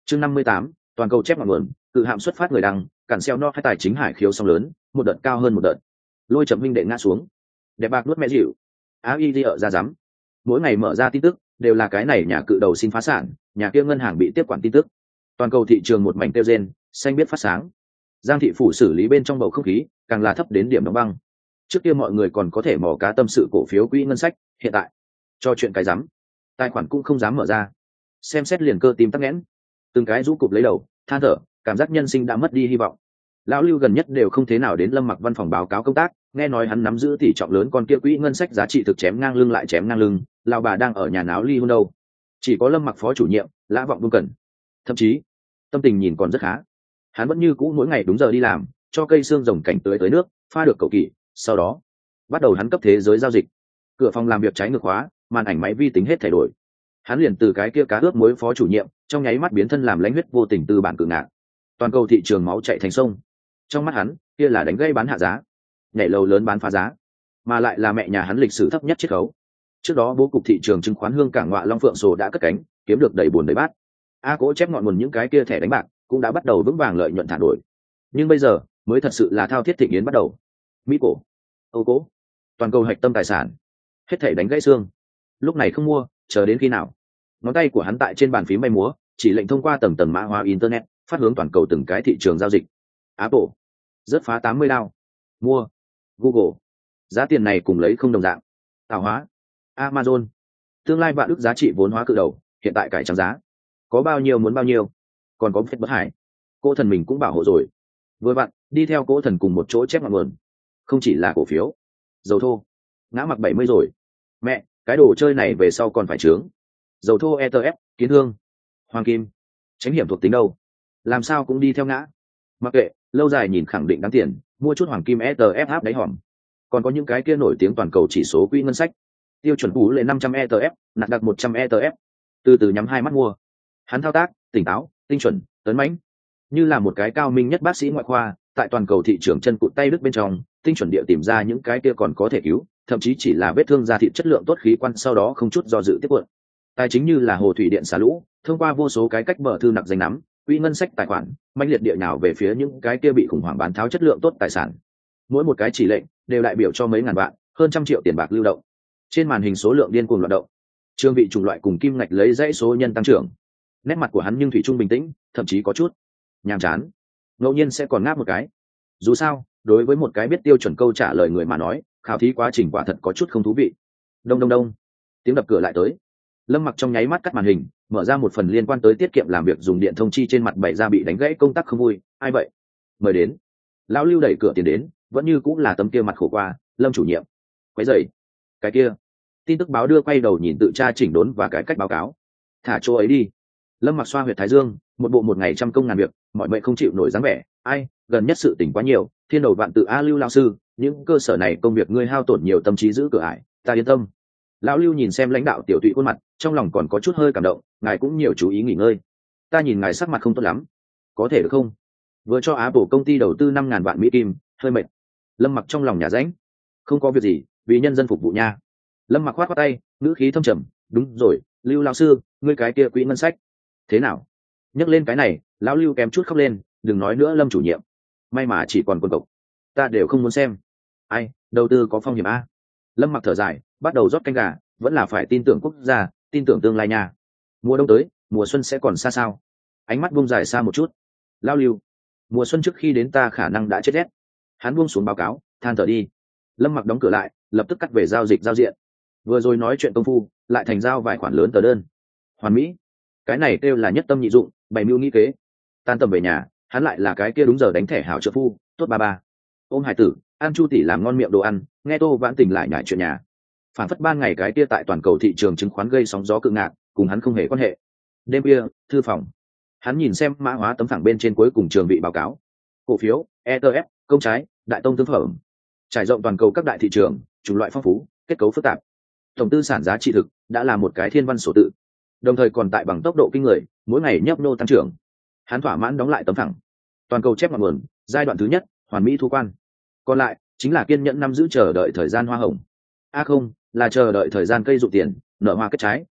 Chương 58, toàn cầu chép ngọn nguồn, cự hạm xuất phát người đăng, cản xeo no hai tài chính hải khiếu sóng lớn, một đợt cao hơn một đợt. Lôi chậm minh đệ ngã xuống. Đẹp bạc nuốt mẹ dịu. AID ở ra rắm. Mỗi ngày mở ra tin tức, đều là cái này nhà cự đầu xin phá sản, nhà kia ngân hàng bị tiếp quản tin tức. Toàn cầu thị trường một mảnh tiêu rên, xanh biết phát sáng. Giang thị phủ xử lý bên trong bầu không khí, càng là thấp đến điểm đóng băng. Trước kia mọi người còn có thể mò cá tâm sự cổ phiếu quỹ ngân sách, hiện tại cho chuyện cái rắm, tài khoản cũng không dám mở ra. Xem xét liền cơ tim tắc nghẽn, từng cái rũ cụp lấy đầu, than thở, cảm giác nhân sinh đã mất đi hy vọng. Lão Lưu gần nhất đều không thế nào đến Lâm Mặc văn phòng báo cáo công tác, nghe nói hắn nắm giữ tỷ trọng lớn con kia quỹ ngân sách giá trị thực chém ngang lưng lại chém ngang lưng, lão bà đang ở nhà náo ly hôn đâu. Chỉ có Lâm Mặc phó chủ nhiệm, Lã Vọng Vương Cẩn, thậm chí tâm tình nhìn còn rất khá. Hắn vẫn như cũ mỗi ngày đúng giờ đi làm, cho cây xương rồng cảnh tới nước, pha được cầu kỳ, sau đó bắt đầu hắn cấp thế giới giao dịch. Cửa phòng làm việc trái ngược khóa, màn ảnh máy vi tính hết thay đổi. Hắn liền từ cái kia cá ướp muối phó chủ nhiệm, trong nháy mắt biến thân làm lãnh huyết vô tình tư bản cự ngạc. Toàn cầu thị trường máu chảy thành sông. Trong mắt hắn, kia là đánh gây bán hạ giá, nhảy lầu lớn bán phá giá, mà lại là mẹ nhà hắn lịch sử thấp nhất chiết khấu. Trước đó bố cục thị trường chứng khoán hương cảng ngọa long phượng sổ đã cất cánh, kiếm được đầy buồn đầy bát. Cố chép ngọn nguồn những cái kia thẻ đánh bạc cũng đã bắt đầu vững vàng lợi nhuận thả đổi. Nhưng bây giờ mới thật sự là thao thiết thịnh yến bắt đầu. Mỹ cổ, Âu cố, toàn cầu hạch tâm tài sản, hết thảy đánh gãy xương. Lúc này không mua, chờ đến khi nào? Ngón tay của hắn tại trên bàn phím bay múa, chỉ lệnh thông qua tầng tầng mã hóa internet, phát hướng toàn cầu từng cái thị trường giao dịch. Apple, rất phá 80 đao. Mua. Google, giá tiền này cùng lấy không đồng dạng. Tạo hóa. Amazon, tương lai vạn ức giá trị vốn hóa cự đầu, hiện tại cải trắng giá. Có bao nhiêu muốn bao nhiêu. Còn có phép bất hải. Cô thần mình cũng bảo hộ rồi. Vừa vặn, đi theo cô thần cùng một chỗ chép ngọn nguồn. Không chỉ là cổ phiếu, dầu thô, ngã mặc 70 rồi. Mẹ, cái đồ chơi này về sau còn phải trướng. Dầu thô ETF, kiến hương, hoàng kim, tránh hiểm thuộc tính đâu, làm sao cũng đi theo ngã. Mặc kệ, lâu dài nhìn khẳng định đáng tiền, mua chút hoàng kim ETF áp đáy hòm. Còn có những cái kia nổi tiếng toàn cầu chỉ số quỹ ngân sách, tiêu chuẩn cũ lệ 500 ETF, nạt đặc 100 ETF. Từ từ nhắm hai mắt mua. Hắn thao tác tỉnh táo, tinh chuẩn, tấn mãnh, như là một cái cao minh nhất bác sĩ ngoại khoa, tại toàn cầu thị trường chân cụt tay đứt bên trong, tinh chuẩn địa tìm ra những cái kia còn có thể cứu, thậm chí chỉ là vết thương da thịt chất lượng tốt khí quan, sau đó không chút do dự tiếp cuộn. Tài chính như là hồ thủy điện xả lũ, thông qua vô số cái cách mở thư nặc danh nắm, quỹ ngân sách tài khoản, manh liệt địa nào về phía những cái kia bị khủng hoảng bán tháo chất lượng tốt tài sản. Mỗi một cái chỉ lệnh đều đại biểu cho mấy ngàn vạn, hơn trăm triệu tiền bạc lưu động. Trên màn hình số lượng điên cuồng loạt động. Trương vị chủng loại cùng kim ngạch lấy dãy số nhân tăng trưởng. Nét mặt của hắn nhưng thủy chung bình tĩnh, thậm chí có chút nhàm chán. Ngẫu nhiên sẽ còn ngáp một cái. Dù sao, đối với một cái biết tiêu chuẩn câu trả lời người mà nói, khảo thí quá trình quả thật có chút không thú vị. Đông đông đông, tiếng đập cửa lại tới. Lâm Mặc trong nháy mắt cắt màn hình, mở ra một phần liên quan tới tiết kiệm làm việc dùng điện thông chi, trên mặt bày ra bị đánh gãy công tác không vui. Ai vậy? Mời đến. Lão Lưu đẩy cửa tiến đến, vẫn như cũng là tấm kia mặt khổ qua. Lâm chủ nhiệm, quấy rầy. Cái kia, tin tức báo đưa quay đầu nhìn tự tra chỉnh đốn và cái cách báo cáo. Thả chỗ ấy đi. Lâm Mặc xoa huyệt thái dương, một bộ một ngày trăm công ngàn việc, mọi mệnh không chịu nổi dáng vẻ. Ai, gần nhất sự tình quá nhiều, thiên đầu vạn tự a Lưu lão sư, những cơ sở này công việc ngươi hao tổn nhiều tâm trí giữ cửa ải, ta yên tâm. Lão Lưu nhìn xem lãnh đạo tiểu tụy khuôn mặt, trong lòng còn có chút hơi cảm động. Ngài cũng nhiều chú ý nghỉ ngơi. Ta nhìn ngài sắc mặt không tốt lắm, có thể được không? Vừa cho Apple công ty đầu tư 5.000 vạn Mỹ kim, hơi mệt. Lâm Mặc trong lòng nhà rãnh. Không có việc gì, vì nhân dân phục vụ nha. Lâm Mặc khoát khoát tay, ngữ khí thâm trầm. Đúng rồi, Lưu lão sư, ngươi cái kia quỹ ngân sách thế nào? Nhắc lên cái này, lão Lưu kém chút khóc lên. Đừng nói nữa Lâm chủ nhiệm, may mà chỉ còn quân cộc, ta đều không muốn xem. Ai, đầu tư có phong hiểm a. Lâm Mặc thở dài, bắt đầu rót canh gà. Vẫn là phải tin tưởng quốc gia, tin tưởng tương lai nha. Mùa đông tới, mùa xuân sẽ còn xa sao? Ánh mắt buông dài xa một chút. Lão Lưu, mùa xuân trước khi đến ta khả năng đã chết rét. Hắn buông xuống báo cáo, than thở đi. Lâm Mặc đóng cửa lại, lập tức cắt về giao dịch giao diện. Vừa rồi nói chuyện công phu, lại thành giao vài khoản lớn tờ đơn. Hoàn mỹ. Cái này kêu là nhất tâm nhị dụng, bày mưu nghĩ kế. Tan tầm về nhà, hắn lại là cái kia đúng giờ đánh thẻ hảo trợ phu, tốt ba ba. Ôm hải tử, ăn Chu tỷ làm ngon miệng đồ ăn, nghe Tô Vãn Tình lại nhải chuyện nhà. Phản phất ban ngày cái kia tại toàn cầu thị trường chứng khoán gây sóng gió cự ngạc, cùng hắn không hề quan hệ. Đêm kia, thư phòng. Hắn nhìn xem mã hóa tấm phẳng bên trên cuối cùng trường vị báo cáo. Cổ phiếu, ETF, công trái, đại tông tương phẩm. Trải rộng toàn cầu các đại thị trường, chủng loại phong phú, kết cấu phức tạp. Tổng tư sản giá trị thực đã là một cái thiên văn sổ tự. Đồng thời còn tại bằng tốc độ kinh người, mỗi ngày nhấp nô tăng trưởng. Hắn thỏa mãn đóng lại tấm phẳng. Toàn cầu chép ngọn nguồn, giai đoạn thứ nhất, hoàn mỹ thu quan. Còn lại chính là kiên nhẫn năm giữ chờ đợi thời gian hoa hồng. Không, là chờ đợi thời gian cây dụng tiền, nở hoa kết trái.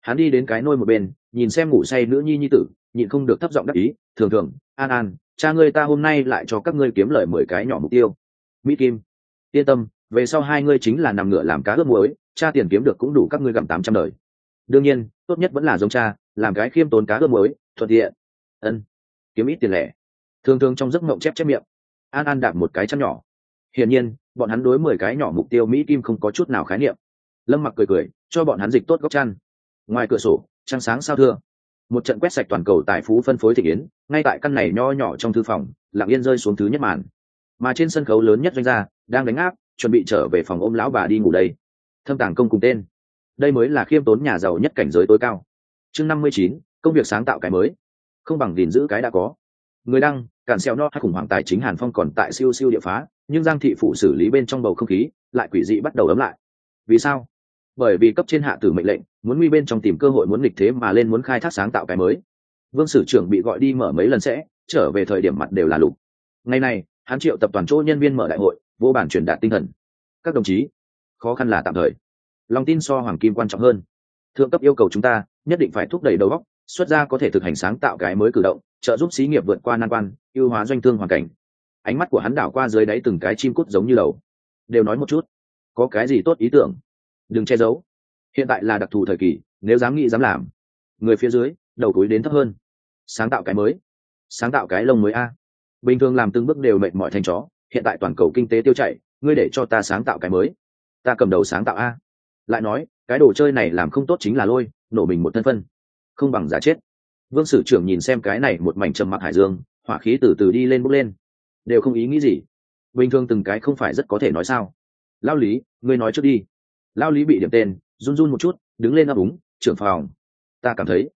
Hắn đi đến cái nôi một bên, nhìn xem ngủ say nữ nhi tử, nhịn không được thấp giọng đắc ý, thường thường, an an, cha ngươi ta hôm nay lại cho các ngươi kiếm lời 10 cái nhỏ mục tiêu. Mỹ Kim, yên tâm, về sau hai ngươi chính là nằm ngựa làm cá ướp muối, cha tiền kiếm được cũng đủ các ngươi gặm 800 đời. Đương nhiên, tốt nhất vẫn là giống cha, làm cái khiêm tốn cá ướp muối, thuận tiện. Ân, kiếm ít tiền lẻ. Thường thường trong giấc mộng chép chép miệng, an an đạp một cái chăm nhỏ. Hiển nhiên, bọn hắn đối 10 cái nhỏ mục tiêu Mỹ Kim không có chút nào khái niệm. Lâm Mặc cười cười, cho bọn hắn dịch tốt góc chăn. Ngoài cửa sổ, trăng sáng sao thưa. Một trận quét sạch toàn cầu tài phú phân phối thịnh yến, ngay tại căn này nho nhỏ trong thư phòng, lặng yên rơi xuống thứ nhất màn. Mà trên sân khấu lớn nhất doanh gia đang đánh áp, chuẩn bị trở về phòng ôm lão bà đi ngủ đây. Thâm tàng công cùng tên, đây mới là khiêm tốn nhà giàu nhất cảnh giới tối cao. Chương 59, công việc sáng tạo cái mới, không bằng gìn giữ cái đã có. Người đăng, cản xeo no hay khủng hoảng tài chính Hàn Phong còn tại siêu siêu địa phá, nhưng Giang thị phụ xử lý bên trong bầu không khí lại quỷ dị bắt đầu ấm lại. Vì sao? Bởi vì cấp trên hạ tử mệnh lệnh, muốn nguy bên trong tìm cơ hội muốn nghịch thế mà lên, muốn khai thác sáng tạo cái mới. Vương sử trưởng bị gọi đi mở mấy lần sẽ trở về, thời điểm mặt đều là lục. Ngày này, hắn triệu tập toàn chỗ nhân viên mở đại hội, vô bản truyền đạt tinh thần. Các đồng chí, khó khăn là tạm thời, lòng tin so hoàng kim quan trọng hơn. Thượng cấp yêu cầu chúng ta nhất định phải thúc đẩy đầu óc, xuất ra có thể thực hành sáng tạo cái mới cử động, trợ giúp xí nghiệp vượt qua nan quan, ưu hóa doanh thương hoàn cảnh. Ánh mắt của hắn đảo qua dưới đáy từng cái chim cút giống như đầu, đều nói một chút, có cái gì tốt ý tưởng đừng che giấu, hiện tại là đặc thù thời kỳ, nếu dám nghĩ dám làm. Người phía dưới đầu túi đến thấp hơn. Sáng tạo cái mới, sáng tạo cái lông mới a. Bình thường làm từng bước đều mệt mỏi thành chó, hiện tại toàn cầu kinh tế tiêu chảy, ngươi để cho ta sáng tạo cái mới, ta cầm đầu sáng tạo a. Lại nói cái đồ chơi này làm không tốt chính là lôi nổ mình một thân phân, không bằng giả chết. Vương sử trưởng nhìn xem cái này một mảnh trầm mặc hải dương, hỏa khí từ từ đi lên bốc lên, đều không ý nghĩ gì. Bình thường từng cái không phải rất có thể nói sao. Lao Lý, ngươi nói trước đi. Lao Lý bị điểm tên, run run một chút, đứng lên ấp úng, trưởng phòng, ta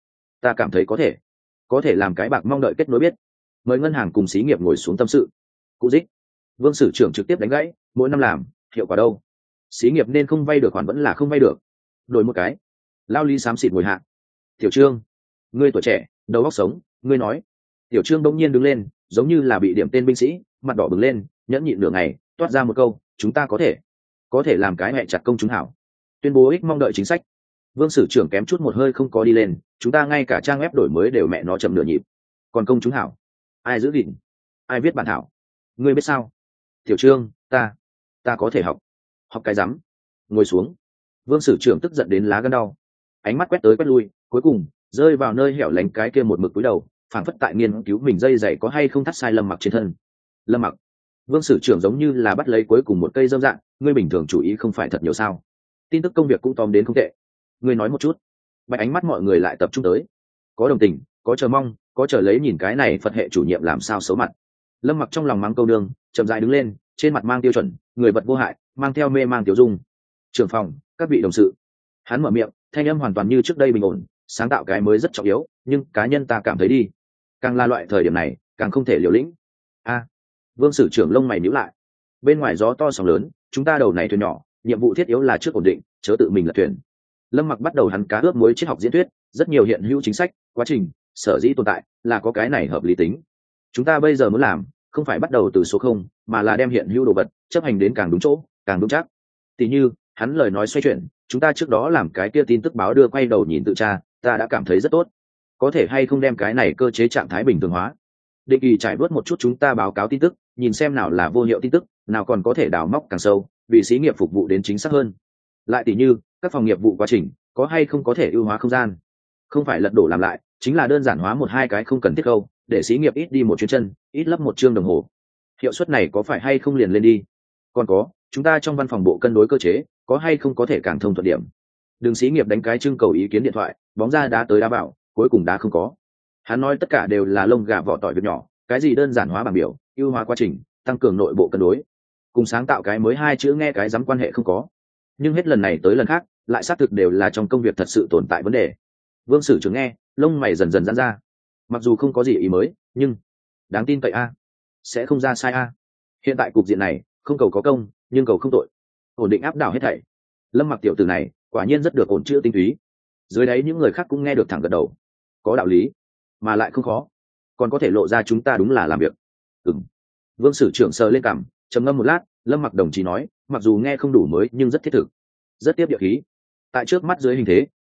cảm thấy có thể làm cái bạc, mong đợi kết nối biết. Mời ngân hàng cùng xí nghiệp ngồi xuống tâm sự. Cụ dích. Vương sử trưởng trực tiếp đánh gãy, mỗi năm làm hiệu quả đâu? Xí nghiệp nên không vay được khoản vẫn là không vay được. Đổi một cái. Lao Lý xám xịt ngồi hạ. Tiểu Trương, ngươi tuổi trẻ, đầu óc sống, ngươi nói. Tiểu Trương đông nhiên đứng lên, giống như là bị điểm tên binh sĩ, mặt đỏ bừng lên, nhẫn nhịn nửa ngày, toát ra một câu, chúng ta có thể làm cái mẹ chặt công chúng hảo, tuyên bố ích mong đợi chính sách. Vương sử trưởng kém chút một hơi không có đi lên, chúng ta ngay cả trang web đổi mới đều mẹ nó chậm nửa nhịp, còn công chúng hảo ai giữ gìn, ai viết bản thảo, ngươi biết sao? Tiểu Trương, ta có thể học cái rắm. Ngồi xuống. Vương sử trưởng tức giận đến lá gan đau, ánh mắt quét tới quét lui, cuối cùng rơi vào nơi hẻo lánh cái kia một mực cúi đầu, phảng phất tại nghiên cứu mình dây giày có hay không thắt sai Lâm Mặc trên thân. Lâm Mặc. Vương sử trưởng giống như là bắt lấy cuối cùng một cây dâm dạng, ngươi bình thường chủ ý không phải thật nhiều sao? Tin tức công việc cũng tóm đến không tệ, ngươi nói một chút. Bạch ánh mắt mọi người lại tập trung tới, có đồng tình, có chờ mong, có chờ lấy nhìn cái này Phật hệ chủ nhiệm làm sao xấu mặt. Lâm Mặc trong lòng mắng câu đường, chậm rãi đứng lên, trên mặt mang tiêu chuẩn, người vật vô hại, mang theo mê mang tiểu dung. Trưởng phòng, các vị đồng sự. Hắn mở miệng, thanh âm hoàn toàn như trước đây bình ổn, sáng tạo cái mới rất trọng yếu, nhưng cá nhân ta cảm thấy đi, càng là loại thời điểm này, càng không thể liều lĩnh. Vương sử trưởng lông mày nhíu lại. Bên ngoài gió to sóng lớn, chúng ta đầu này thuyền nhỏ, nhiệm vụ thiết yếu là trước ổn định, chớ tự mình lật thuyền. Lâm Mặc bắt đầu hắn cá ướp muối triết học diễn thuyết, rất nhiều hiện hữu chính sách, quá trình, sở dĩ tồn tại, là có cái này hợp lý tính. Chúng ta bây giờ muốn làm, không phải bắt đầu từ số 0, mà là đem hiện hữu đồ vật chấp hành đến càng đúng chỗ, càng vững chắc. Tỷ như, hắn lời nói xoay chuyển, chúng ta trước đó làm cái kia tin tức báo đưa quay đầu nhìn tự tra, ta đã cảm thấy rất tốt. Có thể hay không đem cái này cơ chế trạng thái bình thường hóa, định kỳ trải bớt một chút chúng ta báo cáo tin tức, nhìn xem nào là vô hiệu tin tức, nào còn có thể đào móc càng sâu, vì xí nghiệp phục vụ đến chính xác hơn. Lại tỷ như các phòng nghiệp vụ quá trình, có hay không có thể ưu hóa không gian, không phải lật đổ làm lại, chính là đơn giản hóa một hai cái không cần thiết câu, để xí nghiệp ít đi một chuyến chân, ít lấp một chương đồng hồ. Hiệu suất này có phải hay không liền lên đi? Còn có, chúng ta trong văn phòng bộ cân đối cơ chế, có hay không có thể càng thông thuận điểm? Đừng xí nghiệp đánh cái trưng cầu ý kiến điện thoại, bóng ra đá tới đá bảo, cuối cùng đá không có. Hắn nói tất cả đều là lông gà vỏ tỏi việc nhỏ, cái gì đơn giản hóa bảng biểu, ưu hóa quá trình, tăng cường nội bộ cân đối, cùng sáng tạo cái mới hai chữ nghe cái dám quan hệ không có. Nhưng hết lần này tới lần khác, lại xác thực đều là trong công việc thật sự tồn tại vấn đề. Vương sử trưởng nghe, lông mày dần dần giãn ra. Mặc dù không có gì ý mới, nhưng đáng tin cậy a, sẽ không ra sai a. Hiện tại cục diện này, không cầu có công, nhưng cầu không tội, ổn định áp đảo hết thảy. Lâm Mặc tiểu tử này, quả nhiên rất được ổn chữa tinh túy. Dưới đấy những người khác cũng nghe được thẳng gật đầu, có đạo lý, mà lại không khó, còn có thể lộ ra chúng ta đúng là làm việc. Vương sử trưởng sờ lên cằm, trầm ngâm một lát, Lâm Mặc đồng chí nói, mặc dù nghe không đủ mới nhưng rất thiết thực, rất tiếp địa khí. Tại trước mắt dưới hình thế,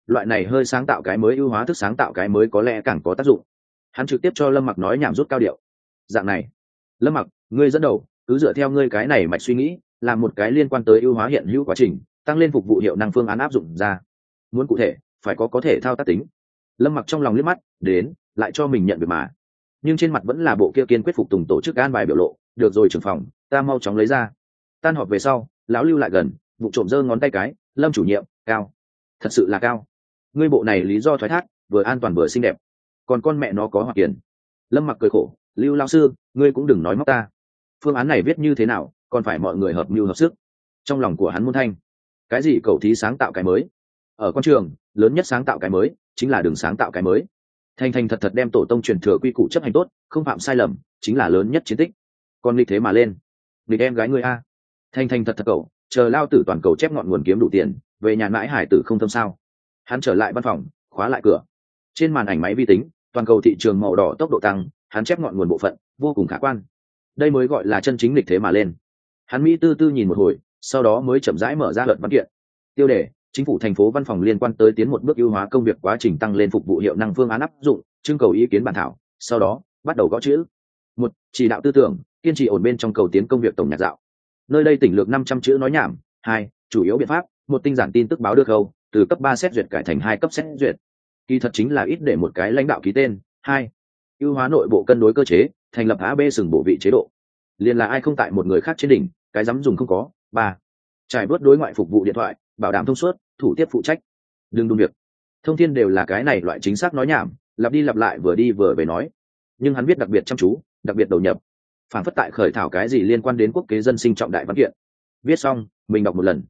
loại này hơi sáng tạo cái mới ưu hóa thức sáng tạo cái mới có lẽ càng có tác dụng. Hắn trực tiếp cho Lâm Mặc nói nhảm rút cao điệu. Dạng này, Lâm Mặc, ngươi dẫn đầu, cứ dựa theo ngươi cái này mạch suy nghĩ, làm một cái liên quan tới ưu hóa hiện hữu quá trình, tăng lên phục vụ hiệu năng phương án áp dụng ra. Muốn cụ thể, phải có thể thao tác tính. Lâm Mặc trong lòng liếc mắt, đến, lại cho mình nhận việc mà. Nhưng trên mặt vẫn là bộ kia kiên quyết phục tùng tổ chức an bài biểu lộ. Được rồi trưởng phòng, ta mau chóng lấy ra. Tan họp về sau, lão Lưu lại gần, vụ trộm giơ ngón tay cái, Lâm chủ nhiệm, cao, thật sự là cao. Ngươi bộ này lý do thoái thác, vừa an toàn vừa xinh đẹp, còn con mẹ nó có hoặc tiền. Lâm Mặc cười khổ, Lưu lão sư, ngươi cũng đừng nói móc ta. Phương án này viết như thế nào, còn phải mọi người hợp mưu hợp sức. Trong lòng của hắn muôn thanh, cái gì cầu thí sáng tạo cái mới, ở con trường lớn nhất sáng tạo cái mới chính là đường sáng tạo cái mới. Thành thật đem tổ tông truyền thừa quy củ chấp hành tốt, không phạm sai lầm, chính là lớn nhất chiến tích. Còn nghịch thế mà lên, nghịch em gái ngươi a. Thành thật cậu, chờ lao tử toàn cầu chép ngọn nguồn kiếm đủ tiền, về nhà mãi hải tử không thâm sao. Hắn trở lại văn phòng, khóa lại cửa. Trên màn ảnh máy vi tính, toàn cầu thị trường màu đỏ tốc độ tăng, hắn chép ngọn nguồn bộ phận vô cùng khả quan. Đây mới gọi là chân chính nghịch thế mà lên. Hắn mỹ tư tư nhìn một hồi, sau đó mới chậm rãi mở ra luận văn kiện. Tiêu đề: chính phủ thành phố văn phòng liên quan tới tiến một bước ưu hóa công việc quá trình tăng lên phục vụ hiệu năng phương án áp dụng, trưng cầu ý kiến bản thảo. Sau đó bắt đầu gõ chữ. 1. Chỉ đạo tư tưởng, kiên trì ổn bên trong cầu tiến công việc tổng nhạc dạo. Nơi đây tỉnh lược 500 chữ nói nhảm. 2. Chủ yếu biện pháp: 1. Tinh giản tin tức báo đưa khâu, từ cấp 3 xét duyệt cải thành 2 cấp xét duyệt. Kỳ thật chính là ít để một cái lãnh đạo ký tên. 2. Ưu hóa nội bộ cân đối cơ chế, thành lập AB sừng bộ vị chế độ. Liên là ai không tại một người khác trên đỉnh, cái dám dùng không có. 3. Trải bớt đối ngoại phục vụ điện thoại, bảo đảm thông suốt, thủ tiếp phụ trách. Đừng đun việc. Thông thiên đều là cái này loại chính xác nói nhảm, lặp đi lặp lại vừa đi vừa về nói. Nhưng hắn biết đặc biệt chăm chú, đặc biệt đầu nhập. Phản phất tại khởi thảo cái gì liên quan đến quốc kế dân sinh trọng đại văn kiện. Viết xong, mình đọc một lần.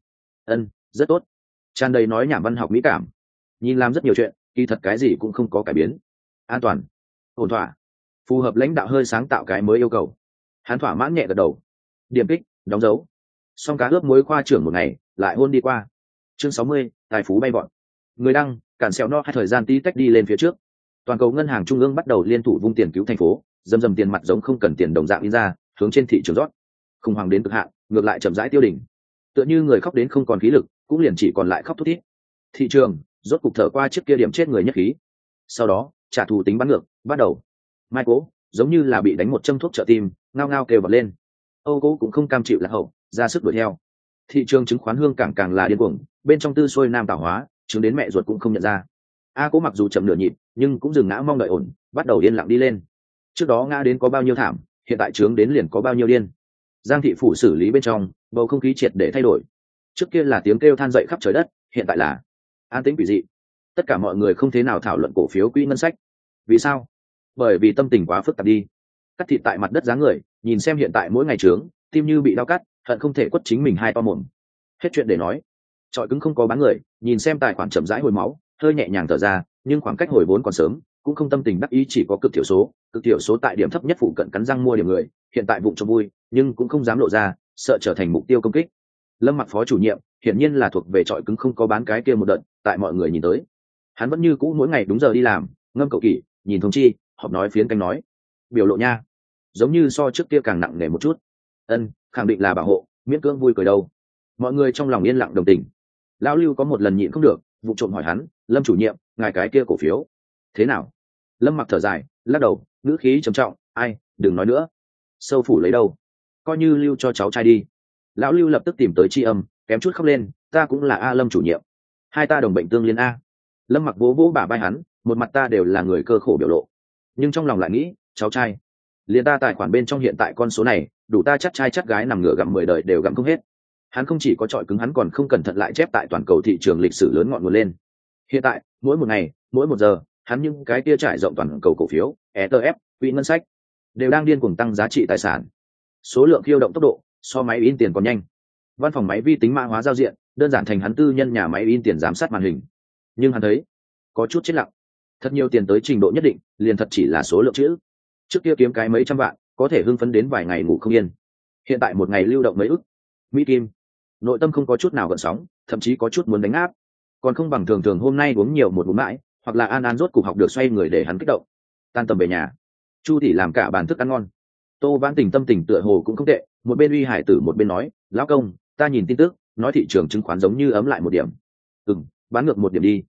Rất tốt. Tràn đầy nói nhảm văn học mỹ cảm. Nhìn làm rất nhiều chuyện, kỳ thật cái gì cũng không có cải biến. An toàn, ổn thỏa, phù hợp lãnh đạo hơi sáng tạo cái mới yêu cầu. Hắn thỏa mãn nhẹ gật đầu. Điểm kích, đóng dấu. Xong cá ướp muối khoa trưởng một ngày, lại hôn đi qua. Chương 60, tài phú bay bọn. Người đăng, cản xẹo no hai thời gian tí tách đi lên phía trước. Toàn cầu ngân hàng trung ương bắt đầu liên thủ vung tiền cứu thành phố, dầm tiền mặt giống không cần tiền đồng dạng in ra, hướng trên thị trường rót. Khủng hoảng đến cực hạn, ngược lại chậm rãi tiêu đỉnh. Tựa như người khóc đến không còn khí lực, cũng liền chỉ còn lại khóc thút thít. Thị trường rốt cục thở qua chiếc kia điểm chết người nhất khí. Sau đó, trả thù tính bắn ngược, bắt đầu. Mai Cố giống như là bị đánh một châm thuốc trợ tim, ngao ngao kêu bật lên. Âu Cố cũng không cam chịu lạc hậu, ra sức đuổi theo. Thị trường chứng khoán hương càng là điên cuồng, bên trong tư xuôi nam tảo hóa, chứng đến mẹ ruột cũng không nhận ra. A Cố mặc dù chậm nửa nhịp, nhưng cũng dừng ngã mong đợi ổn, bắt đầu yên lặng đi lên. Trước đó ngã đến có bao nhiêu thảm, hiện tại trướng đến liền có bao nhiêu điên. Giang thị phủ xử lý bên trong, bầu không khí triệt để thay đổi. Trước kia là tiếng kêu than dậy khắp trời đất, hiện tại là an tĩnh quỷ dị. Tất cả mọi người không thế nào thảo luận cổ phiếu quỹ ngân sách. Vì sao? Bởi vì tâm tình quá phức tạp đi. Cắt thịt tại mặt đất dáng người, nhìn xem hiện tại mỗi ngày trướng, tim như bị đau cắt, hận không thể quất chính mình hai to mồm. Hết chuyện để nói. Trọi cứng không có bán người, nhìn xem tài khoản chậm rãi hồi máu, hơi nhẹ nhàng thở ra, nhưng khoảng cách hồi vốn còn sớm, cũng không tâm tình đắc ý, chỉ có cực thiểu số tại điểm thấp nhất phụ cận cắn răng mua điểm người, hiện tại vụng cho vui, nhưng cũng không dám lộ ra, sợ trở thành mục tiêu công kích. Lâm Mặc phó chủ nhiệm, hiển nhiên là thuộc về trọi cứng không có bán cái kia một đợt, tại mọi người nhìn tới, hắn vẫn như cũ mỗi ngày đúng giờ đi làm, ngâm cậu kỷ, nhìn thông chi, họp nói phiến canh nói, biểu lộ nha, giống như so trước kia càng nặng nề một chút. Khẳng định là bảo hộ, miễn cưỡng vui cười đâu. Mọi người trong lòng yên lặng đồng tình. Lão Lưu có một lần nhịn không được, vụ trộm hỏi hắn, Lâm chủ nhiệm, ngài cái kia cổ phiếu thế nào? Lâm Mặc thở dài, lắc đầu, ngữ khí trầm trọng, ai, đừng nói nữa, sâu phủ lấy đâu, coi như lưu cho cháu trai đi. Lão Lưu lập tức tìm tới tri âm, kém chút khóc lên, ta cũng là A Lâm chủ nhiệm, hai ta đồng bệnh tương liên a. Lâm Mặc vỗ vỗ bả vai hắn, một mặt ta đều là người cơ khổ biểu lộ, nhưng trong lòng lại nghĩ, cháu trai, liền ta tài khoản bên trong hiện tại con số này đủ ta chắc trai chắc gái nằm ngửa gặm 10 đời đều gặm không hết. Hắn không chỉ có trọi cứng, hắn còn không cẩn thận lại chép tại toàn cầu thị trường lịch sử lớn ngọn nguồn lên. Hiện tại mỗi một ngày, mỗi một giờ, hắn những cái kia trải rộng toàn cầu cổ phiếu, ETF, quỹ ngân sách đều đang điên cuồng tăng giá trị tài sản. Số lượng khiêu động tốc độ so máy in tiền còn nhanh. Văn phòng máy vi tính mã hóa giao diện đơn giản thành hắn tư nhân nhà máy in tiền giám sát màn hình. Nhưng hắn thấy có chút chết lặng. Thật nhiều tiền tới trình độ nhất định, liền thật chỉ là số lượng chữ. Trước kia kiếm cái mấy trăm vạn, có thể hưng phấn đến vài ngày ngủ không yên. Hiện tại một ngày lưu động mấy ức. Mỹ kim, nội tâm không có chút nào gợn sóng, thậm chí có chút muốn đánh áp. Còn không bằng thường hôm nay uống nhiều một bụng mãi, hoặc là an rốt cục học được xoay người để hắn kích động. Tan tầm về nhà, Chu thị làm cả bàn thức ăn ngon. Tô Vãn Tình tâm tình tựa hồ cũng không tệ, một bên uy hải tử một bên nói, lão công, ta nhìn tin tức, nói thị trường chứng khoán giống như ấm lại một điểm. Bán ngược một điểm đi.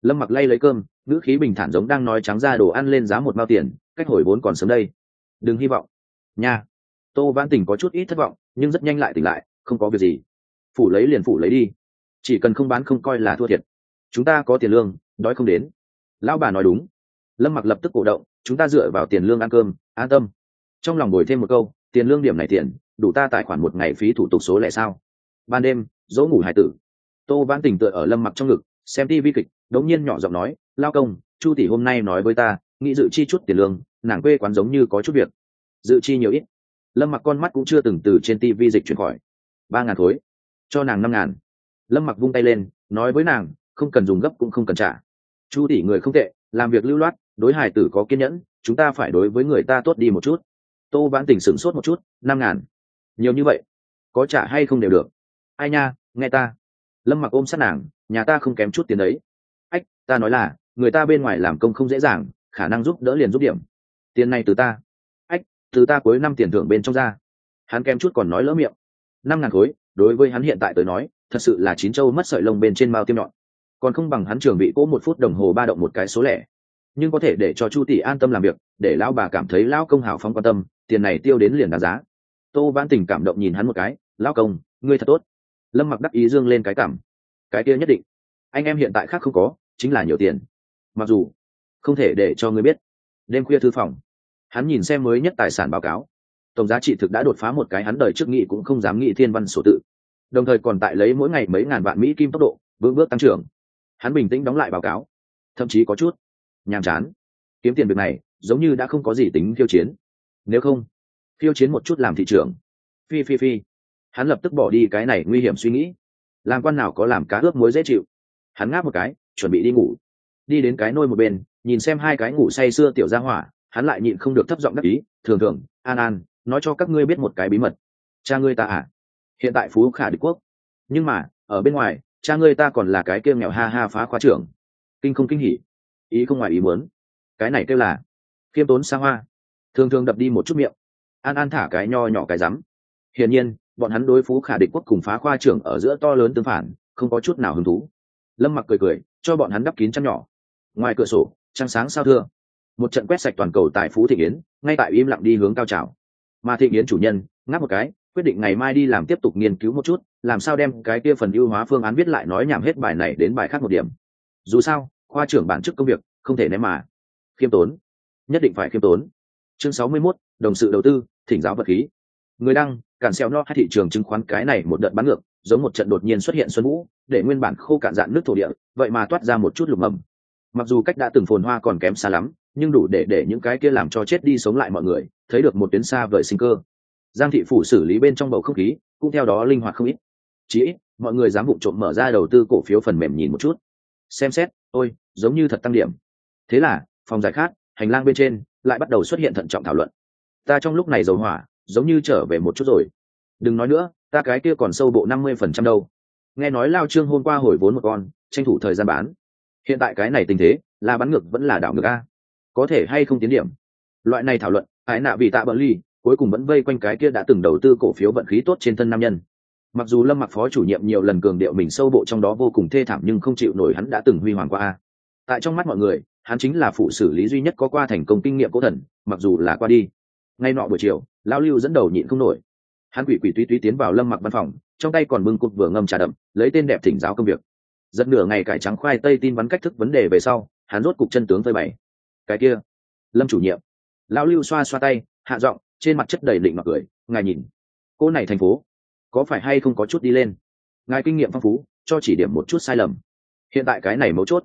Lâm Mặc lay lấy cơm, ngữ khí bình thản giống đang nói trắng ra đồ ăn lên giá 1 mao tiền, cách hồi vốn còn sớm đây. Đừng hy vọng nha. Tô Vãn Tình có chút ít thất vọng, nhưng rất nhanh lại tỉnh lại, không có việc gì, phủ lấy liền phủ lấy đi, chỉ cần không bán không coi là thua thiệt. Chúng ta có tiền lương, đói không đến. Lão bà nói đúng. Lâm Mặc lập tức cổ động, chúng ta dựa vào tiền lương ăn cơm, an tâm. Trong lòng bồi thêm một câu, tiền lương điểm này tiền đủ ta tài khoản một ngày phí thủ tục số lẻ sao. Ban đêm dỗ ngủ hải tử, Tô Vãn Tình tựa ở Lâm Mặc trong ngực xem tivi kịch, đống nhiên nhỏ giọng nói, lao công, Chu tỷ hôm nay nói với ta nghĩ dự chi chút tiền lương, nàng quê quán giống như có chút việc. Dự chi nhiều ít? Lâm Mặc con mắt cũng chưa từng từ trên tivi dịch chuyển khỏi. 3.000 khối, cho nàng 5.000. Lâm Mặc vung tay lên nói với nàng, không cần dùng gấp cũng không cần trả. Chu tỷ người không tệ, làm việc lưu loát, đối hài tử có kiên nhẫn, chúng ta phải đối với người ta tốt đi một chút. Tô Vãn Tình sửng sốt một chút, 5.000, nhiều như vậy, có trả hay không đều được. Ai nha, nghe ta. Lâm Mặc ôm sát nàng, nhà ta không kém chút tiền đấy. Ách, ta nói là người ta bên ngoài làm công không dễ dàng, khả năng giúp đỡ liền giúp điểm. Tiền này từ ta. Ách, từ ta cuối năm tiền thưởng bên trong ra. Hắn kém chút còn nói lỡ miệng. 5.000 khối đối với hắn hiện tại tới nói thật sự là chín châu mất sợi lông bên trên mao tiêm nhọn, còn không bằng hắn trường bị cố 1 phút đồng hồ ba động một cái số lẻ. Nhưng có thể để cho Chu tỷ an tâm làm việc, để lão bà cảm thấy lão công hảo phóng quan tâm, tiền này tiêu đến liền đáng giá. Tô Vãn Tình cảm động nhìn hắn một cái, lão công, ngươi thật tốt. Lâm Mặc đắc ý dương lên cái cảm. Cái kia nhất định, anh em hiện tại khác không có, chính là nhiều tiền. Mặc dù không thể để cho ngươi biết. Đêm khuya thư phòng, hắn nhìn xem mới nhất tài sản báo cáo, tổng giá trị thực đã đột phá một cái hắn đời trước nghĩ cũng không dám nghĩ thiên văn số tự, đồng thời còn tại lấy mỗi ngày mấy ngàn vạn Mỹ kim tốc độ vững bước tăng trưởng. Hắn bình tĩnh đóng lại báo cáo, thậm chí có chút nhàm chán. Kiếm tiền việc này giống như đã không có gì tính khiêu chiến, nếu không khiêu chiến một chút làm thị trường. Phi, hắn lập tức bỏ đi cái này nguy hiểm suy nghĩ. Làm quan nào có làm cá ướp muối dễ chịu. Hắn ngáp một cái, chuẩn bị đi ngủ. Đi đến cái nôi một bên, nhìn xem hai cái ngủ say sưa tiểu gia hỏa, hắn lại nhịn không được thấp giọng đắc ý, thường, an, nói cho các ngươi biết một cái bí mật. Cha ngươi ta à, hiện tại phú khả địch quốc, nhưng mà ở bên ngoài cha ngươi ta còn là cái kia nghèo ha ha phá khóa trưởng. Kinh không kinh hỉ, ý không ngoài ý muốn. Cái này kêu là khiêm tốn xa hoa, thường đập đi một chút miệng. An thả cái nho nhỏ cái rắm. Hiển nhiên bọn hắn đối phú khả địch quốc cùng phá khoa trưởng ở giữa to lớn tương phản, không có chút nào hứng thú. Lâm Mặc cười cho bọn hắn đắp kín chăn nhỏ. Ngoài cửa sổ trăng sáng sao thưa, một trận quét sạch toàn cầu tại Phú Thị Yến ngay tại im lặng đi hướng cao trào. Mà Thị Yến chủ nhân ngáp một cái, quyết định ngày mai đi làm tiếp tục nghiên cứu một chút, làm sao đem cái kia phần ưu hóa phương án viết lại, nói nhảm hết bài này đến bài khác một điểm. Dù sao khoa trưởng bản chức công việc không thể ném mà. Khiêm tốn, nhất định phải khiêm tốn. Chương 61, đồng sự đầu tư, thỉnh giáo vật khí. Người đăng cản xeo no hay thị trường chứng khoán cái này một đợt bán ngược, giống một trận đột nhiên xuất hiện xuân vũ, để nguyên bản khô cạn dạn nước thổ địa vậy mà toát ra một chút lục mầm. Mặc dù cách đã từng phồn hoa còn kém xa lắm, nhưng đủ để những cái kia làm cho chết đi sống lại mọi người thấy được một tuyến xa vời sinh cơ. Giang thị phủ xử lý bên trong bầu không khí cũng theo đó linh hoạt không ít. Chỉ ít mọi người dám vụng trộm mở ra đầu tư cổ phiếu phần mềm nhìn một chút, xem xét, ôi giống như thật tăng điểm. Thế là phòng giải khát hành lang bên trên lại bắt đầu xuất hiện thận trọng thảo luận. Ta trong lúc này dầu hỏa giống như trở về một chút rồi. Đừng nói nữa, ta cái kia còn sâu bộ 50% đâu. Nghe nói Lao Trương hôm qua hồi vốn một con, tranh thủ thời gian bán. Hiện tại cái này tình thế là bán ngược vẫn là đảo ngược a? Có thể hay không tiến điểm? Loại này thảo luận ái nạ vì tạ bờ ly cuối cùng vẫn vây quanh cái kia đã từng đầu tư cổ phiếu vận khí tốt trên thân nam nhân. Mặc dù Lâm Mặc phó chủ nhiệm nhiều lần cường điệu mình sâu bộ trong đó vô cùng thê thảm, nhưng không chịu nổi hắn đã từng huy hoàng qua a. Tại trong mắt mọi người, hắn chính là phụ xử lý duy nhất có qua thành công kinh nghiệm cố thần, mặc dù là qua đi. Ngay nọ buổi chiều, Lão Lưu dẫn đầu nhịn không nổi. Hắn quỷ quỷ túy túy tiến vào Lâm Mặc văn phòng, trong tay còn bưng cục vừa ngâm trà đậm, lấy tên đẹp thỉnh giáo công việc. Giật nửa ngày cải trắng khoai tây tin vắn cách thức vấn đề về sau, hắn rốt cục chân tướng phơi bày. Cái kia, Lâm chủ nhiệm. Lão Lưu xoa xoa tay, hạ giọng, trên mặt chất đầy định mặc cười, ngài nhìn, cô này thành phố có phải hay không có chút đi lên? Ngài kinh nghiệm phong phú, cho chỉ điểm một chút sai lầm. Hiện tại cái này mấu chốt,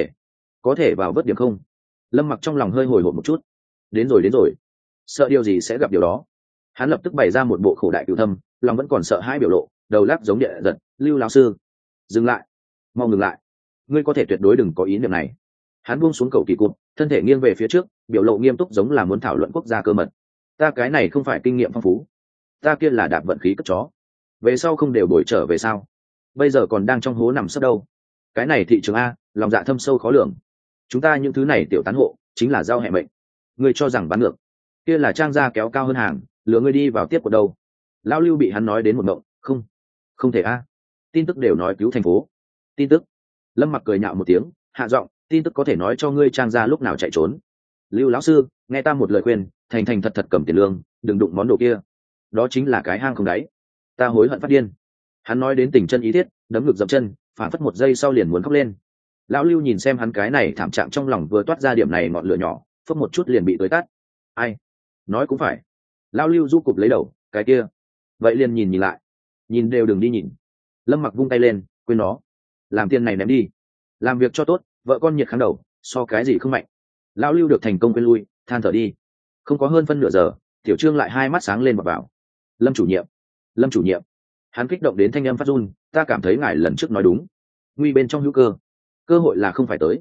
có thể vào vớt điểm không? Lâm Mặc trong lòng hơi hồi hộp một chút. Đến rồi, sợ điều gì sẽ gặp điều đó. Hắn lập tức bày ra một bộ khổ đại cửu thâm, lòng vẫn còn sợ hai biểu lộ, đầu lắc giống địa giật. Lưu lão sư, dừng lại, mau ngừng lại, ngươi có thể tuyệt đối đừng có ý niệm này. Hắn buông xuống cầu kỳ cụt, thân thể nghiêng về phía trước, biểu lộ nghiêm túc giống là muốn thảo luận quốc gia cơ mật. Ta cái này không phải kinh nghiệm phong phú, ta kia là đạp vận khí cất chó, về sau không đều đổi trở về sao? Bây giờ còn đang trong hố nằm sấp đâu. Cái này thị trường a, lòng dạ thâm sâu khó lường. Chúng ta những thứ này tiểu tán hộ chính là giao hệ mệnh. Ngươi cho rằng bán ngược kia là trang gia kéo cao hơn hàng, lừa ngươi đi vào tiếp của đâu? Lão Lưu bị hắn nói đến một ngộng. Không thể a. Tin tức đều nói cứu thành phố. Tin tức. Lâm Mặc cười nhạo một tiếng, hạ giọng, tin tức có thể nói cho ngươi trang ra lúc nào chạy trốn. Lưu lão sư, nghe ta một lời khuyên, thành thành thật thật cầm tiền lương, đừng đụng món đồ kia, đó chính là cái hang không đáy. Ta hối hận phát điên. Hắn nói đến tình chân ý thiết, đấm ngực dậm chân, phản phất một giây sau liền muốn khóc lên. Lão Lưu nhìn xem hắn cái này thảm trạng, trong lòng vừa toát ra điểm này ngọn lửa nhỏ, phất một chút liền bị tới tắt. Ai? Nói cũng phải. Lão Lưu du cụp lấy đầu, cái kia. Vậy liền nhìn lại. Nhìn đều đừng đi nhìn. Lâm Mặc vung tay lên, quên nó. Làm tiền này ném đi. Làm việc cho tốt, vợ con nhiệt kháng đầu, so cái gì không mạnh. Lão Lưu được thành công quên lui, than thở đi. Không có hơn phân nửa giờ, Tiểu Trương lại hai mắt sáng lên mà bảo. Lâm chủ nhiệm. Lâm chủ nhiệm. Hắn kích động đến thanh âm phát run, ta cảm thấy ngài lần trước nói đúng. Nguy bên trong hữu cơ. Cơ hội là không phải tới.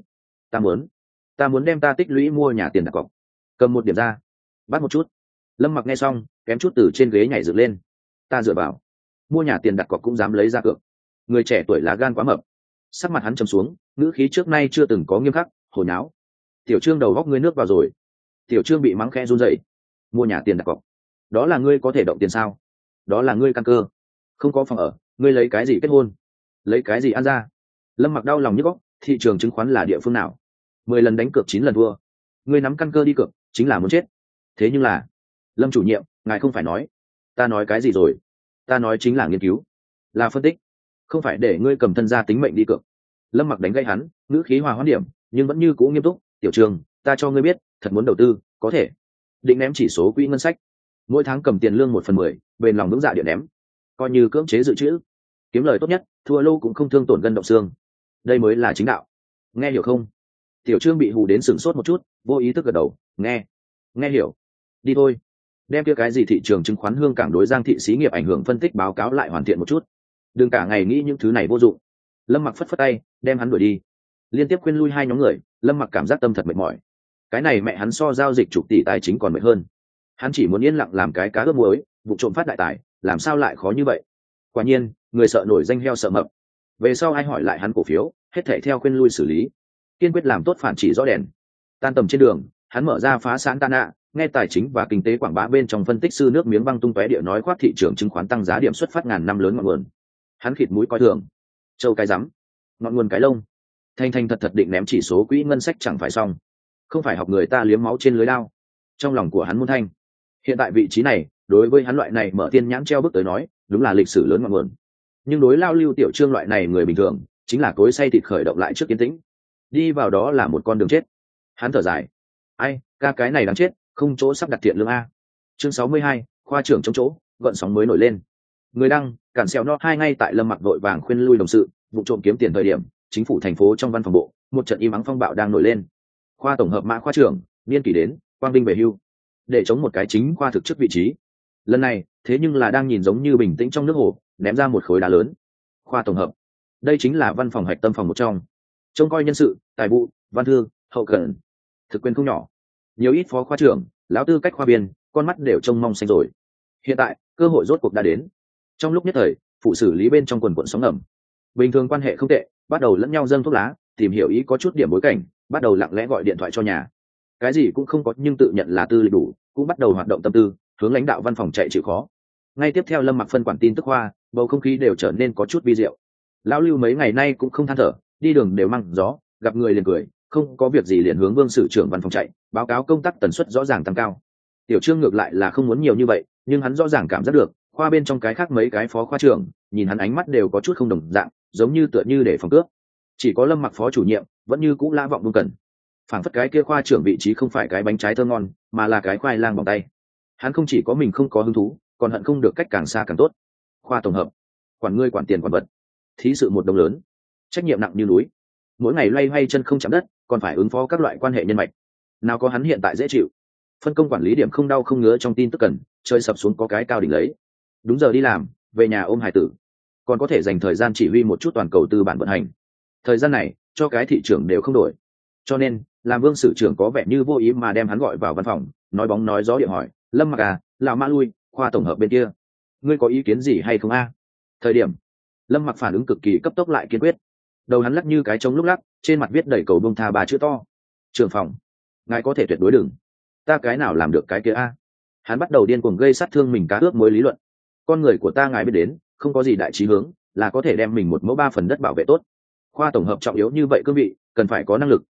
Ta muốn đem ta tích lũy mua nhà tiền đặt cọc. Cầm một điểm ra. Bắt một chút. Lâm Mặc nghe xong, kém chút từ trên ghế nhảy dựng lên. Ta dựa vào. Mua nhà tiền đặt cọc cũng dám lấy ra cược. Người trẻ tuổi lá gan quá mập. Sắc mặt hắn trầm xuống, ngữ khí trước nay chưa từng có nghiêm khắc, hồi nháo. Tiểu Trương đầu góc ngươi nước vào rồi. Tiểu Trương bị mắng khẽ run rẩy. Mua nhà tiền đặt cọc. Đó là ngươi có thể động tiền sao? Đó là ngươi căn cơ. Không có phòng ở, ngươi lấy cái gì kết hôn? Lấy cái gì ăn ra? Lâm Mặc đau lòng nhức óc, thị trường chứng khoán là địa phương nào? 10 lần đánh cược 9 lần thua. Ngươi nắm căn cơ đi cược, chính là muốn chết. Thế nhưng là, Lâm chủ nhiệm, ngài không phải nói. Ta nói cái gì rồi? Ta nói chính là nghiên cứu, là phân tích, không phải để ngươi cầm thân gia tính mệnh đi cược. Lâm Mặc đánh gây hắn, ngữ khí hòa hoãn điểm, nhưng vẫn như cũ nghiêm túc. Tiểu Trường, ta cho ngươi biết, thật muốn đầu tư, có thể định ném chỉ số quỹ ngân sách, mỗi tháng cầm tiền lương 1/10, bền lòng vững dạ điện ném, coi như cưỡng chế dự trữ, kiếm lời tốt nhất, thua lâu cũng không thương tổn gân động xương. Đây mới là chính đạo, nghe hiểu không? Tiểu Trương bị hù đến sửng sốt một chút, vô ý thức gật đầu, nghe hiểu. Đi thôi, đem kia cái gì thị trường chứng khoán Hương Cảng đối Giang thị xí nghiệp ảnh hưởng phân tích báo cáo lại hoàn thiện một chút, đừng cả ngày nghĩ những thứ này vô dụng. Lâm Mặc phất phất tay, đem hắn đuổi đi. Liên tiếp khuyên lui hai nhóm người, Lâm Mặc cảm giác tâm thật mệt mỏi. Cái này mẹ hắn so giao dịch chục tỷ tài chính còn mệt hơn. Hắn chỉ muốn yên lặng làm cái cá ướp muối, vụ trộm phát đại tài, làm sao lại khó như vậy? Quả nhiên, người sợ nổi danh heo sợ mập. Về sau ai hỏi lại hắn cổ phiếu, hết thảy theo khuyên lui xử lý, kiên quyết làm tốt phản chỉ rõ đèn. Tan tầm trên đường, hắn mở ra phá sản tan nạ, nghe tài chính và kinh tế quảng bá bên trong phân tích sư nước miếng băng tung tóe địa nói khoác thị trường chứng khoán tăng giá điểm xuất phát ngàn năm lớn ngọn nguồn. Hắn khịt mũi coi thường. Châu cái rắm, ngọn nguồn cái lông. Thanh thật định ném chỉ số quỹ ngân sách chẳng phải xong. Không phải học người ta liếm máu trên lưới lao. Trong lòng của hắn muôn thanh. Hiện tại vị trí này, đối với hắn loại này mở tiên nhãn treo bước tới nói, đúng là lịch sử lớn ngọn nguồn. Nhưng đối Lao Lưu Tiểu Trương loại này người bình thường, chính là cối xay thịt khởi động lại trước yên tĩnh. Đi vào đó là một con đường chết. Hắn thở dài. Ai, ca cái này đáng chết, không chỗ sắp đặt thiện lương a. Chương 62, khoa trưởng chống chỗ, gợn sóng mới nổi lên. Người đăng, cản xèo no hai ngay tại Lâm Mặc vội vàng khuyên lui đồng sự, vụ trộm kiếm tiền thời điểm, chính phủ thành phố trong văn phòng bộ, một trận im ắng phong bạo đang nổi lên. Khoa tổng hợp mã khoa trưởng, niên kỷ đến, quang vinh về hưu, để chống một cái chính khoa thực chức vị trí. Lần này, thế nhưng là đang nhìn giống như bình tĩnh trong nước hồ, ném ra một khối đá lớn. Khoa tổng hợp, đây chính là văn phòng hạch tâm phòng một trong, trông coi nhân sự, tài vụ, văn thư, hậu cần, thực quyền không nhỏ. Nhiều ít phó khoa trưởng, lão tư cách khoa biên, con mắt đều trông mong xanh rồi. Hiện tại, cơ hội rốt cuộc đã đến. Trong lúc nhất thời, phụ xử lý bên trong quần quận sóng ngầm. Bình thường quan hệ không tệ, bắt đầu lẫn nhau dâng thuốc lá, tìm hiểu ý có chút điểm bối cảnh, bắt đầu lặng lẽ gọi điện thoại cho nhà. Cái gì cũng không có nhưng tự nhận là tư lịch đủ, cũng bắt đầu hoạt động tâm tư, hướng lãnh đạo văn phòng chạy chịu khó. Ngay tiếp theo Lâm Mặc phân quản tin tức khoa, bầu không khí đều trở nên có chút vi diệu. Lão Lưu mấy ngày nay cũng không than thở, đi đường đều mang gió, gặp người liền cười, không có việc gì liền hướng Vương sử trưởng văn phòng chạy, báo cáo công tác tần suất rõ ràng tăng cao. Tiểu Trương ngược lại là không muốn nhiều như vậy, nhưng hắn rõ ràng cảm giác được, khoa bên trong cái khác mấy cái phó khoa trưởng, nhìn hắn ánh mắt đều có chút không đồng dạng, giống như tựa như để phòng cướp. Chỉ có Lâm Mặc phó chủ nhiệm, vẫn như cũ lã vọng buông cần. Phảng phất cái kia khoa trưởng vị trí không phải cái bánh trái thơm ngon, mà là cái khoai lang bằng tay. Hắn không chỉ có mình không có hứng thú, còn hận không được cách càng xa càng tốt. Khoa tổng hợp, quản ngươi quản tiền quản vật, thí sự một đồng lớn, trách nhiệm nặng như núi, mỗi ngày loay hoay chân không chạm đất, còn phải ứng phó các loại quan hệ nhân mạch. Nào có hắn hiện tại dễ chịu, phân công quản lý điểm không đau không ngứa trong tin tức cần, chơi sập xuống có cái cao đỉnh lấy. Đúng giờ đi làm, về nhà ôm hài tử, còn có thể dành thời gian chỉ huy một chút toàn cầu tư bản vận hành. Thời gian này, cho cái thị trường đều không đổi. Cho nên, làm Vương sử trưởng có vẻ như vô ý mà đem hắn gọi vào văn phòng, nói bóng nói gió địa hỏi, Lâm Mặc à, lão mã lui, khoa tổng hợp bên kia, ngươi có ý kiến gì hay không a? Thời điểm, Lâm Mặc phản ứng cực kỳ cấp tốc lại kiên quyết. Đầu hắn lắc như cái trống lúc lắc, trên mặt viết đầy cầu bông tha 3 chữ to. Trưởng phòng, ngài có thể tuyệt đối đừng. Ta cái nào làm được cái kia a? Hắn bắt đầu điên cuồng gây sát thương mình cá ướp mối lý luận. Con người của ta ngài biết đến, không có gì đại chí hướng, là có thể đem mình 1 mẫu 3 phần đất bảo vệ tốt. Khoa tổng hợp trọng yếu như vậy cương vị, cần phải có năng lực,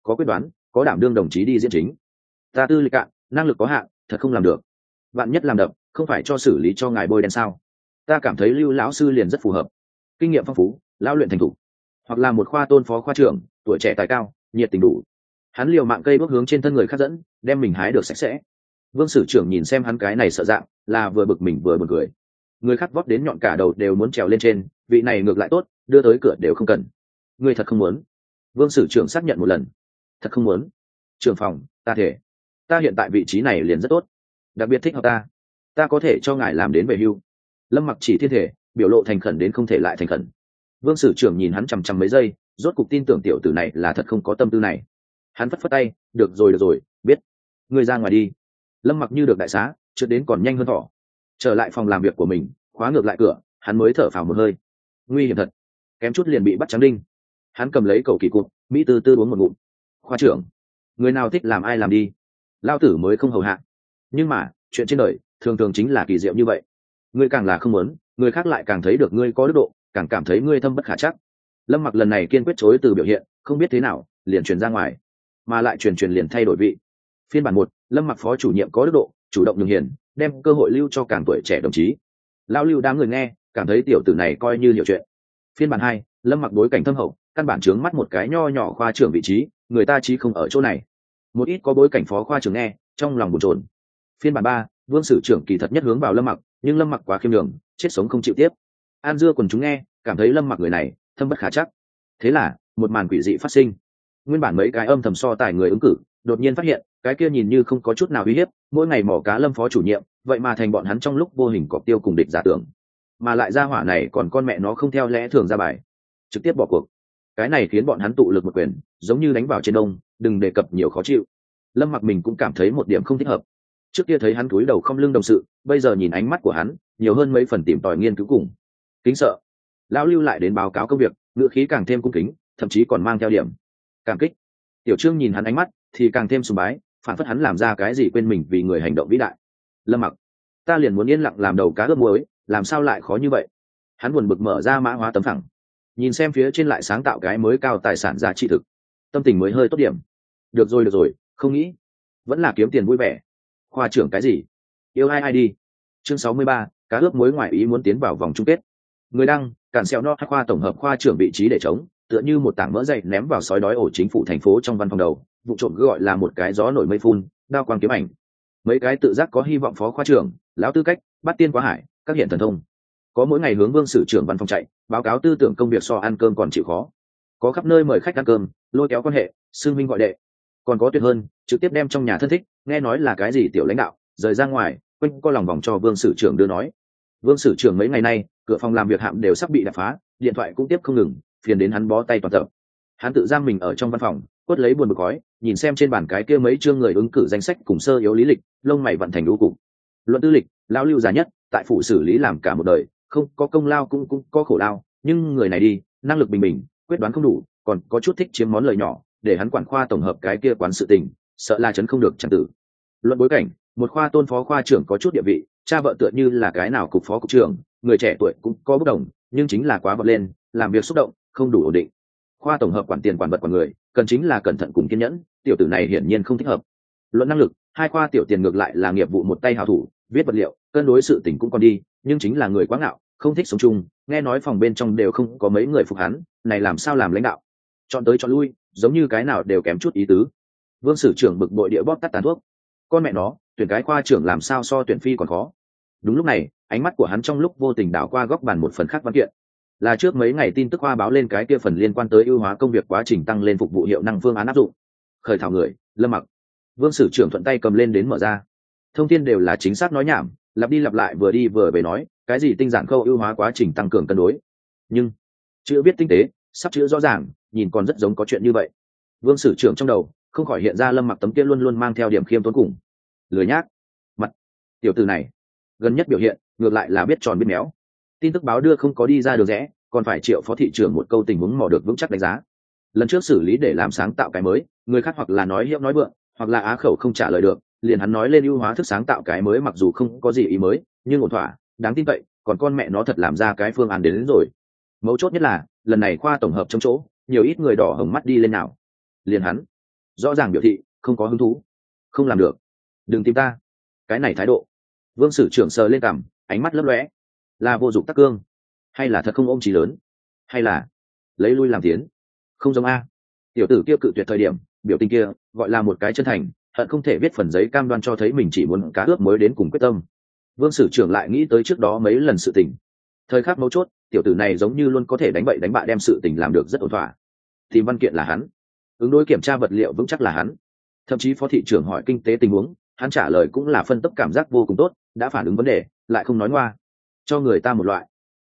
có quyết đoán, có đảm đương đồng chí đi diễn chính. Ta tư lịch cạn, năng lực có hạn, thật không làm được. Bạn nhất làm đập, không phải cho xử lý cho ngài bôi đen sao? Ta cảm thấy Lưu lão sư liền rất phù hợp, kinh nghiệm phong phú, lao luyện thành thục, hoặc là một khoa tôn phó khoa trưởng, tuổi trẻ tài cao, nhiệt tình đủ. Hắn liều mạng cây bước hướng trên thân người khác dẫn, đem mình hái được sạch sẽ. Vương sử trưởng nhìn xem hắn cái này sợ dạng, là vừa bực mình vừa buồn cười. Người khác vót đến nhọn cả đầu đều muốn trèo lên trên, vị này ngược lại tốt, đưa tới cửa đều không cần. Người thật không muốn. Vương sử trưởng xác nhận một lần. Thật không muốn. Trưởng phòng, ta thể. Ta hiện tại vị trí này liền rất tốt, đặc biệt thích hợp ta. Ta có thể cho ngài làm đến về hưu. Lâm Mặc chỉ thiên thể, biểu lộ thành khẩn đến không thể lại thành khẩn. Vương sử trưởng nhìn hắn chằm chằm mấy giây, rốt cục tin tưởng tiểu tử này là thật không có tâm tư này. Hắn phất phất tay, được rồi, biết. Ngươi ra ngoài đi. Lâm Mặc như được đại xá, trượt đến còn nhanh hơn thỏ. Trở lại phòng làm việc của mình, khóa ngược lại cửa, hắn mới thở phào một hơi. Nguy hiểm thật, kém chút liền bị bắt trắng đinh. Hắn cầm lấy cầu kỳ cụt, mỹ tư tư uống một ngụm. Khoa trưởng, người nào thích làm ai làm đi, lao tử mới không hầu hạ. Nhưng mà chuyện trên đời thường thường chính là kỳ diệu như vậy, ngươi càng là không muốn, người khác lại càng thấy được ngươi có đức độ, càng cảm thấy ngươi thâm bất khả chắc. Lâm Mặc lần này kiên quyết chối từ biểu hiện, không biết thế nào liền truyền ra ngoài, mà lại truyền liền thay đổi vị. Phiên bản 1, Lâm Mặc phó chủ nhiệm có đức độ, chủ động nhường hiền, đem cơ hội lưu cho càng tuổi trẻ đồng chí. Lao lưu đám người nghe, cảm thấy tiểu tử này coi như hiểu chuyện. Phiên bản 2, Lâm Mặc bối cảnh thâm hậu, căn bản chướng mắt một cái nho nhỏ khoa trưởng vị trí, người ta chí không ở chỗ này. Một ít có bối cảnh phó khoa trưởng nghe, trong lòng bồn chồn. Phiên bản 3, Vương sử trưởng kỳ thật nhất hướng vào Lâm Mặc, nhưng Lâm Mặc quá khiêm nhường, chết sống không chịu tiếp. An dưa quần chúng nghe, cảm thấy Lâm Mặc người này thâm bất khả chắc. Thế là một màn quỷ dị phát sinh. Nguyên bản mấy cái âm thầm so tài người ứng cử, đột nhiên phát hiện cái kia nhìn như không có chút nào uy hiếp, mỗi ngày mỏ cá Lâm phó chủ nhiệm, vậy mà thành bọn hắn trong lúc vô hình cọp tiêu cùng địch giả tưởng. Mà lại ra hỏa này còn con mẹ nó không theo lẽ thường ra bài, trực tiếp bỏ cuộc. Cái này khiến bọn hắn tụ lực một quyền, giống như đánh vào trên đông, đừng đề cập nhiều khó chịu. Lâm Mặc mình cũng cảm thấy một điểm không thích hợp. Trước kia thấy hắn cúi đầu không lưng đồng sự, bây giờ nhìn ánh mắt của hắn nhiều hơn mấy phần tìm tòi nghiên cứu cùng kính sợ. Lão lưu lại đến báo cáo công việc, ngữ khí càng thêm cung kính, thậm chí còn mang theo điểm cảm kích. Tiểu Trương nhìn hắn ánh mắt thì càng thêm sùng bái, phản phất hắn làm ra cái gì quên mình vì người hành động vĩ đại. Lâm Mặc, ta liền muốn yên lặng làm đầu cá ướp muối, làm sao lại khó như vậy? Hắn buồn bực mở ra mã hóa tấm phẳng, nhìn xem phía trên lại sáng tạo cái mới cao tài sản giá trị thực, tâm tình mới hơi tốt điểm. Được rồi, không nghĩ, vẫn là kiếm tiền vui vẻ. Khoa trưởng cái gì? Yêu ai đi. Chương 63, cá ướp muối ngoài ý muốn tiến vào vòng chung kết. Người đăng, cản xeo no khoa tổng hợp khoa trưởng vị trí để chống, tựa như một tảng mỡ dày ném vào sói đói ổ chính phủ thành phố trong văn phòng đầu, vụ trộm cứ gọi là một cái gió nổi mây phun, đao quang kiếm ảnh. Mấy cái tự giác có hy vọng phó khoa trưởng, lão tư cách, bắt tiên quá hải, các hiện thần thông. Có mỗi ngày hướng Vương sử trưởng văn phòng chạy, báo cáo tư tưởng công việc so ăn cơm còn chịu khó. Có khắp nơi mời khách ăn cơm, lôi kéo quan hệ, xưng minh gọi đệ. Còn có tuyệt hơn, trực tiếp đem trong nhà thân thích, nghe nói là cái gì tiểu lãnh đạo, rời ra ngoài, quanh co lòng vòng cho Vương sử trưởng đưa nói. Vương sử trưởng mấy ngày nay, cửa phòng làm việc hạm đều sắp bị đập phá, điện thoại cũng tiếp không ngừng, phiền đến hắn bó tay toàn tập. Hắn tự giam mình ở trong văn phòng, quất lấy buồn bực khói, nhìn xem trên bàn cái kia mấy chương người ứng cử danh sách cùng sơ yếu lý lịch, lông mày vận thành đu cục. Luận tư lịch, lão lưu già nhất, tại phủ xử lý làm cả một đời, không có công lao cũng có khổ lao, nhưng người này đi, năng lực bình bình, quyết đoán không đủ, còn có chút thích chiếm món lời nhỏ, để hắn quản khoa tổng hợp cái kia quán sự tình, sợ là chấn không được chẳng tử. Luận bối cảnh, một khoa tôn phó khoa trưởng có chút địa vị, cha vợ tựa như là cái nào cục phó cục trưởng, người trẻ tuổi cũng có bất đồng, nhưng chính là quá vọt lên, làm việc xúc động, không đủ ổn định. Khoa tổng hợp quản tiền quản vật quản người, cần chính là cẩn thận cùng kiên nhẫn, tiểu tử này hiển nhiên không thích hợp. Luận năng lực, hai khoa tiểu tiền ngược lại là nghiệp vụ một tay hảo thủ, viết vật liệu, cân đối sự tình cũng còn đi, nhưng chính là người quá ngạo, không thích sống chung, nghe nói phòng bên trong đều không có mấy người phục hắn, này làm sao làm lãnh đạo? Chọn tới chọn lui, giống như cái nào đều kém chút ý tứ. Vương sử trưởng bực bội địa bóp tắt tàn thuốc. Con mẹ nó, tuyển cái khoa trưởng làm sao so tuyển phi còn khó. Đúng lúc này, ánh mắt của hắn trong lúc vô tình đảo qua góc bàn một phần khác văn kiện, là trước mấy ngày tin tức khoa báo lên cái kia phần liên quan tới ưu hóa công việc quá trình tăng lên phục vụ hiệu năng phương án áp dụng. Khởi thảo người, Lâm Mặc. Vương sử trưởng thuận tay cầm lên đến mở ra. Thông tin đều là chính xác nói nhảm, lặp đi lặp lại vừa đi vừa về nói, cái gì tinh giản khâu ưu hóa quá trình tăng cường cân đối. Nhưng chữ viết tinh tế, sắp chữ rõ ràng, nhìn còn rất giống có chuyện như vậy. Vương sử trưởng trong đầu không khỏi hiện ra Lâm Mặc tấm kia luôn luôn mang theo điểm khiêm tốn cùng lười nhác mặt. Tiểu tử này gần nhất biểu hiện ngược lại là biết tròn biết méo. Tin tức báo đưa không có đi ra được rẽ, còn phải triệu phó thị trưởng một câu tình huống mò được vững chắc đánh giá. Lần trước xử lý để làm sáng tạo cái mới, người khác hoặc là nói hiệu nói vượng, hoặc là á khẩu không trả lời được, liền hắn nói lên ưu hóa thức sáng tạo cái mới, mặc dù không có gì ý mới, nhưng ổn thỏa, đáng tin cậy, còn con mẹ nó thật làm ra cái phương án đến rồi. Mấu chốt nhất là lần này khoa tổng hợp trong chỗ, nhiều ít người đỏ hồng mắt đi lên nào. Liền hắn rõ ràng biểu thị không có hứng thú. Không làm được, đừng tìm ta. Cái này thái độ. Vương sử trưởng sờ lên cằm, ánh mắt lấp lóe. Là vô dụng tắc cương, hay là thật không ôm chí lớn, hay là lấy lui làm tiến? Không giống a. Tiểu tử kia cự tuyệt thời điểm, biểu tình kia gọi là một cái chân thành, hận không thể viết phần giấy cam đoan cho thấy mình chỉ muốn cá ướp mới đến cùng quyết tâm. Vương sử trưởng lại nghĩ tới trước đó mấy lần sự tình. Thời khắc mấu chốt, tiểu tử này giống như luôn có thể đánh bậy đánh bạ đem sự tình làm được rất ổn thỏa. Tìm văn kiện là hắn, ứng đối kiểm tra vật liệu vững chắc là hắn, thậm chí phó thị trưởng hỏi kinh tế tình huống, hắn trả lời cũng là phân tích cảm giác vô cùng tốt, đã phản ứng vấn đề lại không nói ngoa, cho người ta một loại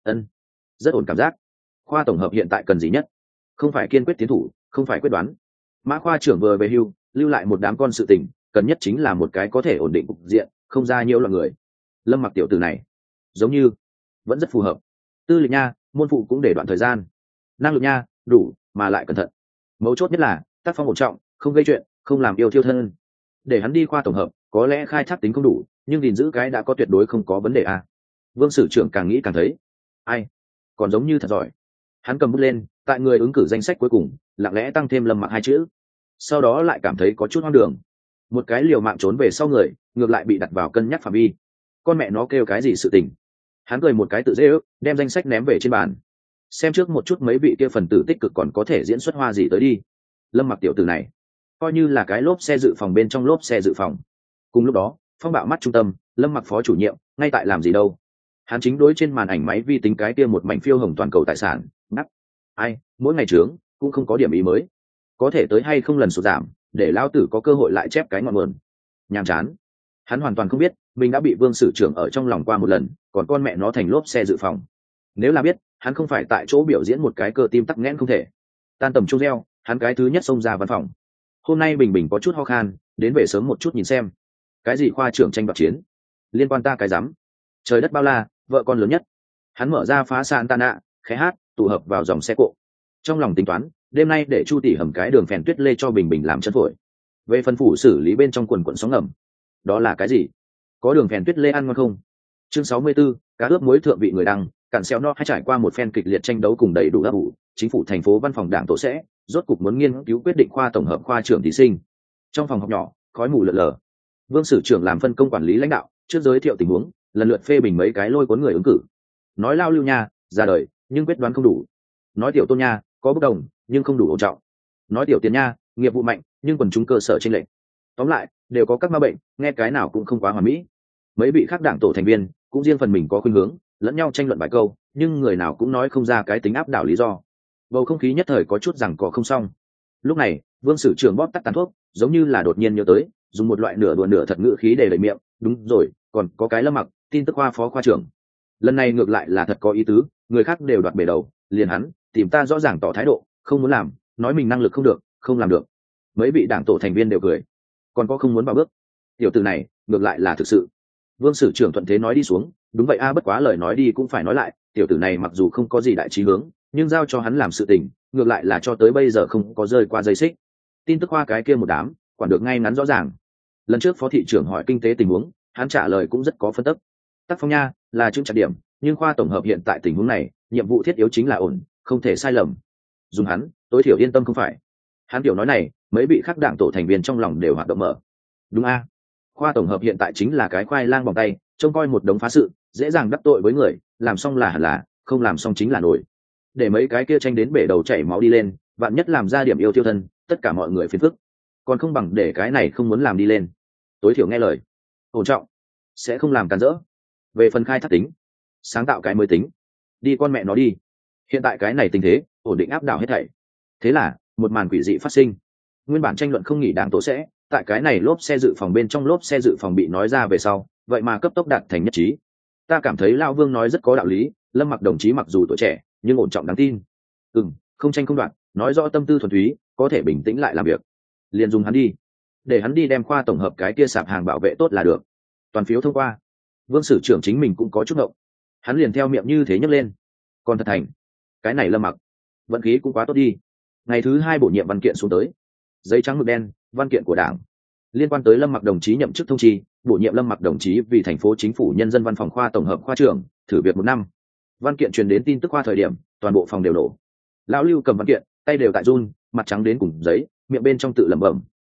rất ổn cảm giác. Khoa tổng hợp hiện tại cần gì nhất? Không phải kiên quyết tiến thủ, không phải quyết đoán. Mã khoa trưởng vừa về hưu, lưu lại một đám con sự tình, cần nhất chính là một cái có thể ổn định cục diện, không ra nhiễu loạn người. Lâm Mặc tiểu tử này giống như vẫn rất phù hợp. Tư lịch nha, môn phụ cũng để đoạn thời gian. Năng lực nha, đủ, mà lại cẩn thận. Mấu chốt nhất là tác phong ổn trọng, không gây chuyện, không làm yêu thiêu thân. Để hắn đi khoa tổng hợp, có lẽ khai thác tính không đủ, nhưng gìn giữ cái đã có tuyệt đối không có vấn đề à. Vương sử trưởng càng nghĩ càng thấy, ai còn giống như thật giỏi. Hắn cầm bút lên, tại người ứng cử danh sách cuối cùng lặng lẽ tăng thêm Lâm Mặc hai chữ, sau đó lại cảm thấy có chút hoang đường. Một cái liều mạng trốn về sau người, ngược lại bị đặt vào cân nhắc phạm vi. Con mẹ nó kêu cái gì sự tình? Hắn cười một cái tự dễ ước, đem danh sách ném về trên bàn. Xem trước một chút mấy vị kia phần tử tích cực còn có thể diễn xuất hoa gì tới đi. Lâm Mặc tiểu tử này coi như là cái lốp xe dự phòng bên trong lốp xe dự phòng. Cùng lúc đó, phong bạo mắt trung tâm, Lâm Mặc phó chủ nhiệm ngay tại làm gì đâu? Hắn chính đối trên màn ảnh máy vi tính cái kia một mảnh phiêu hồng toàn cầu tài sản ngắt. Ai mỗi ngày trướng cũng không có điểm ý mới, có thể tới hay không lần sụt giảm, để lão tử có cơ hội lại chép cái ngọn nguồn. Nhàm chán. Hắn hoàn toàn không biết mình đã bị Vương sử trưởng ở trong lòng qua một lần, còn con mẹ nó thành lốp xe dự phòng. Nếu là biết, hắn không phải tại chỗ biểu diễn một cái cơ tim tắc nghẽn không thể. Tan tầm trung reo, hắn cái thứ nhất xông ra văn phòng. Hôm nay bình bình có chút ho khan, đến về sớm một chút nhìn xem. Cái gì khoa trưởng tranh đoạt chiến, liên quan ta cái rắm. Trời đất bao la, vợ con lớn nhất. Hắn mở ra phá sạn tạ nạ, khẽ hát, tụ hợp vào dòng xe cộ. Trong lòng tính toán, đêm nay để Chu tỷ hầm cái đường phèn tuyết lê cho bình bình làm chân phổi. Về phân phủ xử lý bên trong quần quần sóng ngầm. Đó là cái gì? Có đường phèn tuyết lê ăn ngon không? Chương 64, cá ướp muối thượng vị người đăng, cản xeo no hay trải qua một phen kịch liệt tranh đấu cùng đầy đủ ấp ủ, chính phủ thành phố văn phòng đảng tổ sẽ rốt cục muốn nghiên cứu quyết định khoa tổng hợp khoa trưởng thí sinh. Trong phòng học nhỏ, khói mù lờ lờ. Vương sử trưởng làm phân công quản lý lãnh đạo, trước giới thiệu tình huống, lần lượt phê bình mấy cái lôi cuốn người ứng cử. Nói lao lưu nha, ra đời, nhưng quyết đoán không đủ. Nói tiểu tôn nha, có bất đồng, nhưng không đủ ổn trọng. Nói tiểu tiền nha, nghiệp vụ mạnh, nhưng quần chúng cơ sở chênh lệch. Tóm lại, đều có các ma bệnh, nghe cái nào cũng không quá hoàn mỹ. Mấy vị khác đảng tổ thành viên cũng riêng phần mình có khuynh hướng, lẫn nhau tranh luận vài câu, nhưng người nào cũng nói không ra cái tính áp đảo lý do. Bầu không khí nhất thời có chút rằng cò không xong. Lúc này, Vương sử trưởng bóp tắt tàn thuốc, giống như là đột nhiên nhớ tới, dùng một loại nửa đùa nửa thật ngữ khí để đẩy miệng. Đúng rồi, còn có cái Lâm Mặc, tin tức khoa phó khoa trưởng. Lần này ngược lại là thật có ý tứ, người khác đều đoạt bể đầu, liền hắn tìm ta rõ ràng tỏ thái độ, không muốn làm, nói mình năng lực không được, không làm được. Mấy vị đảng tổ thành viên đều cười. Còn có không muốn vào bước. Tiểu tử này ngược lại là thực sự. Vương sử trưởng thuận thế nói đi xuống, đúng vậy a, bất quá lời nói đi cũng phải nói lại, tiểu tử này mặc dù không có gì đại chí hướng, nhưng giao cho hắn làm sự tình, ngược lại là cho tới bây giờ không có rơi qua dây xích. Tin tức khoa cái kia một đám, quản được ngay ngắn rõ ràng. Lần trước phó thị trưởng hỏi kinh tế tình huống, hắn trả lời cũng rất có phân tích. Tác phong nha, là chương trọng điểm, nhưng khoa tổng hợp hiện tại tình huống này, nhiệm vụ thiết yếu chính là ổn, không thể sai lầm. Dùng hắn, tối thiểu yên tâm không phải. Hắn kiểu nói này, mấy vị khác đảng tổ thành viên trong lòng đều hoạt động mở. Đúng a, khoa tổng hợp hiện tại chính là cái khoai lang bằng tay, trông coi một đống phá sự, dễ dàng đắc tội với người, làm xong là hẳn là, không làm xong chính là nổi. Để mấy cái kia tranh đến bể đầu chảy máu đi lên, vạn nhất làm ra điểm yêu tiêu thân, tất cả mọi người phiền phức. Còn không bằng để cái này không muốn làm đi lên, tối thiểu nghe lời, ổn trọng, sẽ không làm cản rỡ. Về phần khai thác tính, sáng tạo cái mới tính, đi con mẹ nó đi. Hiện tại cái này tình thế ổn định áp đảo hết thảy. Thế là một màn quỷ dị phát sinh. Nguyên bản tranh luận không nghỉ đảng tổ sẽ, tại cái này lốp xe dự phòng bên trong lốp xe dự phòng bị nói ra về sau, vậy mà cấp tốc đạt thành nhất trí. Ta cảm thấy Lão Vương nói rất có đạo lý, Lâm Mặc đồng chí mặc dù tuổi trẻ nhưng ổn trọng đáng tin. Không tranh không đoạt, nói rõ tâm tư thuần túy, có thể bình tĩnh lại làm việc. Liền dùng hắn đi, để hắn đi đem khoa tổng hợp cái kia sạp hàng bảo vệ tốt là được. Toàn phiếu thông qua. Vương sử trưởng chính mình cũng có chút ngộng, hắn liền theo miệng như thế nhấc lên. Còn thật thành, cái này Lâm Mặc vận khí cũng quá tốt đi. Ngày thứ 2 bổ nhiệm văn kiện xuống tới, giấy trắng mực đen, văn kiện của đảng liên quan tới Lâm Mặc đồng chí nhậm chức thông chi, bổ nhiệm Lâm Mặc đồng chí vì thành phố chính phủ nhân dân văn phòng khoa tổng hợp khoa trưởng, thử việc 1 năm. Văn kiện truyền đến tin tức khoa thời điểm, toàn bộ phòng đều nổ. Lão Lưu cầm văn kiện, tay đều tại run, mặt trắng đến cùng giấy, miệng bên trong tự lẩm bẩm,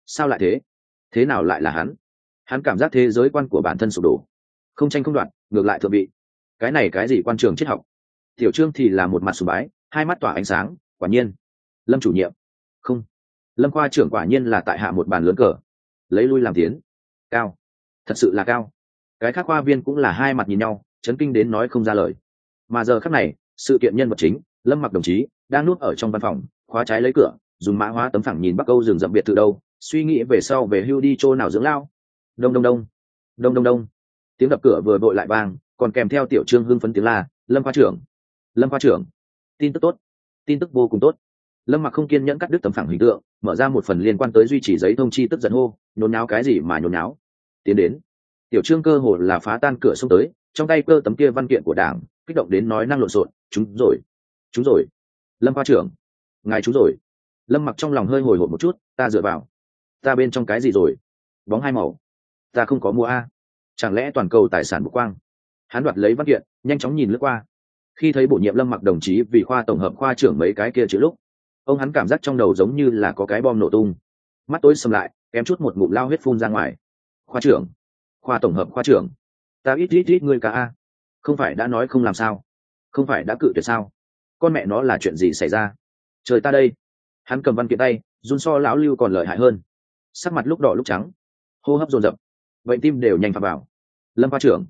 sao lại thế? Thế nào lại là hắn? Hắn cảm giác thế giới quan của bản thân sụp đổ, không tranh không đoạt, ngược lại thượng vị. Cái này cái gì quan trường triết học? Tiểu Trương thì là một mặt sùng bái, hai mắt tỏa ánh sáng. Quả nhiên, Lâm chủ nhiệm, không, Lâm khoa trưởng quả nhiên là tại hạ một bàn lớn cờ, lấy lui làm tiến. Cao, thật sự là cao. Cái khác khoa viên cũng là hai mặt nhìn nhau, chấn kinh đến nói không ra lời. Mà giờ khắc này, sự kiện nhân vật chính, Lâm Mặc đồng chí đang núp ở trong văn phòng, khóa trái lấy cửa, dùng mã hóa tấm phẳng nhìn Bắc Âu rừng rậm biệt từ đâu, suy nghĩ về sau về hưu đi chỗ nào dưỡng lao. Đông đông đông, đông đông đông, tiếng đập cửa vừa vội lại vang, còn kèm theo Tiểu Trương hưng phấn tiếng la, Lâm khoa trưởng, Lâm khoa trưởng, tin tức tốt, tin tức vô cùng tốt. Lâm Mặc không kiên nhẫn cắt đứt tấm phẳng hình tượng, mở ra một phần liên quan tới duy trì giấy thông chi, tức giận hô, nhốn nháo cái gì mà nhốn nháo? Tiến đến. Tiểu Trương cơ hồ là phá tan cửa xông tới, trong tay cơ tấm kia văn kiện của đảng, kích động đến nói năng lộn xộn, chúng rồi, chúng rồi. Lâm khoa trưởng, ngài chúng rồi. Lâm Mặc trong lòng hơi hồi hộp một chút, ta dựa vào, ta bên trong cái gì rồi? Bóng hai màu, ta không có mua a. Chẳng lẽ toàn cầu tài sản bộc quang? Hắn đoạt lấy văn kiện, nhanh chóng nhìn lướt qua. Khi thấy bổ nhiệm Lâm Mặc đồng chí vì khoa tổng hợp khoa trưởng mấy cái kia chữ lúc, ông hắn cảm giác trong đầu giống như là có cái bom nổ tung, mắt tối sầm lại, kém chút một ngụm lao huyết phun ra ngoài. Khoa trưởng, khoa tổng hợp khoa trưởng, ta ít ngươi cả a. Không phải đã nói không làm sao? Không phải đã cự tuyệt sao? Con mẹ nó là chuyện gì xảy ra? Trời ta đây. Hắn cầm văn kiện tay, run so lão Lưu còn lợi hại hơn, sắc mặt lúc đỏ lúc trắng, hô hấp dồn dập, vậy tim đều nhanh phập vào. Lâm khoa trưởng,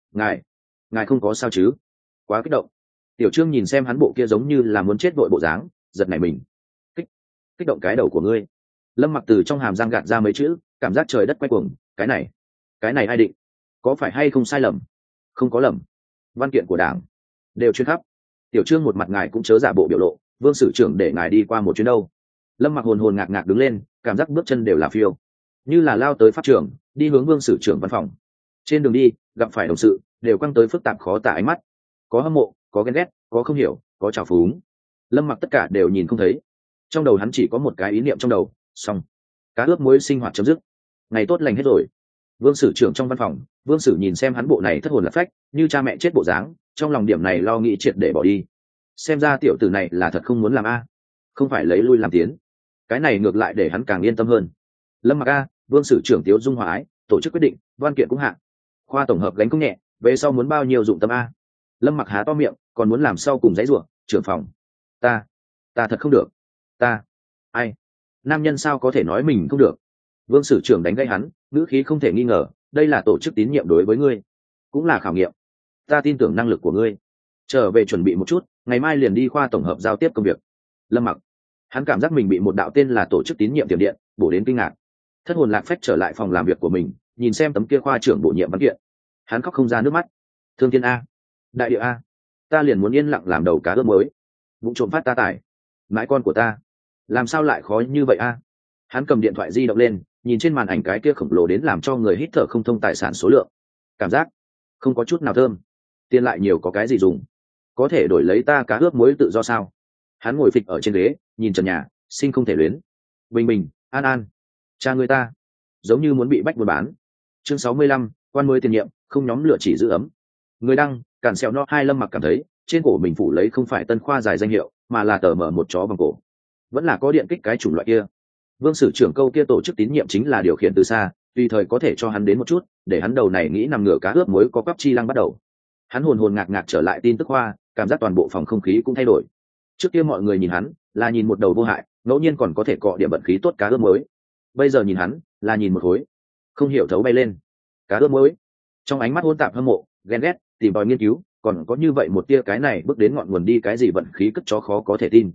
ngài không có sao chứ? Quá kích động. Tiểu Trương nhìn xem hắn bộ kia giống như là muốn chết vội bộ dáng, giật nảy mình. Kích động cái đầu của ngươi. Lâm Mặc từ trong hàm răng gạt ra mấy chữ, cảm giác trời đất quay cuồng. Cái này ai định? Có phải hay không sai lầm? Không có lầm. Văn kiện của đảng đều chuyên khắp. Tiểu Trương một mặt ngài cũng chớ giả bộ biểu lộ, Vương sử trưởng để ngài đi qua một chuyến đâu. Lâm Mặc hồn hồn ngạc ngạc đứng lên, cảm giác bước chân đều là phiêu, như là lao tới pháp trưởng, đi hướng Vương sử trưởng văn phòng. Trên đường đi, gặp phải đồng sự, đều quăng tới phức tạp khó tả ánh mắt, có hâm mộ, có ghen ghét, có không hiểu, có trào phúng. Lâm Mặc tất cả đều nhìn không thấy. Trong đầu hắn chỉ có một cái ý niệm trong đầu, xong, cá ướp muối sinh hoạt chấm dứt, ngày tốt lành hết rồi. Vương sử trưởng trong văn phòng, Vương sử nhìn xem hắn bộ này thất hồn lạc phách, như cha mẹ chết bộ dáng, trong lòng điểm này lo nghĩ triệt để bỏ đi. Xem ra tiểu tử này là thật không muốn làm a, không phải lấy lui làm tiến. Cái này ngược lại để hắn càng yên tâm hơn. Lâm Mặc a, Vương sử trưởng Tiếu Dung hòa ái, tổ chức quyết định, văn kiện cũng hạ, khoa tổng hợp gánh cũng nhẹ, về sau muốn bao nhiêu dụng tâm a. Lâm Mặc há to miệng, còn muốn làm sau cùng dãy rủa, trưởng phòng, ta thật không được, ai, nam nhân sao có thể nói mình không được? Vương sử trưởng đánh gãy hắn, ngữ khí không thể nghi ngờ, đây là tổ chức tín nhiệm đối với ngươi, cũng là khảo nghiệm, ta tin tưởng năng lực của ngươi, trở về chuẩn bị một chút, ngày mai liền đi khoa tổng hợp giao tiếp công việc. Lâm Mặc, hắn cảm giác mình bị một đạo tên là tổ chức tín nhiệm tiềm điện bổ đến kinh ngạc, thất hồn lạc phách trở lại phòng làm việc của mình, nhìn xem tấm kia khoa trưởng bổ nhiệm văn kiện, hắn khóc không ra nước mắt. Thương thiên a, đại địa a, ta liền muốn yên lặng làm đầu cá ướp mới, vụ trộm phát ta tài, mãi con của ta, làm sao lại khó như vậy a? Hắn cầm điện thoại di động lên, nhìn trên màn ảnh cái kia khổng lồ đến làm cho người hít thở không thông tài sản số lượng, cảm giác không có chút nào thơm. Tiền lại nhiều có cái gì dùng? Có thể đổi lấy ta cá ướp muối tự do sao? Hắn ngồi phịch ở trên ghế, nhìn trần nhà, sinh không thể luyến. Bình bình, an an, cha người ta giống như muốn bị bách buôn bán. Chương 65, quan mới tiền nhiệm, không nhóm lửa chỉ giữ ấm. Người đăng, cản sẹo no hai. Lâm Mặc cảm thấy trên cổ mình phủ lấy không phải tân khoa dài danh hiệu, mà là tờ mở một chó bằng cổ, vẫn là có điện kích cái chủng loại kia. Vương sử trưởng câu kia tổ chức tín nhiệm chính là điều khiển từ xa, tùy thời có thể cho hắn đến một chút, để hắn đầu này nghĩ nằm ngửa cá ướp muối có quắp chi lăng bắt đầu. Hắn hồn hồn ngạc ngạc trở lại tin tức khoa, cảm giác toàn bộ phòng không khí cũng thay đổi. Trước kia mọi người nhìn hắn là nhìn một đầu vô hại, ngẫu nhiên còn có thể cọ điểm bận khí tốt cá ướp muối, bây giờ nhìn hắn là nhìn một khối không hiểu thấu bay lên cá ướp muối. Trong ánh mắt hỗn tạp hâm mộ, ghen ghét, tìm tòi nghiên cứu, còn có như vậy một tia cái này bước đến ngọn nguồn đi cái gì vận khí cất chó khó có thể tin.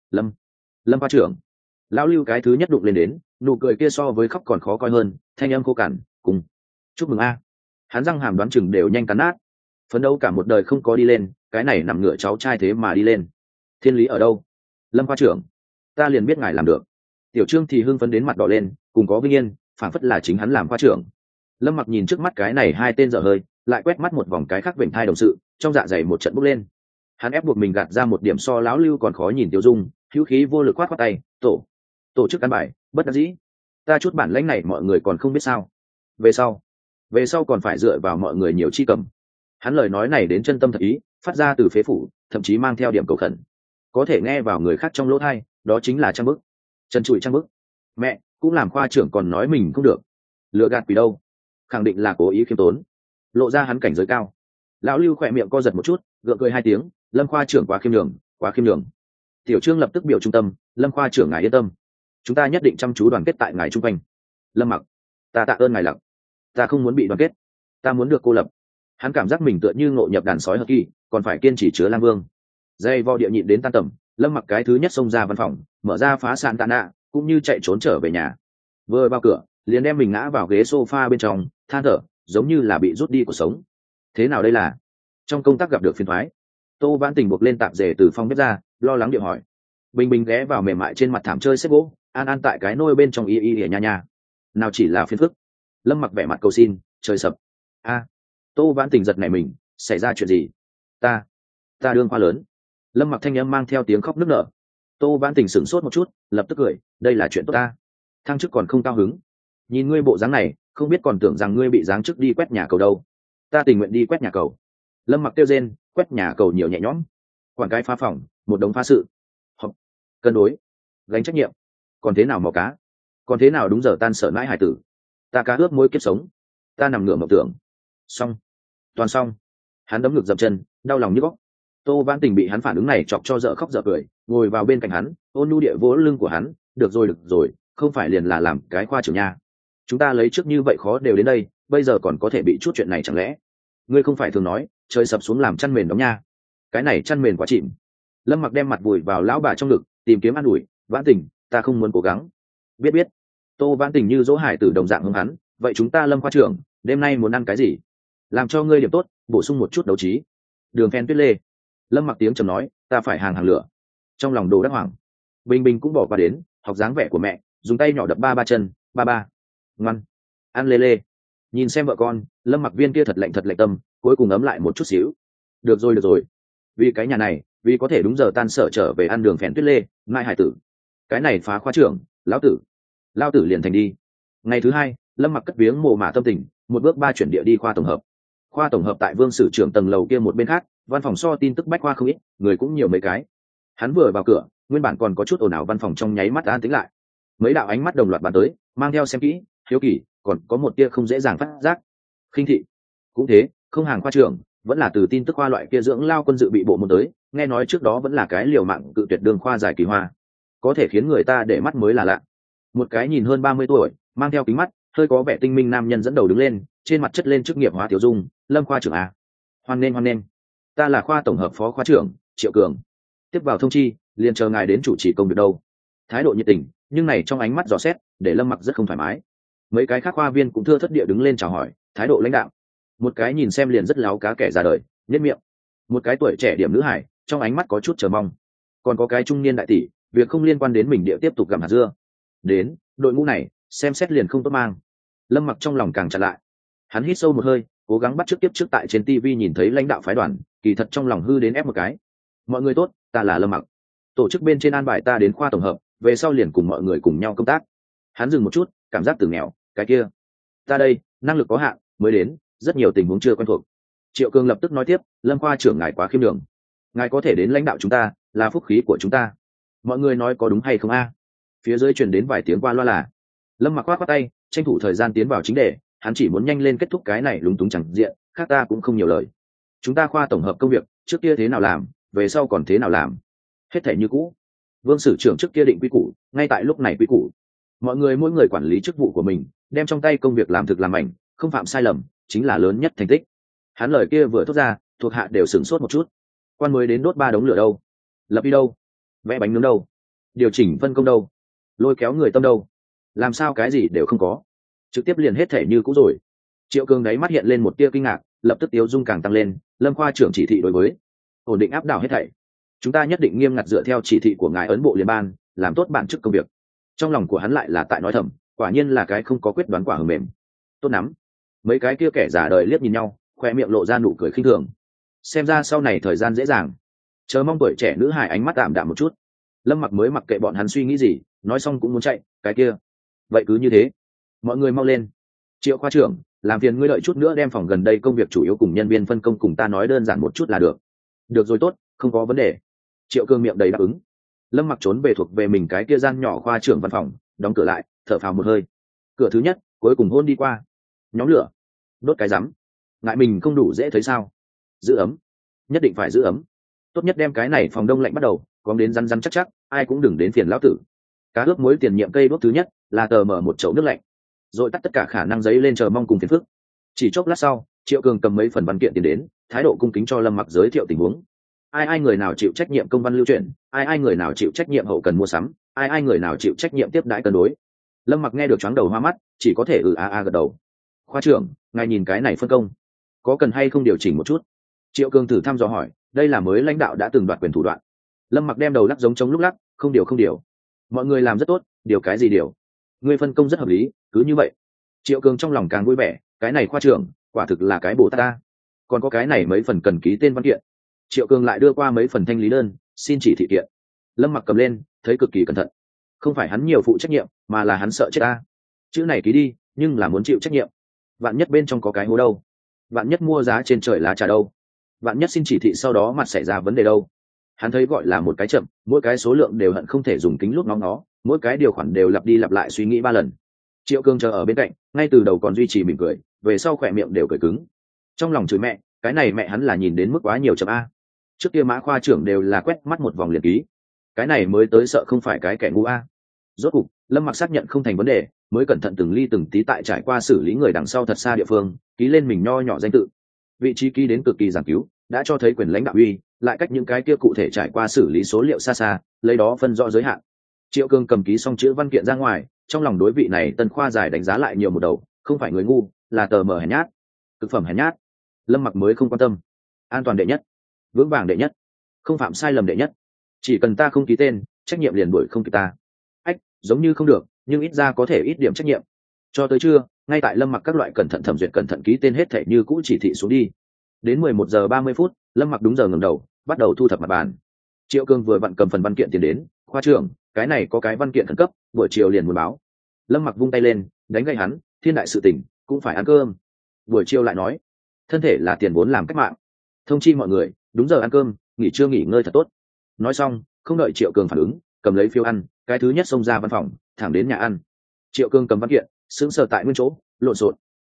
Lâm khoa trưởng, lão Lưu cái thứ nhất đụng lên đến, nụ cười kia so với khóc còn khó coi hơn, thanh âm khô cằn, cùng chúc mừng a. Hắn răng hàm đoán chừng đều nhanh cắn nát, phấn đấu cả một đời không có đi lên, cái này nằm ngửa cháu trai thế mà đi lên, thiên lý ở đâu? Lâm khoa trưởng, ta liền biết ngài làm được. Tiểu Trương thì hưng phấn đến mặt đỏ lên, cùng có vinh yên, phảng phất là chính hắn làm khoa trưởng. Lâm Mặc nhìn trước mắt cái này hai tên dở hơi, lại quét mắt một vòng cái khác vểnh thai đồng sự, trong dạ dày một trận bốc lên. Hắn ép buộc mình gạt ra một điểm so lão Lưu còn khó nhìn Tiêu Dung, hữu khí vô lực khoát khoát tay, tổ chức căn bài, bất đắc dĩ. Ta chút bản lãnh này mọi người còn không biết sao? Về sau còn phải dựa vào mọi người nhiều chi cầm. Hắn lời nói này đến chân tâm thật ý, phát ra từ phế phủ, thậm chí mang theo điểm cầu khẩn. Có thể nghe vào người khác trong lỗ tai, đó chính là trang bức, trần trụi trang bức. Mẹ, cũng làm khoa trưởng còn nói mình không được. Lừa gạt quỷ đâu, khẳng định là cố ý khiêm tốn, lộ ra hắn cảnh giới cao. Lão Lưu khỏe miệng co giật một chút, gượng cười 2 tiếng. Lâm khoa trưởng quá khiêm đường, quá khiêm đường. Tiểu Trương lập tức biểu trung tâm, Lâm khoa trưởng ngài yên tâm, chúng ta nhất định chăm chú đoàn kết tại ngài trung quanh. Lâm Mặc, ta tạ ơn ngài Lặc, ta không muốn bị đoàn kết, ta muốn được cô lập. Hắn cảm giác mình tựa như ngộ nhập đàn sói hờ kỳ, còn phải kiên trì chứa lang vương. Dây vo địa nhịn đến tan tầm. Lâm Mặc cái thứ nhất xông ra văn phòng, mở ra phá sàn tạ nạ, cũng như chạy trốn trở về nhà. Vừa vào cửa liền đem mình ngã vào ghế sofa bên trong, than thở, giống như là bị rút đi cuộc sống. Thế nào đây là? Trong công tác gặp được phiền thoái. Tô Vãn Tình buộc lên tạp dề từ phòng bếp ra, lo lắng điệu hỏi. Bình Bình ghé vào mềm mại trên mặt thảm chơi xếp gỗ, an an tại cái nôi bên trong y nha nha. Nào chỉ là phiền phức. Lâm Mặc vẻ mặt cầu xin, trời sập. A. Tô Vãn Tình giật nảy mình, xảy ra chuyện gì? Ta đương khoa lớn. Lâm Mặc thanh âm mang theo tiếng khóc nức nở. Tô Vãn Tình sửng sốt một chút, lập tức cười, đây là chuyện tốt ta. Thăng chức còn không cao hứng. Nhìn ngươi bộ dáng này, không biết còn tưởng rằng ngươi bị giáng chức đi quét nhà cầu đâu. Ta tình nguyện đi quét nhà cầu. Lâm Mặc kêu rên, quét nhà cầu nhiều nhẹ nhõm. Quản cái phá phòng, một đống phá sự. Học, cân đối, gánh trách nhiệm. Còn thế nào mò cá? Còn thế nào đúng giờ tan sở nãi hải tử? Ta cá ướp mối kiếp sống. Ta nằm ngửa mộng tưởng. Xong, toàn xong. Hắn đấm ngực dậm chân, đau lòng như góc. Tô Vãn Tình bị hắn phản ứng này chọc cho dở khóc dở cười, ngồi vào bên cạnh hắn, ôn nhu địa vỗ lưng của hắn. Được rồi, không phải liền là làm cái khoa trưởng nha. Chúng ta lấy trước như vậy khó đều đến đây, bây giờ còn có thể bị chút chuyện này chẳng lẽ? Ngươi không phải thường nói trời sập xuống làm chăn mền đóng nha? Cái này chăn mền quá chìm. Lâm Mặc đem mặt vùi vào lão bà trong ngực, tìm kiếm an ủi. Vãn Tình, ta không muốn cố gắng. Biết. Tô Vãn Tình như dỗ hải tử đồng dạng hướng hắn. Vậy chúng ta Lâm khoa trưởng, đêm nay muốn ăn cái gì? Làm cho ngươi điểm tốt, bổ sung một chút đấu trí. Đường phen tuyết lê. Lâm Mặc tiếng trầm nói, ta phải hàng lửa. Trong lòng Đồ Đắc Hoàng, Bình Bình cũng bỏ qua đến, học dáng vẻ của mẹ, dùng tay nhỏ đập ba chân, ba. Ngoan, ăn lê lê. Nhìn xem vợ con, Lâm Mặc viên kia thật lạnh tâm, cuối cùng ấm lại một chút xíu. Được rồi. Vì cái nhà này, vì có thể đúng giờ tan sở trở về ăn đường phèn tuyết lê, ngại hải tử. Cái này phá khoa trưởng, lão tử liền thành đi. Ngày thứ 2, Lâm Mặc cất viếng mồ mả tâm tình, một bước 3 chuyển địa đi khoa tổng hợp. Khoa tổng hợp tại Vương Sử trưởng tầng lầu kia một bên khác, văn phòng so tin tức bách khoa không ít, người cũng nhiều mấy cái. Hắn vừa vào cửa, nguyên bản còn có chút ồn ào văn phòng trong nháy mắt an tĩnh lại. Mấy đạo ánh mắt đồng loạt bàn tới, mang theo xem kỹ, hiếu kỳ, còn có một tia không dễ dàng phát giác. Khinh thị. Cũng thế, không hàng khoa trưởng, vẫn là từ tin tức khoa loại kia dưỡng lao quân dự bị bộ môn tới, nghe nói trước đó vẫn là cái liều mạng cự tuyệt đường khoa giải kỳ hoa, có thể khiến người ta để mắt mới là lạ. Một cái nhìn hơn 30 tuổi, mang theo kính mắt, hơi có vẻ tinh minh nam nhân dẫn đầu đứng lên, trên mặt chất lên chức nghiệp hóa tiểu dung. Lâm khoa trưởng à? Hoan nghênh. Ta là khoa tổng hợp phó khoa trưởng Triệu Cường. Tiếp vào thông chi, liền chờ ngài đến chủ trì công việc đâu. Thái độ nhiệt tình, nhưng này trong ánh mắt dò xét, để Lâm Mặc rất không thoải mái. Mấy cái khác khoa viên cũng thưa thất địa đứng lên chào hỏi, thái độ lãnh đạo. Một cái nhìn xem liền rất láo cá kẻ ra đời, nhếch miệng. Một cái tuổi trẻ điểm nữ hải, trong ánh mắt có chút chờ mong. Còn có cái trung niên đại tỷ, việc không liên quan đến mình địa tiếp tục gặm hạt dưa. Đến, đội ngũ này, xem xét liền không tốt mang. Lâm Mặc trong lòng càng chặt lại. Hắn hít sâu một hơi, cố gắng bắt chước tiếp trước tại trên TV nhìn thấy lãnh đạo phái đoàn, kỳ thật trong lòng hư đến ép một cái. Mọi người tốt, ta là Lâm Mặc. Tổ chức bên trên an bài ta đến khoa tổng hợp, về sau liền cùng mọi người cùng nhau công tác. Hắn dừng một chút, cảm giác từ nghèo, cái kia. Ta đây, năng lực có hạn, mới đến, rất nhiều tình huống chưa quen thuộc. Triệu Cường lập tức nói tiếp, Lâm khoa trưởng ngài quá khiêm đường. Ngài có thể đến lãnh đạo chúng ta, là phúc khí của chúng ta. Mọi người nói có đúng hay không a? Phía dưới truyền đến vài tiếng qua loa là. Lâm Mặc khoát tay, tranh thủ thời gian tiến vào chính đề, hắn chỉ muốn nhanh lên kết thúc cái này lúng túng chẳng diện, khác ta cũng không nhiều lời. Chúng ta khoa tổng hợp công việc, trước kia thế nào làm, về sau còn thế nào làm. Hết thể như cũ. Vương Sử trưởng trước kia định quy củ, ngay tại lúc này quy củ. Mọi người mỗi người quản lý chức vụ của mình, đem trong tay công việc làm thực làm mảnh, không phạm sai lầm, chính là lớn nhất thành tích. Hắn lời kia vừa thốt ra, thuộc hạ đều sửng sốt một chút. Quan mới đến đốt 3 đống lửa đâu? Lập đi đâu? Vẽ bánh nướng đâu? Điều chỉnh phân công đâu? Lôi kéo người tâm đâu? Làm sao cái gì đều không có? Trực tiếp liền hết thể như cũ rồi. Triệu Cường đấy mắt hiện lên một tia kinh ngạc, lập tức tiếu dung càng tăng lên. Lâm khoa trưởng chỉ thị đối với ổn định áp đảo hết thảy. Chúng ta nhất định nghiêm ngặt dựa theo chỉ thị của ngài ấn bộ liên ban, làm tốt bản chức công việc. Trong lòng của hắn lại là tại nói thầm, quả nhiên là cái không có quyết đoán quả hờ mềm. Tốt lắm. Mấy cái kia kẻ giả đời liếc nhìn nhau, khoe miệng lộ ra nụ cười khinh thường. Xem ra sau này thời gian dễ dàng. Chờ mong tuổi trẻ nữ hài ánh mắt tạm đạm một chút. Lâm Mặc mới mặc kệ bọn hắn suy nghĩ gì, nói xong cũng muốn chạy, cái kia. Vậy cứ như thế. Mọi người mau lên. Triệu khoa trưởng, làm phiền ngươi đợi chút nữa đem phòng gần đây công việc chủ yếu cùng nhân viên phân công cùng ta nói đơn giản một chút là được. Được rồi tốt, không có vấn đề. Triệu Cường miệng đầy đáp ứng. Lâm Mặc trốn về thuộc về mình cái kia gian nhỏ khoa trưởng văn phòng, đóng cửa lại, thở phào một hơi. Cửa thứ nhất cuối cùng hôn đi qua. Nhóm lửa, đốt cái rắm, ngại mình không đủ dễ thấy sao? Giữ ấm, nhất định phải giữ ấm. Tốt nhất đem cái này phòng đông lạnh bắt đầu có đến rắn rắn chắc chắc, ai cũng đừng đến phiền lão tử. Cá ướp muối tiền nhiệm cây đốt thứ nhất là tờ mở một chậu nước lạnh, rồi tắt tất cả khả năng giấy lên chờ mong cùng phiền phức. Chỉ chốc lát sau, Triệu Cường cầm mấy phần văn kiện tiền đến, thái độ cung kính cho Lâm Mặc giới thiệu tình huống. Ai người nào chịu trách nhiệm công văn lưu chuyển, ai người nào chịu trách nhiệm hậu cần mua sắm, ai người nào chịu trách nhiệm tiếp đãi cân đối. Lâm Mặc nghe được choáng đầu hoa mắt, chỉ có thể gật đầu. Khoa trưởng, ngài nhìn cái này phân công, có cần hay không điều chỉnh một chút? Triệu Cường thử thăm dò hỏi, đây là mới lãnh đạo đã từng đoạt quyền thủ đoạn. Lâm Mặc đem đầu lắc giống chống lúc lắc, không điều. Mọi người làm rất tốt, điều cái gì điều? Ngươi phân công rất hợp lý, cứ như vậy. Triệu Cường trong lòng càng vui vẻ, cái này khoa trưởng quả thực là cái bồ tát ta. Còn có cái này mấy phần cần ký tên văn kiện. Triệu Cường lại đưa qua mấy phần thanh lý đơn, xin chỉ thị kiện. Lâm Mặc cầm lên, thấy cực kỳ cẩn thận. Không phải hắn nhiều phụ trách nhiệm, mà là hắn sợ chết ta. Chữ này ký đi, nhưng là muốn chịu trách nhiệm. Vạn nhất bên trong có cái hố đâu? Vạn nhất mua giá trên trời lá trà đâu? Vạn nhất xin chỉ thị sau đó mặt xảy ra vấn đề đâu? Hắn thấy gọi là một cái chậm, mỗi cái số lượng đều hận không thể dùng kính lúp ngóng nó, mỗi cái điều khoản đều lặp đi lặp lại suy nghĩ 3 lần. Triệu Cường chờ ở bên cạnh, ngay từ đầu còn duy trì mỉm cười, về sau khỏe miệng đều cười cứng. Trong lòng chửi mẹ, cái này mẹ hắn là nhìn đến mức quá nhiều chậm a. Trước kia Mã khoa trưởng đều là quét mắt một vòng liền ký, cái này mới tới sợ không phải cái kẻ ngu a. Rốt cục, Lâm Mặc xác nhận không thành vấn đề, mới cẩn thận từng ly từng tí tại trải qua xử lý người đằng sau thật xa địa phương, ký lên mình nho nhỏ danh tự. Vị trí ký đến cực kỳ giảng cứu, đã cho thấy quyền lãnh đạo uy, lại cách những cái kia cụ thể trải qua xử lý số liệu xa xa, lấy đó phân rõ giới hạn. Triệu Cường cầm ký xong chữ văn kiện ra ngoài, trong lòng đối vị này tân khoa giải đánh giá lại nhiều một đầu, không phải người ngu, là tờ mờ hèn nhát, cực phẩm hèn nhát. Lâm Mặc mới không quan tâm, an toàn đệ nhất, vững vàng đệ nhất, không phạm sai lầm đệ nhất. Chỉ cần ta không ký tên, trách nhiệm liền đuổi không kịp ta. Ách, giống như không được, nhưng ít ra có thể ít điểm trách nhiệm. Cho tới trưa, ngay tại Lâm Mặc các loại cẩn thận thẩm duyệt cẩn thận ký tên hết thảy như cũ chỉ thị xuống đi. Đến 11:30, Lâm Mặc đúng giờ ngẩng đầu, bắt đầu thu thập mặt bàn. Triệu Cường vừa vặn cầm phần văn kiện tiền đến, khoa trưởng, cái này có cái văn kiện khẩn cấp, buổi chiều liền muốn báo. Lâm Mặc vung tay lên, đánh gậy hắn, thiên đại sự tình, cũng phải ăn cơm. Buổi chiều lại nói, thân thể là tiền vốn làm cách mạng, thông chi mọi người, đúng giờ ăn cơm, nghỉ trưa nghỉ ngơi thật tốt. Nói xong, không đợi Triệu Cường phản ứng, cầm lấy phiếu ăn, cái thứ nhất xông ra văn phòng, thẳng đến nhà ăn. Triệu Cường cầm văn kiện, sững sờ tại nguyên chỗ, lộn xộn.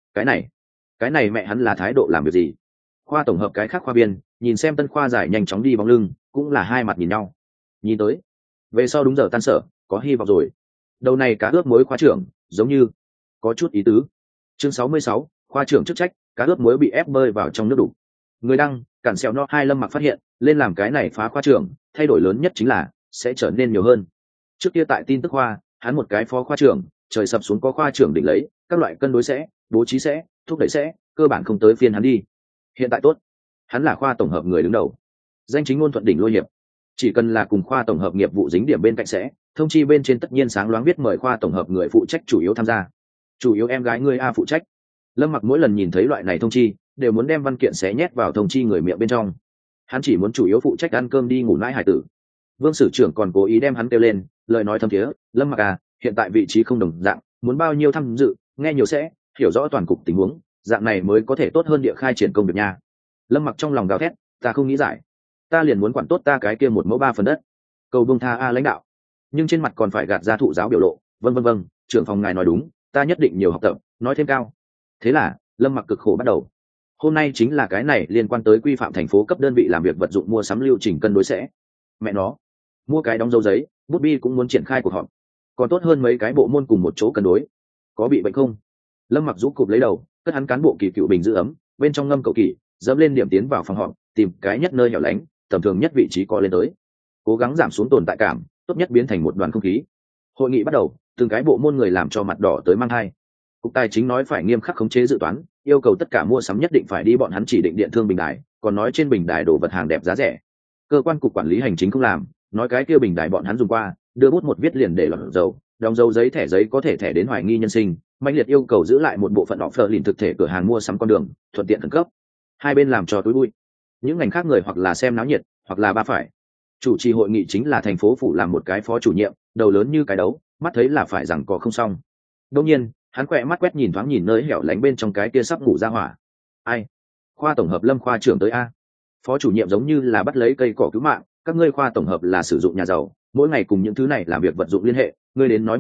Cái này mẹ hắn là thái độ làm việc gì? Khoa tổng hợp cái khác khoa biên, nhìn xem tân khoa giải nhanh chóng đi bóng lưng, cũng là hai mặt nhìn nhau. Nhìn tới, về sau đúng giờ tan sở, có hy vọng rồi. Đầu này cá ướp muối khoa trưởng, giống như có chút ý tứ. Chương 66, khoa trưởng chức trách, cá ướp muối bị ép bơi vào trong nước đủ. Người đăng, cản sẹo no hai Lâm Mặc phát hiện, lên làm cái này phá khoa trưởng, thay đổi lớn nhất chính là sẽ trở nên nhiều hơn. Trước kia tại tin tức khoa, hắn một cái phó khoa trưởng, trời sập xuống có khoa trưởng đỉnh lấy, các loại cân đối sẽ, bố trí sẽ, thúc đẩy sẽ, cơ bản không tới phiên hắn đi. Hiện tại tốt, hắn là khoa tổng hợp người đứng đầu, danh chính ngôn thuận đỉnh lôi hiệp. Chỉ cần là cùng khoa tổng hợp nghiệp vụ dính điểm bên cạnh sẽ, thông chi bên trên tất nhiên sáng loáng viết mời khoa tổng hợp người phụ trách chủ yếu tham gia. Chủ yếu em gái ngươi a phụ trách. Lâm Mặc mỗi lần nhìn thấy loại này thông chi, đều muốn đem văn kiện xé nhét vào thông chi người miệng bên trong. Hắn chỉ muốn chủ yếu phụ trách ăn cơm đi ngủ nãi hải tử. Vương sử trưởng còn cố ý đem hắn kêu lên, lời nói thâm thiế, Lâm Mặc à, hiện tại vị trí không đồng dạng, muốn bao nhiêu tham dự, nghe nhiều sẽ, hiểu rõ toàn cục tình huống, dạng này mới có thể tốt hơn địa khai triển công việc nha. Lâm Mặc trong lòng gào thét, ta không nghĩ giải, ta liền muốn quản tốt ta cái kia 1 mẫu 3 phần đất. Cầu bông tha a lãnh đạo. Nhưng trên mặt còn phải gạt ra thụ giáo biểu lộ, vâng, trưởng phòng ngài nói đúng, ta nhất định nhiều học tập, nói thêm cao. Thế là Lâm Mặc cực khổ bắt đầu. Hôm nay chính là cái này liên quan tới quy phạm thành phố cấp đơn vị làm việc vật dụng mua sắm lưu trình cân đối sẽ. Mẹ nó, mua cái đóng dấu giấy, bút bi cũng muốn triển khai cuộc họp, còn tốt hơn mấy cái bộ môn cùng một chỗ cân đối. Có bị bệnh không? Lâm Mặc rũ cụp lấy đầu, cất hắn cán bộ kỳ cựu bình giữ ấm, bên trong ngâm cầu kỳ, dẫm lên điểm tiến vào phòng họp, tìm cái nhất nơi hẻo lánh, tầm thường nhất vị trí co lên tới, cố gắng giảm xuống tồn tại cảm, tốt nhất biến thành một đoàn không khí. Hội nghị bắt đầu, từng cái bộ môn người làm cho mặt đỏ tới mang hai. Cục tài chính nói phải nghiêm khắc khống chế dự toán, yêu cầu tất cả mua sắm nhất định phải đi bọn hắn chỉ định điện thương bình đài, còn nói trên bình đài đồ vật hàng đẹp giá rẻ. Cơ quan cục quản lý hành chính không làm, nói cái kia bình đài bọn hắn dùng qua, đưa bút một viết liền để lọt dầu, đóng dấu giấy thẻ giấy có thể thẻ đến hoài nghi nhân sinh, mạnh liệt yêu cầu giữ lại một bộ phận offer liền thực thể cửa hàng mua sắm con đường, thuận tiện khẩn cấp. Hai bên làm cho túi bụi. Những ngành khác người hoặc là xem náo nhiệt, hoặc là ba phải. Chủ trì hội nghị chính là thành phố phủ làm một cái phó chủ nhiệm, đầu lớn như cái đấu, mắt thấy là phải rằng có không xong. Đương nhiên, hắn quẹ mắt quét nhìn thoáng nhìn nơi hẻo lánh bên trong cái kia sắp ngủ ra hỏa. Ai? Khoa tổng hợp Lâm khoa trưởng tới a. Phó chủ nhiệm giống như là bắt lấy cây cỏ cứu mạng, các ngươi khoa tổng hợp là sử dụng nhà giàu, mỗi ngày cùng những thứ này làm việc vật dụng liên hệ, ngươi đến nói một chút,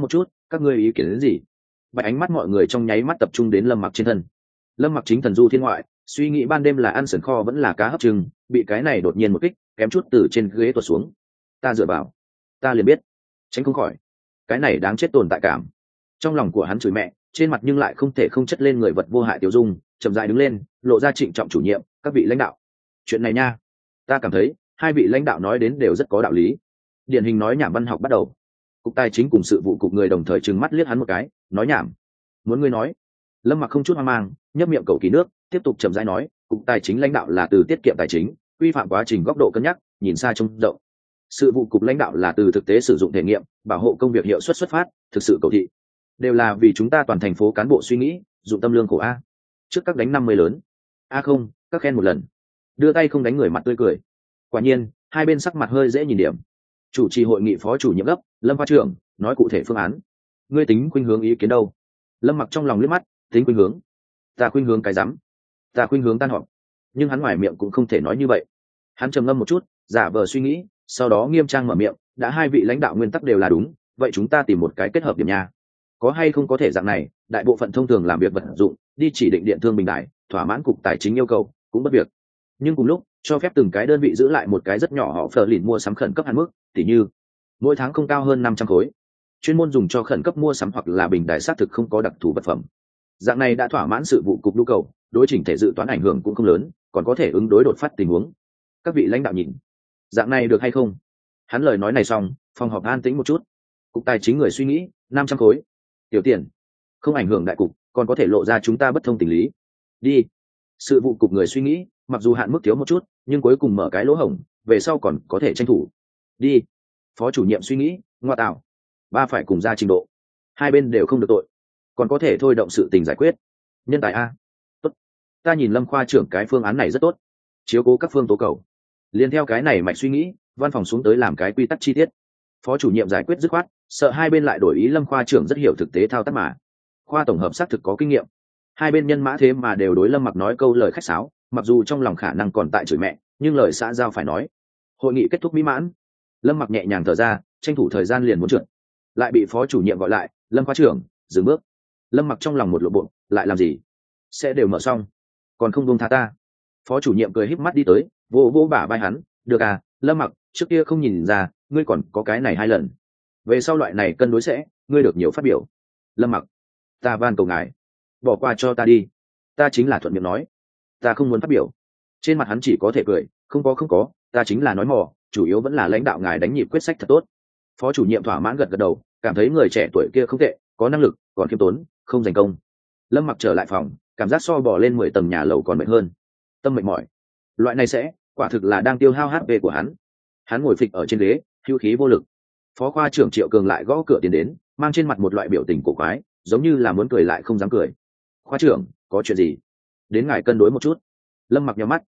các ngươi ý kiến đến gì? Bạch ánh mắt mọi người trong nháy mắt tập trung đến Lâm Mặc trên thân. Lâm Mặc chính thần du thiên ngoại, suy nghĩ ban đêm là ăn sườn kho vẫn là cá hấp trưng, bị cái này đột nhiên một kích kém chút từ trên ghế tuột xuống. Ta dựa vào, ta liền biết tránh không khỏi, cái này đáng chết tồn tại cảm. Trong lòng của hắn chửi mẹ, trên mặt nhưng lại không thể không chất lên người vật vô hại tiêu dung, chậm rãi đứng lên, lộ ra trịnh trọng chủ nhiệm, các vị lãnh đạo, chuyện này nha, ta cảm thấy hai vị lãnh đạo nói đến đều rất có đạo lý. Điển hình nói nhảm văn học bắt đầu. Cục tài chính cùng sự vụ cục người đồng thời trừng mắt liếc hắn một cái, nói nhảm, muốn ngươi nói. Lâm Mặc không chút hoang mang, nhấp miệng cầu kỳ nước, tiếp tục chậm rãi nói, cục tài chính lãnh đạo là từ tiết kiệm tài chính, quy phạm quá trình góc độ cân nhắc, nhìn xa trông rộng. Sự vụ cục lãnh đạo là từ thực tế sử dụng thể nghiệm, bảo hộ công việc hiệu suất xuất phát, thực sự cầu thị, đều là vì chúng ta toàn thành phố cán bộ suy nghĩ, dụng tâm lương khổ a. Trước các đánh 50 lớn, a không, các khen một lần, đưa tay không đánh người mặt tươi cười. Quả nhiên, hai bên sắc mặt hơi dễ nhìn điểm. Chủ trì hội nghị phó chủ nhiệm gấp, Lâm khoa trưởng nói cụ thể phương án. Ngươi tính khuynh hướng ý kiến đâu? Lâm Mặc trong lòng liếc mắt, tính khuynh hướng, ta khuynh hướng cái rắm, ta khuynh hướng tan họp. Nhưng hắn ngoài miệng cũng không thể nói như vậy. Hắn trầm ngâm một chút, giả vờ suy nghĩ, sau đó nghiêm trang mở miệng, đã hai vị lãnh đạo nguyên tắc đều là đúng, vậy chúng ta tìm một cái kết hợp điểm nha. Có hay không có thể dạng này, đại bộ phận thông thường làm việc vật dụng, đi chỉ định điện thương bình đại, thỏa mãn cục tài chính yêu cầu, cũng bất việc. Nhưng cùng lúc, cho phép từng cái đơn vị giữ lại một cái rất nhỏ họ phờ lìn mua sắm khẩn cấp hạn mức, tỉ như mỗi tháng không cao hơn 500 khối, chuyên môn dùng cho khẩn cấp mua sắm hoặc là bình đại xác thực không có đặc thù vật phẩm. Dạng này đã thỏa mãn sự vụ cục nhu cầu, đối chỉnh thể dự toán ảnh hưởng cũng không lớn, còn có thể ứng đối đột phát tình huống. Các vị lãnh đạo nhìn, dạng này được hay không? Hắn lời nói này xong, phòng họp an tĩnh một chút. Cục tài chính người suy nghĩ, 500 khối, tiểu tiền, không ảnh hưởng đại cục, còn có thể lộ ra chúng ta bất thông tình lý. Đi. Sự vụ cục người suy nghĩ, mặc dù hạn mức thiếu một chút, nhưng cuối cùng mở cái lỗ hổng, về sau còn có thể tranh thủ. Đi. Phó chủ nhiệm suy nghĩ, ngoa tạo, ba phải cùng ra trình độ, hai bên đều không được tội, còn có thể thôi động sự tình giải quyết. Nhân tài a. Tốt. Ta nhìn Lâm khoa trưởng cái phương án này rất tốt, chiếu cố các phương tố cầu. Liên theo cái này mạch suy nghĩ, văn phòng xuống tới làm cái quy tắc chi tiết. Phó chủ nhiệm giải quyết dứt khoát, sợ hai bên lại đổi ý. Lâm khoa trưởng rất hiểu thực tế thao tác mà, khoa tổng hợp xác thực có kinh nghiệm. Hai bên nhân mã thế mà đều đối Lâm Mặc nói câu lời khách sáo, mặc dù trong lòng khả năng còn tại chửi mẹ, nhưng lời xã giao phải nói. Hội nghị kết thúc mỹ mãn. Lâm Mặc nhẹ nhàng thở ra, tranh thủ thời gian liền muốn trượt, lại bị phó chủ nhiệm gọi lại. Lâm khoa trưởng, dừng bước. Lâm Mặc trong lòng một lộ bộ, lại làm gì? Sẽ đều mở xong, còn không buông tha ta? Phó chủ nhiệm cười híp mắt đi tới, vô vô bả vai hắn, được à, Lâm Mặc, trước kia không nhìn ra ngươi còn có cái này hai lần, về sau loại này cân đối sẽ ngươi được nhiều phát biểu. Lâm Mặc, ta van cầu ngài bỏ qua cho ta đi, ta chính là thuận miệng nói, ta không muốn phát biểu. Trên mặt hắn chỉ có thể cười, không có, ta chính là nói mò, chủ yếu vẫn là lãnh đạo ngài đánh nhịp quyết sách thật tốt. Phó chủ nhiệm thỏa mãn gật gật đầu, cảm thấy người trẻ tuổi kia không tệ, có năng lực, còn khiêm tốn, không giành công. Lâm Mặc trở lại phòng, cảm giác so bò lên 10 tầng nhà lầu còn mệt hơn, tâm mệt mỏi. Loại này sẽ quả thực là đang tiêu hao HP của hắn. Hắn ngồi phịch ở trên ghế, hưu khí vô lực. Phó khoa trưởng Triệu Cường lại gõ cửa tiến đến, mang trên mặt một loại biểu tình cổ quái, giống như là muốn cười lại không dám cười. Khoa trưởng, có chuyện gì? Đến ngài cân đối một chút. Lâm Mặc nhắm mắt,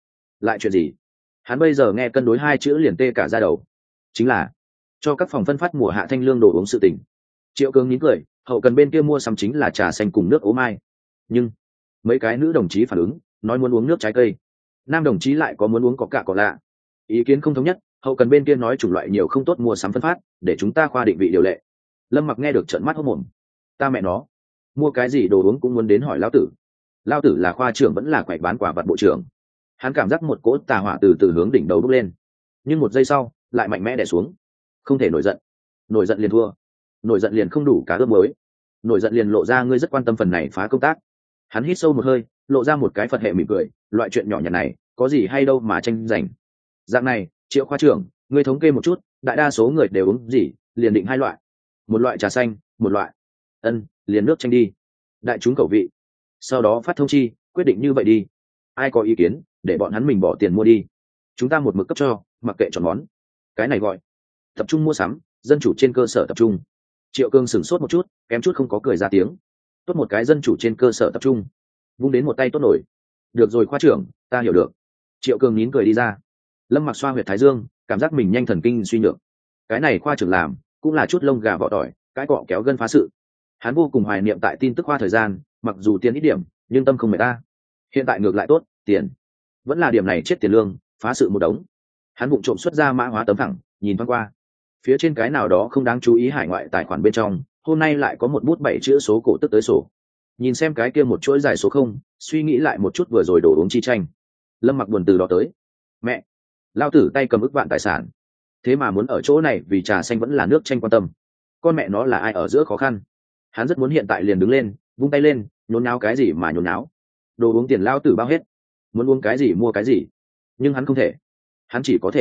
lại chuyện gì? Hắn bây giờ nghe cân đối hai chữ liền tê cả da đầu. Chính là cho các phòng phân phát mùa hạ thanh lương đồ uống sự tình. Triệu Cường nín cười, hậu cần bên kia mua sắm chính là trà xanh cùng nước ố mai, nhưng mấy cái nữ đồng chí phản ứng, nói muốn uống nước trái cây, nam đồng chí lại có muốn uống có cả cỏ lạ. Ý kiến không thống nhất, hậu cần bên kia nói chủng loại nhiều không tốt mua sắm phân phát, để chúng ta khoa định vị điều lệ. Lâm Mặc nghe được trợn mắt hốt mồm. Ta mẹ nó, mua cái gì đồ uống cũng muốn đến hỏi lão tử. Lão tử là khoa trưởng vẫn là quậy bán quả vật bộ trưởng. Hắn cảm giác một cỗ tà hỏa từ từ hướng đỉnh đầu bốc lên, nhưng một giây sau lại mạnh mẽ đè xuống. Không thể nổi giận, nổi giận liền thua, nổi giận liền không đủ cá ướp mới, nổi giận liền lộ ra ngươi rất quan tâm phần này phá công tác. Hắn hít sâu một hơi, lộ ra một cái Phật hệ mỉm cười, loại chuyện nhỏ nhặt này có gì hay đâu mà tranh giành. Dạng này, Triệu khoa trưởng, ngươi thống kê một chút, đại đa số người đều uống gì, liền định hai loại, một loại trà xanh, một loại liền nước chanh đi, đại chúng khẩu vị. Sau đó phát thông chi, quyết định như vậy đi. Ai có ý kiến, để bọn hắn mình bỏ tiền mua đi, chúng ta một mực cấp cho, mặc kệ chọn món. Cái này gọi tập trung mua sắm, dân chủ trên cơ sở tập trung. Triệu Cương sửng sốt một chút, kém chút không có cười ra tiếng. Tốt một cái dân chủ trên cơ sở tập trung, vung đến một tay tốt nổi. Được rồi khoa trưởng, ta hiểu được. Triệu Cương nín cười đi ra. Lâm Mặc xoa huyệt thái dương, cảm giác mình nhanh thần kinh suy nhược. Cái này khoa trưởng làm cũng là chút lông gà vỏ tỏi, cái cọ kéo gân phá sự. Hắn vô cùng hoài niệm tại tin tức khoa thời gian, mặc dù tiền ít điểm, nhưng tâm không mệt ta. Hiện tại ngược lại tốt, tiền vẫn là điểm này chết tiền lương, phá sự một đống. Hắn vụng trộm xuất ra mã hóa tấm thẳng, nhìn thoáng qua, phía trên cái nào đó không đáng chú ý hải ngoại tài khoản bên trong, hôm nay lại có một bút 7 chữ số cổ tức tới sổ. Nhìn xem cái kia một chuỗi dài số không, suy nghĩ lại một chút vừa rồi đổ uống chi tranh. Lâm Mặc buồn từ đó tới. Mẹ, lao tử tay cầm ức vạn tài sản, thế mà muốn ở chỗ này vì trà xanh vẫn là nước tranh quan tâm. Con mẹ nó là ai ở giữa khó khăn. Hắn rất muốn hiện tại liền đứng lên, vung tay lên, nhốn nháo cái gì mà nhốn nháo. Đồ uống tiền lao tử bao hết, muốn uống cái gì mua cái gì. Nhưng hắn không thể, hắn chỉ có thể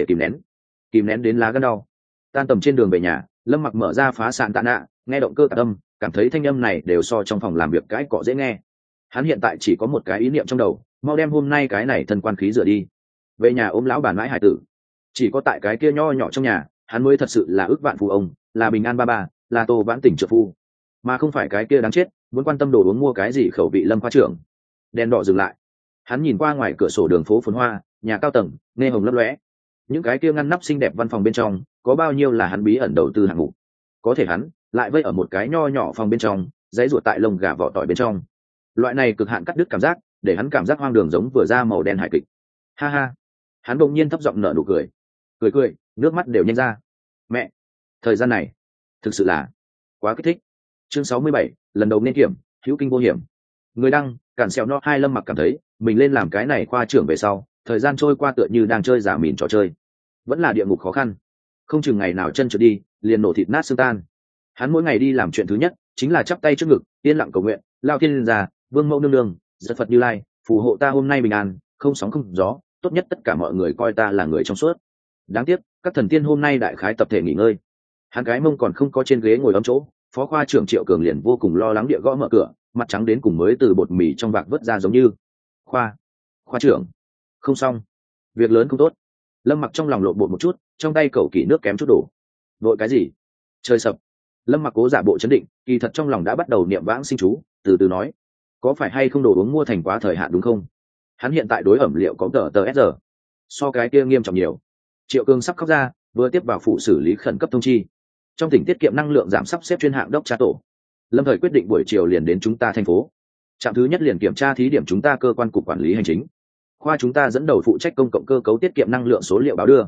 kìm nén đến lá gan đau. Tan tầm trên đường về nhà, Lâm Mặc mở ra phá sạn tạ nạ, nghe động cơ tạc âm, cảm thấy thanh âm này đều so trong phòng làm việc cãi cọ dễ nghe. Hắn hiện tại chỉ có một cái ý niệm trong đầu, mau đem hôm nay cái này thân quan khí rửa đi, về nhà ôm lão bà mãi hải tử. Chỉ có tại cái kia nho nhỏ trong nhà, hắn mới thật sự là ước vạn phú ông, là bình an ba ba, là Tô Vãn Tỉnh trợ phu, mà không phải cái kia đáng chết muốn quan tâm đồ uống mua cái gì khẩu vị Lâm khoa trưởng. Đèn đỏ dừng lại, hắn nhìn qua ngoài cửa sổ đường phố phồn hoa, nhà cao tầng nghe hồng lấp lóe, những cái kia ngăn nắp xinh đẹp văn phòng bên trong có bao nhiêu là hắn bí ẩn đầu tư hạng mục. Có thể hắn lại vây ở một cái nho nhỏ phòng bên trong, dãy ruột tại lồng gà vỏ tỏi bên trong. Loại này cực hạn cắt đứt cảm giác để hắn cảm giác hoang đường, giống vừa ra màu đen hài kịch. Ha ha, hắn bỗng nhiên thấp giọng nở nụ cười, cười nước mắt đều nhanh ra. Mẹ, thời gian này thực sự là quá kích thích. Chương 67, lần đầu nên kiểm, hữu kinh vô hiểm. Người đăng cản xèo no hai. Lâm Mặc cảm thấy mình lên làm cái này khoa trưởng về sau, thời gian trôi qua tựa như đang chơi giả mìn trò chơi, vẫn là địa ngục khó khăn, không chừng ngày nào chân trượt đi liền nổ thịt nát xương tan. Hắn mỗi ngày đi làm chuyện thứ nhất chính là chắp tay trước ngực, yên lặng cầu nguyện, lao thiên gia, vương mẫu nương nương, giật Phật Như Lai, phù hộ ta hôm nay bình an, không sóng không gió, tốt nhất tất cả mọi người coi ta là người trong suốt. Đáng tiếc các thần tiên hôm nay đại khái tập thể nghỉ ngơi, hắn cái mông còn không có trên ghế ngồi ấm chỗ. Phó khoa trưởng Triệu Cường liền vô cùng lo lắng địa gõ mở cửa, mặt trắng đến cùng mới từ bột mì trong vạc vớt ra, giống như khoa trưởng không xong, việc lớn không tốt. Lâm Mặc trong lòng lộn bột một chút, trong tay cầu kỷ nước kém chút đổ. Vội cái gì? Trời sập. Lâm Mặc cố giả bộ chấn định, kỳ thật trong lòng đã bắt đầu niệm vãng sinh chú, từ từ nói, có phải hay không đồ uống mua thành quá thời hạn đúng không? Hắn hiện tại đối ẩm liệu có tờ SR, so cái kia nghiêm trọng nhiều. Triệu Cường sắp khóc ra, vừa tiếp vào phụ xử lý khẩn cấp thông chi, trong tỉnh tiết kiệm năng lượng giảm sắp xếp chuyên hạng đốc tra tổ. Lâm thời quyết định buổi chiều liền đến chúng ta thành phố, trạm thứ nhất liền kiểm tra thí điểm chúng ta cơ quan cục quản lý hành chính, khoa chúng ta dẫn đầu phụ trách công cộng cơ cấu tiết kiệm năng lượng số liệu báo đưa,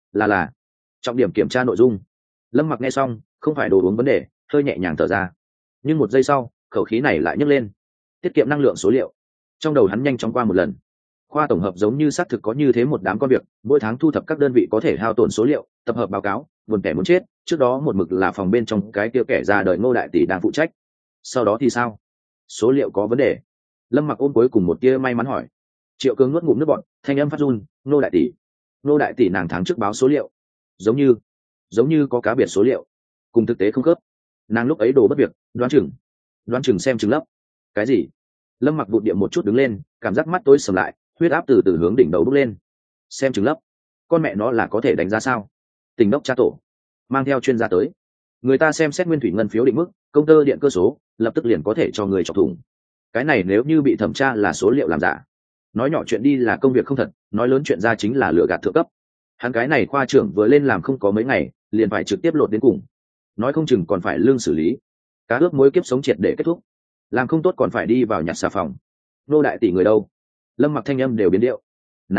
là trọng điểm kiểm tra nội dung. Lâm Mặc nghe xong, không phải đồ uống vấn đề, hơi nhẹ nhàng thở ra. Nhưng một giây sau, khẩu khí này lại nhấc lên. Tiết kiệm năng lượng số liệu, trong đầu hắn nhanh chóng qua một lần. Khoa tổng hợp giống như xác thực có như thế một đám công việc, mỗi tháng thu thập các đơn vị có thể hao tổn số liệu, tập hợp báo cáo, buồn kẻ muốn chết. Trước đó một mực là phòng bên trong cái kia kẻ ra đời Ngô đại tỷ đang phụ trách. Sau đó thì sao? Số liệu có vấn đề. Lâm Mặc ôm cuối cùng một tia may mắn hỏi. Triệu Cường nuốt ngụm nước bọt, thanh âm phát run. Ngô đại tỷ nàng tháng trước báo số liệu, giống như có cá biệt số liệu cùng thực tế không khớp. Nàng lúc ấy đồ bất việc, đoán chừng xem chừng lấp cái gì. Lâm Mặc vụt điểm một chút đứng lên, cảm giác mắt tối sầm lại, huyết áp từ từ hướng đỉnh đầu bốc lên. Xem chừng lấp, con mẹ nó là có thể đánh giá sao? Tỉnh đốc tra tổ mang theo chuyên gia tới, người ta xem xét nguyên thủy ngân phiếu định mức, công tơ điện cơ số, lập tức liền có thể cho người chọc thủng. Cái này nếu như bị thẩm tra là số liệu làm giả, nói nhỏ chuyện đi là công việc không thật, nói lớn chuyện ra chính là lừa gạt thượng cấp. Hắn cái này khoa trưởng vừa lên làm không có mấy ngày, liền phải trực tiếp lột đến cùng, nói không chừng còn phải lương xử lý, cá ướp muối kiếp sống triệt để kết thúc, làm không tốt còn phải đi vào nhặt xà phòng. Nô đại tỷ người đâu? Lâm Mặc thanh âm đều biến điệu.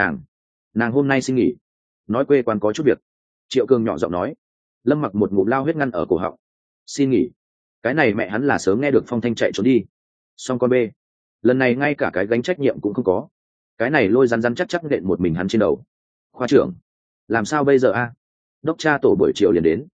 Nàng hôm nay xin nghỉ, nói quê quán có chút việc. Triệu Cường nhỏ giọng nói. Lâm Mặc một ngụm lao huyết ngăn ở cổ họng. Xin nghỉ? Cái này mẹ hắn là sớm nghe được phong thanh chạy trốn đi. Xong con bê, lần này ngay cả cái gánh trách nhiệm cũng không có. Cái này lôi rắn chắc chắc nện một mình hắn trên đầu. Khoa trưởng, làm sao bây giờ a? Đốc tra tổ buổi chiều liền đến.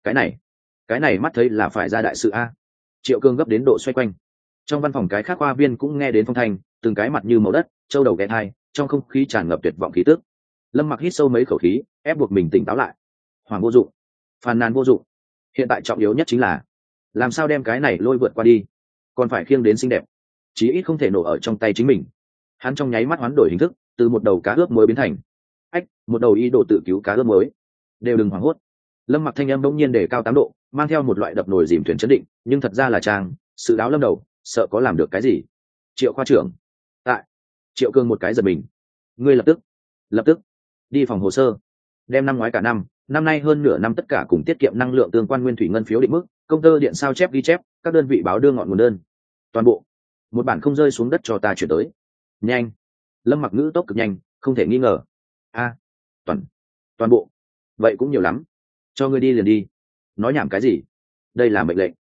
Cái này mắt thấy là phải ra đại sự a. Triệu Cường gấp đến độ xoay quanh. Trong văn phòng cái khác khoa viên cũng nghe đến phong thanh, từng cái mặt như màu đất, châu đầu ghé thai, trong không khí tràn ngập tuyệt vọng khí tức. Lâm Mặc hít sâu mấy khẩu khí, ép buộc mình tỉnh táo lại. Hoàng vô dụng, phàn nàn vô dụng, hiện tại trọng yếu nhất chính là làm sao đem cái này lôi vượt qua đi, còn phải khiêng đến xinh đẹp, chí ít không thể nổ ở trong tay chính mình. Hắn trong nháy mắt hoán đổi hình thức, từ một đầu cá ướp muối biến thành một đầu ý đồ tự cứu cá ướp muối. Đều đừng hoảng hốt. Lâm Mặc thanh âm bỗng nhiên đề cao 8 độ, mang theo một loại đập nồi dìm thuyền chấn định, nhưng thật ra là trang sự đáo lâm đầu, sợ có làm được cái gì. Triệu khoa trưởng tại. Triệu Cường một cái giật mình. Ngươi lập tức đi phòng hồ sơ, đem năm ngoái cả năm nay hơn nửa năm tất cả cùng tiết kiệm năng lượng tương quan nguyên thủy ngân phiếu định mức, công tơ điện sao chép ghi chép, các đơn vị báo đưa ngọn nguồn đơn, toàn bộ một bản không rơi xuống đất cho ta chuyển tới. Nhanh. Lâm Mặc ngữ tốc cực nhanh, không thể nghi ngờ. Toàn bộ vậy cũng nhiều lắm, cho ngươi đi liền đi. Nói nhảm cái gì, đây là mệnh lệnh.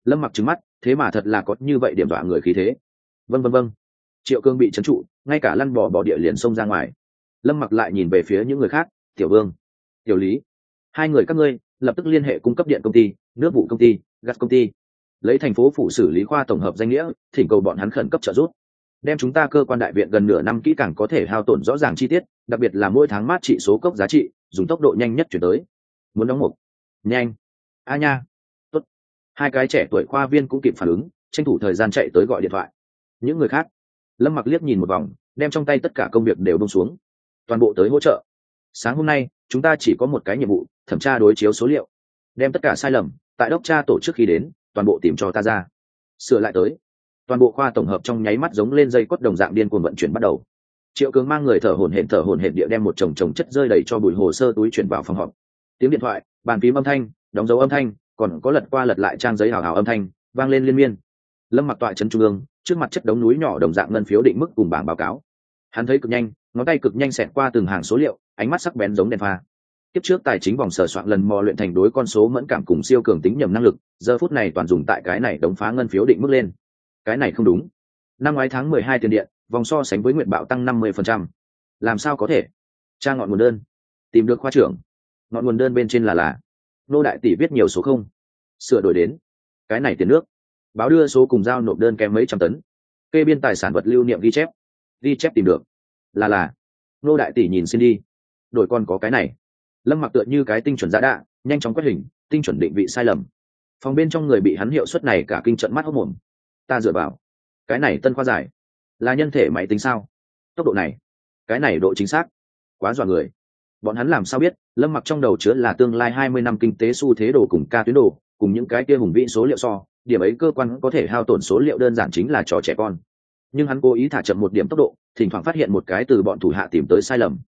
Lâm Mặc trừng mắt, thế mà thật là có như vậy điểm dọa người khí thế. Vâng. Triệu Cương bị trấn trụ, ngay cả lăn bò địa liền xông ra ngoài. Lâm Mặc lại nhìn về phía những người khác, Tiểu Vương, Tiểu Lý, hai người các ngươi lập tức liên hệ cung cấp điện công ty, nước vụ công ty, gas công ty, lấy thành phố phủ xử lý khoa tổng hợp danh nghĩa, thỉnh cầu bọn hắn khẩn cấp trợ giúp, đem chúng ta cơ quan đại viện gần nửa năm kỹ càng có thể hao tổn rõ ràng chi tiết, đặc biệt là mỗi tháng mát trị số cốc giá trị, dùng tốc độ nhanh nhất chuyển tới. Muốn đóng mục, nhanh. A nha, tốt. Hai cái trẻ tuổi khoa viên cũng kịp phản ứng, tranh thủ thời gian chạy tới gọi điện thoại. Những người khác, Lâm Mặc liếc nhìn một vòng, đem trong tay tất cả công việc đều buông xuống, toàn bộ tới hỗ trợ. Sáng hôm nay chúng ta chỉ có một cái nhiệm vụ, thẩm tra đối chiếu số liệu, đem tất cả sai lầm tại đốc tra tổ chức khi đến toàn bộ tìm cho ta ra, sửa lại tới. Toàn bộ khoa tổng hợp trong nháy mắt giống lên dây cốt đồng dạng điên cuồng vận chuyển bắt đầu. Triệu Cường mang người thở hổn hển địa đem một chồng chất rơi đầy cho bụi hồ sơ túi chuyển vào phòng họp. Tiếng điện thoại, bàn phím âm thanh, đóng dấu âm thanh, còn có lật qua lật lại trang giấy hào hào âm thanh vang lên liên miên. Lâm Mặc tọa trấn trung ương, trước mặt chất đống núi nhỏ đồng dạng ngân phiếu định mức cùng bảng báo cáo. Hắn thấy cực nhanh, ngón tay cực nhanh xẹt qua từng hàng số liệu, ánh mắt sắc bén giống đèn pha. Kiếp trước tài chính vòng sờ soạn lần mò luyện thành đối con số mẫn cảm cùng siêu cường tính nhầm năng lực, giờ phút này toàn dùng tại cái này đống phá ngân phiếu định mức lên. Cái này không đúng. Năm ngoái tháng 12 tiền điện, vòng so sánh với nguyện bạo tăng 50%. Làm sao có thể? Tra ngọn nguồn đơn. Tìm được khoa trưởng. Ngọn nguồn đơn bên trên là nô đại tỷ viết nhiều số không. Sửa đổi đến. Cái này tiền nước. Báo đưa số cùng giao nộp đơn kèm mấy trăm tấn. Kê biên tài sản vật lưu niệm ghi chép. Ghi chép tìm được. Là. Nô đại tỷ nhìn xin đi. Đổi còn có cái này. Lâm Mặc tựa như cái tinh chuẩn giá đạ, nhanh chóng quét hình, tinh chuẩn định vị sai lầm. Phòng bên trong người bị hắn hiệu suất này cả kinh trận mắt hốc mồm. Ta dựa vào. Cái này tân khoa giải. Là nhân thể máy tính sao? Tốc độ này. Cái này độ chính xác. Quá dọa người. Bọn hắn làm sao biết, Lâm Mặc trong đầu chứa là tương lai 20 năm kinh tế xu thế đồ cùng ca tuyến đồ, cùng những cái kia hùng vĩ số liệu so, điểm ấy cơ quan có thể hao tổn số liệu đơn giản chính là trò trẻ con. Nhưng hắn cố ý thả chậm một điểm tốc độ, thỉnh thoảng phát hiện một cái từ bọn thủ hạ tìm tới sai lầm.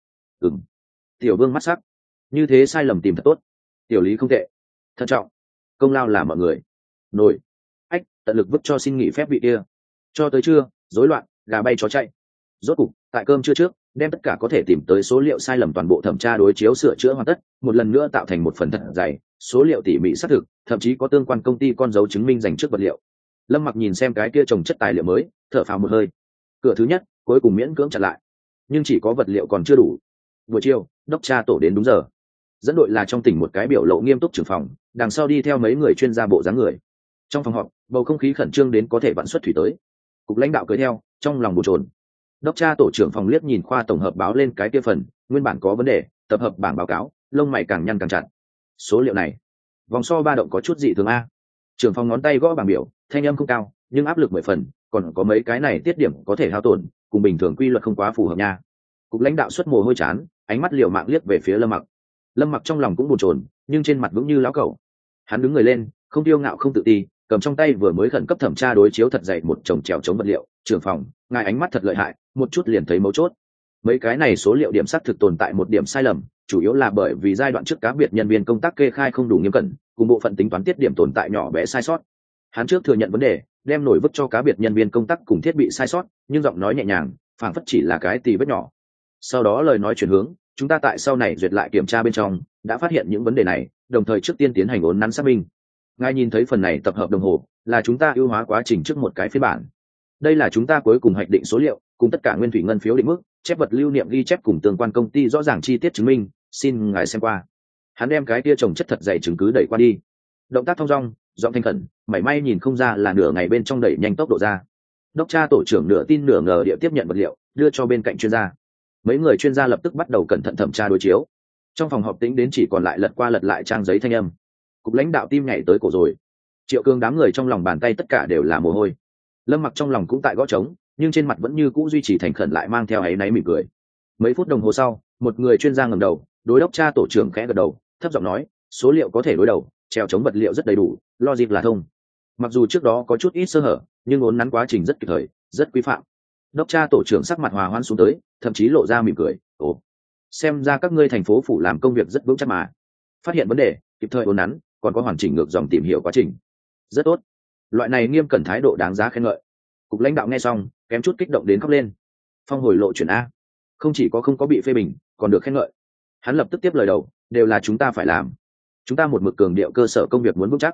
Tiểu Vương mắt sắc. Như thế sai lầm tìm thật tốt. Tiểu Lý không tệ. Thận trọng. Công lao là mọi người. Nổi. Ách, tận lực vứt cho xin nghỉ phép vị kia. Cho tới trưa, rối loạn, gà bay chó chạy. Rốt cục, tại cơm trưa trước, đem tất cả có thể tìm tới số liệu sai lầm toàn bộ thẩm tra đối chiếu sửa chữa hoàn tất, một lần nữa tạo thành một phần thật dày, số liệu tỉ mỉ xác thực, thậm chí có tương quan công ty con dấu chứng minh dành trước vật liệu. Lâm Mặc nhìn xem cái kia trồng chất tài liệu mới, thở phào một hơi. Cửa thứ nhất, cuối cùng miễn cưỡng chặn lại, nhưng chỉ có vật liệu còn chưa đủ. Buổi chiều, đốc tra tổ đến đúng giờ. Dẫn đội là trong tỉnh một cái biểu lộ nghiêm túc trưởng phòng, đằng sau đi theo mấy người chuyên gia bộ dáng người. Trong phòng họp, bầu không khí khẩn trương đến có thể vạn xuất thủy tới. Cục lãnh đạo cưỡi theo, trong lòng bồn chồn. Đốc tra tổ trưởng phòng liếc nhìn khoa tổng hợp báo lên cái kia phần, nguyên bản có vấn đề, tập hợp bảng báo cáo, lông mày càng nhăn càng chặt. Số liệu này, vòng so ba động có chút dị thường a. Trưởng phòng ngón tay gõ bảng biểu, thanh âm không cao, nhưng áp lực 10 phần, còn có mấy cái này tiết điểm có thể hao tổn, cùng bình thường quy luật không quá phù hợp nha. Cục lãnh đạo xuất mồ hôi chán, ánh mắt liều mạng liếc về phía Lâm Mặc. Lâm Mặc trong lòng cũng bồn chồn, nhưng trên mặt vững như lão cẩu. Hắn đứng người lên, không tiêu ngạo không tự ti, cầm trong tay vừa mới khẩn cấp thẩm tra đối chiếu thật dày một chồng trèo chống vật liệu. Trưởng phòng, ngài ánh mắt thật lợi hại, một chút liền thấy mấu chốt. Mấy cái này số liệu điểm xác thực tồn tại một điểm sai lầm, chủ yếu là bởi vì giai đoạn trước cá biệt nhân viên công tác kê khai không đủ nghiêm cẩn, cùng bộ phận tính toán tiết điểm tồn tại nhỏ bé sai sót. Hắn trước thừa nhận vấn đề, đem nổi vứt cho cá biệt nhân viên công tác cùng thiết bị sai sót, nhưng giọng nói nhẹ nhàng, phảng phất chỉ là cái tì vết nhỏ. Sau đó lời nói chuyển hướng, chúng ta tại sau này duyệt lại kiểm tra bên trong, đã phát hiện những vấn đề này, đồng thời trước tiên tiến hành uốn nắn xác minh. Ngài nhìn thấy phần này tập hợp đồng hồ, là chúng ta ưu hóa quá trình trước một cái phiên bản. Đây là chúng ta cuối cùng hoạch định số liệu, cùng tất cả nguyên thủy ngân phiếu định mức, chép vật lưu niệm ghi chép cùng tương quan công ty rõ ràng chi tiết chứng minh, xin ngài xem qua. Hắn đem cái kia trồng chất thật dày chứng cứ đẩy qua đi. Động tác thong dong, giọng thanh khẩn, mảy may nhìn không ra là nửa ngày bên trong đẩy nhanh tốc độ ra. Đốc tra tổ trưởng nửa tin nửa ngờ địa tiếp nhận vật liệu, đưa cho bên cạnh chuyên gia. Mấy người chuyên gia lập tức bắt đầu cẩn thận thẩm tra đối chiếu. Trong phòng họp tĩnh đến chỉ còn lại lật qua lật lại trang giấy thanh âm. Cục lãnh đạo tim nhảy tới cổ rồi. Triệu Cương đám người trong lòng bàn tay tất cả đều là mồ hôi. Lâm Mặc trong lòng cũng tại gõ trống, nhưng trên mặt vẫn như cũ duy trì thành khẩn lại mang theo áy náy mỉm cười. Mấy phút đồng hồ sau, một người chuyên gia ngẩng đầu, đối đốc tra tổ trưởng khẽ gật đầu, thấp giọng nói, số liệu có thể đối đầu, treo chống vật liệu rất đầy đủ, logic là thông. Mặc dù trước đó có chút ít sơ hở, nhưng uốn nắn quá trình rất kịp thời, rất quy phạm. Đốc tra tổ trưởng sắc mặt hòa hoãn xuống tới, thậm chí lộ ra mỉm cười, ồ, xem ra các ngươi thành phố phủ làm công việc rất vững chắc mà. Phát hiện vấn đề, kịp thời uốn nắn, còn có hoàn chỉnh ngược dòng tìm hiểu quá trình, rất tốt. Loại này nghiêm cẩn thái độ đáng giá khen ngợi. Cục lãnh đạo nghe xong, kém chút kích động đến khóc lên. Phong hồi lộ chuyển a, không chỉ có không có bị phê bình, còn được khen ngợi. Hắn lập tức tiếp lời đầu, đều là chúng ta phải làm. Chúng ta một mực cường điệu cơ sở công việc muốn vững chắc.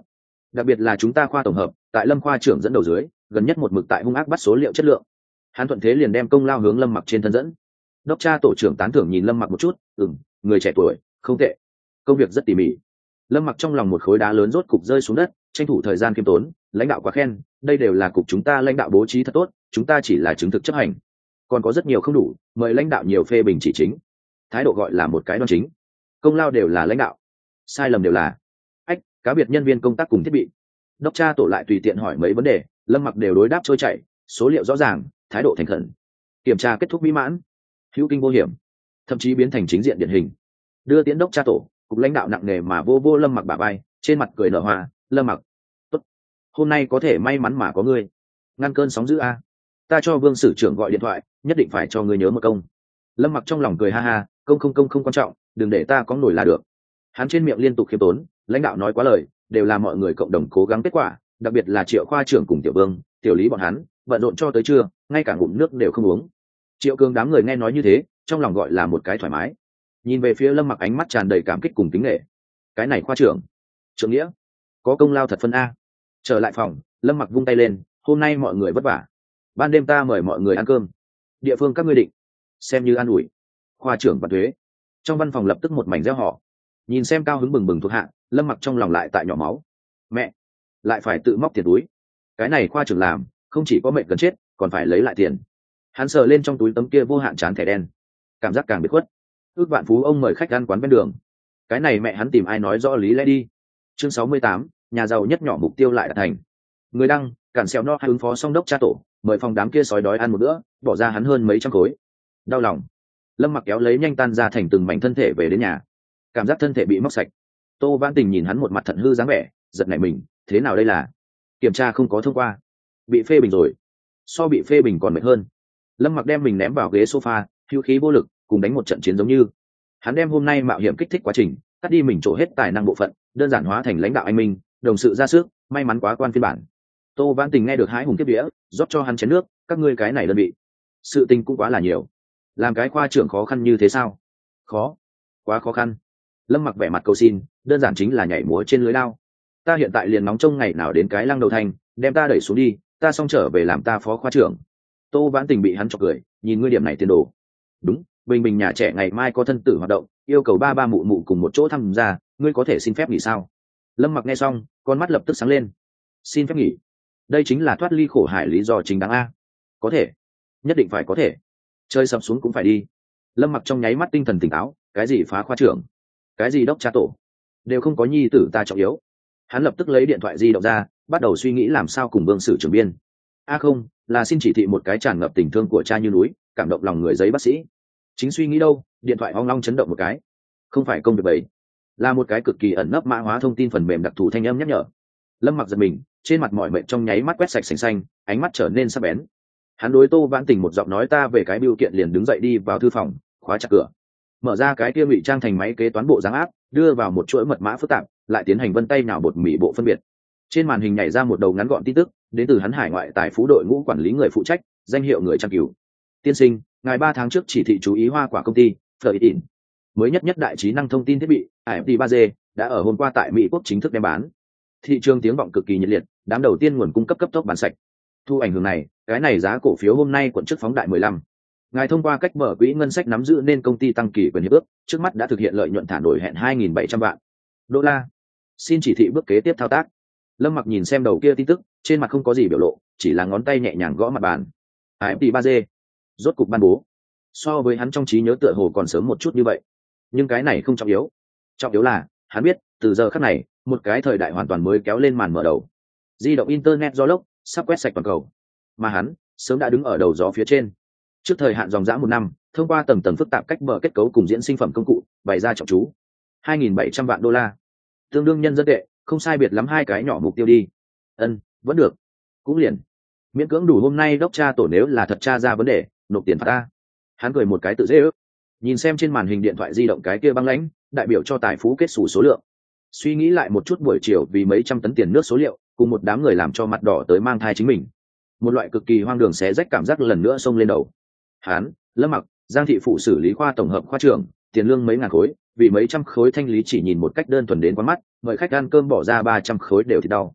đặc biệt là chúng ta khoa tổng hợp tại Lâm khoa trưởng dẫn đầu dưới gần nhất một mực tại hung ác bắt số liệu chất lượng. Hắn thuận thế liền đem công lao hướng Lâm Mặc trên thân dẫn. Đốc tra tổ trưởng tán thưởng nhìn Lâm Mặc một chút, người trẻ tuổi không tệ, công việc rất tỉ mỉ. Lâm Mặc trong lòng một khối đá lớn rốt cục rơi xuống đất, tranh thủ thời gian kiêm tốn, lãnh đạo quá khen, đây đều là cục chúng ta lãnh đạo bố trí thật tốt, chúng ta chỉ là chứng thực chấp hành, còn có rất nhiều không đủ, mời lãnh đạo nhiều phê bình chỉ chính. Thái độ gọi là một cái đoan chính, công lao đều là lãnh đạo, sai lầm đều là cá biệt nhân viên công tác cùng thiết bị. Đốc tra tổ lại tùy tiện hỏi mấy vấn đề, Lâm Mặc đều đối đáp trôi chảy, số liệu rõ ràng, thái độ thành khẩn. Kiểm tra kết thúc mỹ mãn, hữu kinh vô hiểm, thậm chí biến thành chính diện điển hình. Đưa tiến đốc tra tổ, cục lãnh đạo nặng nề mà vô Lâm Mặc bả vai, trên mặt cười nở hoa. Lâm Mặc, tốt, hôm nay có thể may mắn mà có ngươi, ngăn cơn sóng dữ a. Ta cho Vương sử trưởng gọi điện thoại, nhất định phải cho ngươi nhớ một công. Lâm Mặc trong lòng cười ha ha, công không quan trọng, đừng để ta có nổi là được. Hắn trên miệng liên tục khiêm tốn, lãnh đạo nói quá lời, đều là mọi người cộng đồng cố gắng kết quả, đặc biệt là Triệu khoa trưởng cùng Tiểu Vương, Tiểu Lý bọn hắn, bận rộn cho tới trưa, ngay cả ngụm nước đều không uống. Triệu Cường đám người nghe nói như thế, trong lòng gọi là một cái thoải mái. Nhìn về phía Lâm Mặc ánh mắt tràn đầy cảm kích cùng kính nể. Cái này khoa trưởng, trưởng nghĩa, có công lao thật phân a. Trở lại phòng, Lâm Mặc vung tay lên, hôm nay mọi người vất vả, ban đêm ta mời mọi người ăn cơm. Địa phương các ngươi định, xem như an ủi. Khoa trưởng và thuế. Trong văn phòng lập tức một mảnh reo hò. Nhìn xem cao hứng bừng bừng thuộc hạ, Lâm Mặc trong lòng lại tại nhỏ máu. Mẹ, lại phải tự móc tiền túi. Cái này khoa trưởng làm, không chỉ có mệnh gần chết, còn phải lấy lại tiền. Hắn sờ lên trong túi tấm kia vô hạn chán thẻ đen, cảm giác càng biệt khuất. Ước vạn phú ông mời khách ăn quán bên đường, cái này mẹ hắn tìm ai nói rõ lý lẽ đi. Chương 68, nhà giàu nhất nhỏ mục tiêu lại đạt thành. Người đăng, cản xèo no hay ứng phó xong đốc tra tổ, mời phòng đám kia sói đói ăn một bữa, bỏ ra hắn hơn mấy trăm khối. Đau lòng. Lâm Mặc kéo lấy nhanh tan ra thành từng mảnh thân thể về đến nhà, cảm giác thân thể bị móc sạch. Tô Vãn Tình nhìn hắn một mặt thận hư dáng vẻ, giật nảy mình, thế nào đây là kiểm tra không có thông qua, bị phê bình rồi. So bị phê bình còn mệt hơn. Lâm Mặc đem mình ném vào ghế sofa, hữu khí vô lực, cùng đánh một trận chiến giống như. Hắn đem hôm nay mạo hiểm kích thích quá trình, cắt đi mình trổ hết tài năng bộ phận, đơn giản hóa thành lãnh đạo anh minh, đồng sự ra sức, may mắn quá quan phiên bản. Tô Vãn Tình nghe được hái hùng kiếp vía, rót cho hắn chén nước, các ngươi cái này đơn vị, sự tình cũng quá là nhiều. Làm cái khoa trưởng khó khăn như thế sao? Khó, quá khó khăn. Lâm Mặc vẻ mặt cầu xin, đơn giản chính là nhảy múa trên lưới lao. Ta hiện tại liền nóng trông ngày nào đến cái lăng đầu thành, đem ta đẩy xuống đi, ta xong trở về làm ta phó khoa trưởng. Tô Vãn Tình bị hắn chọc cười, nhìn ngươi điểm này tiền đồ. Đúng, bình bình nhà trẻ ngày mai có thân tử hoạt động, yêu cầu ba mụ mụ cùng một chỗ tham gia, ngươi có thể xin phép nghỉ sao? Lâm Mặc nghe xong, con mắt lập tức sáng lên. Xin phép nghỉ? Đây chính là thoát ly khổ hải lý do chính đáng a. Có thể, nhất định phải có thể. Chơi sập xuống cũng phải đi. Lâm Mặc trong nháy mắt tinh thần tỉnh táo, cái gì phá khoa trưởng, cái gì đốc tra tổ, đều không có nhi tử ta trọng yếu. Hắn lập tức lấy điện thoại di động ra, bắt đầu suy nghĩ làm sao cùng Vương sử trưởng biên. Không, là xin chỉ thị một cái tràn ngập tình thương của cha như núi, cảm động lòng người giấy bác sĩ. Chính suy nghĩ đâu, điện thoại ong long chấn động một cái. Không phải công việc bấy, là một cái cực kỳ ẩn nấp mã hóa thông tin phần mềm đặc thù thanh âm nhắc nhở. Lâm Mặc giật mình, trên mặt mỏi mệt trong nháy mắt quét sạch sành xanh, ánh mắt trở nên sắc bén. Hắn đối Tô Vãn Tình một giọng nói ta về cái biểu kiện liền đứng dậy đi vào thư phòng, khóa chặt cửa, mở ra cái kia ngụy trang thành máy kế toán bộ dáng áp, đưa vào một chuỗi mật mã phức tạp, lại tiến hành vân tay nào bột mì bộ phân biệt. Trên màn hình nhảy ra một đầu ngắn gọn tin tức, đến từ hắn hải ngoại tài phú đội ngũ quản lý người phụ trách, danh hiệu người trang cứu. Tiên sinh, ngài 3 tháng trước chỉ thị chú ý hoa quả công ty Fleur mới nhất đại trí năng thông tin thiết bị AFD 3G đã ở hôm qua tại Mỹ quốc chính thức đem bán. Thị trường tiếng vọng cực kỳ nhiệt liệt, đám đầu tiên nguồn cung cấp tốc bán sạch. Thu ảnh hưởng này, cái này giá cổ phiếu hôm nay quận trước phóng đại 15. Ngài thông qua cách mở quỹ ngân sách nắm giữ nên công ty tăng kỳ quyền hiệp ước, trước mắt đã thực hiện lợi nhuận thả nổi hẹn 2.700 vạn đô la. Xin chỉ thị bước kế tiếp thao tác. Lâm Mặc nhìn xem đầu kia tin tức, trên mặt không có gì biểu lộ, chỉ là ngón tay nhẹ nhàng gõ mặt bàn. AFD 3G rốt cục ban bố. So với hắn trong trí nhớ tựa hồ còn sớm một chút như vậy, nhưng cái này không trọng yếu. Trọng yếu là hắn biết, từ giờ khắc này, một cái thời đại hoàn toàn mới kéo lên màn mở đầu. Di động internet gió lốc sắp quét sạch toàn cầu, mà hắn sớm đã đứng ở đầu gió phía trên. Trước thời hạn dòng dã 1 năm, thông qua tầng phức tạp cách mở kết cấu cùng diễn sinh phẩm công cụ, bày ra trọng chú 2.700 vạn đô la, tương đương nhân dân tệ, không sai biệt lắm hai cái nhỏ mục tiêu đi. Vẫn được, cũng liền miễn cưỡng đủ hôm nay đốc tra tổ nếu là thật tra ra vấn đề, nộp tiền phạt ta. Hắn cười một cái tự dễ ước, nhìn xem trên màn hình điện thoại di động cái kia băng lãnh, đại biểu cho tài phú kết xù số lượng. Suy nghĩ lại một chút buổi chiều vì mấy trăm tấn tiền nước số liệu, cùng một đám người làm cho mặt đỏ tới mang thai chính mình, một loại cực kỳ hoang đường xé rách cảm giác lần nữa xông lên đầu. Hắn, Lâm Mặc, Giang thị phụ xử lý khoa tổng hợp khoa trưởng, tiền lương mấy ngàn khối, vì mấy trăm khối thanh lý chỉ nhìn một cách đơn thuần đến quá mắt, mời khách ăn cơm bỏ ra 300 khối đều thì đau.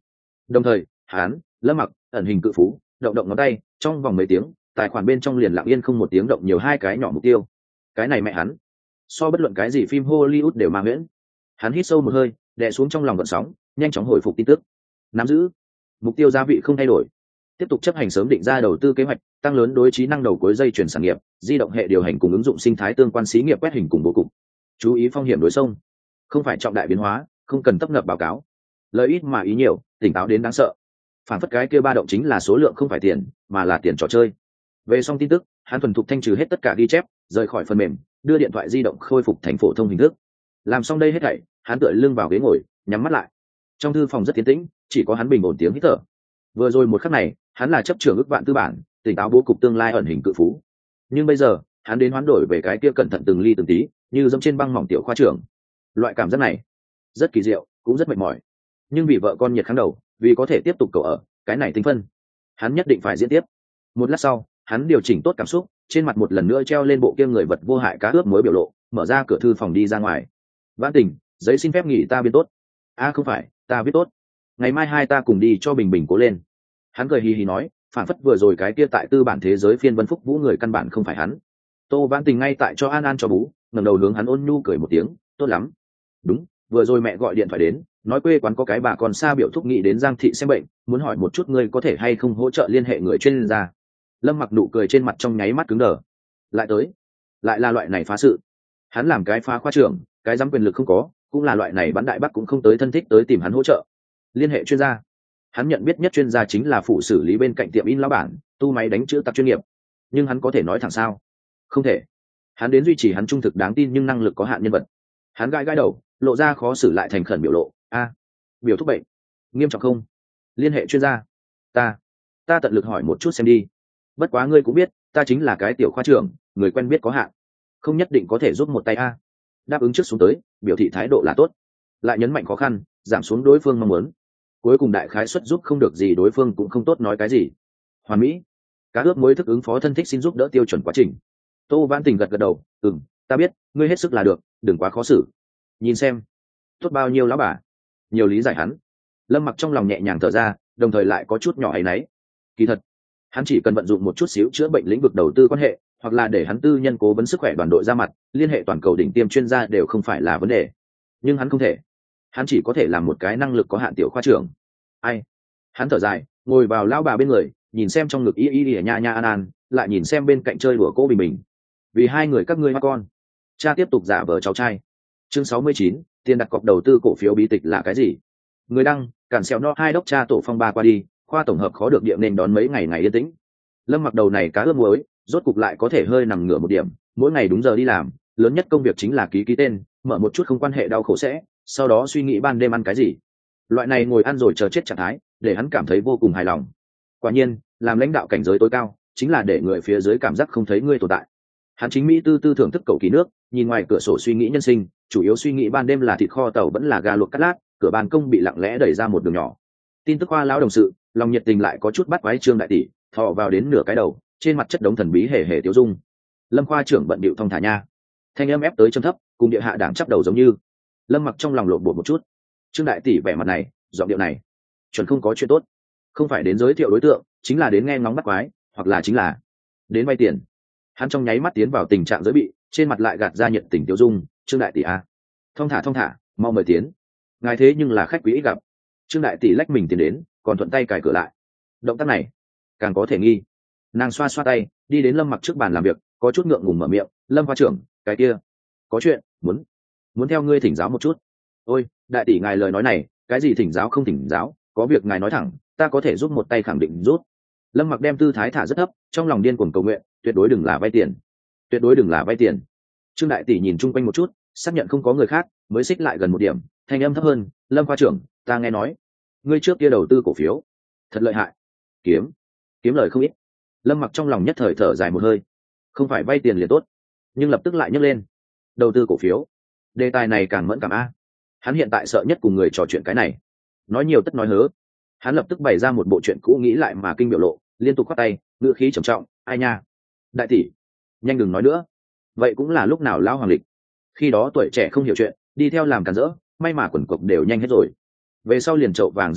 Đồng thời hắn Lâm Mặc ẩn hình cự phú động động ngón tay, trong vòng mấy tiếng tài khoản bên trong liền lặng yên không một tiếng động nhiều 2 cái nhỏ mục tiêu. Cái này mẹ hắn so bất luận cái gì phim Hollywood đều mà nguyễn. Hắn hít sâu một hơi, đè xuống trong lòng gợn sóng, nhanh chóng hồi phục tin tức. Nắm giữ mục tiêu gia vị không thay đổi, tiếp tục chấp hành sớm định ra đầu tư kế hoạch, tăng lớn đối trí năng đầu cuối dây chuyển sản nghiệp, di động hệ điều hành cùng ứng dụng sinh thái tương quan xí nghiệp quét hình cùng bố cục. Chú ý phong hiểm đối sông, không phải trọng đại biến hóa, không cần tấp nập báo cáo. Lợi ít mà ý nhiều, tỉnh táo đến đáng sợ. Phản phất cái kia ba động chính là số lượng không phải tiền, mà là tiền trò chơi. Về xong tin tức, hắn thuần thục thanh trừ hết tất cả ghi chép, rời khỏi phần mềm, đưa điện thoại di động khôi phục thành phổ thông hình thức. Làm xong đây hết thảy, hắn tựa lưng vào ghế ngồi, nhắm mắt lại. Trong thư phòng rất tiến tĩnh, chỉ có hắn bình ổn tiếng hít thở. Vừa rồi một khắc này, hắn là chấp trưởng ước vạn tư bản, tỉnh táo bố cục tương lai ẩn hình cự phú. Nhưng bây giờ, hắn đến hoán đổi về cái kia cẩn thận từng ly từng tí, như dẫm trên băng mỏng tiểu khoa trưởng. Loại cảm giác này, rất kỳ diệu, cũng rất mệt mỏi. Nhưng vì vợ con nhiệt kháng đầu, vì có thể tiếp tục cầu ở cái này tinh phân, hắn nhất định phải diễn tiếp. Một lát sau, hắn điều chỉnh tốt cảm xúc, trên mặt một lần nữa treo lên bộ kia người vật vô hại cá ướp mới biểu lộ, mở ra cửa thư phòng đi ra ngoài. Vãn Tình, giấy xin phép nghỉ ta biên tốt. Không phải, ta viết tốt. Ngày mai hai ta cùng đi cho Bình Bình cố lên. Hắn cười hì hì nói, phản phất vừa rồi cái kia tại tư bản thế giới phiên Vân Phúc Vũ người căn bản không phải hắn. Tô Vãn Tình ngay tại cho An An cho bú, ngẩng đầu hướng hắn ôn nhu cười một tiếng, tốt lắm. Đúng, vừa rồi mẹ gọi điện thoại đến, nói quê quán có cái bà còn xa biểu thúc nghị đến Giang thị xem bệnh, muốn hỏi một chút ngươi có thể hay không hỗ trợ liên hệ người chuyên gia. Lâm Mặc nụ cười trên mặt trong nháy mắt cứng đờ. Lại tới, lại là loại này phá sự. Hắn làm cái phá khoa trưởng, cái dám quyền lực không có, cũng là loại này bắn đại bắc cũng không tới thân thích tới tìm hắn hỗ trợ. Liên hệ chuyên gia. Hắn nhận biết nhất chuyên gia chính là phụ xử lý bên cạnh tiệm in lão bản, tu máy đánh chữ tặc chuyên nghiệp. Nhưng hắn có thể nói thẳng sao? Không thể. Hắn đến duy trì hắn trung thực đáng tin nhưng năng lực có hạn nhân vật. Hắn gãi gãi đầu, lộ ra khó xử lại thành khẩn biểu lộ. Biểu thúc bệnh nghiêm trọng không? Liên hệ chuyên gia. Ta tận lực hỏi một chút xem đi. Bất quá ngươi cũng biết, ta chính là cái tiểu khoa trưởng, người quen biết có hạn, không nhất định có thể giúp một tay đáp ứng trước xuống tới, biểu thị thái độ là tốt, lại nhấn mạnh khó khăn, giảm xuống đối phương mong muốn. Cuối cùng đại khái suất giúp không được gì, đối phương cũng không tốt nói cái gì. Hoàn mỹ. Cá ướp mới thức ứng phó thân thích xin giúp đỡ tiêu chuẩn quá trình. Tô Vãn Tình gật gật đầu, ta biết, ngươi hết sức là được, đừng quá khó xử. Nhìn xem, tốt bao nhiêu lão bà. Nhiều lý giải hắn. Lâm Mặc trong lòng nhẹ nhàng thở ra, đồng thời lại có chút nhỏ áy náy. Kỳ thật, hắn chỉ cần vận dụng một chút xíu chữa bệnh lĩnh vực đầu tư quan hệ, hoặc là để hắn tư nhân cố vấn sức khỏe đoàn đội ra mặt, liên hệ toàn cầu đỉnh tiêm chuyên gia đều không phải là vấn đề. Nhưng hắn không thể. Hắn chỉ có thể làm một cái năng lực có hạn tiểu khoa trưởng. Hắn thở dài, ngồi vào lão bà bên người, nhìn xem trong ngực y nha nha An An, lại nhìn xem bên cạnh chơi đùa cô Bình Bình. Vì hai người các ngươi hoa con. Cha tiếp tục giả vờ cháu trai. Chương 69, tiền đặt cọc đầu tư cổ phiếu bí tịch là cái gì? Người đăng, cản xèo no hai đốc cha tổ phong ba qua đi, khoa tổng hợp khó được địa nên đón mấy ngày yên tĩnh. Lâm Mặc đầu này cá ướp muối, rốt cục lại có thể hơi nằm ngửa một điểm, mỗi ngày đúng giờ đi làm, lớn nhất công việc chính là ký tên, mở một chút không quan hệ đau khổ sẽ, sau đó suy nghĩ ban đêm ăn cái gì. Loại này ngồi ăn rồi chờ chết trạng thái, để hắn cảm thấy vô cùng hài lòng. Quả nhiên, làm lãnh đạo cảnh giới tối cao, chính là để người phía dưới cảm giác không thấy ngươi tồn tại. Hắn chính mỹ tư tư thưởng thức cầu kỳ nước, nhìn ngoài cửa sổ suy nghĩ nhân sinh, chủ yếu suy nghĩ ban đêm là thịt kho tàu vẫn là gà luộc cắt lát, cửa ban công bị lặng lẽ đẩy ra một đường nhỏ. Tin tức khoa lão đồng sự, lòng nhiệt tình lại có chút bắt quái Trương đại tỷ, thò vào đến nửa cái đầu, trên mặt chất đống thần bí hề hề tiêu dung. Lâm khoa trưởng bận bịu thong thả nha. Thanh âm ép tới trầm thấp, cùng địa hạ đảng chắp đầu giống như. Lâm Mặc trong lòng lộn bột một chút. Trương đại tỷ vẻ mặt này, giọng điệu này, chuẩn không có chuyện tốt. Không phải đến giới thiệu đối tượng, chính là đến nghe ngóng bắt quái, hoặc là chính là đến vay tiền. Hắn trong nháy mắt tiến vào tình trạng giới bị, trên mặt lại gạt ra nhiệt tình tiêu dung. Trương đại tỷ thong thả, mau mời tiến. Ngài thế nhưng là khách quý ít gặp. Trương đại tỷ lách mình tiến đến, còn thuận tay cài cửa lại. Động tác này càng có thể nghi. Nàng xoa xoa tay, đi đến Lâm Mặc trước bàn làm việc, có chút ngượng ngùng mở miệng. Lâm khoa trưởng, cái kia có chuyện muốn theo ngươi thỉnh giáo một chút. Ôi đại tỷ, ngài lời nói này, cái gì thỉnh giáo không thỉnh giáo, có việc ngài nói thẳng, ta có thể giúp một tay khẳng định rút. Lâm Mặc đem tư thái thả rất thấp, trong lòng điên cuồng cầu nguyện, tuyệt đối đừng là vay tiền, tuyệt đối đừng là vay tiền. Trương đại tỷ nhìn chung quanh một chút, xác nhận không có người khác, mới xích lại gần một điểm, thanh âm thấp hơn. Lâm khoa trưởng, ta nghe nói ngươi trước kia đầu tư cổ phiếu thật lợi hại, kiếm lời không ít. Lâm Mặc trong lòng nhất thời thở dài một hơi. Không phải vay tiền liền tốt, nhưng lập tức lại nhấc lên đầu tư cổ phiếu. Đề tài này càng mẫn cảm hắn hiện tại sợ nhất cùng người trò chuyện cái này, nói nhiều tất nói hớ. Hắn lập tức bày ra một bộ chuyện cũ nghĩ lại mà kinh biểu lộ, liên tục khoát tay, ngữ khí trầm trọng. Ai nha, đại tỷ, nhanh đừng nói nữa. Vậy cũng là lúc nào lão hoàng lịch, khi đó tuổi trẻ không hiểu chuyện, đi theo làm càn rỡ, may mà quần cộc đều nhanh hết rồi. Về sau liền trậu vàng rửa tay,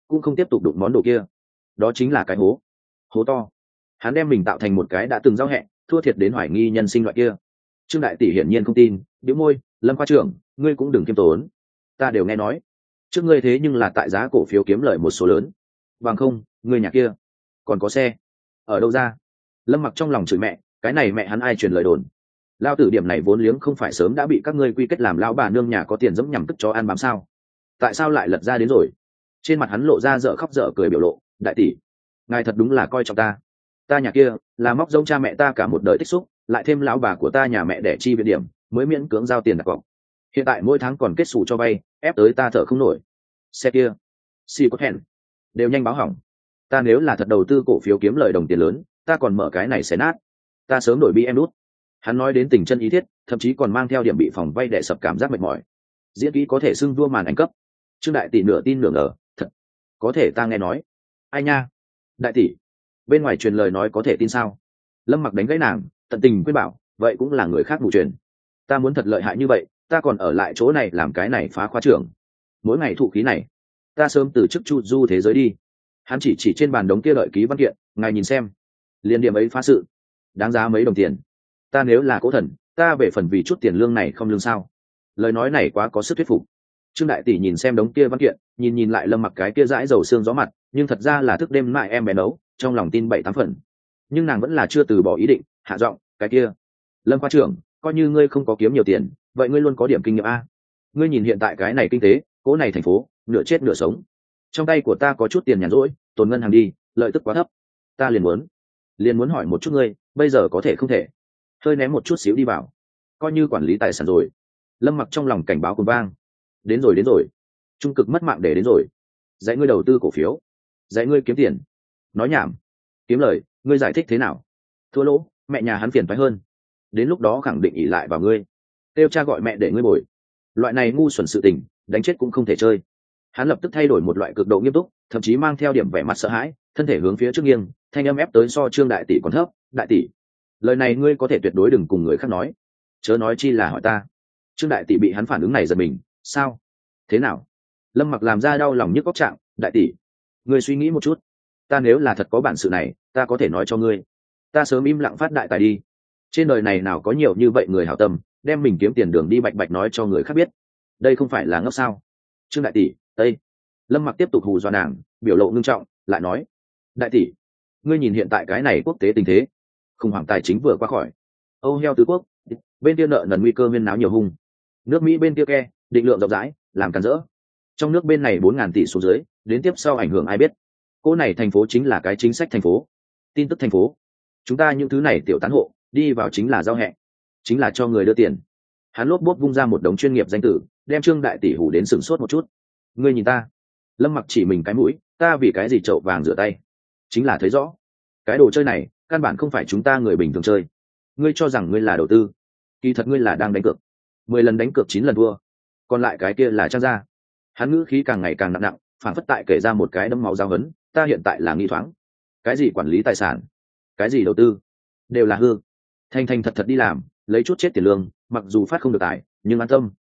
cũng không tiếp tục đụng món đồ kia. Đó chính là cái hố, hố to. Hắn đem mình tạo thành một cái đã từng giao hẹn, thua thiệt đến hoài nghi nhân sinh loại kia. Trương đại tỷ hiển nhiên không tin, bĩu môi, Lâm khoa trưởng, ngươi cũng đừng kiêm tốn. Ta đều nghe nói, trước ngươi thế nhưng là tại giá cổ phiếu kiếm lời một số lớn. Bằng không, ngươi nhà kia còn có xe, ở đâu ra? Lâm Mặc trong lòng chửi mẹ, cái này mẹ hắn ai truyền lời đồn. Lao tử điểm này vốn liếng không phải sớm đã bị các ngươi quy kết làm lão bà nương nhà có tiền dẫm nhằm tức chó ăn bám sao? Tại sao lại lật ra đến rồi? Trên mặt hắn lộ ra dở khóc dở cười biểu lộ, đại tỷ, ngài thật đúng là coi trọng ta. Ta nhà kia là móc giống cha mẹ ta cả một đời tích xúc, lại thêm lão bà của ta nhà mẹ đẻ chi viện điểm mới miễn cưỡng giao tiền đặt cọc. Hiện tại mỗi tháng còn kết xù cho vay, ép tới ta thở không nổi. Xe kia xì có hẹn đều nhanh báo hỏng. Ta nếu là thật đầu tư cổ phiếu kiếm lời đồng tiền lớn, ta còn mở cái này xé nát. Ta sớm đổi BM đút. Hắn nói đến tình chân ý thiết, thậm chí còn mang theo điểm bị phòng vay đè sập cảm giác mệt mỏi. Diễn kỹ có thể xưng vua màn ảnh cấp. Trương đại tỷ nửa tin nửa ngờ, thật có thể ta nghe nói. Ai nha, đại tỷ, bên ngoài truyền lời nói có thể tin sao? Lâm Mặc đánh gãy nàng, tận tình khuyên bảo, vậy cũng là người khác đủ truyền. Ta muốn thật lợi hại như vậy, ta còn ở lại chỗ này làm cái này phá khoa trưởng. Mỗi ngày thụ khí này, ta sớm từ chức chu du thế giới đi. Hắn chỉ trên bàn đống kia đợi ký văn kiện, ngài nhìn xem, liên điểm ấy phá sự, đáng giá mấy đồng tiền. Ta nếu là cố thần, ta về phần vì chút tiền lương này không lương sao? Lời nói này quá có sức thuyết phục. Trương đại tỷ nhìn xem đống kia văn kiện, nhìn lại Lâm Mặc cái kia dãi dầu xương gió mặt, nhưng thật ra là thức đêm mại em bé nấu, trong lòng tin 7-8 phần. Nhưng nàng vẫn là chưa từ bỏ ý định, hạ giọng, cái kia, Lâm khoa trưởng, coi như ngươi không có kiếm nhiều tiền, vậy ngươi luôn có điểm kinh nghiệm a. Ngươi nhìn hiện tại cái này kinh tế, cố này thành phố, nửa chết nửa sống. Trong tay của ta có chút tiền nhàn rỗi, tồn ngân hàng đi, lợi tức quá thấp. Ta liền muốn hỏi một chút ngươi, bây giờ có thể không thể hơi ném một chút xíu đi vào, coi như quản lý tài sản rồi. Lâm Mặc trong lòng cảnh báo cùng vang. Đến rồi, trung cực mất mạng để đến rồi. Dạy ngươi đầu tư cổ phiếu, dạy ngươi kiếm tiền. Nói nhảm, kiếm lời, ngươi giải thích thế nào? Thua lỗ, mẹ nhà hắn phiền phái hơn. Đến lúc đó khẳng định ỷ lại vào ngươi, kêu cha gọi mẹ để ngươi bồi. Loại này ngu xuẩn sự tình, đánh chết cũng không thể chơi. Hắn lập tức thay đổi một loại cực độ nghiêm túc, thậm chí mang theo điểm vẻ mặt sợ hãi, thân thể hướng phía trước nghiêng, thanh âm ép tới so Trương đại tỷ còn thấp. Đại tỷ, lời này ngươi có thể tuyệt đối đừng cùng người khác nói, chớ nói chi là hỏi ta. Trương đại tỷ bị hắn phản ứng này giật mình. Sao? Thế nào? Lâm Mặc làm ra đau lòng nhức góc trạng. Đại tỷ, ngươi suy nghĩ một chút, ta nếu là thật có bản sự này, ta có thể nói cho ngươi, ta sớm im lặng phát đại tài đi. Trên đời này nào có nhiều như vậy người hảo tâm, đem mình kiếm tiền đường đi bạch bạch nói cho người khác biết. Đây không phải là ngốc sao? Trương đại tỷ, tây. Lâm Mặc tiếp tục hù dọa nàng, biểu lộ ngưng trọng, lại nói, đại tỷ, ngươi nhìn hiện tại cái này quốc tế tình thế, khủng hoảng tài chính vừa qua khỏi. Âu heo tứ quốc, bên kia nợ nần nguy cơ huyên náo nhiều hung. Nước Mỹ bên kia ke, định lượng rộng rãi, làm cản rỡ. Trong nước bên này 4.000 tỷ xuống dưới, đến tiếp sau ảnh hưởng ai biết. Cô này thành phố chính là cái chính sách thành phố, tin tức thành phố. Chúng ta những thứ này tiểu tán hộ, đi vào chính là giao hẹn, chính là cho người đưa tiền. Hắn lốp bốp vung ra một đống chuyên nghiệp danh tử, đem Trương đại tỷ hủ đến sửng sốt một chút. Ngươi nhìn ta. Lâm Mặc chỉ mình cái mũi, ta vì cái gì chậu vàng rửa tay? Chính là thấy rõ, cái đồ chơi này căn bản không phải chúng ta người bình thường chơi. Ngươi cho rằng ngươi là đầu tư, kỳ thật ngươi là đang đánh cược. 10 lần đánh cược 9 lần thua, còn lại cái kia là trang ra. Hắn ngữ khí càng ngày càng nặng, phản phất tại kể ra một cái đấm máu giao hấn. Ta hiện tại là nghi thoáng, cái gì quản lý tài sản, cái gì đầu tư, đều là hư. Thành thật đi làm, lấy chút chết tiền lương, mặc dù phát không được tài, nhưng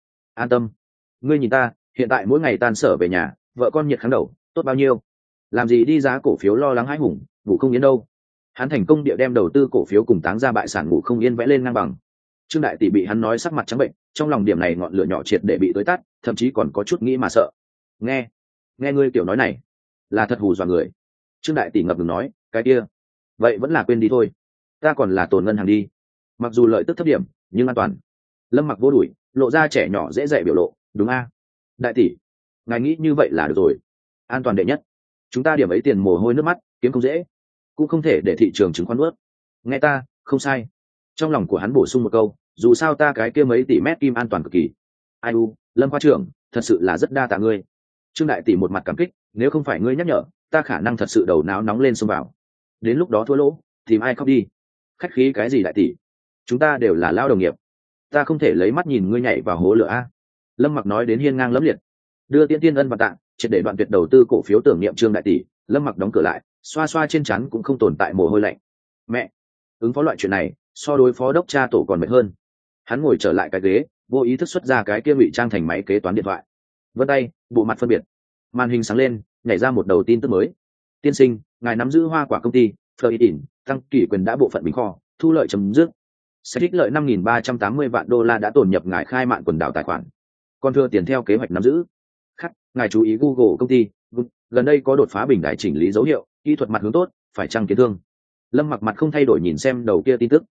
an tâm. Ngươi nhìn ta hiện tại mỗi ngày tan sở về nhà, vợ con nhiệt kháng đầu, tốt bao nhiêu. Làm gì đi giá cổ phiếu lo lắng hãi hùng, ngủ không yên đâu. Hắn thành công địa đem đầu tư cổ phiếu cùng táng ra bại sản ngủ không yên vẽ lên ngang bằng. Trương đại tỷ bị hắn nói sắc mặt trắng bệnh, trong lòng điểm này ngọn lửa nhỏ triệt để bị tối tắt, thậm chí còn có chút nghĩ mà sợ. Nghe ngươi kiểu nói này, là thật hù dọa người. Trương đại tỷ ngập ngừng nói, cái kia, vậy vẫn là quên đi thôi, ta còn là tồn ngân hàng đi. Mặc dù lợi tức thấp điểm, nhưng an toàn. Lâm Mặc vô đuổi, lộ ra trẻ nhỏ dễ dạy biểu lộ, đúng a? Đại tỷ, ngài nghĩ như vậy là được rồi, an toàn đệ nhất. Chúng ta điểm ấy tiền mồ hôi nước mắt, kiếm không dễ, cũng không thể để thị trường chứng khoán ướt. Nghe ta, không sai. Trong lòng của hắn bổ sung một câu, dù sao ta cái kia mấy tỷ mét kim an toàn cực kỳ. Ai u, Lâm khoa trưởng, thật sự là rất đa tạ ngươi. Trương đại tỷ một mặt cảm kích, nếu không phải ngươi nhắc nhở, ta khả năng thật sự đầu não nóng lên xông vào. Đến lúc đó thua lỗ, tìm ai khóc đi. Khách khí cái gì đại tỷ, chúng ta đều là lao đồng nghiệp, ta không thể lấy mắt nhìn ngươi nhảy vào hố lửa a. Lâm Mặc nói đến hiên ngang lẫm liệt, đưa tiên ân và tạng, triệt để đoạn tuyệt đầu tư cổ phiếu tưởng niệm Trương đại tỷ. Lâm Mặc đóng cửa lại, xoa xoa trên trán cũng không tồn tại mồ hôi lạnh. Mẹ, ứng phó loại chuyện này so đối phó đốc cha tổ còn mệt hơn. Hắn ngồi trở lại cái ghế, vô ý thức xuất ra cái kia ngụy trang thành máy kế toán điện thoại, vân tay bộ mặt phân biệt, màn hình sáng lên, nhảy ra một đầu tin tức mới. Tiên sinh, ngài nắm giữ hoa quả công ty Floritin, tăng kỷ quyền đã bộ phận bình kho, thu lợi chấm dứt. Sẽ ích lợi 5.380 vạn đô la đã tồn nhập ngài khai mạn quần đảo tài khoản. Còn thừa tiền theo kế hoạch nắm giữ. Khắc, ngài chú ý Google công ty, gần đây có đột phá bình đại chỉnh lý dấu hiệu, kỹ thuật mặt hướng tốt, phải chăng kiến thương. Lâm Mặc mặt không thay đổi nhìn xem đầu kia tin tức.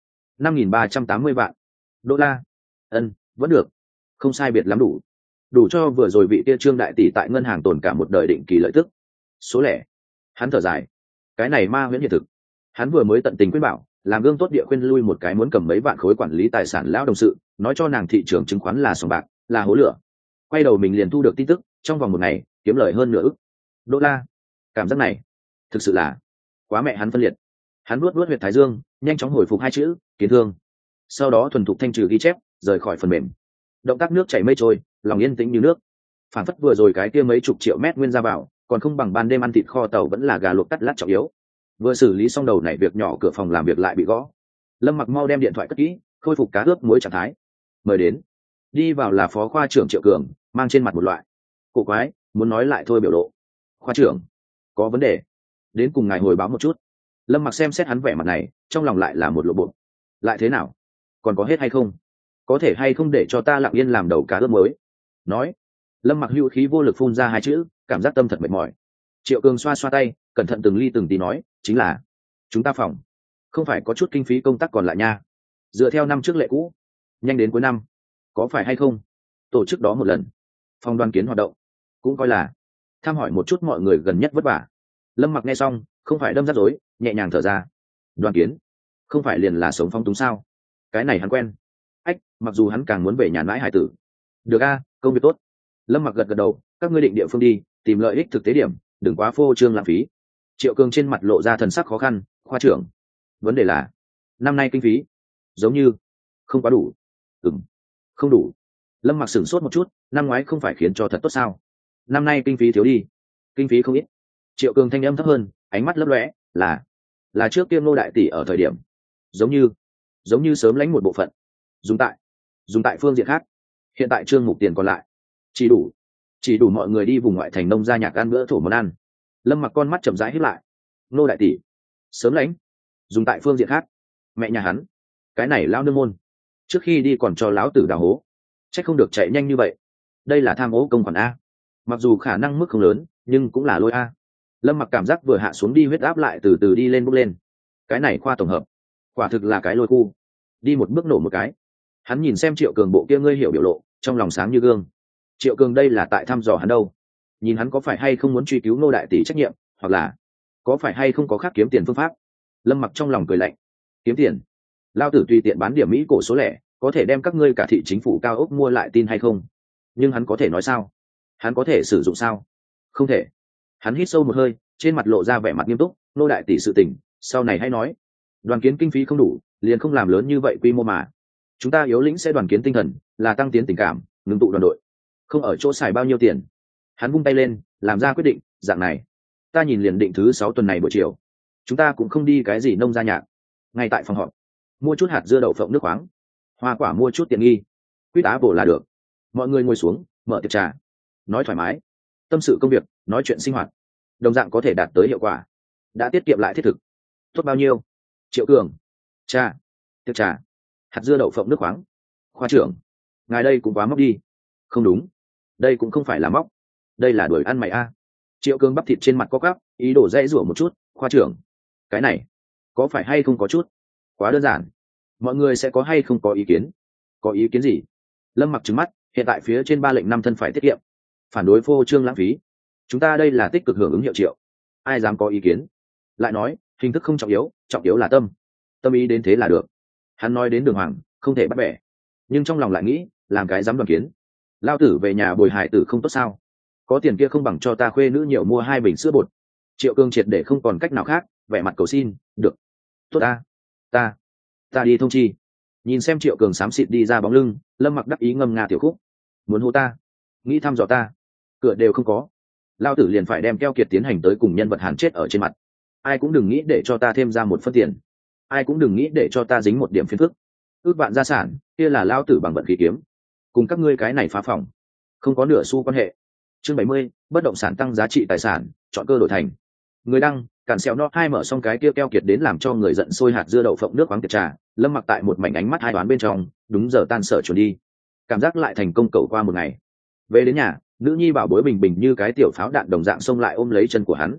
5.380 vạn đô la. Vẫn được, không sai biệt lắm đủ cho vừa rồi vị kia Trương đại tỷ tại ngân hàng tồn cả một đời định kỳ lợi tức. Số lẻ. Hắn thở dài, cái này ma huyễn hiện thực. Hắn vừa mới tận tình khuyên bảo, làm gương tốt địa khuyên lui một cái muốn cầm mấy vạn khối quản lý tài sản lão đồng sự, nói cho nàng thị trường chứng khoán là sòng bạc, là hố lửa. Quay đầu mình liền thu được tin tức, trong vòng một ngày kiếm lời hơn nửa ức đô la. Cảm giác này thực sự là quá mẹ hắn phân liệt. Hắn nuốt huyệt thái dương, nhanh chóng hồi phục hai chữ kiến thương, sau đó thuần thục thanh trừ ghi chép, rời khỏi phần mềm. Động tác nước chảy mây trôi, lòng yên tĩnh như nước. Phản phất vừa rồi cái kia mấy chục triệu mét nguyên ra vào, còn không bằng ban đêm ăn thịt kho tàu vẫn là gà luộc cắt lát trọng yếu. Vừa xử lý xong đầu này việc nhỏ, cửa phòng làm việc lại bị gõ. Lâm Mặc mau đem điện thoại cất kỹ, khôi phục cá ướp muối trạng thái. Mời đến. Đi vào là phó khoa trưởng Triệu Cường, mang trên mặt một loại cổ quái muốn nói lại thôi biểu lộ. Khoa trưởng, có vấn đề, đến cùng ngài hồi báo một chút. Lâm Mặc xem xét hắn vẻ mặt này, trong lòng lại là một lộ bộ. Lại thế nào, còn có hết hay không? Có thể hay không để cho ta lặng yên làm đầu cá ướp muối? Nói. Lâm Mặc hữu khí vô lực phun ra hai chữ, cảm giác tâm thật mệt mỏi. Triệu Cường xoa xoa tay, cẩn thận từng ly từng tí nói, chính là chúng ta phòng không phải có chút kinh phí công tác còn lại nha. Dựa theo năm trước lệ cũ, nhanh đến cuối năm, có phải hay không tổ chức đó một lần phòng đoàn kiến hoạt động, cũng coi là thăm hỏi một chút mọi người gần nhất vất vả. Lâm Mặc nghe xong, không phải đâm rắc rối, nhẹ nhàng thở ra. Đoàn kiến không phải liền là sống phong túng sao? Cái này hắn quen. Mặc dù hắn càng muốn về nhà mãi hải tử. Được a, công việc tốt. Lâm Mặc gật gật đầu, các ngươi định địa phương đi, tìm lợi ích thực tế điểm, đừng quá phô trương lãng phí. Triệu Cường trên mặt lộ ra thần sắc khó khăn. Khoa trưởng, vấn đề là năm nay kinh phí giống như không quá đủ. Không đủ. Lâm Mặc sửng sốt một chút, năm ngoái không phải khiến cho thật tốt sao? Năm nay kinh phí thiếu đi. Kinh phí không ít. Triệu Cường thanh âm thấp hơn, ánh mắt lấp lóe, là trước kia Ngô đại tỷ ở thời điểm, giống như sớm lãnh một bộ phận, dùng tại phương diện khác. Hiện tại trương mục tiền còn lại chỉ đủ mọi người đi vùng ngoại thành nông gia nhạc ăn bữa thổ món ăn. Lâm Mặc con mắt chậm rãi híp lại. Ngô đại tỷ sớm lãnh dùng tại phương diện khác. Mẹ nhà hắn, cái này lão nương môn, trước khi đi còn cho lão tử đào hố, chắc không được chạy nhanh như vậy. Đây là tham ô công khoản a. Mặc dù khả năng mức không lớn, nhưng cũng là lôi a. Lâm Mặc cảm giác vừa hạ xuống đi, huyết áp lại từ từ đi lên bốc lên. Cái này khoa tổng hợp quả thực là cái lôi khu, đi một bước nổ một cái. Hắn nhìn xem Triệu Cường bộ kia ngươi hiểu biểu lộ, trong lòng sáng như gương. Triệu Cường đây là tại thăm dò hắn đâu? Nhìn hắn có phải hay không muốn truy cứu Ngô đại tỷ trách nhiệm, hoặc là có phải hay không có khác kiếm tiền phương pháp. Lâm Mặc trong lòng cười lạnh. Kiếm tiền? Lao tử tùy tiện bán điểm Mỹ cổ số lẻ, có thể đem các ngươi cả thị chính phủ cao ốc mua lại tin hay không? Nhưng hắn có thể nói sao? Hắn có thể sử dụng sao? Không thể. Hắn hít sâu một hơi, trên mặt lộ ra vẻ mặt nghiêm túc. Ngô đại tỷ sự tình, sau này hãy nói. Đoàn kiến kinh phí không đủ, liền không làm lớn như vậy quy mô mà. Chúng ta yếu lĩnh sẽ đoàn kiến tinh thần, là tăng tiến tình cảm, ngưng tụ đoàn đội, không ở chỗ xài bao nhiêu tiền. Hắn vung tay lên, làm ra quyết định. Dạng này, ta nhìn liền định thứ 6 tuần này buổi chiều, chúng ta cũng không đi cái gì nông gia nhạc, ngay tại phòng họp mua chút hạt dưa đậu phộng nước khoáng, hoa quả mua chút tiện nghi, quýt á bổ là được. Mọi người ngồi xuống, mở tiệc trà, nói thoải mái, tâm sự công việc, nói chuyện sinh hoạt, đồng dạng có thể đạt tới hiệu quả, đã tiết kiệm lại thiết thực. Tốt bao nhiêu? Triệu Cường, trà, tiệc trà, hạt dưa đậu phộng nước khoáng. Khoa trưởng, ngài đây cũng quá móc đi. Không đúng, đây cũng không phải là móc, đây là đuổi ăn mày a. Triệu Cường bắp thịt trên mặt có gắp, ý đồ dễ rủa một chút. Khoa trưởng, cái này có phải hay không có chút quá đơn giản? Mọi người sẽ có hay không có ý kiến? Có ý kiến gì? Lâm Mặc trừng mắt, hiện tại phía trên 3 lệnh 5 thân phải tiết kiệm, phản đối phô trương lãng phí. Chúng ta đây là tích cực hưởng ứng hiệu triệu, ai dám có ý kiến? Lại nói, hình thức không trọng yếu là tâm ý đến thế là được. Hắn nói đến đường hoàng, không thể bắt bẻ, nhưng trong lòng lại nghĩ, làm cái dám đoàn kiến. Lao tử về nhà bồi hải tử không tốt sao? Có tiền kia không bằng cho ta khuê nữ nhiều mua 2 bình sữa bột. Triệu Cường triệt để không còn cách nào khác, vẻ mặt cầu xin. Được, tốt ta đi thông chi. Nhìn xem Triệu Cường xám xịt đi ra bóng lưng, Lâm Mặc đắc ý ngâm nga tiểu khúc. Muốn hô ta, nghĩ thăm dò ta, cửa đều không có, lao tử liền phải đem keo kiệt tiến hành tới cùng nhân vật Hàn chết ở trên mặt. Ai cũng đừng nghĩ để cho ta thêm ra một phân tiền, ai cũng đừng nghĩ để cho ta dính một điểm phiền phức. Ước vạn gia sản kia là lao tử bằng vận khí kiếm, cùng các ngươi cái này phá phòng không có nửa xu quan hệ. Chương 70, bất động sản tăng giá trị tài sản, chọn cơ đổi thành. Người đăng, cản xèo no hai mở xong cái kia keo kiệt đến làm cho người giận sôi hạt dưa đậu phộng nước khoáng tiệt trà. Lâm Mặc tại một mảnh ánh mắt hai đoán bên trong, đúng giờ tan sở chuẩn đi. Cảm giác lại thành công cầu qua một ngày. Về đến nhà, nữ nhi bảo bối Bình Bình như cái tiểu pháo đạn đồng dạng xông lại ôm lấy chân của hắn.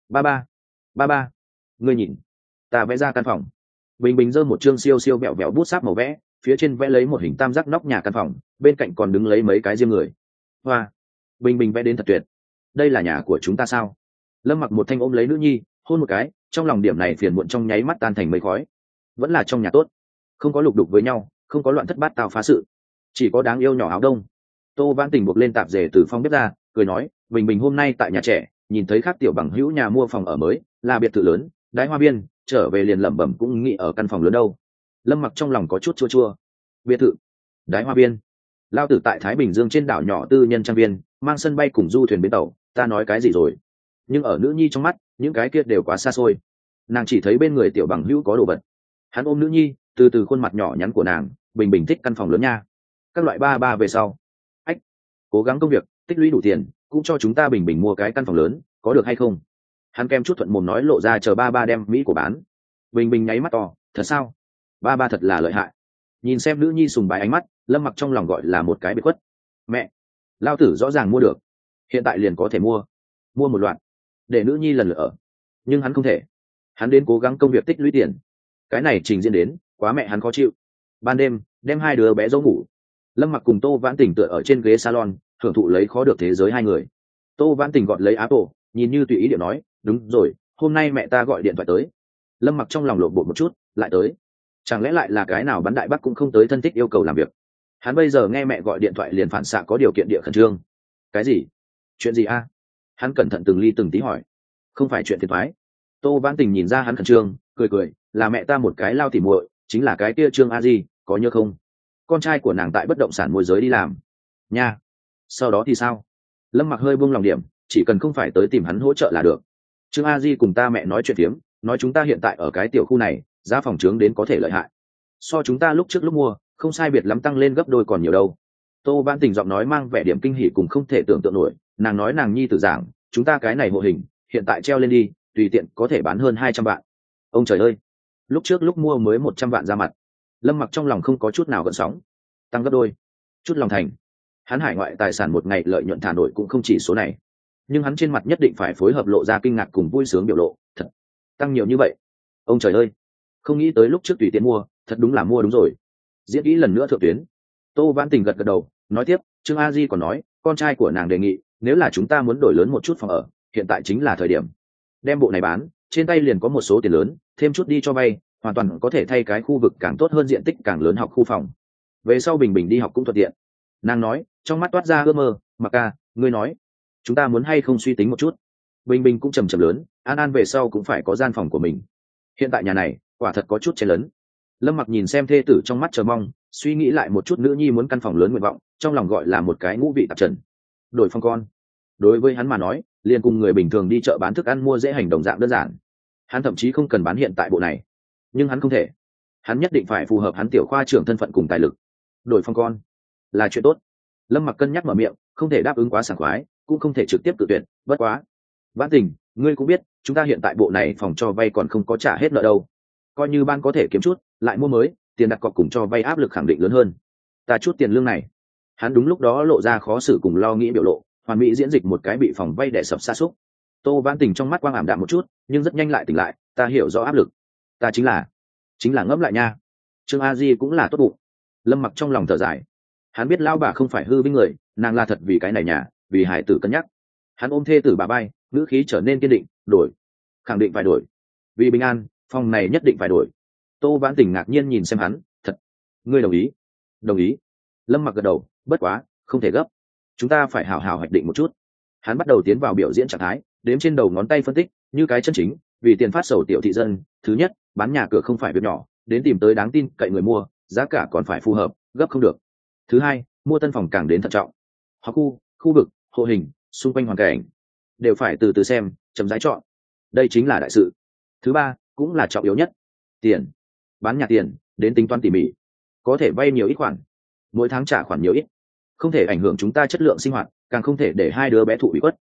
Ba ba, ngươi nhìn, ta vẽ ra căn phòng. Bình Bình giơ một chương siêu siêu bẹo bẹo bút sáp màu vẽ, phía trên vẽ lấy một hình tam giác nóc nhà căn phòng, bên cạnh còn đứng lấy mấy cái riêng người. Hoa, Bình Bình vẽ đến thật tuyệt. Đây là nhà của chúng ta sao? Lâm Mặc một thanh ôm lấy nữ nhi, hôn một cái, trong lòng điểm này phiền muộn trong nháy mắt tan thành mây khói. Vẫn là trong nhà tốt, không có lục đục với nhau, không có loạn thất bát tao phá sự, chỉ có đáng yêu nhỏ áo đông. Tô Vãn Tình buộc lên tạp dề từ phòng bếp ra, cười nói, Bình Bình hôm nay tại nhà trẻ, nhìn thấy khác tiểu bằng hữu nhà mua phòng ở mới, là biệt thự lớn, đái hoa biên, trở về liền lẩm bẩm cũng nghĩ ở căn phòng lớn đâu. Lâm Mặc trong lòng có chút chua chua. Biệt thự, đái hoa biên, lao tử tại Thái Bình Dương trên đảo nhỏ tư nhân trang viên, mang sân bay cùng du thuyền bến tàu, ta nói cái gì rồi? Nhưng ở nữ nhi trong mắt, những cái kia đều quá xa xôi. Nàng chỉ thấy bên người tiểu bằng hữu có đồ vật. Hắn ôm nữ nhi, từ từ khuôn mặt nhỏ nhắn của nàng, Bình Bình thích căn phòng lớn nha. Các loại ba ba về sau, ách, cố gắng công việc, tích lũy đủ tiền, cũng cho chúng ta Bình Bình mua cái căn phòng lớn, có được hay không? Hắn kem chút thuận mồm nói lộ ra chờ ba ba đem Mỹ của bán. Bình Bình nháy mắt to, thật sao? Ba ba thật là lợi hại. Nhìn xem nữ nhi sùng bái ánh mắt, Lâm Mặc trong lòng gọi là một cái biệt khuất. Mẹ, lao tử rõ ràng mua được, hiện tại liền có thể mua một loạt để nữ nhi lần lượt ở. Nhưng hắn không thể, hắn đến cố gắng công việc tích lũy tiền. Cái này trình diễn đến quá mẹ hắn khó chịu. Ban đêm đem hai đứa bé dỗ ngủ, Lâm Mặc cùng Tô Vãn Tình tựa ở trên ghế salon hưởng thụ lấy khó được thế giới hai người. Tô Vãn Tình gọt lấy Apple, nhìn như tùy ý điệu nói, đúng rồi, hôm nay mẹ ta gọi điện thoại tới. Lâm Mặc trong lòng lộn bột một chút, lại tới, chẳng lẽ lại là cái nào bắn đại bắc cũng không tới thân thích yêu cầu làm việc. Hắn bây giờ nghe mẹ gọi điện thoại liền phản xạ có điều kiện địa khẩn trương. Cái gì? Chuyện gì a? Hắn cẩn thận từng ly từng tí hỏi. Không phải chuyện phiền toái. Tô Vãn Tình nhìn ra hắn khẩn trương, cười cười, là mẹ ta một cái lao tỉ muội, chính là cái kia Trương A Di, có nhớ không? Con trai của nàng tại bất động sản môi giới đi làm nha. Sau đó thì sao? Lâm Mặc hơi buông lòng điểm, chỉ cần không phải tới tìm hắn hỗ trợ là được. Trương A Di cùng ta mẹ nói chuyện phiếm, nói chúng ta hiện tại ở cái tiểu khu này, giá phòng trướng đến có thể lợi hại, so chúng ta lúc trước lúc mua không sai biệt lắm, tăng lên gấp đôi còn nhiều đâu. Tô Vãn Tình giọng nói mang vẻ điểm kinh hỉ cùng không thể tưởng tượng nổi. Nàng nói nàng nhi tử giảng, chúng ta cái này mô hình hiện tại treo lên đi, tùy tiện có thể bán hơn 200 vạn. Ông trời ơi, lúc trước lúc mua mới 100 vạn ra mặt. Lâm Mặc trong lòng không có chút nào gợn sóng, tăng gấp đôi, chút lòng thành. Hắn hải ngoại tài sản một ngày lợi nhuận thả nổi cũng không chỉ số này, nhưng hắn trên mặt nhất định phải phối hợp lộ ra kinh ngạc cùng vui sướng biểu lộ. Thật tăng nhiều như vậy? Ông trời ơi, không nghĩ tới lúc trước tùy tiện mua, thật đúng là mua đúng rồi. Diễn kỹ lần nữa thượng tuyến. Tô Vãn Tình gật gật đầu, nói tiếp, Trương A Di còn nói, con trai của nàng đề nghị, nếu là chúng ta muốn đổi lớn một chút phòng ở, hiện tại chính là thời điểm. Đem bộ này bán, trên tay liền có một số tiền lớn, thêm chút đi cho vay, hoàn toàn có thể thay cái khu vực càng tốt hơn, diện tích càng lớn học khu phòng. Về sau Bình Bình đi học cũng thuận tiện. Nàng nói, trong mắt toát ra ước mơ, Mặc ca, ngươi nói, chúng ta muốn hay không suy tính một chút. Bình Bình cũng trầm trầm lớn, An An về sau cũng phải có gian phòng của mình. Hiện tại nhà này, quả thật có chút chen lớn. Lâm Mặc nhìn xem thê tử trong mắt chờ mong, suy nghĩ lại một chút nữ nhi muốn căn phòng lớn nguyện vọng, trong lòng gọi là một cái ngũ vị tạp trần. Đổi phòng con, đối với hắn mà nói, liền cùng người bình thường đi chợ bán thức ăn mua dễ hành đồng dạng đơn giản. Hắn thậm chí không cần bán hiện tại bộ này, nhưng hắn không thể, hắn nhất định phải phù hợp hắn tiểu khoa trưởng thân phận cùng tài lực. Đổi phòng con là chuyện tốt. Lâm Mặc cân nhắc mở miệng, không thể đáp ứng quá sảng khoái, cũng không thể trực tiếp cự tuyệt. Bất quá, Vãn Tình, ngươi cũng biết, chúng ta hiện tại bộ này phòng cho vay còn không có trả hết nợ đâu. Coi như ban có thể kiếm chút, lại mua mới, tiền đặt cọc cùng cho vay áp lực khẳng định lớn hơn. Ta chút tiền lương này. Hắn đúng lúc đó lộ ra khó xử cùng lo nghĩ biểu lộ, hoàn mỹ diễn dịch một cái bị phòng vay đè sập sa sút. Tô Vãn Tình trong mắt quang ảm đạm một chút, nhưng rất nhanh lại tỉnh lại, ta hiểu rõ áp lực. Ta chính là ngẫm lại nha. Trương A Di cũng là tốt bụng. Lâm Mặc trong lòng thở dài. Hắn biết lão bà không phải hư với người, nàng là thật vì cái này nhà, vì hải tử cân nhắc. Hắn ôm thê tử bà bay, ngữ khí trở nên kiên định, đổi, khẳng định phải đổi. Vì bình an, phòng này nhất định phải đổi. Tô Vãn Tình ngạc nhiên nhìn xem hắn, thật, ngươi đồng ý? Đồng ý. Lâm Mặc gật đầu, bất quá, không thể gấp, chúng ta phải hào hào hoạch định một chút. Hắn bắt đầu tiến vào biểu diễn trạng thái, đếm trên đầu ngón tay phân tích, như cái chân chính, vì tiền phát sầu tiểu thị dân. Thứ nhất, bán nhà cửa không phải việc nhỏ, đến tìm tới đáng tin cậy người mua, giá cả còn phải phù hợp, gấp không được. Thứ hai, mua tân phòng càng đến thận trọng, học khu vực, hộ hình, xung quanh hoàn cảnh đều phải từ từ xem, chấm rãi chọn. Đây chính là đại sự. Thứ ba, cũng là trọng yếu nhất, tiền. Bán nhà tiền, đến tính toán tỉ mỉ, có thể vay nhiều ít khoản, mỗi tháng trả khoản nhiều ít, không thể ảnh hưởng chúng ta chất lượng sinh hoạt, càng không thể để hai đứa bé thụ ủy khuất.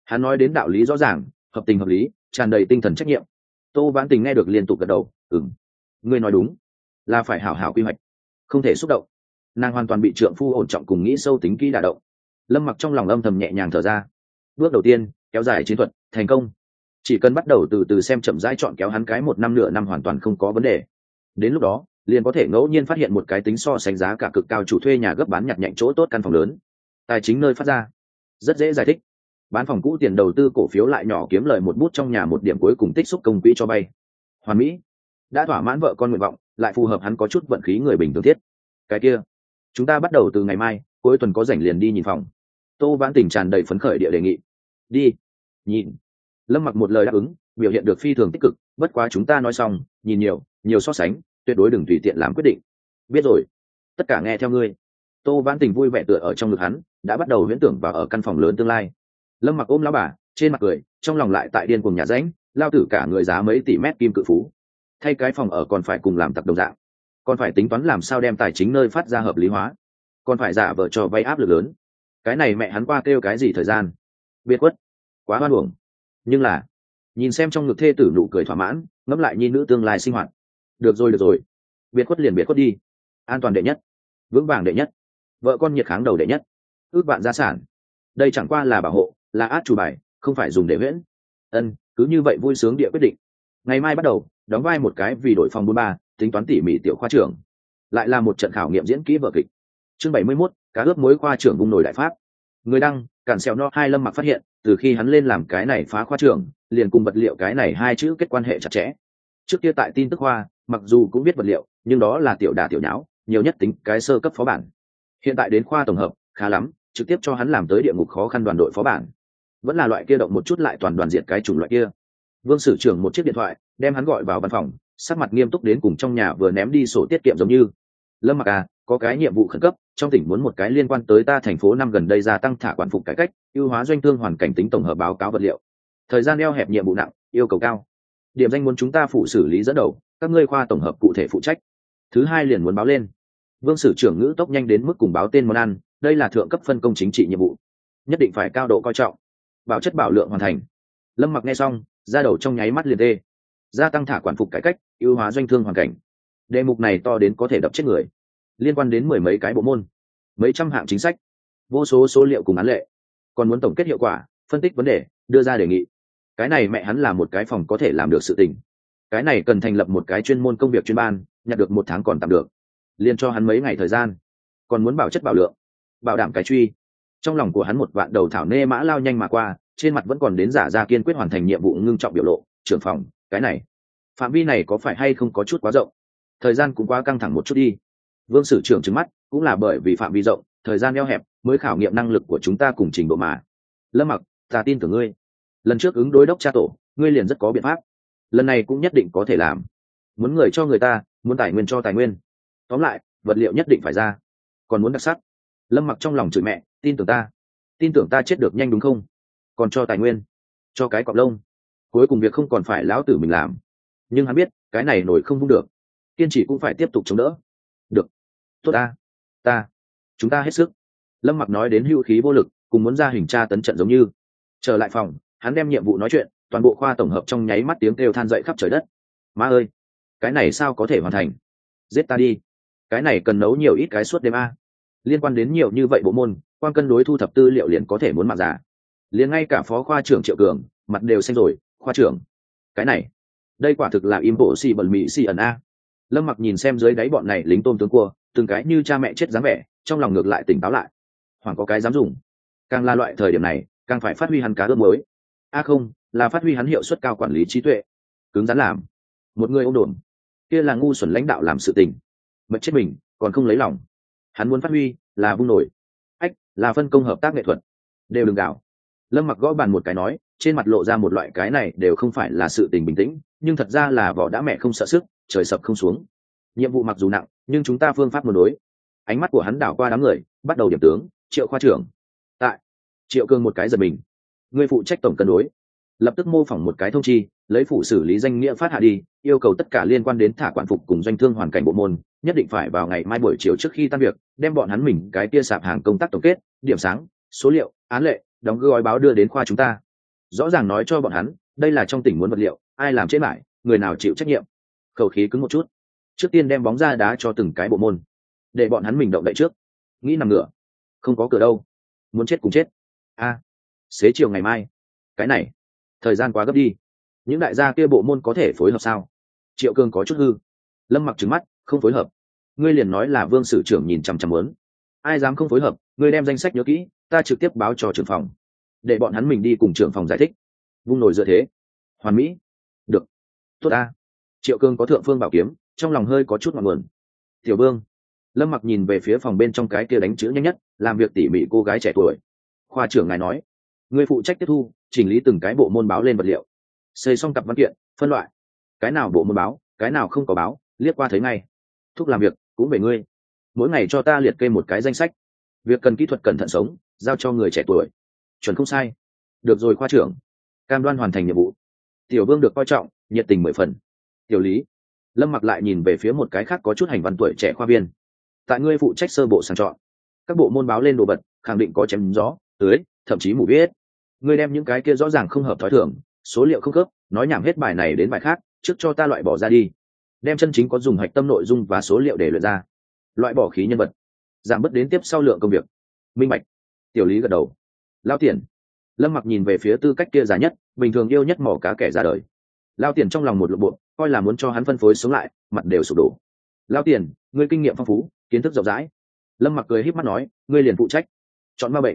Hắn nói đến đạo lý rõ ràng, hợp tình hợp lý, tràn đầy tinh thần trách nhiệm. Tô Vãn Tình nghe được liên tục gật đầu. Ngươi nói đúng, là phải hảo hảo quy hoạch, không thể xúc động. Nàng hoàn toàn bị trượng phu ổn trọng cùng nghĩ sâu tính kỹ đả động. Lâm Mặc trong lòng âm thầm nhẹ nhàng thở ra. Bước đầu tiên, kéo dài chiến thuật, thành công. Chỉ cần bắt đầu từ từ xem, chậm rãi chọn kéo hắn cái 1 năm nửa năm hoàn toàn không có vấn đề. Đến lúc đó liền có thể ngẫu nhiên phát hiện một cái tính so sánh giá cả cực cao chủ thuê nhà gấp bán nhặt nhạnh chỗ tốt căn phòng lớn. Tài chính nơi phát ra rất dễ giải thích. Bán phòng cũ tiền đầu tư cổ phiếu lại nhỏ kiếm lời một bút trong nhà, một điểm cuối cùng tích xúc công quỹ cho vay. Hoàn mỹ, đã thỏa mãn vợ con nguyện vọng, lại phù hợp hắn có chút vận khí người bình thường thiết. Cái kia, chúng ta bắt đầu từ ngày mai, cuối tuần có rảnh liền đi nhìn phòng. Tô Vãn Tình tràn đầy phấn khởi địa đề nghị. Đi nhìn. Lâm Mặc một lời đáp ứng, biểu hiện được phi thường tích cực. Bất quá chúng ta nói xong, nhìn nhiều so sánh, tuyệt đối đừng tùy tiện làm quyết định. Biết rồi, tất cả nghe theo ngươi. Tô Vãn Tình vui vẻ tựa ở trong ngực hắn, đã bắt đầu huyễn tưởng vào ở căn phòng lớn tương lai. Lâm Mặc ôm lão bà, trên mặt cười, trong lòng lại tại điên cuồng nhà ránh, lao tử cả người giá mấy tỷ mét kim cự phú. Thay cái phòng ở còn phải cùng làm tặc đồng dạng, còn phải tính toán làm sao đem tài chính nơi phát ra hợp lý hóa, còn phải giả vờ cho vay áp lực lớn. Cái này mẹ hắn qua kêu cái gì thời gian? Biệt quất, quá hoan uổng. Nhưng là, nhìn xem trong ngực thê tử nụ cười thỏa mãn, ngẫm lại nhi nữ tương lai sinh hoạt. Được rồi, biệt quất liền biệt quất đi. An toàn đệ nhất, vững vàng đệ nhất, vợ con nhiệt kháng đầu đệ nhất, ước bạn gia sản. Đây chẳng qua là bảo hộ, là át chủ bài, không phải dùng để huyễn. Cứ như vậy vui sướng địa quyết định. Ngày mai bắt đầu đóng vai một cái vì đội phòng 43, tính toán tỉ mỉ tiểu khoa trưởng. Lại là một trận khảo nghiệm diễn kỹ vở kịch. Chương 71, cá ướp muối khoa trưởng vung nổi đại pháp. Người đăng, cản xèo no 2 Lâm Mặc phát hiện, từ khi hắn lên làm cái này phá khoa trưởng, liền cùng vật liệu cái này hai chữ kết quan hệ chặt chẽ. Trước kia tại tin tức khoa, mặc dù cũng biết vật liệu, nhưng đó là tiểu đả tiểu nháo, nhiều nhất tính cái sơ cấp phó bản. Hiện tại đến khoa tổng hợp, khá lắm, trực tiếp cho hắn làm tới địa ngục khó khăn đoàn đội phó bản. Vẫn là loại kia động một chút lại toàn đoàn diệt cái chủng loại kia. Vương sử trưởng một chiếc điện thoại, đem hắn gọi vào văn phòng, sắc mặt nghiêm túc đến cùng trong nhà vừa ném đi sổ tiết kiệm giống như. Lâm Mặc à, có cái nhiệm vụ khẩn cấp, trong tỉnh muốn một cái liên quan tới ta thành phố năm gần đây gia tăng thả quản phục cải cách, ưu hóa doanh thương hoàn cảnh tính tổng hợp báo cáo vật liệu. Thời gian eo hẹp, nhiệm vụ nặng, yêu cầu cao. Điểm danh muốn chúng ta phụ xử lý dẫn đầu, các ngươi khoa tổng hợp cụ thể phụ trách. Thứ hai liền muốn báo lên. Vương sử trưởng ngữ tốc nhanh đến mức cùng báo tên món ăn, đây là thượng cấp phân công chính trị nhiệm vụ, nhất định phải cao độ coi trọng, bảo chất bảo lượng hoàn thành. Lâm Mặc nghe xong, ra đầu trong nháy mắt liền tê. Gia tăng thả quản phục cải cách, ưu hóa doanh thương hoàn cảnh. Đề mục này to đến có thể đập chết người, liên quan đến 10 mấy cái bộ môn, mấy trăm hạng chính sách, vô số số liệu cùng án lệ, còn muốn tổng kết hiệu quả, phân tích vấn đề, đưa ra đề nghị. Cái này mẹ hắn là một cái phòng có thể làm được sự tình. Cái này cần thành lập một cái chuyên môn công việc chuyên ban, nhặt được 1 tháng còn tạm được, liền cho hắn mấy ngày thời gian. Còn muốn bảo chất bảo lượng, bảo đảm cái truy. Trong lòng của hắn một vạn đầu thảo nê mã lao nhanh mà qua, trên mặt vẫn còn đến giả ra kiên quyết hoàn thành nhiệm vụ ngưng trọng biểu lộ. Trưởng phòng, cái này phạm vi này có phải hay không có chút quá rộng, thời gian cũng quá căng thẳng một chút đi. Vương sử trưởng trừng mắt, cũng là bởi vì phạm vi rộng, thời gian eo hẹp mới khảo nghiệm năng lực của chúng ta cùng trình độ mà. Lâm Mặc, ta tin tưởng ngươi. Lần trước ứng đối đốc tra tổ, ngươi liền rất có biện pháp, lần này cũng nhất định có thể làm. Muốn người cho người ta, muốn tài nguyên cho tài nguyên, tóm lại vật liệu nhất định phải ra, còn muốn đặc sắc. Lâm Mặc trong lòng chửi mẹ, tin tưởng ta chết được nhanh đúng không? Còn cho tài nguyên, cho cái cọp lông, cuối cùng việc không còn phải lão tử mình làm. Nhưng hắn biết cái này nổi không vung được, kiên trì cũng phải tiếp tục chống đỡ. Được, tốt chúng ta hết sức. Lâm Mặc nói đến hữu khí vô lực, cùng muốn ra hình tra tấn trận giống như. Trở lại phòng, hắn đem nhiệm vụ nói chuyện, toàn bộ khoa tổng hợp trong nháy mắt tiếng kêu than dậy khắp trời đất. Má ơi, cái này sao có thể hoàn thành? Giết ta đi, cái này cần nấu nhiều ít cái suốt đêm a. Liên quan đến nhiều như vậy bộ môn, quan cân đối thu thập tư liệu liền có thể muốn mạng giả. Liền ngay cả phó khoa trưởng Triệu Cường mặt đều xanh rồi. Khoa trưởng, cái này đây quả thực là impossible mission a. Lâm Mặc nhìn xem dưới đáy bọn này lính tôm tướng cua, từng cái như cha mẹ chết dáng vẻ, trong lòng ngược lại tỉnh táo lại. Hoàng có cái dám dùng, càng là loại thời điểm này càng phải phát huy hắn cá ướp mới. Không là phát huy hắn hiệu suất cao quản lý trí tuệ. Cứng rắn làm, một người ôm đồn, kia là ngu xuẩn lãnh đạo làm sự tình, mệt chết mình còn không lấy lòng. Hắn muốn phát huy là vung nổi, là phân công hợp tác nghệ thuật, đều đừng gào. Lâm Mặc gõ bàn một cái nói, trên mặt lộ ra một loại cái này đều không phải là sự tình bình tĩnh, nhưng thật ra là vỏ đã mẹ không sợ sức, trời sập không xuống. Nhiệm vụ mặc dù nặng, nhưng chúng ta phương pháp muốn đối. Ánh mắt của hắn đảo qua đám người, bắt đầu điểm tướng. Triệu khoa trưởng tại. Triệu Cương một cái giật mình, người phụ trách tổng cân đối, lập tức mô phỏng một cái thông chi, lấy phụ xử lý danh nghĩa phát hạ đi, yêu cầu tất cả liên quan đến thả quản phục cùng doanh thương hoàn cảnh bộ môn, nhất định phải vào ngày mai buổi chiều trước khi tan việc, đem bọn hắn mình cái kia sạp hàng công tác tổng kết, điểm sáng, số liệu, án lệ, đóng gói báo đưa đến khoa chúng ta. rõ ràng nói cho bọn hắn đây là trong tỉnh muốn vật liệu, ai làm trễ mãi người nào chịu trách nhiệm. Khẩu khí cứng một chút, trước tiên đem bóng ra đá cho từng cái bộ môn, để bọn hắn mình động đậy trước. Nghĩ nằm ngửa, không có cửa đâu, muốn chết cùng chết. Xế chiều ngày mai. Cái này thời gian quá gấp đi, những đại gia kia bộ môn có thể phối hợp sao? Triệu Cương có chút hư. Lâm Mặc trừng mắt, không phối hợp? Ngươi liền nói là Vương sử trưởng nhìn chằm chằm muốn, ai dám không phối hợp? Ngươi đem danh sách nhớ kỹ, ta trực tiếp báo cho trưởng phòng, để bọn hắn mình đi cùng trưởng phòng giải thích. Vung nổi dựa thế, hoàn mỹ. Được, tốt a. Triệu Cương có thượng phương bảo kiếm, trong lòng hơi có chút ngọn nguồn. Tiểu Vương. Lâm Mặc nhìn về phía phòng bên trong cái kia đánh chữ nhanh nhất, làm việc tỉ mỉ cô gái trẻ tuổi. Khoa trưởng ngài nói, ngươi phụ trách tiếp thu, chỉnh lý từng cái bộ môn báo lên vật liệu, xây xong cặp văn kiện, phân loại, cái nào bộ môn báo, cái nào không có báo, liếc qua thấy ngay. Thúc làm việc cũng về ngươi, mỗi ngày cho ta liệt kê một cái danh sách, việc cần kỹ thuật cẩn thận sống, giao cho người trẻ tuổi. Chuẩn không sai. Được rồi khoa trưởng, cam đoan hoàn thành nhiệm vụ. Tiểu Vương được coi trọng, nhiệt tình 10 phần. Tiểu Lý. Lâm Mặc lại nhìn về phía một cái khác có chút hành văn tuổi trẻ khoa viên. Tại ngươi phụ trách sơ bộ sàng chọn, các bộ môn báo lên đồ vật khẳng định có chém gió tưới, thậm chí mù biết. Ngươi đem những cái kia rõ ràng không hợp thói thường, số liệu không khớp, nói nhảm hết bài này đến bài khác, trước cho ta loại bỏ ra đi. Đem chân chính có dùng hạch tâm nội dung và số liệu để luyện ra, loại bỏ khí nhân vật, giảm bớt đến tiếp sau lượng công việc. Minh bạch. Tiểu Lý gật đầu. Lao Tiền. Lâm Mặc nhìn về phía tư cách kia già nhất, bình thường yêu nhất mỏ cá kẻ ra đời. Lao Tiền trong lòng một lộn bộ, coi là muốn cho hắn phân phối sống lại, mặt đều sụp đổ. Lao Tiền, ngươi kinh nghiệm phong phú, kiến thức rộng rãi. Lâm Mặc cười híp mắt nói, ngươi liền phụ trách chọn ma bệnh.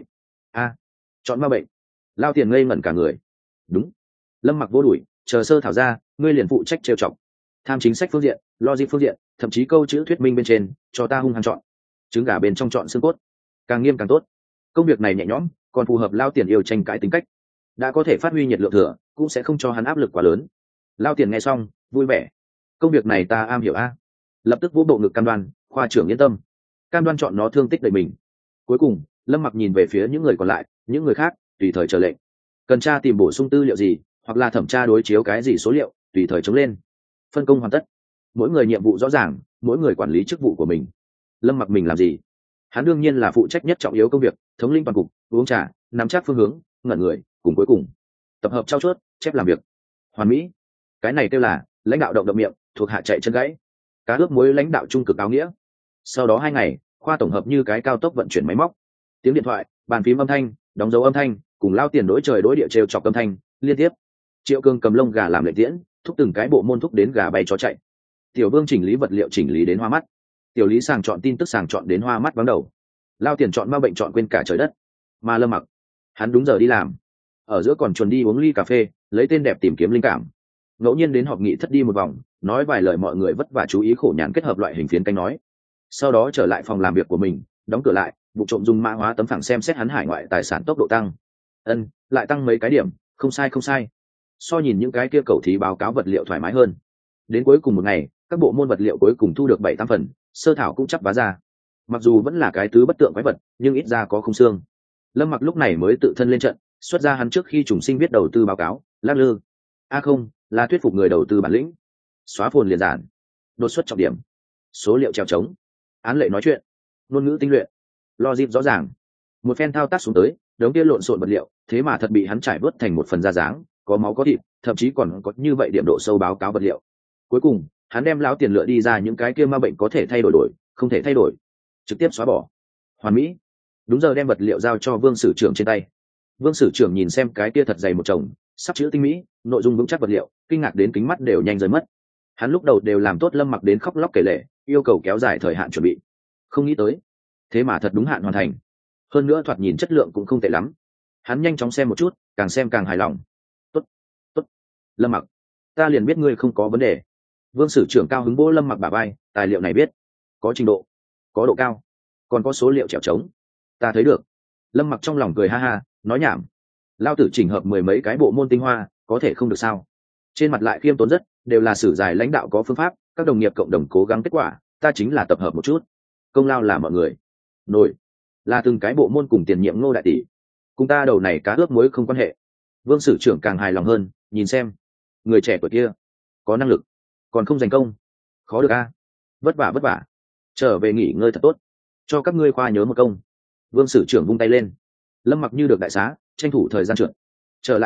Chọn ma bệnh. Lao Tiền ngây ngẩn cả người. Đúng. Lâm Mặc vô đuổi, chờ sơ thảo ra, ngươi liền phụ trách trêu chọc, tham chính sách phương diện, logic phương diện, thậm chí câu chữ thuyết minh bên trên, cho ta hung hăng chọn. Trứng gà bên trong chọn xương cốt, càng nghiêm càng tốt. Công việc này nhẹ nhõm, còn phù hợp Lao Tiền yêu tranh cãi tính cách, đã có thể phát huy nhiệt lượng thừa, cũng sẽ không cho hắn áp lực quá lớn. Lao Tiền nghe xong vui vẻ. Công việc này ta am hiểu a. Lập tức vỗ bộ ngực cam đoan, khoa trưởng yên tâm. Cam đoan chọn nó thương tích đầy mình. Cuối cùng Lâm Mặc nhìn về phía những người còn lại, những người khác tùy thời chờ lệnh, cần tra tìm bổ sung tư liệu gì, hoặc là thẩm tra đối chiếu cái gì số liệu, tùy thời chống lên. Phân công hoàn tất, mỗi người nhiệm vụ rõ ràng, mỗi người quản lý chức vụ của mình. Lâm Mặc mình làm gì? Hắn đương nhiên là phụ trách nhất trọng yếu công việc, thống lĩnh toàn cục, uống trà, nắm chắc phương hướng, ngẩn người, cùng cuối cùng tập hợp trao chuốt, chép làm việc. Hoàn mỹ. Cái này kêu là lãnh đạo động miệng, thuộc hạ chạy chân gãy. Cá ướp muối lãnh đạo trung cực áo nghĩa. Sau đó 2 ngày, khoa tổng hợp như cái cao tốc vận chuyển máy móc, tiếng điện thoại, bàn phím âm thanh, đóng dấu âm thanh, cùng Lao Tiền đối trời đối địa trêu chọc âm thanh liên tiếp. Triệu Cương cầm lông gà làm lệnh tiễn, thúc từng cái bộ môn thúc đến gà bay chó chạy. Tiểu Vương chỉnh lý vật liệu chỉnh lý đến hoa mắt. Tiểu Lý sàng chọn tin tức sàng chọn đến hoa mắt vắng đầu. Lao Tiền chọn ma bệnh chọn quên cả trời đất. Mà Lâm Mặc, hắn đúng giờ đi làm, ở giữa còn chuồn đi uống ly cà phê, lấy tên đẹp tìm kiếm linh cảm. Ngẫu nhiên đến họp nghị thất đi một vòng, nói vài lời mọi người vất vả chú ý khổ nhàn kết hợp loại hình phiến canh nói. Sau đó trở lại phòng làm việc của mình, đóng cửa lại, vụ trộm dùng mã hóa tấm phẳng xem xét hắn hải ngoại tài sản tốc độ tăng. Lại tăng mấy cái điểm, không sai không sai. So nhìn những cái kia cầu thí báo cáo vật liệu thoải mái hơn. Đến cuối cùng một ngày, các bộ môn vật liệu cuối cùng thu được 7-8 phần, sơ thảo cũng chắp vá ra. Mặc dù vẫn là cái tứ bất tượng quái vật, nhưng ít ra có khung xương. Lâm Mặc lúc này mới tự thân lên trận, xuất ra hắn trước khi trùng sinh viết đầu tư báo cáo, lắc lư. Không, là thuyết phục người đầu tư bản lĩnh. Xóa phồn liền giản, đột xuất trọng điểm, số liệu treo trống, án lệ nói chuyện, ngôn ngữ tinh luyện, logic rõ ràng. Một phen thao tác xuống tới, đống kia lộn xộn vật liệu, thế mà thật bị hắn trải vớt thành một phần da dáng, có máu có thịt, thậm chí còn có như vậy điểm độ sâu báo cáo vật liệu. Cuối cùng, hắn đem Lão Tiền lựa đi ra những cái kia ma bệnh có thể thay đổi, không thể thay đổi, trực tiếp xóa bỏ. Hoàn mỹ. Đúng giờ đem vật liệu giao cho Vương sử trưởng trên tay. Vương sử trưởng nhìn xem cái kia thật dày một chồng, sắp chữ tinh mỹ, nội dung vững chắc vật liệu, kinh ngạc đến kính mắt đều nhanh rơi mất. Hắn lúc đầu đều làm tốt Lâm Mặc đến khóc lóc kể lể, yêu cầu kéo dài thời hạn chuẩn bị. Không nghĩ tới, thế mà thật đúng hạn hoàn thành. Hơn nữa thoạt nhìn chất lượng cũng không tệ lắm. Hắn nhanh chóng xem một chút, càng xem càng hài lòng. Tốt. Lâm Mặc, ta liền biết ngươi không có vấn đề. Vương sử trưởng cao hứng vỗ Lâm Mặc bả vai, tài liệu này biết, có trình độ, có độ cao, còn có số liệu trèo trống. Ta thấy được. Lâm Mặc trong lòng cười ha ha, nói nhảm. Lao tử chỉnh hợp 10 mấy cái bộ môn tinh hoa, có thể không được sao? Trên mặt lại khiêm tốn rất, đều là sử giải lãnh đạo có phương pháp, các đồng nghiệp cộng đồng cố gắng kết quả, ta chính là tập hợp một chút. Công lao là mọi người. Nổi là từng cái bộ môn cùng tiền nhiệm Ngô đại tỷ. Cùng ta đầu này cá ướp muối không quan hệ. Vương sử trưởng càng hài lòng hơn, nhìn xem, người trẻ tuổi kia có năng lực, còn không giành công, khó được a. Vất vả, trở về nghỉ ngơi thật tốt, cho các ngươi khoa nhớ một công. Vương sử trưởng vung tay lên. Lâm Mặc như được đại xá, tranh thủ thời gian trượt trở lại phòng,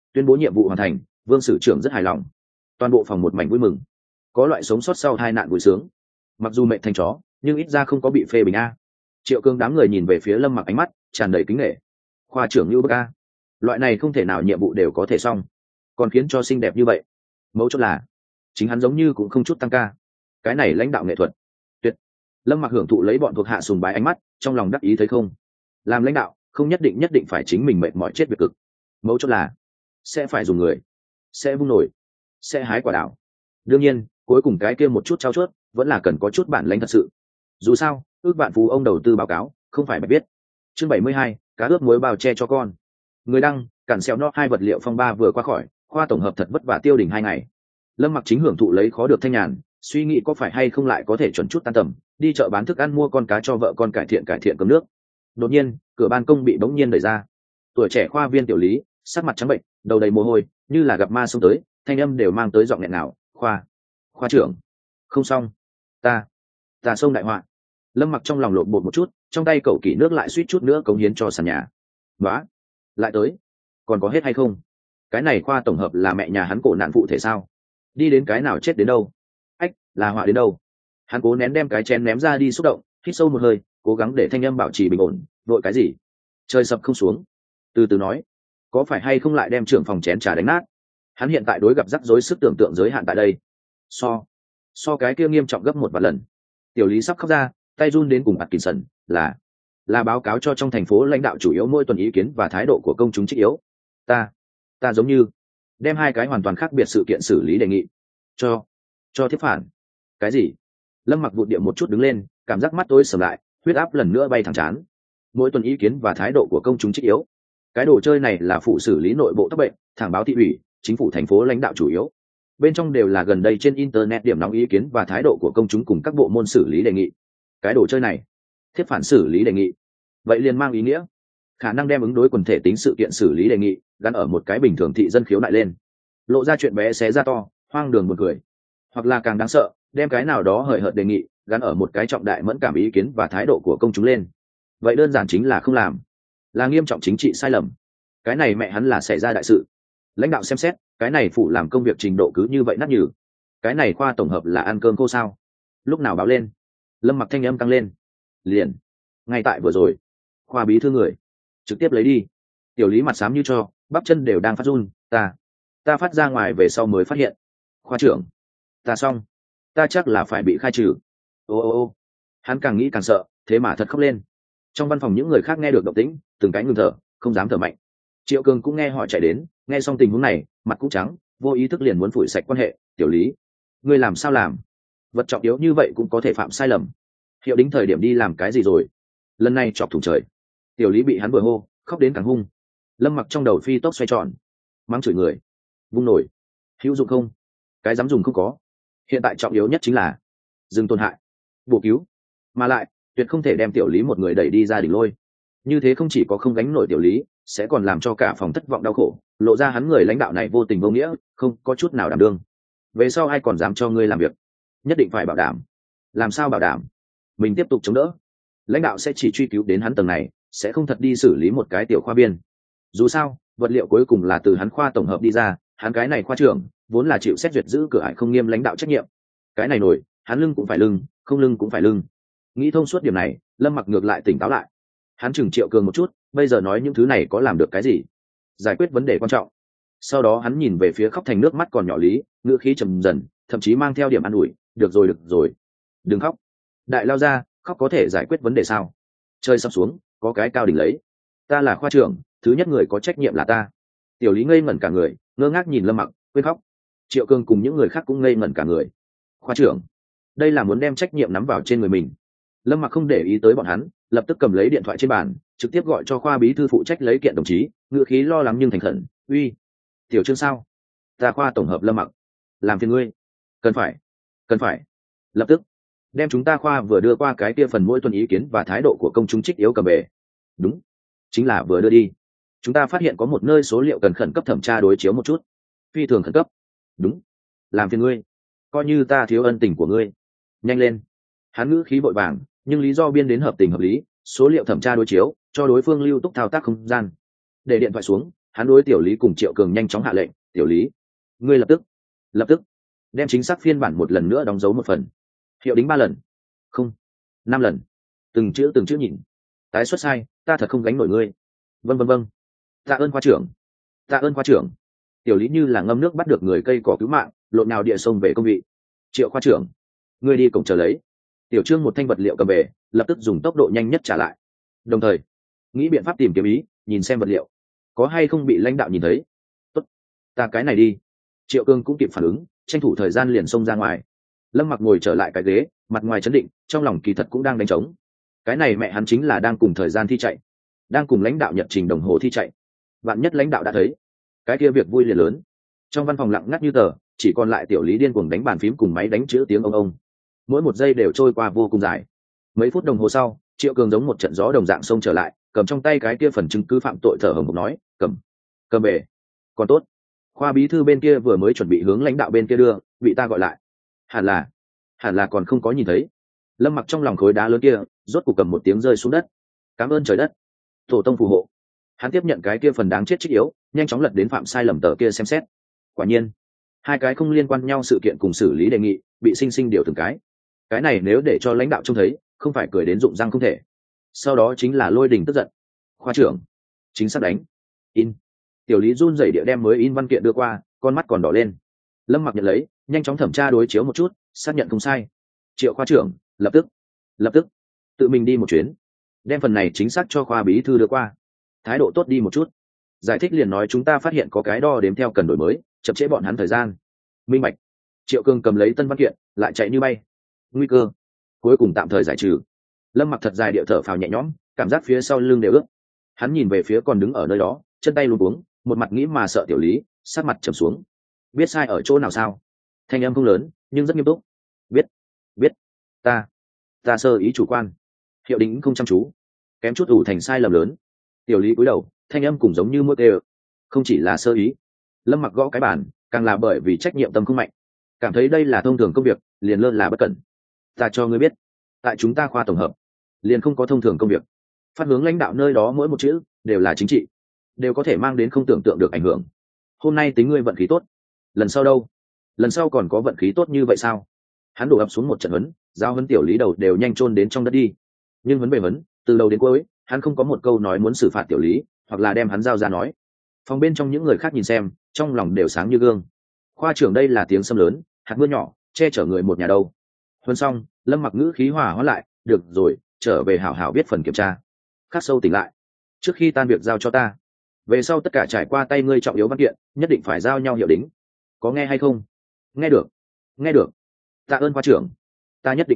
tuyên bố nhiệm vụ hoàn thành. Vương sử trưởng rất hài lòng, toàn bộ phòng một mảnh vui mừng, có loại sống sót sau tai nạn vui sướng. Mặc dù mệnh thành chó nhưng ít ra không có bị phê bình a. Triệu Cương đám người nhìn về phía Lâm Mặc, ánh mắt tràn đầy kính nể. Khoa trưởng như bức a, loại này không thể nào nhiệm vụ đều có thể xong, còn khiến cho xinh đẹp như vậy. Mấu chốt là chính hắn giống như cũng không chút tăng ca. Cái này lãnh đạo nghệ thuật tuyệt. Lâm Mặc hưởng thụ lấy bọn thuộc hạ sùng bái ánh mắt, trong lòng đắc ý thấy không, làm lãnh đạo không nhất định phải chính mình mệt mỏi chết việc cực. Mấu chốt là sẽ phải dùng người, sẽ vung nổi, sẽ hái quả đảo. Đương nhiên cuối cùng cái kia một chút trao chuốt vẫn là cần có chút bản lĩnh thật sự. Dù sao ước vạn phú ông đầu tư báo cáo không phải bạch biết. Chương 72, cá ướp muối bao che cho con. Người đăng cản xeo no 2 vật liệu phong ba vừa qua khỏi, khoa tổng hợp thật vất vả tiêu đỉnh 2 ngày. Lâm Mặc chính hưởng thụ lấy khó được thanh nhàn, suy nghĩ có phải hay không lại có thể chuẩn chút tan tầm, đi chợ bán thức ăn mua con cá cho vợ con cải thiện cơm nước. Đột nhiên cửa ban công bị bỗng nhiên đẩy ra. Tuổi trẻ khoa viên Tiểu Lý sắc mặt trắng bệnh, đầu đầy mồ hôi, như là gặp ma xông tới, thanh âm đều mang tới giọng nghẹn ngào. Khoa trưởng, không xong, ta xông đại họa. Lâm Mặc trong lòng lộn bột một chút, trong tay cậu kỷ nước lại suýt chút nữa cống hiến cho sàn nhà. Đó, lại tới, còn có hết hay không? Cái này khoa tổng hợp là mẹ nhà hắn cổ nạn phụ thể sao? Đi đến cái nào chết đến đâu? Ách, là họa đến đâu? Hắn cố nén đem cái chén ném ra đi xúc động, hít sâu một hơi, cố gắng để thanh âm bảo trì bình ổn. Đội cái gì? Trời sập không xuống. Từ từ nói, có phải hay không lại đem trưởng phòng chén trà đánh nát? Hắn hiện tại đối gặp rắc rối sức tưởng tượng giới hạn tại đây. So cái kia nghiêm trọng gấp 1 vạn lần. Tiểu Lý sắp khóc ra, tay run đến cùng Atkinson, là báo cáo cho trong thành phố lãnh đạo chủ yếu mỗi tuần ý kiến và thái độ của công chúng trích yếu. Ta giống như đem 2 cái hoàn toàn khác biệt sự kiện xử lý đề nghị cho tiếp phản. Cái gì? Lâm Mặc vụt địa một chút đứng lên, cảm giác mắt tối sầm lại, huyết áp lần nữa bay thẳng chán. Mỗi tuần ý kiến và thái độ của công chúng trích yếu. Cái đồ chơi này là phụ xử lý nội bộ tắc bệnh, thẳng báo thị ủy, chính phủ thành phố lãnh đạo chủ yếu. Bên trong đều là gần đây trên internet điểm nóng ý kiến và thái độ của công chúng cùng các bộ môn xử lý đề nghị. Cái đồ chơi này thiết phản xử lý đề nghị, vậy liền mang ý nghĩa khả năng đem ứng đối quần thể tính sự kiện xử lý đề nghị gắn ở một cái bình thường thị dân khiếu nại lên, lộ ra chuyện bé xé ra to, hoang đường buồn cười. Hoặc là càng đáng sợ, đem cái nào đó hời hợt đề nghị gắn ở một cái trọng đại mẫn cảm ý kiến và thái độ của công chúng lên. Vậy đơn giản chính là không làm, là nghiêm trọng chính trị sai lầm. Cái này mẹ hắn là xảy ra đại sự. Lãnh đạo xem xét, cái này phụ làm công việc trình độ cứ như vậy nát nhừ. Cái này khoa tổng hợp là ăn cơm khô sao? Lúc nào báo lên? Lâm Mặc thanh âm tăng lên. Liền, ngay tại vừa rồi, khoa bí thư người trực tiếp lấy đi. Tiểu Lý mặt xám như cho, bắp chân đều đang phát run. Ta phát ra ngoài về sau mới phát hiện. Khoa trưởng, ta xong, ta chắc là phải bị khai trừ. Ô, hắn càng nghĩ càng sợ, thế mà thật khóc lên. Trong văn phòng những người khác nghe được động tĩnh, từng cái ngừng thở, không dám thở mạnh. Triệu Cường cũng nghe họ chạy đến, nghe xong tình huống này, mặt cũng trắng, vô ý thức liền muốn phủi sạch quan hệ. Tiểu Lý, ngươi làm sao làm? Vật trọng yếu như vậy cũng có thể phạm sai lầm. Hiệu đính thời điểm đi làm cái gì rồi? Lần này chọc thủng trời. Tiểu Lý bị hắn vừa hô, khóc đến càng hung. Lâm Mặc trong đầu phi tốc xoay tròn, mắng chửi người, vung nổi, hữu dụng không? Cái dám dùng không có. Hiện tại trọng yếu nhất chính là dừng tổn hại, bổ cứu, mà lại tuyệt không thể đem Tiểu Lý một người đẩy đi ra đỉnh lôi. Như thế không chỉ có không gánh nổi Tiểu Lý, sẽ còn làm cho cả phòng thất vọng đau khổ, lộ ra hắn người lãnh đạo này vô tình vô nghĩa, không có chút nào đảm đương. Về sau ai còn dám cho ngươi làm việc? Nhất định phải bảo đảm. Làm sao bảo đảm? Mình tiếp tục chống đỡ, lãnh đạo sẽ chỉ truy cứu đến hắn tầng này, sẽ không thật đi xử lý một cái tiểu khoa viên. Dù sao vật liệu cuối cùng là từ hắn khoa tổng hợp đi ra, hắn cái này khoa trưởng vốn là chịu xét duyệt giữ cửa ải không nghiêm lãnh đạo trách nhiệm. Cái này nổi, hắn lưng cũng phải lưng, không lưng cũng phải lưng. Nghĩ thông suốt điểm này, Lâm Mặc ngược lại tỉnh táo lại. Hắn chừng Triệu Cường một chút, bây giờ nói những thứ này có làm được cái gì? Giải quyết vấn đề quan trọng. Sau đó hắn nhìn về phía khóc thành nước mắt còn nhỏ Lý, ngữ khí trầm dần, thậm chí mang theo điểm an ủi. Được rồi, đừng khóc. Đại lao ra, khóc có thể giải quyết vấn đề sao? Chơi sắp xuống, có cái cao đỉnh lấy. Ta là khoa trưởng, thứ nhất người có trách nhiệm là ta. Tiểu Lý ngây ngẩn cả người, ngơ ngác nhìn Lâm Mặc, quên khóc. Triệu Cường cùng những người khác cũng ngây ngẩn cả người. Khoa trưởng, đây là muốn đem trách nhiệm nắm vào trên người mình. Lâm Mặc không để ý tới bọn hắn, lập tức cầm lấy điện thoại trên bàn, trực tiếp gọi cho khoa bí thư phụ trách lấy kiện đồng chí, ngựa khí lo lắng nhưng thành khẩn. Uy, Tiểu Trương sao? Ta khoa tổng hợp Lâm Mặc, làm phiền ngươi. Cần phải. Lập tức đem chúng ta khoa vừa đưa qua cái kia phần mỗi tuần ý kiến và thái độ của công chúng trích yếu cầm về. Đúng, chính là vừa đưa đi. Chúng ta phát hiện có một nơi số liệu cần khẩn cấp thẩm tra đối chiếu một chút. Phi thường khẩn cấp. Đúng, làm phiền ngươi, coi như ta thiếu ân tình của ngươi. Nhanh lên. Hắn ngữ khí vội vàng, nhưng lý do biên đến hợp tình hợp lý, số liệu thẩm tra đối chiếu cho đối phương lưu túc thao tác không gian. Để điện thoại xuống, Hắn đối Tiểu Lý cùng Triệu Cường nhanh chóng hạ lệnh, Tiểu Lý, ngươi lập tức đem chính xác phiên bản một lần nữa đóng dấu một phần, hiệu đính 3 lần, không, 5 lần, từng chữ nhìn, tái xuất sai ta thật không gánh nổi ngươi. Vâng, tạ ơn khoa trưởng, tạ ơn khoa trưởng. Tiểu Lý như là ngâm nước bắt được người cây cỏ cứu mạng, lộn nào địa sông về công vị. Triệu khoa trưởng, ngươi đi cổng chờ lấy. Tiểu Trương một thanh vật liệu cầm về, lập tức dùng tốc độ nhanh nhất trả lại, đồng thời nghĩ biện pháp tìm kiếm ý, nhìn xem vật liệu có hay không bị lãnh đạo nhìn thấy. Tốt, ta cái này đi. Triệu Cương cũng kịp phản ứng, tranh thủ thời gian liền xông ra ngoài. Lâm Mặc ngồi trở lại cái ghế, mặt ngoài chấn định, trong lòng kỳ thật cũng đang đánh trống. Cái này mẹ hắn chính là đang cùng thời gian thi chạy, đang cùng lãnh đạo nhật trình đồng hồ thi chạy. Vạn nhất lãnh đạo đã thấy, cái kia việc vui liền lớn. Trong văn phòng lặng ngắt như tờ, chỉ còn lại Tiểu Lý điên cuồng đánh bàn phím cùng máy đánh chữ tiếng ông. Mỗi một giây đều trôi qua vô cùng dài. Mấy phút đồng hồ sau, Triệu Cường giống một trận gió đồng dạng xông trở lại, cầm trong tay cái kia phần chứng cứ phạm tội thở hổn hển nói, cầm về. Còn tốt, khoa bí thư bên kia vừa mới chuẩn bị hướng lãnh đạo bên kia đưa, bị ta gọi lại. Hẳn là còn không có nhìn thấy. Lâm Mặc trong lòng khối đá lớn kia rốt cuộc cầm một tiếng rơi xuống đất. Cảm ơn trời đất, tổ tông phù hộ. Hắn tiếp nhận cái kia phần đáng chết trích yếu, nhanh chóng lật đến phạm sai lầm tờ kia xem xét. Quả nhiên, hai cái không liên quan nhau sự kiện cùng xử lý đề nghị bị sinh sinh điều từng cái này nếu để cho lãnh đạo trông thấy, không phải cười đến rụng răng không thể. Sau đó chính là lôi đình tức giận. Khoa trưởng, chính xác đánh. In. Tiểu Lý run rẩy địa đem mới in văn kiện đưa qua, con mắt còn đỏ lên. Lâm Mặc nhận lấy, nhanh chóng thẩm tra đối chiếu một chút, xác nhận không sai. Triệu khoa trưởng, lập tức tự mình đi một chuyến, đem phần này chính xác cho khoa bí thư đưa qua. Thái độ tốt đi một chút, giải thích liền nói chúng ta phát hiện có cái đo đếm theo cần đổi mới, chậm trễ bọn hắn thời gian. Minh bạch. Triệu Cường cầm lấy tân văn kiện, lại chạy như bay. Nguy cơ cuối cùng tạm thời giải trừ. Lâm Mặc thật dài điệu thở phào nhẹ nhõm, cảm giác phía sau lưng đều ướt. Hắn nhìn về phía còn đứng ở nơi đó, chân tay luống cuống, một mặt nghĩ mà sợ Tiểu Lý, sát mặt trầm xuống. Biết sai ở chỗ nào sao? Thanh âm không lớn, nhưng rất nghiêm túc. Biết. Ta sơ ý chủ quan, hiệu đính không chăm chú, kém chút ủ thành sai lầm lớn. Tiểu Lý cúi đầu, thanh âm cùng giống như mũi tê. Không chỉ là sơ ý. Lâm Mặc gõ cái bàn, càng là bởi vì trách nhiệm tâm không mạnh, cảm thấy đây là thông thường công việc, liền lơ là bất cẩn. Ta cho ngươi biết, tại chúng ta khoa tổng hợp liền không có thông thường công việc. Phát hướng lãnh đạo nơi đó mỗi một chữ đều là chính trị, đều có thể mang đến không tưởng tượng được ảnh hưởng. Hôm nay tính ngươi vận khí tốt, lần sau đâu? Lần sau còn có vận khí tốt như vậy sao? Hắn đổ ập xuống một trận huấn, giao huấn Tiểu Lý đầu đều nhanh chôn đến trong đất đi. Nhưng vấn đề huấn, từ đầu đến cuối, hắn không có một câu nói muốn xử phạt Tiểu Lý, hoặc là đem hắn giao ra nói. Phòng bên trong những người khác nhìn xem, trong lòng đều sáng như gương. Khoa trưởng đây là tiếng sấm lớn, hạt mưa nhỏ, che chở người một nhà đâu. Huấn xong, Lâm Mặc ngữ khí hòa hoãn lại, được rồi, trở về hảo hảo viết phần kiểm tra. Khắc sâu tỉnh lại, trước khi tan việc giao cho ta. Về sau tất cả trải qua tay ngươi trọng yếu văn kiện, nhất định phải giao nhau hiệu đính. Có nghe hay không? Nghe được. Tạ ơn khoa trưởng, ta nhất định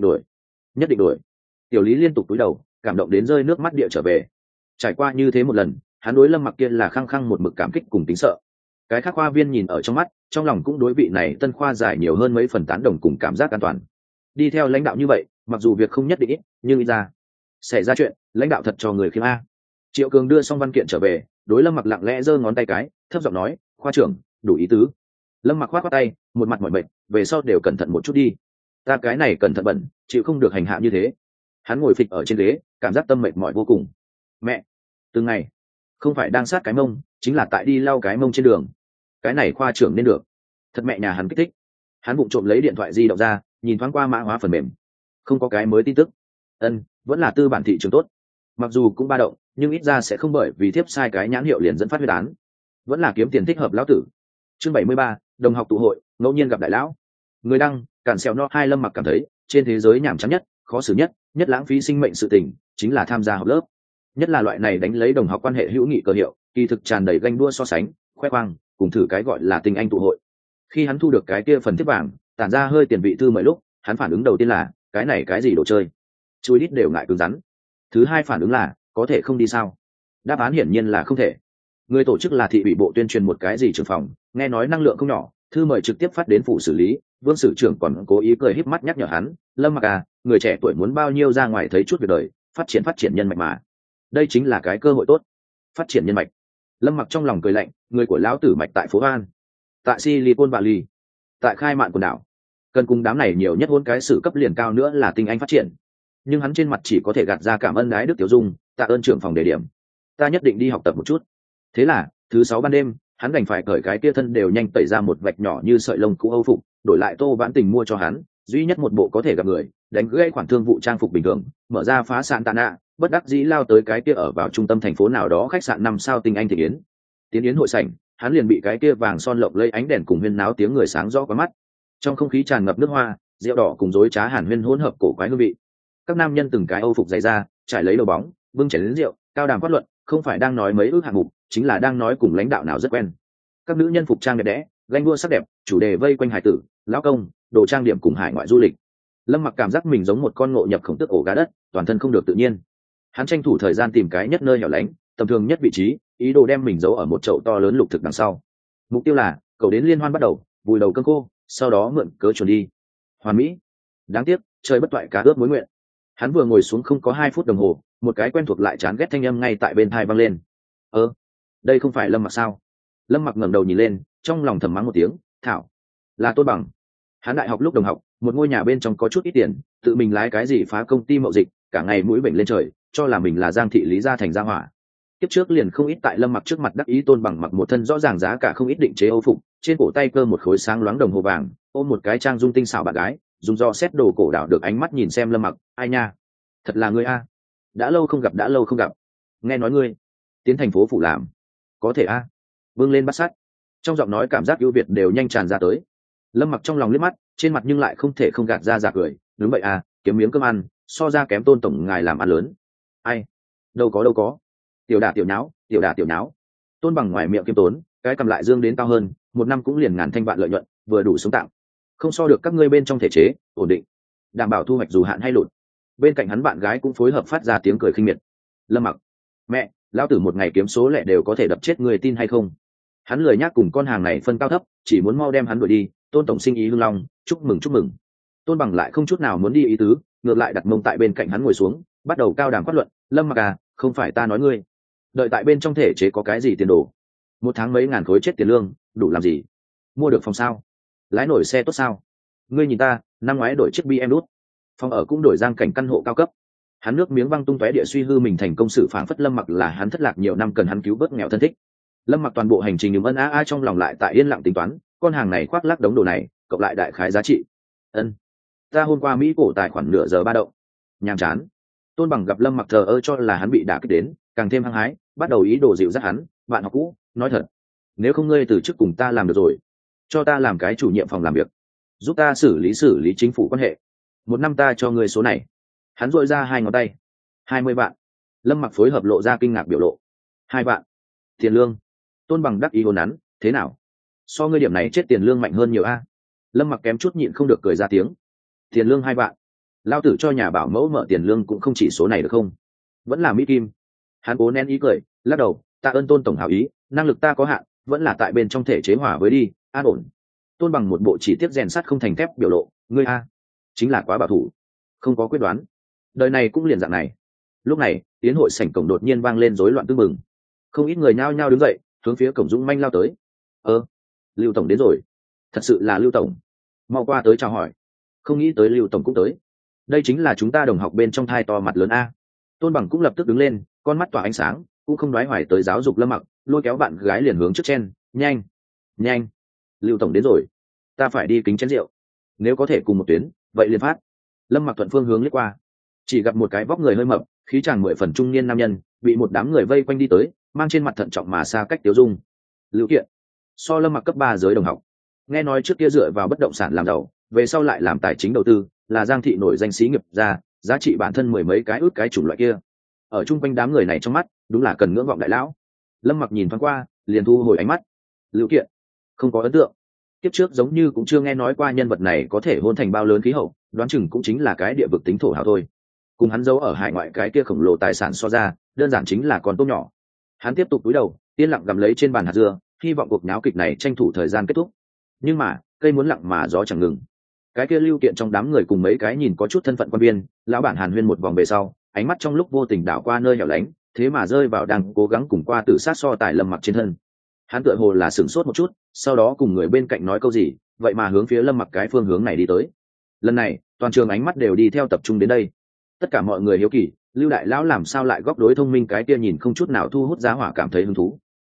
đổi. Tiểu Lý liên tục cúi đầu, cảm động đến rơi nước mắt địa trở về. Trải qua như thế một lần, hắn đối Lâm Mặc kia là khăng khăng một mực cảm kích cùng tính sợ. Cái khác khoa viên nhìn ở trong mắt, trong lòng cũng đối vị này tân khoa giải nhiều hơn mấy phần tán đồng cùng cảm giác an toàn. Đi theo lãnh đạo như vậy, mặc dù việc không nhất định ít, nhưng ít ra xảy ra chuyện, lãnh đạo thật cho người khiêm a. Triệu Cường đưa xong văn kiện trở về, đối Lâm Mặc lặng lẽ giơ ngón tay cái, thấp giọng nói, khoa trưởng, đủ ý tứ. Lâm Mặc khoát tay, một mặt mỏi mệt, về sau đều cẩn thận một chút đi. Ta cái này cẩn thận bẩn, chịu không được hành hạ như thế. Hắn ngồi phịch ở trên ghế, cảm giác tâm mệt mỏi vô cùng. Mẹ, từng ngày không phải đang sát cái mông, chính là tại đi lau cái mông trên đường. Cái này khoa trưởng nên được. Thật mẹ nhà hắn kích thích. Hắn vụng trộm lấy điện thoại di động ra, nhìn thoáng qua mã hóa phần mềm. Không có cái mới tin tức. Vẫn là tư bản thị trường tốt. Mặc dù cũng ba động, nhưng ít ra sẽ không bởi vì thiếp sai cái nhãn hiệu liền dẫn phát huyết án. Vẫn là kiếm tiền thích hợp lão tử. Chương 73, đồng học tụ hội, ngẫu nhiên gặp đại lão. Người đăng, cản xèo no 2 Lâm Mặc cảm thấy, trên thế giới nhàm chán nhất, khó xử nhất lãng phí sinh mệnh sự tình, chính là tham gia học lớp. Nhất là loại này đánh lấy đồng học quan hệ hữu nghị cơ hiệu, kỳ thực tràn đầy ganh đua so sánh, khoe khoang, cùng thử cái gọi là tình anh tụ hội. Khi hắn thu được cái kia phần thiếp vàng, tản ra hơi tiền vị thư mời lúc, hắn phản ứng đầu tiên là, cái này cái gì đồ chơi? Chui đít đều ngại cứng rắn. Thứ hai phản ứng là, có thể không đi sao? Đáp án hiển nhiên là không thể. Người tổ chức là thị ủy bộ tuyên truyền một cái gì trưởng phòng, nghe nói năng lượng không nhỏ, thư mời trực tiếp phát đến phủ xử lý. Vương sử trưởng còn cố ý cười híp mắt nhắc nhở hắn, Lâm Mặc à, người trẻ tuổi muốn bao nhiêu ra ngoài thấy chút việc đời, phát triển nhân mạch mà. Đây chính là cái cơ hội tốt. Phát triển nhân mạch. Lâm Mặc trong lòng cười lạnh, người của lão tử mạch tại phố An, tại Silicon Valley, tại khai mạn quần đảo, cần cùng đám này nhiều nhất hôn cái sự cấp liền cao nữa là tinh anh phát triển. Nhưng hắn trên mặt chỉ có thể gạt ra cảm ơn đái đức tiểu dung, tạ ơn trưởng phòng đề điểm, ta nhất định đi học tập một chút. Thế là Thứ sáu ban đêm, hắn đành phải cởi cái kia thân đều nhanh tẩy ra một vạch nhỏ như sợi lông cũ âu phục, đổi lại Tô Vãn Tình mua cho hắn duy nhất một bộ có thể gặp người đánh gãy khoản thương vụ trang phục bình thường, mở ra phá sạn tạ nạ, bất đắc dĩ lao tới cái kia ở vào trung tâm thành phố nào đó khách sạn 5 sao tinh anh thị yến. Tiến yến hội sảnh, hắn liền bị cái kia vàng son lộng lẫy ánh đèn cùng huyên náo tiếng người sáng rõ qua mắt. Trong không khí tràn ngập nước hoa, rượu đỏ cùng rối trá hàn huyên hỗn hợp cổ quái hương vị. Các nam nhân từng cái âu phục dày ra, trải lấy đầu bóng, bưng chén lớn rượu, cao đàm phát luận, không phải đang nói mấy ước hạng mục, chính là đang nói cùng lãnh đạo nào rất quen. Các nữ nhân phục trang đẹp đẽ, ganh đua sắc đẹp, chủ đề vây quanh hải tử, lão công, đồ trang điểm cùng hải ngoại du lịch. Lâm Mặc cảm giác mình giống một con ngộ nhập khổng tức ổ gà đất, toàn thân không được tự nhiên. Hắn tranh thủ thời gian tìm cái nhất nơi hẻo lánh, tầm thường nhất vị trí, ý đồ đem mình giấu ở một chậu to lớn lục thực đằng sau. Mục tiêu là cậu đến liên hoan bắt đầu, vùi đầu cơn cô, sau đó mượn cớ chuồn đi. Hoàn mỹ. Đáng tiếc, trời bất toại cá ướp mối nguyện. Hắn vừa ngồi xuống không có 2 phút đồng hồ, một cái quen thuộc lại chán ghét thanh âm ngay tại bên tai vang lên. Đây không phải Lâm Mặc sao? Lâm Mặc ngẩng đầu nhìn lên, trong lòng thầm mắng một tiếng, thảo, là Tôn Bằng. Hắn đại học lúc đồng học, một ngôi nhà bên trong có chút ít tiền, tự mình lái cái gì phá công ty mậu dịch, cả ngày mũi bệnh lên trời, cho là mình là Giang thị Lý gia thành gia hỏa. Kiếp trước liền không ít tại Lâm Mặc trước mặt đắc ý Tôn Bằng mặc một thân rõ ràng giá cả không ít định chế âu phục, trên cổ tay cơ một khối sáng loáng đồng hồ vàng, ôm một cái trang dung tinh xảo bạn gái, dùng do xét đồ cổ đảo được ánh mắt nhìn xem Lâm Mặc, ai nha, thật là ngươi a, đã lâu không gặp, đã lâu không gặp. Nghe nói ngươi tiến thành phố phủ làm, có thể a. Vương lên bắt sát, trong giọng nói cảm giác ưu việt đều nhanh tràn ra tới. Lâm Mặc trong lòng liếc mắt, trên mặt nhưng lại không thể không gạt ra giả cười, đúng vậy à, kiếm miếng cơm ăn, so ra kém Tôn tổng ngài làm ăn lớn. Ai, đâu có. Tiểu đả tiểu nháo. Tôn Bằng ngoài miệng kiêm tốn, cái cầm lại dương đến cao hơn, một năm cũng liền ngàn thanh vạn lợi nhuận, vừa đủ sống tạm. Không so được các ngươi bên trong thể chế, ổn định, đảm bảo thu hoạch dù hạn hay lụt. Bên cạnh hắn bạn gái cũng phối hợp phát ra tiếng cười khinh miệt. Lâm Mặc, mẹ, lão tử một ngày kiếm số lẻ đều có thể đập chết người, tin hay không? Hắn lười nhác cùng con hàng này phân cao thấp, chỉ muốn mau đem hắn đuổi đi. Tôn tổng sinh ý hưng long, chúc mừng. Tôn Bằng lại không chút nào muốn đi ý tứ, ngược lại đặt mông tại bên cạnh hắn ngồi xuống, bắt đầu cao đàm phát luận. Lâm Mặc à, không phải ta nói ngươi, đợi tại bên trong thể chế có cái gì tiền đồ? Một tháng mấy ngàn khối chết tiền lương, đủ làm gì? Mua được phòng sao? Lái nổi xe tốt sao? Ngươi nhìn ta, năm ngoái đổi chiếc BMW đút, phòng ở cũng đổi giang cảnh căn hộ cao cấp. Hắn nước miếng văng tung tóe địa suy hư mình thành công sự phảng phất Lâm Mặc là hắn thất lạc nhiều năm cần hắn cứu vớt nghèo thân thích. Lâm Mặc toàn bộ hành trình ân a trong lòng lại tại yên lặng tính toán, con hàng này khoác lác đống đồ này, cộng lại đại khái giá trị. Ta hôm qua Mỹ cổ tài khoản nửa giờ ba động. Nhàm chán. Tôn Bằng gặp Lâm Mặc thờ ơ cho là hắn bị đả kích đến, càng thêm hăng hái, bắt đầu ý đồ dịu dắt hắn. Bạn học cũ, nói thật, nếu không ngươi từ chức cùng ta làm được rồi, cho ta làm cái chủ nhiệm phòng làm việc, giúp ta xử lý chính phủ quan hệ, 1 năm ta cho ngươi số này. Hắn dội ra 2 ngón tay. 20 vạn. Lâm Mặc phối hợp lộ ra kinh ngạc biểu lộ. 2 vạn. Tiền lương. Tôn Bằng đắc ý hồn nắn, thế nào? So ngươi điểm này chết tiền lương mạnh hơn nhiều a. Lâm Mặc kém chút nhịn không được cười ra tiếng. Tiền lương 2 vạn. Lao tử cho nhà bảo mẫu mở tiền lương cũng không chỉ số này được không? Vẫn là Mỹ Kim. Hắn cố nén ý cười, lắc đầu, tạ ơn Tôn tổng hảo ý, năng lực ta có hạn, vẫn là tại bên trong thể chế hòa với đi, an ổn. Tôn Bằng một bộ chỉ tiếp rèn sắt không thành thép biểu lộ, ngươi a, chính là quá bảo thủ, không có quyết đoán. Đời này cũng liền dạng này. Lúc này, tiến hội sảnh cổng đột nhiên vang lên rối loạn tưng bừng. Không ít người nhao nhao đứng dậy, hướng phía cổng dũng manh lao tới. Lưu tổng đến rồi. Thật sự là Lưu tổng. Mau qua tới chào hỏi. Không nghĩ tới Lưu tổng cũng tới. Đây chính là chúng ta đồng học bên trong thai to mặt lớn a. Tôn Bằng cũng lập tức đứng lên, con mắt tỏa ánh sáng, cũng không đoái hoài tới giáo dục Lâm Mặc, lôi kéo bạn gái liền hướng trước chen, nhanh. Lưu tổng đến rồi, ta phải đi kính chén rượu. Nếu có thể cùng một tuyến, vậy liền phát. Lâm Mặc thuận phương hướng liếc qua, chỉ gặp một cái vóc người hơi mập, khí chàng 10 phần trung niên nam nhân, bị một đám người vây quanh đi tới, mang trên mặt thận trọng mà xa cách tiêu dung. Lưu Kiện, so Lâm Mặc cấp 3 giới đồng học, nghe nói trước kia dựa vào bất động sản làm giàu, về sau lại làm tài chính đầu tư, là Giang thị nổi danh xí nghiệp ra, giá trị bản thân 10 mấy cái ước cái chủng loại kia. Ở chung quanh đám người này trong mắt, đúng là cần ngưỡng vọng đại lão. Lâm Mặc nhìn thoáng qua, liền thu hồi ánh mắt. Lưu Kiện, không có ấn tượng. Kiếp trước giống như cũng chưa nghe nói qua nhân vật này có thể hôn thành bao lớn khí hậu, đoán chừng cũng chính là cái địa vực tính thổ hào thôi. Cùng hắn giấu ở hải ngoại cái kia khổng lồ tài sản so ra, đơn giản chính là con tôm nhỏ. Hắn tiếp tục cúi đầu, yên lặng gặm lấy trên bàn hạt dưa, hy vọng cuộc náo kịch này tranh thủ thời gian kết thúc. Nhưng mà, cây muốn lặng mà gió chẳng ngừng. Cái kia Lưu Kiện trong đám người cùng mấy cái nhìn có chút thân phận quan viên, lão bản hàn huyên một vòng về sau, ánh mắt trong lúc vô tình đảo qua nơi hẻo lánh, thế mà rơi vào đang cố gắng cùng qua tự sát so tài Lâm Mặc trên thân. Hắn tựa hồ là sửng sốt một chút, sau đó cùng người bên cạnh nói câu gì, vậy mà hướng phía Lâm Mặc cái phương hướng này đi tới. Lần này, toàn trường ánh mắt đều đi theo tập trung đến đây. Tất cả mọi người hiếu kỳ, Lưu đại lão làm sao lại góc đối thông minh cái kia nhìn không chút nào thu hút giá hỏa cảm thấy hứng thú.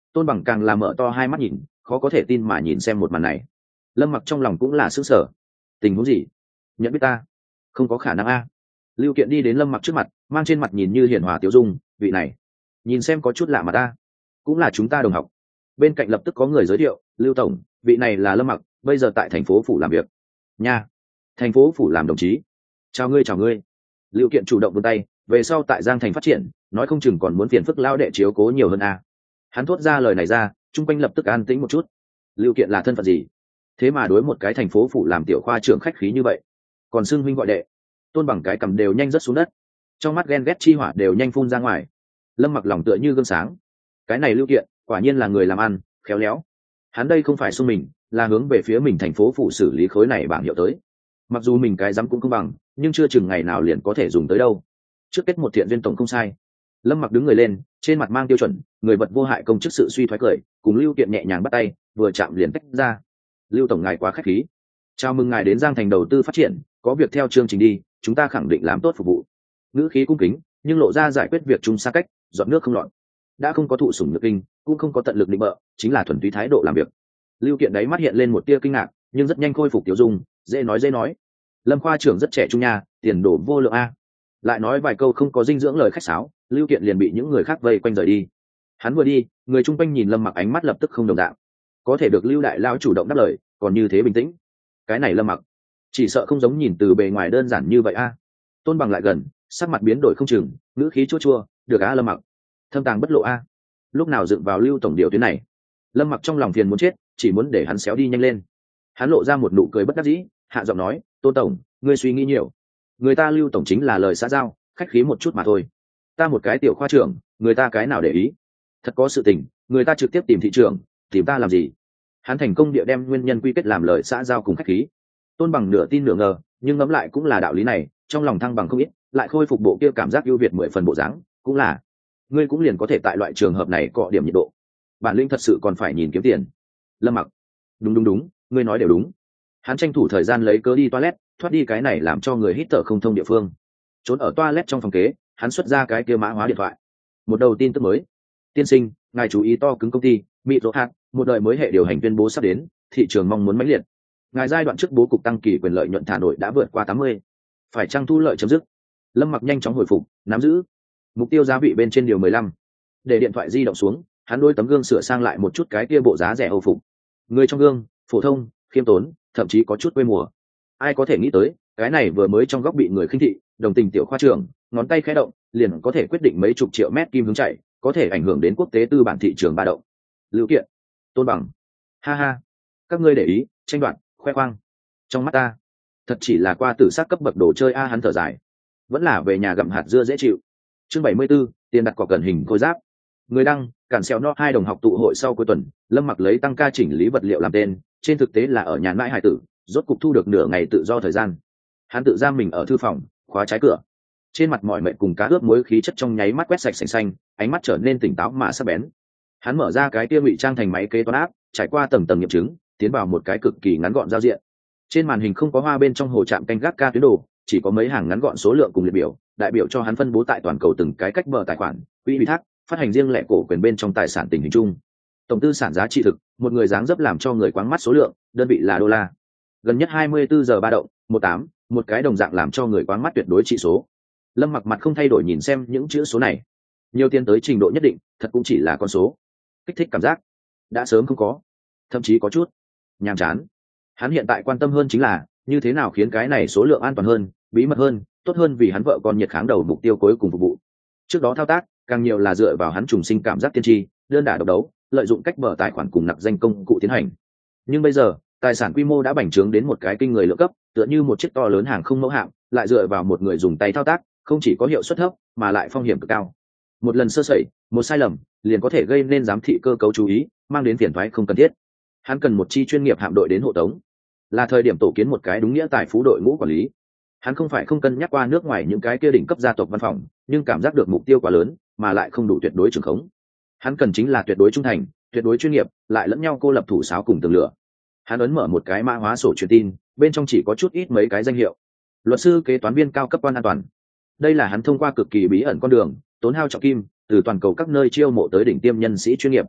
Tôn Bằng càng là mở to hai mắt nhìn, khó có thể tin mà nhìn xem một màn này. Lâm Mặc trong lòng cũng là sững sờ. Tình huống gì? Nhận biết ta? Không có khả năng a. Lưu Kiện đi đến Lâm Mặc trước mặt, mang trên mặt nhìn như hiền hòa tiêu dung, vị này, nhìn xem có chút lạ mà ta. Cũng là chúng ta đồng học. Bên cạnh lập tức có người giới thiệu, Lưu tổng, vị này là Lâm Mặc, bây giờ tại thành phố phủ làm việc. Nha, thành phố phủ làm đồng chí. Chào ngươi, chào ngươi. Lưu Kiện chủ động vươn tay, về sau tại Giang Thành phát triển, nói không chừng còn muốn phiền phức lao đệ chiếu cố nhiều hơn a. Hắn thốt ra lời này ra, chung quanh lập tức an tĩnh một chút. Lưu Kiện là thân phận gì? Thế mà đối một cái thành phố phủ làm tiểu khoa trưởng khách khí như vậy, còn xưng huynh gọi đệ. Tôn Bằng cái cầm đều nhanh rớt xuống đất, trong mắt ghen ghét chi hỏa đều nhanh phun ra ngoài. Lâm Mặc lòng tựa như gương sáng. Cái này Lưu Kiện quả nhiên là người làm ăn khéo léo. Hắn đây không phải xung mình, là hướng về phía mình thành phố phủ xử lý khối này bảng hiệu tới. Mặc dù mình cái dám cũng không bằng, nhưng chưa chừng ngày nào liền có thể dùng tới đâu. Trước kết một thiện duyên tổng không sai. Lâm Mặc đứng người lên, trên mặt mang tiêu chuẩn người vật vô hại công chức sự suy thoái cười, cùng Lưu Kiện nhẹ nhàng bắt tay, vừa chạm liền tách ra. Lưu tổng ngài quá khách khí, chào mừng ngài đến Giang Thành đầu tư phát triển, có việc theo chương trình đi, chúng ta khẳng định làm tốt phục vụ. Ngữ khí cung kính, nhưng lộ ra giải quyết việc chung xa cách, dọn nước không lọt. Đã không có thụ sủng nhược kinh, cũng không có tận lực định bợ, chính là thuần túy thái độ làm việc. Lưu Kiện đáy mắt hiện lên một tia kinh ngạc, nhưng rất nhanh khôi phục tiểu dung, dễ nói dễ nói. Lâm khoa trưởng rất trẻ trung nha, tiền đồ vô lượng a. Lại nói vài câu không có dinh dưỡng lời khách sáo, Lưu Kiện liền bị những người khác vây quanh rời đi. Hắn vừa đi, người chung quanh nhìn Lâm Mặc ánh mắt lập tức không đồng dạng. Có thể được Lưu đại lao chủ động đáp lời, còn như thế bình tĩnh. Cái này Lâm Mặc, chỉ sợ không giống nhìn từ bề ngoài đơn giản như vậy a. Tôn Bằng lại gần, sắc mặt biến đổi không chừng, ngữ khí chua chua, được á Lâm Mặc, thâm tàng bất lộ a. Lúc nào dựng vào Lưu tổng điều tuyến này? Lâm Mặc trong lòng phiền muốn chết, chỉ muốn để hắn xéo đi nhanh lên. Hắn lộ ra một nụ cười bất đắc dĩ, hạ giọng nói, Tôn tổng, ngươi suy nghĩ nhiều. Người ta Lưu tổng chính là lời xã giao, khách khí một chút mà thôi. Ta một cái tiểu khoa trưởng, người ta cái nào để ý? Thật có sự tình, người ta trực tiếp tìm thị trường, tìm ta làm gì? Hắn thành công địa đem nguyên nhân quy kết làm lời xã giao cùng khách khí. Tôn Bằng nửa tin nửa ngờ, nhưng ngẫm lại cũng là đạo lý này, trong lòng thăng bằng không ít, lại khôi phục bộ kia cảm giác ưu việt 10 phần bộ dáng, cũng là, ngươi cũng liền có thể tại loại trường hợp này cọ điểm nhiệt độ. Bản lĩnh thật sự còn phải nhìn kiếm tiền. Lâm Mặc, đúng, ngươi nói đều đúng. Hắn tranh thủ thời gian lấy cớ đi toilet, thoát đi cái này làm cho người hít thở không thông địa phương. Trốn ở toilet trong phòng kế, hắn xuất ra cái kia mã hóa điện thoại. Một đầu tin tức mới. Tiên sinh, ngài chú ý to cứng công ty Mỹ Rô Hạt, một đời mới hệ điều hành tuyên bố sắp đến, thị trường mong muốn mãnh liệt. Ngài giai đoạn trước bố cục tăng kỳ quyền lợi nhuận thả nổi đã vượt qua 80. Phải chăng thu lợi chấm dứt? Lâm Mặc nhanh chóng hồi phục, nắm giữ. Mục tiêu giá vị bên trên điều 15. Để điện thoại di động xuống, hắn đôi tấm gương sửa sang lại một chút cái kia bộ giá rẻ Âu phục. Người trong gương, phổ thông, khiêm tốn, thậm chí có chút quê mùa. Ai có thể nghĩ tới, cái này vừa mới trong góc bị người khinh thị, đồng tình tiểu khoa trưởng, ngón tay khẽ động, liền có thể quyết định mấy chục triệu mét kim hướng chạy, có thể ảnh hưởng đến quốc tế tư bản thị trường ba động. Lưu Kiện, Tôn Bằng, ha ha, các ngươi để ý, tranh đoạt, khoe khoang. Trong mắt ta, thật chỉ là qua tử sát cấp bậc đồ chơi a. Hắn thở dài, vẫn là về nhà gặm hạt dưa dễ chịu. Chương 74, tiền đặt cọc cần hình khối giáp. Người đăng, cản xeo no hai đồng học tụ hội sau cuối tuần, Lâm Mặc lấy tăng ca chỉnh lý vật liệu làm tên, trên thực tế là ở nhà mãi hải tử, rốt cục thu được nửa ngày tự do thời gian. Hắn tự giam mình ở thư phòng, khóa trái cửa. Trên mặt mọi mệnh cùng cá ướp muối khí chất trong nháy mắt quét sạch sành xanh, ánh mắt trở nên tỉnh táo mà sắc bén. Hắn mở ra cái kia ngụy trang thành máy kế toán áp, trải qua tầng tầng nghiệm chứng, tiến vào một cái cực kỳ ngắn gọn giao diện. Trên màn hình không có hoa bên trong hồ trạm canh gác ca tuyến đồ, chỉ có mấy hàng ngắn gọn số lượng cùng liệt biểu, đại biểu cho hắn phân bố tại toàn cầu từng cái cách bờ tài khoản, quỹ ủy thác, phát hành riêng lẻ cổ quyền bên trong tài sản tình hình chung. Tổng tư sản giá trị thực, một người dáng dấp làm cho người quáng mắt số lượng, đơn vị là đô la. Gần nhất 24 giờ ba động, 18, một cái đồng dạng làm cho người quáng mắt tuyệt đối trị số. Lâm Mặc mặt không thay đổi nhìn xem những chữ số này. Nhiều tiền tới trình độ nhất định, thật cũng chỉ là con số. Kích thích cảm giác đã sớm không có, thậm chí có chút nhàm chán. Hắn hiện tại quan tâm hơn chính là như thế nào khiến cái này số lượng an toàn hơn, bí mật hơn, tốt hơn vì hắn vợ con nhiệt kháng đầu mục tiêu cuối cùng phục vụ. Trước đó thao tác càng nhiều là dựa vào hắn trùng sinh cảm giác tiên tri, đơn đả độc đấu, lợi dụng cách bờ tài khoản cùng nặc danh công cụ tiến hành. Nhưng bây giờ tài sản quy mô đã bành trướng đến một cái kinh người lượng cấp, tựa như một chiếc to lớn hàng không mẫu hạm, lại dựa vào một người dùng tay thao tác, không chỉ có hiệu suất thấp mà lại phong hiểm cực cao. Một lần sơ sẩy, một sai lầm liền có thể gây nên giám thị cơ cấu chú ý, mang đến phiền toái không cần thiết. Hắn cần một chi chuyên nghiệp hạm đội đến hộ tống, là thời điểm tổ kiến một cái đúng nghĩa tài phú đội ngũ quản lý. Hắn không phải không cân nhắc qua nước ngoài những cái kia đỉnh cấp gia tộc văn phòng, nhưng cảm giác được mục tiêu quá lớn mà lại không đủ tuyệt đối trường khống. Hắn cần chính là tuyệt đối trung thành, tuyệt đối chuyên nghiệp, lại lẫn nhau cô lập thủ sáo cùng tường lửa. Hắn ấn mở một cái mã hóa sổ truyền tin, bên trong chỉ có chút ít mấy cái danh hiệu: luật sư, kế toán viên cao cấp, quan an toàn. Đây là hắn thông qua cực kỳ bí ẩn con đường, tốn hao trọng kim, từ toàn cầu các nơi chiêu mộ tới đỉnh tiêm nhân sĩ chuyên nghiệp.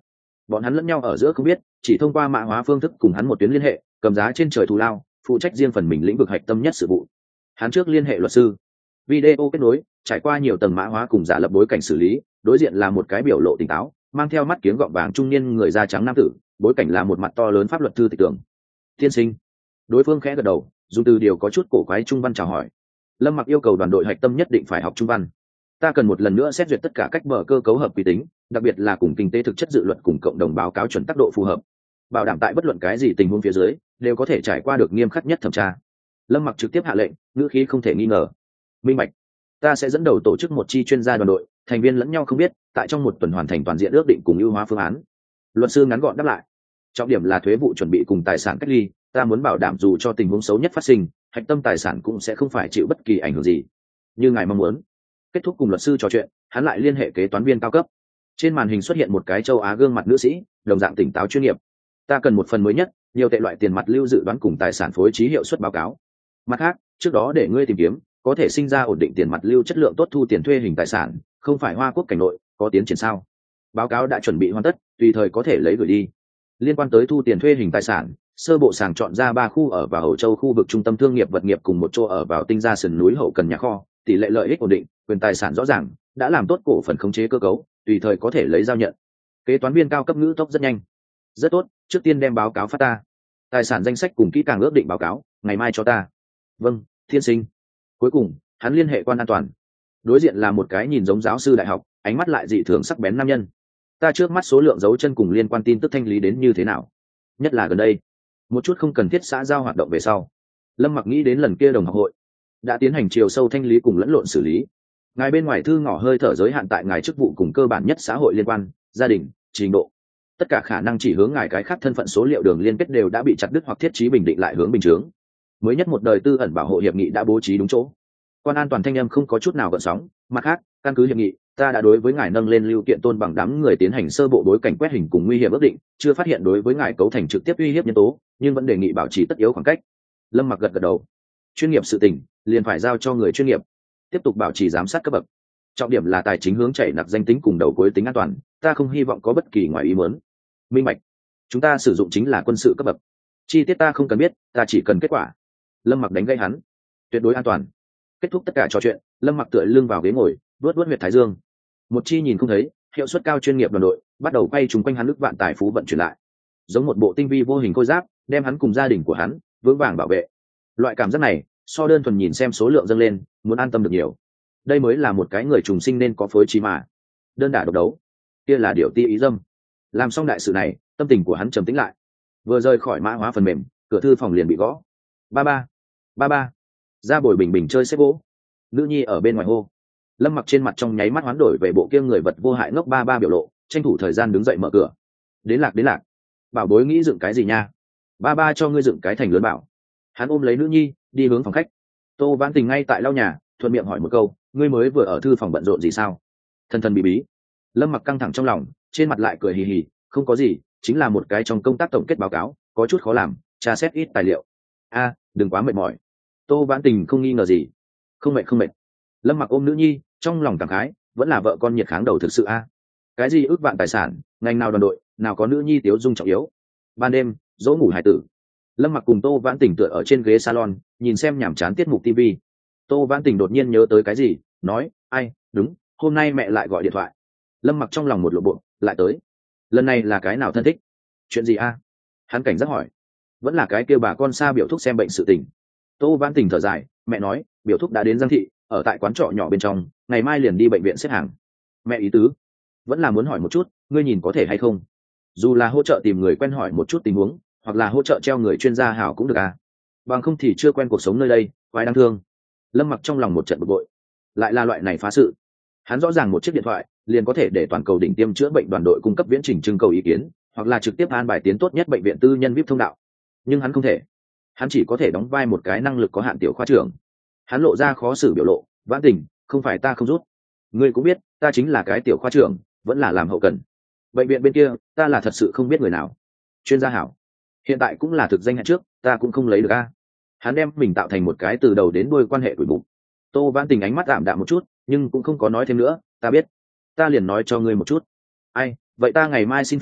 bọn hắn lẫn nhau ở giữa không biết, chỉ thông qua mã hóa phương thức cùng hắn một tuyến liên hệ, cầm giá trên trời thù lao, phụ trách riêng phần mình lĩnh vực hạch tâm nhất sự vụ. Hắn trước liên hệ luật sư, video kết nối, trải qua nhiều tầng mã hóa cùng giả lập bối cảnh xử lý, đối diện là một cái biểu lộ tỉnh táo, mang theo mắt kiếng gọng vàng trung niên người da trắng nam tử, bối cảnh là một mặt to lớn pháp luật thư tịch tưởng. Tiên sinh. Đối phương khẽ gật đầu, dùng từ điều có chút cổ quái trung văn chào hỏi. Lâm Mặc yêu cầu đoàn đội hạch tâm nhất định phải học trung văn. Ta cần một lần nữa xét duyệt tất cả cách mở cơ cấu hợp quy tính, đặc biệt là cùng kinh tế thực chất dự luật cùng cộng đồng báo cáo chuẩn tác độ phù hợp, bảo đảm tại bất luận cái gì tình huống phía dưới đều có thể trải qua được nghiêm khắc nhất thẩm tra. Lâm Mặc trực tiếp hạ lệnh, ngữ khí không thể nghi ngờ. Minh bạch. Ta sẽ dẫn đầu tổ chức một chi chuyên gia đoàn đội, thành viên lẫn nhau không biết, tại trong một tuần hoàn thành toàn diện ước định cùng ưu hóa phương án. Luật sư ngắn gọn đáp lại. Trọng điểm là thuế vụ chuẩn bị cùng tài sản cách ly, ta muốn bảo đảm dù cho tình huống xấu nhất phát sinh, hạch tâm tài sản cũng sẽ không phải chịu bất kỳ ảnh hưởng gì. Như ngài mong muốn. Kết thúc cùng luật sư trò chuyện, hắn lại liên hệ kế toán viên cao cấp. Trên màn hình xuất hiện một cái châu Á gương mặt nữ sĩ, đồng dạng tỉnh táo chuyên nghiệp. Ta cần một phần mới nhất, nhiều tệ loại tiền mặt lưu dự đoán cùng tài sản phối trí hiệu suất báo cáo. Mặt khác, trước đó để ngươi tìm kiếm, có thể sinh ra ổn định tiền mặt lưu chất lượng tốt thu tiền thuê hình tài sản, không phải Hoa Quốc cảnh nội, có tiến triển sao? Báo cáo đã chuẩn bị hoàn tất, tùy thời có thể lấy gửi đi. Liên quan tới thu tiền thuê hình tài sản, sơ bộ sàng chọn ra 3 khu ở vào Hậu Châu khu vực trung tâm thương nghiệp vật nghiệp cùng một chỗ ở vào tinh gia sườn núi hậu cần nhà kho, tỷ lệ lợi ích ổn định, quyền tài sản rõ ràng, đã làm tốt cổ phần khống chế cơ cấu, tùy thời có thể lấy giao nhận. Kế toán viên cao cấp ngữ tốc rất nhanh. Rất tốt, trước tiên đem báo cáo phát ta. Tài sản danh sách cùng kỹ càng ước định báo cáo, ngày mai cho ta. Vâng, thiên sinh. Cuối cùng, hắn liên hệ quan an toàn. Đối diện là một cái nhìn giống giáo sư đại học, ánh mắt lại dị thường sắc bén nam nhân. Ta trước mắt số lượng dấu chân cùng liên quan tin tức thanh lý đến như thế nào? Nhất là gần đây, một chút không cần thiết xã giao hoạt động về sau. Lâm Mặc nghĩ đến lần kia đồng học hội, đã tiến hành chiều sâu thanh lý cùng lẫn lộn xử lý. Ngài bên ngoài thư ngỏ hơi thở giới hạn tại ngài chức vụ cùng cơ bản nhất xã hội liên quan, gia đình, trình độ. Tất cả khả năng chỉ hướng ngài cái khác thân phận số liệu đường liên kết đều đã bị chặt đứt hoặc thiết trí bình định lại hướng bình chướng. Mới nhất một đời tư ẩn bảo hộ hiệp nghị đã bố trí đúng chỗ. Quan an toàn thanh âm không có chút nào gợn sóng. Mặt khác, căn cứ hiệp nghị, ta đã đối với ngài nâng lên lưu kiện tôn bằng đám người tiến hành sơ bộ đối cảnh quét hình cùng nguy hiểm ước định, chưa phát hiện đối với ngài cấu thành trực tiếp uy hiếp nhân tố, nhưng vẫn đề nghị bảo trì tất yếu khoảng cách. Lâm Mặc gật gật đầu. Chuyên nghiệp sự tình liền phải giao cho người chuyên nghiệp, tiếp tục bảo trì giám sát cấp bậc. Trọng điểm là tài chính hướng chạy nặc danh tính cùng đầu cuối tính an toàn, ta không hy vọng có bất kỳ ngoài ý muốn. Minh bạch. Chúng ta sử dụng chính là quân sự cấp bậc, chi tiết ta không cần biết, ta chỉ cần kết quả. Lâm Mặc đánh gây hắn. Tuyệt đối an toàn. Kết thúc tất cả trò chuyện, Lâm Mặc tựa lưng vào ghế ngồi, vuốt huyệt thái dương. Một chi nhìn không thấy, hiệu suất cao chuyên nghiệp đoàn đội bắt đầu quay trùng quanh hắn, ức vạn tài phú vận chuyển lại, giống một bộ tinh vi vô hình khôi giáp, đem hắn cùng gia đình của hắn vững vàng bảo vệ. Loại cảm giác này, so đơn thuần nhìn xem số lượng dâng lên, muốn an tâm được nhiều. Đây mới là một cái người trùng sinh nên có phối trí mà. Đơn đả độc đấu, kia là điều ti ý dâm. Làm xong đại sự này, tâm tình của hắn trầm tĩnh lại. Vừa rời khỏi mã hóa phần mềm, cửa thư phòng liền bị gõ. Ba ba, ra bồi bình bình chơi xếp gỗ. Nữ nhi ở bên ngoài hô. Lâm Mặc trên mặt trong nháy mắt hoán đổi về bộ kia người vật vô hại ngốc ba biểu lộ, tranh thủ thời gian đứng dậy mở cửa. Đến lạc, bảo bối nghĩ dựng cái gì nha? Ba cho ngươi dựng cái thành lớn bảo. Hắn ôm lấy nữ nhi, đi hướng phòng khách. Tô Vãn Tình ngay tại lau nhà, thuận miệng hỏi một câu, ngươi mới vừa ở thư phòng bận rộn gì sao? Thần bí bí. Lâm Mặc căng thẳng trong lòng, trên mặt lại cười hì hì, không có gì, chính là một cái trong công tác tổng kết báo cáo, có chút khó làm, tra xét ít tài liệu. A, đừng quá mệt mỏi. Tô Vãn Tình không nghi ngờ gì. Không mệt. Lâm Mặc ôm nữ nhi, trong lòng cảm khái, vẫn là vợ con nhiệt kháng đầu thực sự a. Cái gì ước vạn tài sản, ngành nào đoàn đội, nào có nữ nhi tiếu dung trọng yếu. Ban đêm, dỗ ngủ hải tử. Lâm Mặc cùng Tô Vãn Tình tựa ở trên ghế salon, nhìn xem nhảm chán tiết mục TV. Tô Vãn Tình đột nhiên nhớ tới cái gì, nói, ai, đúng, hôm nay mẹ lại gọi điện thoại. Lâm Mặc trong lòng một lộ bộ, lại tới. Lần này là cái nào thân thích? Chuyện gì a? Hắn cảnh giác hỏi. Vẫn là cái kêu bà con xa biểu thúc xem bệnh sự tình. Tô Vãn Tình thở dài, mẹ nói, biểu thúc đã đến Giang thị, ở tại quán trọ nhỏ bên trong, ngày mai liền đi bệnh viện xếp hàng. Mẹ ý tứ vẫn là muốn hỏi một chút, ngươi nhìn có thể hay không, dù là hỗ trợ tìm người quen hỏi một chút tình huống, hoặc là hỗ trợ treo người chuyên gia hảo cũng được à, bằng không thì chưa quen cuộc sống nơi đây, quái đáng thương. Lâm Mặc trong lòng một trận bực bội, lại là loại này phá sự. Hắn rõ ràng một chiếc điện thoại liền có thể để toàn cầu đỉnh tiêm chữa bệnh đoàn đội cung cấp viễn trình trưng cầu ý kiến, hoặc là trực tiếp an bài tiến tốt nhất bệnh viện tư nhân VIP thông đạo, nhưng hắn không thể. Hắn chỉ có thể đóng vai một cái năng lực có hạn tiểu khoa trưởng. Hắn lộ ra khó xử biểu lộ, Vãn Tình, không phải ta không rút, ngươi cũng biết ta chính là cái tiểu khoa trưởng, vẫn là làm hậu cần. Bệnh viện bên kia ta là thật sự không biết người nào, chuyên gia hảo hiện tại cũng là thực danh hẹn trước, ta cũng không lấy được a. Hắn đem mình tạo thành một cái từ đầu đến đuôi quan hệ đuổi bụng. Tô Vãn Tình ánh mắt tạm đạm một chút, nhưng cũng không có nói thêm nữa, ta biết, ta liền nói cho ngươi một chút. Ai, vậy ta ngày mai xin phép nghỉ,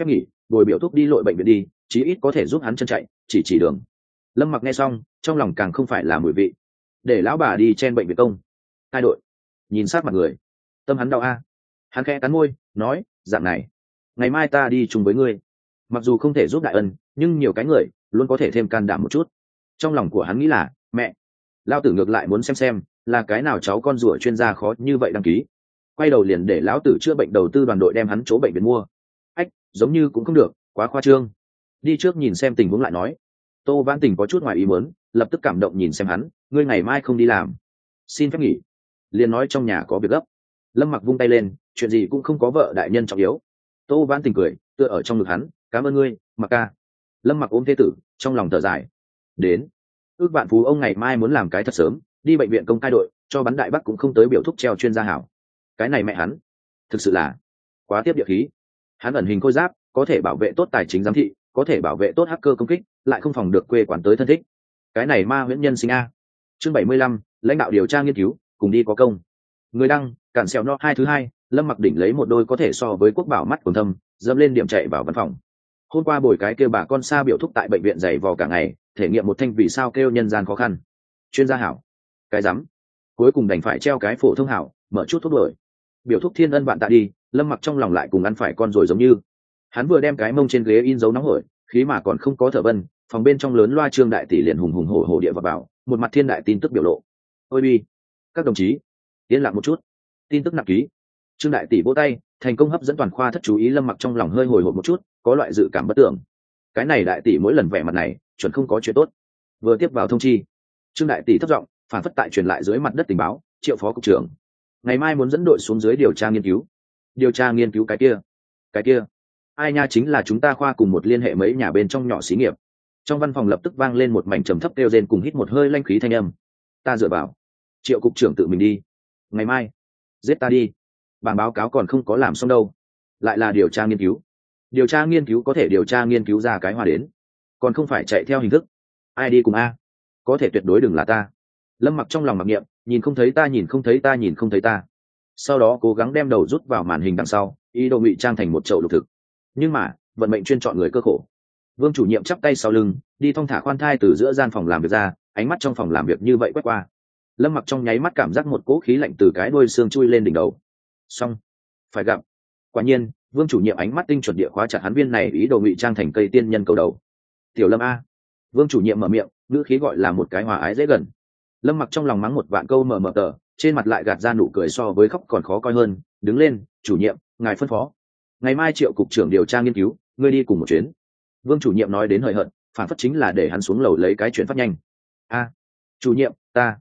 bồi biểu thúc đi lội bệnh viện đi, chí ít có thể giúp hắn chân chạy chỉ đường. Lâm Mặc nghe xong trong lòng càng không phải là mùi vị. Để lão bà đi trên bệnh viện công. Hai đội nhìn sát mặt người, tâm hắn đau a. Hắn khẽ cắn môi nói, dạng này ngày mai ta đi chung với ngươi, mặc dù không thể giúp đại ân nhưng nhiều cái người luôn có thể thêm can đảm một chút. Trong lòng của hắn nghĩ là, mẹ, lão tử ngược lại muốn xem là cái nào cháu con rủa chuyên gia khó như vậy đăng ký. Quay đầu liền để lão tử chữa bệnh đầu tư đoàn đội đem hắn chỗ bệnh viện mua. Ách, giống như cũng không được, quá khoa trương. Đi trước nhìn xem tình huống lại nói. Tô Vãn Tình có chút ngoài ý muốn, lập tức cảm động nhìn xem hắn, ngươi ngày mai không đi làm, xin phép nghỉ. Liền nói trong nhà có việc gấp. Lâm Mặc vung tay lên, chuyện gì cũng không có, vợ đại nhân trọng yếu. Tô Vãn Tình cười, tựa ở trong ngực hắn, cảm ơn ngươi, Mặc ca. Lâm Mặc ôm thế tử, trong lòng thở dài. Đến, ước vạn phú ông ngày mai muốn làm cái thật sớm, đi bệnh viện công khai đội, cho bắn đại bắc cũng không tới biểu thúc treo chuyên gia hảo. Cái này mẹ hắn, thực sự là quá tiếp địa khí. Hắn ẩn hình khôi giáp, có thể bảo vệ tốt tài chính giám thị, có thể bảo vệ tốt hacker công kích, lại không phòng được quê quán tới thân thích. Cái này ma huyễn nhân sinh a. Chương 75, lãnh đạo điều tra nghiên cứu, cùng đi có công. Người đăng, cản sẹo no 2 thứ 2, Lâm Mặc đỉnh lấy một đôi có thể so với quốc bảo mắt quần thâm, dẫm lên điểm chạy vào văn phòng. Hôm qua buổi cái kêu bà con xa biểu thúc tại bệnh viện dày vò cả ngày, thể nghiệm một thanh vì sao kêu nhân gian khó khăn. Chuyên gia hảo, cái rắm, cuối cùng đành phải treo cái phổ thông hảo, mở chút thuốc đổi. Biểu thúc thiên ân bạn tạ đi, Lâm Mặc trong lòng lại cùng ăn phải con rồi giống như. Hắn vừa đem cái mông trên ghế in dấu nóng hổi, khí mà còn không có thở vân, phòng bên trong lớn loa Trương đại tỷ liền hùng hùng hổ hổ địa vào, một mặt thiên đại tin tức biểu lộ. Ôi bi, các đồng chí, yên lặng một chút. Tin tức nặng ký. Trương đại tỷ vỗ tay, thành công hấp dẫn toàn khoa thất chú ý. Lâm Mặc trong lòng hơi hồi hộp một chút, có loại dự cảm bất tưởng. Cái này đại tỷ mỗi lần vẻ mặt này, chuẩn không có chuyện tốt. Vừa tiếp vào thông chi, Trương đại tỷ thấp giọng, phản phất tại truyền lại dưới mặt đất tình báo, Triệu phó cục trưởng, ngày mai muốn dẫn đội xuống dưới điều tra nghiên cứu. Điều tra nghiên cứu cái kia ai nha? Chính là chúng ta khoa cùng một liên hệ mấy nhà bên trong nhỏ xí nghiệp. Trong văn phòng lập tức vang lên một mảnh trầm thấp kêu rên cùng hít một hơi lanh khí thanh âm. Ta dựa vào, Triệu cục trưởng tự mình đi, ngày mai giết ta đi. Bảng báo cáo còn không có làm xong đâu, lại là điều tra nghiên cứu. Điều tra nghiên cứu có thể điều tra nghiên cứu ra cái hoa đến, còn không phải chạy theo hình thức. Ai đi cùng a? Có thể tuyệt đối đừng là ta. Lâm Mặc trong lòng mặc niệm, nhìn không thấy ta, nhìn không thấy ta, nhìn không thấy ta. Sau đó cố gắng đem đầu rút vào màn hình đằng sau, ý đồ ngụy trang thành một chậu lục thực. Nhưng mà vận mệnh chuyên chọn người cơ khổ. Vương chủ nhiệm chắp tay sau lưng, đi thong thả khoan thai từ giữa gian phòng làm việc ra, ánh mắt trong phòng làm việc như vậy quét qua. Lâm Mặc trong nháy mắt cảm giác một cỗ khí lạnh từ cái đuôi xương chui lên đỉnh đầu. Xong, phải gặp. Quả nhiên, Vương chủ nhiệm ánh mắt tinh chuẩn địa khóa chặt hắn viên này ý đồ ngụy trang thành cây tiên nhân cầu đầu. Tiểu Lâm a. Vương chủ nhiệm mở miệng, ngữ khí gọi là một cái hòa ái dễ gần. Lâm Mặc trong lòng mắng một vạn câu mờ mờ tờ, trên mặt lại gạt ra nụ cười so với khóc còn khó coi hơn. Đứng lên, chủ nhiệm, ngài phân phó, ngày mai Triệu cục trưởng điều tra nghiên cứu, ngươi đi cùng một chuyến. Vương chủ nhiệm nói đến hời hợt, phản phất chính là để hắn xuống lầu lấy cái chuyển phát nhanh. A, chủ nhiệm,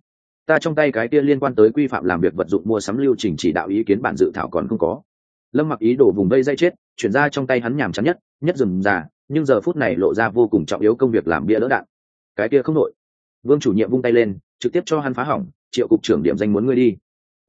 ta trong tay cái kia liên quan tới quy phạm làm việc vật dụng mua sắm lưu trình chỉ đạo ý kiến bản dự thảo còn không có. Lâm Mặc ý đồ vùng vây dây chết, chuyển ra trong tay hắn nhàm chán nhất rườm rà, nhưng giờ phút này lộ ra vô cùng trọng yếu công việc làm bia đỡ đạn. Cái kia không nội. Vương chủ nhiệm vung tay lên, trực tiếp cho hắn phá hỏng. Triệu cục trưởng điểm danh muốn ngươi đi.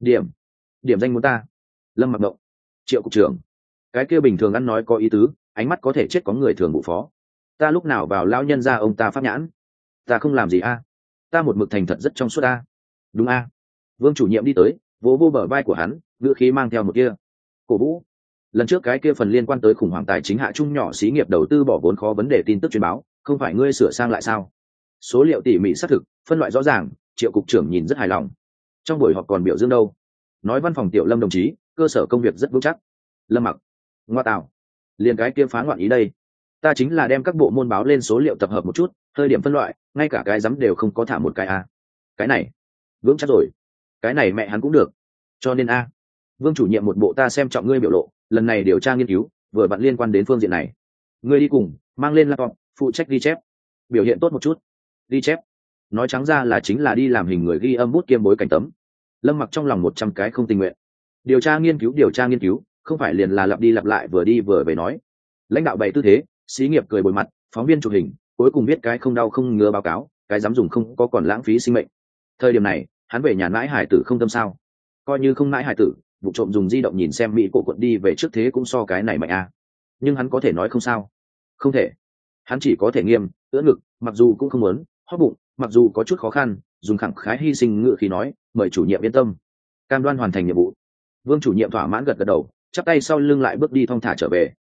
Điểm danh muốn ta? Lâm Mặc động. Triệu cục trưởng, cái kia bình thường ăn nói có ý tứ, ánh mắt có thể chết có người thường vụ phó. Ta lúc nào vào lao nhân ra ông ta pháp nhãn? Ta không làm gì a? Ta một mực thành thật rất trong suốt a. Đúng a. Vương chủ nhiệm đi tới, vỗ vô bờ vai của hắn, ngữ khí mang theo một kia cổ vũ. Lần trước cái kia phần liên quan tới khủng hoảng tài chính hạ trung nhỏ xí nghiệp đầu tư bỏ vốn khó vấn đề tin tức truyền báo, không phải ngươi sửa sang lại sao? Số liệu tỉ mỉ xác thực, phân loại rõ ràng, Triệu cục trưởng nhìn rất hài lòng. Trong buổi họp còn biểu dương đâu? Nói văn phòng Tiểu Lâm đồng chí, cơ sở công việc rất vững chắc. Lâm Mặc, ngoa tạo, liền cái kia phá loạn ý đây. Ta chính là đem các bộ môn báo lên số liệu tập hợp một chút, hơi điểm phân loại, ngay cả cái dám đều không có thả một cái a. Cái này vững chắc rồi, cái này mẹ hắn cũng được. Cho nên a, Vương chủ nhiệm một bộ ta xem trọng ngươi biểu lộ, lần này điều tra nghiên cứu vừa vặn liên quan đến phương diện này. Ngươi đi cùng, mang lên laptop, phụ trách ghi chép, biểu hiện tốt một chút. Ghi chép, nói trắng ra là chính là đi làm hình người ghi âm bút kiêm bối cảnh tấm. Lâm Mặc trong lòng 100 cái không tình nguyện. Điều tra nghiên cứu, không phải liền là lặp đi lặp lại vừa đi vừa về nói. Lãnh đạo bày tư thế, xí nghiệp cười bồi mặt, phóng viên chụp hình, cuối cùng biết cái không đau không ngứa báo cáo, cái dám dùng không có còn lãng phí sinh mệnh. Thời điểm này, hắn về nhà nãi hải tử không tâm sao? Coi như không nãi hải tử, vụ trộm dùng di động nhìn xem Mỹ cổ quận đi về trước thế cũng so cái này mạnh a. Nhưng hắn có thể nói không sao? Không thể. Hắn chỉ có thể nghiêm, ưỡn ngực, mặc dù cũng không muốn, hót bụng, mặc dù có chút khó khăn, dùng khẳng khái hy sinh ngựa khí nói, mời chủ nhiệm yên tâm, cam đoan hoàn thành nhiệm vụ. Vương chủ nhiệm thỏa mãn gật gật đầu, chắp tay sau lưng lại bước đi thong thả trở về.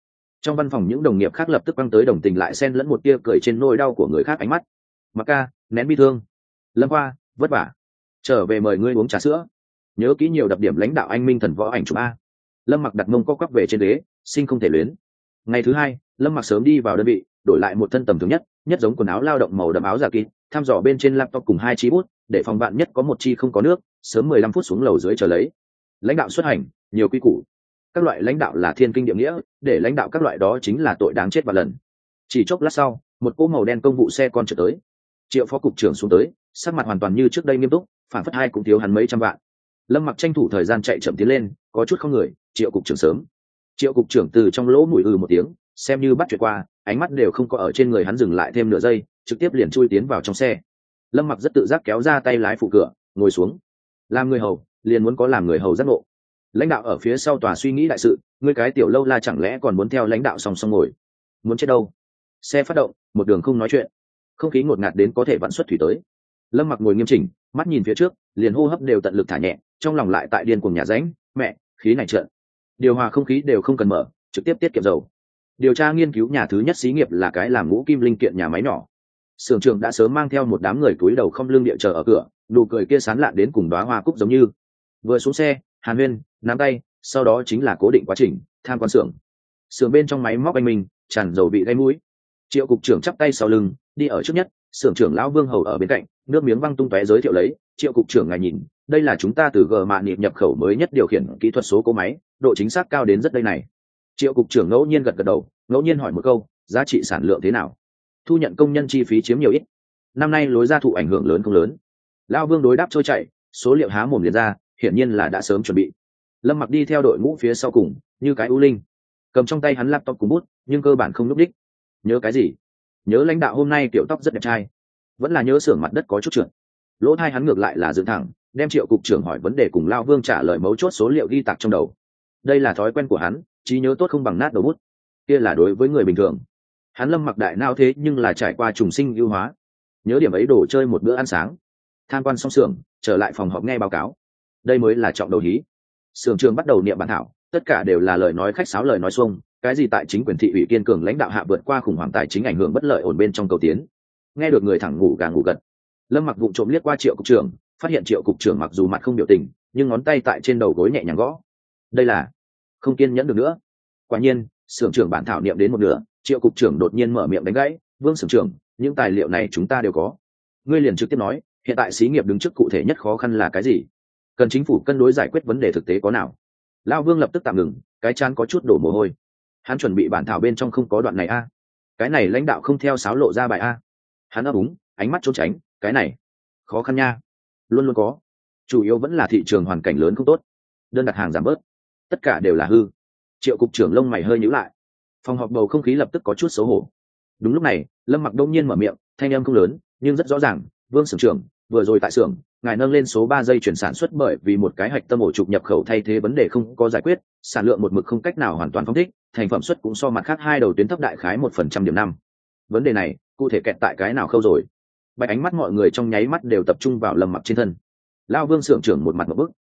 Trong văn phòng những đồng nghiệp khác lập tức quăng tới đồng tình lại xen lẫn một tia cười trên nỗi đau của người khác ánh mắt. Mặc ca, nén bi thương. Lâm Hoa, vất vả. Trở về mời ngươi uống trà sữa. Nhớ kỹ nhiều đập điểm lãnh đạo anh minh thần võ ảnh chụp a. Lâm Mặc đặt mông co quắp về trên ghế, sinh không thể luyến. Ngày thứ hai, Lâm Mặc sớm đi vào đơn vị, đổi lại một thân tầm thường nhất giống quần áo lao động màu đậm áo giả kín, thăm dò bên trên laptop cùng 2 chí bút, để phòng bạn nhất có một chi không có nước, sớm 15 phút xuống lầu dưới chờ lấy. Lãnh đạo xuất hành, nhiều quy củ. Các loại lãnh đạo là thiên kinh địa nghĩa, để lãnh đạo các loại đó chính là tội đáng chết và lần. Chỉ chốc lát sau, một cỗ màu đen công vụ xe con chở tới. Triệu phó cục trưởng xuống tới, sắc mặt hoàn toàn như trước đây nghiêm túc, phản phất hai cũng thiếu hắn mấy trăm vạn. Lâm Mặc tranh thủ thời gian chạy chậm tiến lên, có chút không người. Triệu cục trưởng sớm. Triệu cục trưởng từ trong lỗ mũi một tiếng, xem như bắt chuyện qua, ánh mắt đều không có ở trên người hắn dừng lại thêm nửa giây, trực tiếp liền chui tiến vào trong xe. Lâm Mặc rất tự giác kéo ra tay lái phụ cửa, ngồi xuống. Làm người hầu, liền muốn có làm người hầu giác ngộ. Lãnh đạo ở phía sau tòa suy nghĩ đại sự, ngươi cái tiểu lâu la chẳng lẽ còn muốn theo lãnh đạo song song ngồi? Muốn chết đâu? Xe phát động, một đường không nói chuyện, không khí ngột ngạt đến có thể vặn xuất thủy tới. Lâm Mặc ngồi nghiêm chỉnh, mắt nhìn phía trước, liền hô hấp đều tận lực thả nhẹ, trong lòng lại tại điên cuồng nhà ránh, mẹ, khí này trợn. Điều hòa không khí đều không cần mở, trực tiếp tiết kiệm dầu. Điều tra nghiên cứu nhà thứ nhất xí nghiệp là cái làm ngũ kim linh kiện nhà máy nhỏ. Xưởng trưởng đã sớm mang theo một đám người cúi đầu không lưng địa chờ ở cửa, nụ cười kia sán lạn đến cùng đóa hoa cúc giống như. Vừa xuống xe, Hàn Huyên nắm tay, sau đó chính là cố định quá trình tham quan xưởng. Xưởng bên trong máy móc anh minh tràn dầu bị gây mũi. Triệu cục trưởng chắp tay sau lưng, đi ở trước nhất, xưởng trưởng lão Vương Hầu ở bên cạnh, nước miếng văng tung tóe giới thiệu lấy. Triệu cục trưởng ngài nhìn, đây là chúng ta từ G mạn niệm nhập khẩu mới nhất điều khiển kỹ thuật số cỗ máy, độ chính xác cao đến rất đây này. Triệu cục trưởng ngẫu nhiên gật gật đầu, ngẫu nhiên hỏi một câu, giá trị sản lượng thế nào? Thu nhận công nhân chi phí chiếm nhiều ít? Năm nay lối ra thụ ảnh hưởng lớn không lớn? Lão Vương đối đáp trôi chảy, số liệu há mồm liền ra, hiển nhiên là đã sớm chuẩn bị. Lâm Mặc đi theo đội ngũ phía sau cùng, như cái ưu linh, cầm trong tay hắn laptop cùng bút, nhưng cơ bản không lúc đích. Nhớ cái gì? Nhớ lãnh đạo hôm nay kiểu tóc rất đẹp trai, vẫn là nhớ xưởng mặt đất có chút trượt. Lỗ tai hắn ngược lại là dựng thẳng, đem Triệu cục trưởng hỏi vấn đề cùng Lão Vương trả lời mấu chốt số liệu ghi tạc trong đầu. Đây là thói quen của hắn, trí nhớ tốt không bằng nát đầu bút. Kia là đối với người bình thường. Hắn Lâm Mặc đại não thế nhưng là trải qua trùng sinh ưu hóa. Nhớ điểm ấy đổ chơi một bữa ăn sáng. Tham quan xong xưởng, trở lại phòng họp nghe báo cáo. Đây mới là trọng đầu hí. Xưởng trường bắt đầu niệm bản thảo, tất cả đều là lời nói khách sáo lời nói xuông, cái gì tại chính quyền thị ủy kiên cường lãnh đạo hạ vượt qua khủng hoảng tài chính ảnh hưởng bất lợi ổn bên trong cầu tiến. Nghe được người thẳng ngủ gà ngủ gật. Lâm Mặc vụng trộm liếc qua Triệu cục trưởng, phát hiện Triệu cục trưởng mặc dù mặt không biểu tình, nhưng ngón tay tại trên đầu gối nhẹ nhàng gõ. Đây là không kiên nhẫn được nữa. Quả nhiên, xưởng trưởng bản thảo niệm đến một nửa, Triệu cục trưởng đột nhiên mở miệng đánh gãy, Vương xưởng trưởng, những tài liệu này chúng ta đều có. Ngươi liền trực tiếp nói, hiện tại xí nghiệp đứng trước cụ thể nhất khó khăn là cái gì? Cần chính phủ cân đối giải quyết vấn đề thực tế có nào? Lão Vương lập tức tạm ngừng, cái chán có chút đổ mồ hôi. Hắn chuẩn bị bản thảo bên trong không có đoạn này a. Cái này lãnh đạo không theo sáo lộ ra bài a. Hắn ấp úng, ánh mắt trốn tránh, cái này khó khăn nha. Luôn luôn có. Chủ yếu vẫn là thị trường hoàn cảnh lớn không tốt. Đơn đặt hàng giảm bớt. Tất cả đều là hư. Triệu cục trưởng lông mày hơi nhíu lại. Phòng họp bầu không khí lập tức có chút xấu hổ. Đúng lúc này, Lâm Mặc đông nhiên mở miệng, thanh âm không lớn, nhưng rất rõ ràng, Vương xưởng trưởng, vừa rồi tại xưởng, ngài nâng lên số 3 dây chuyển sản xuất bởi vì một cái hạch tâm ổ trục nhập khẩu thay thế vấn đề không có giải quyết, sản lượng một mực không cách nào hoàn toàn phóng thích, thành phẩm suất cũng so mặt khác hai đầu tuyến thấp đại khái 1% điểm năm. Vấn đề này, cụ thể kẹt tại cái nào khâu rồi? Bạch ánh mắt mọi người trong nháy mắt đều tập trung vào Lâm Mặc trên thân. Lão Vương xưởng trưởng một mặt một bức,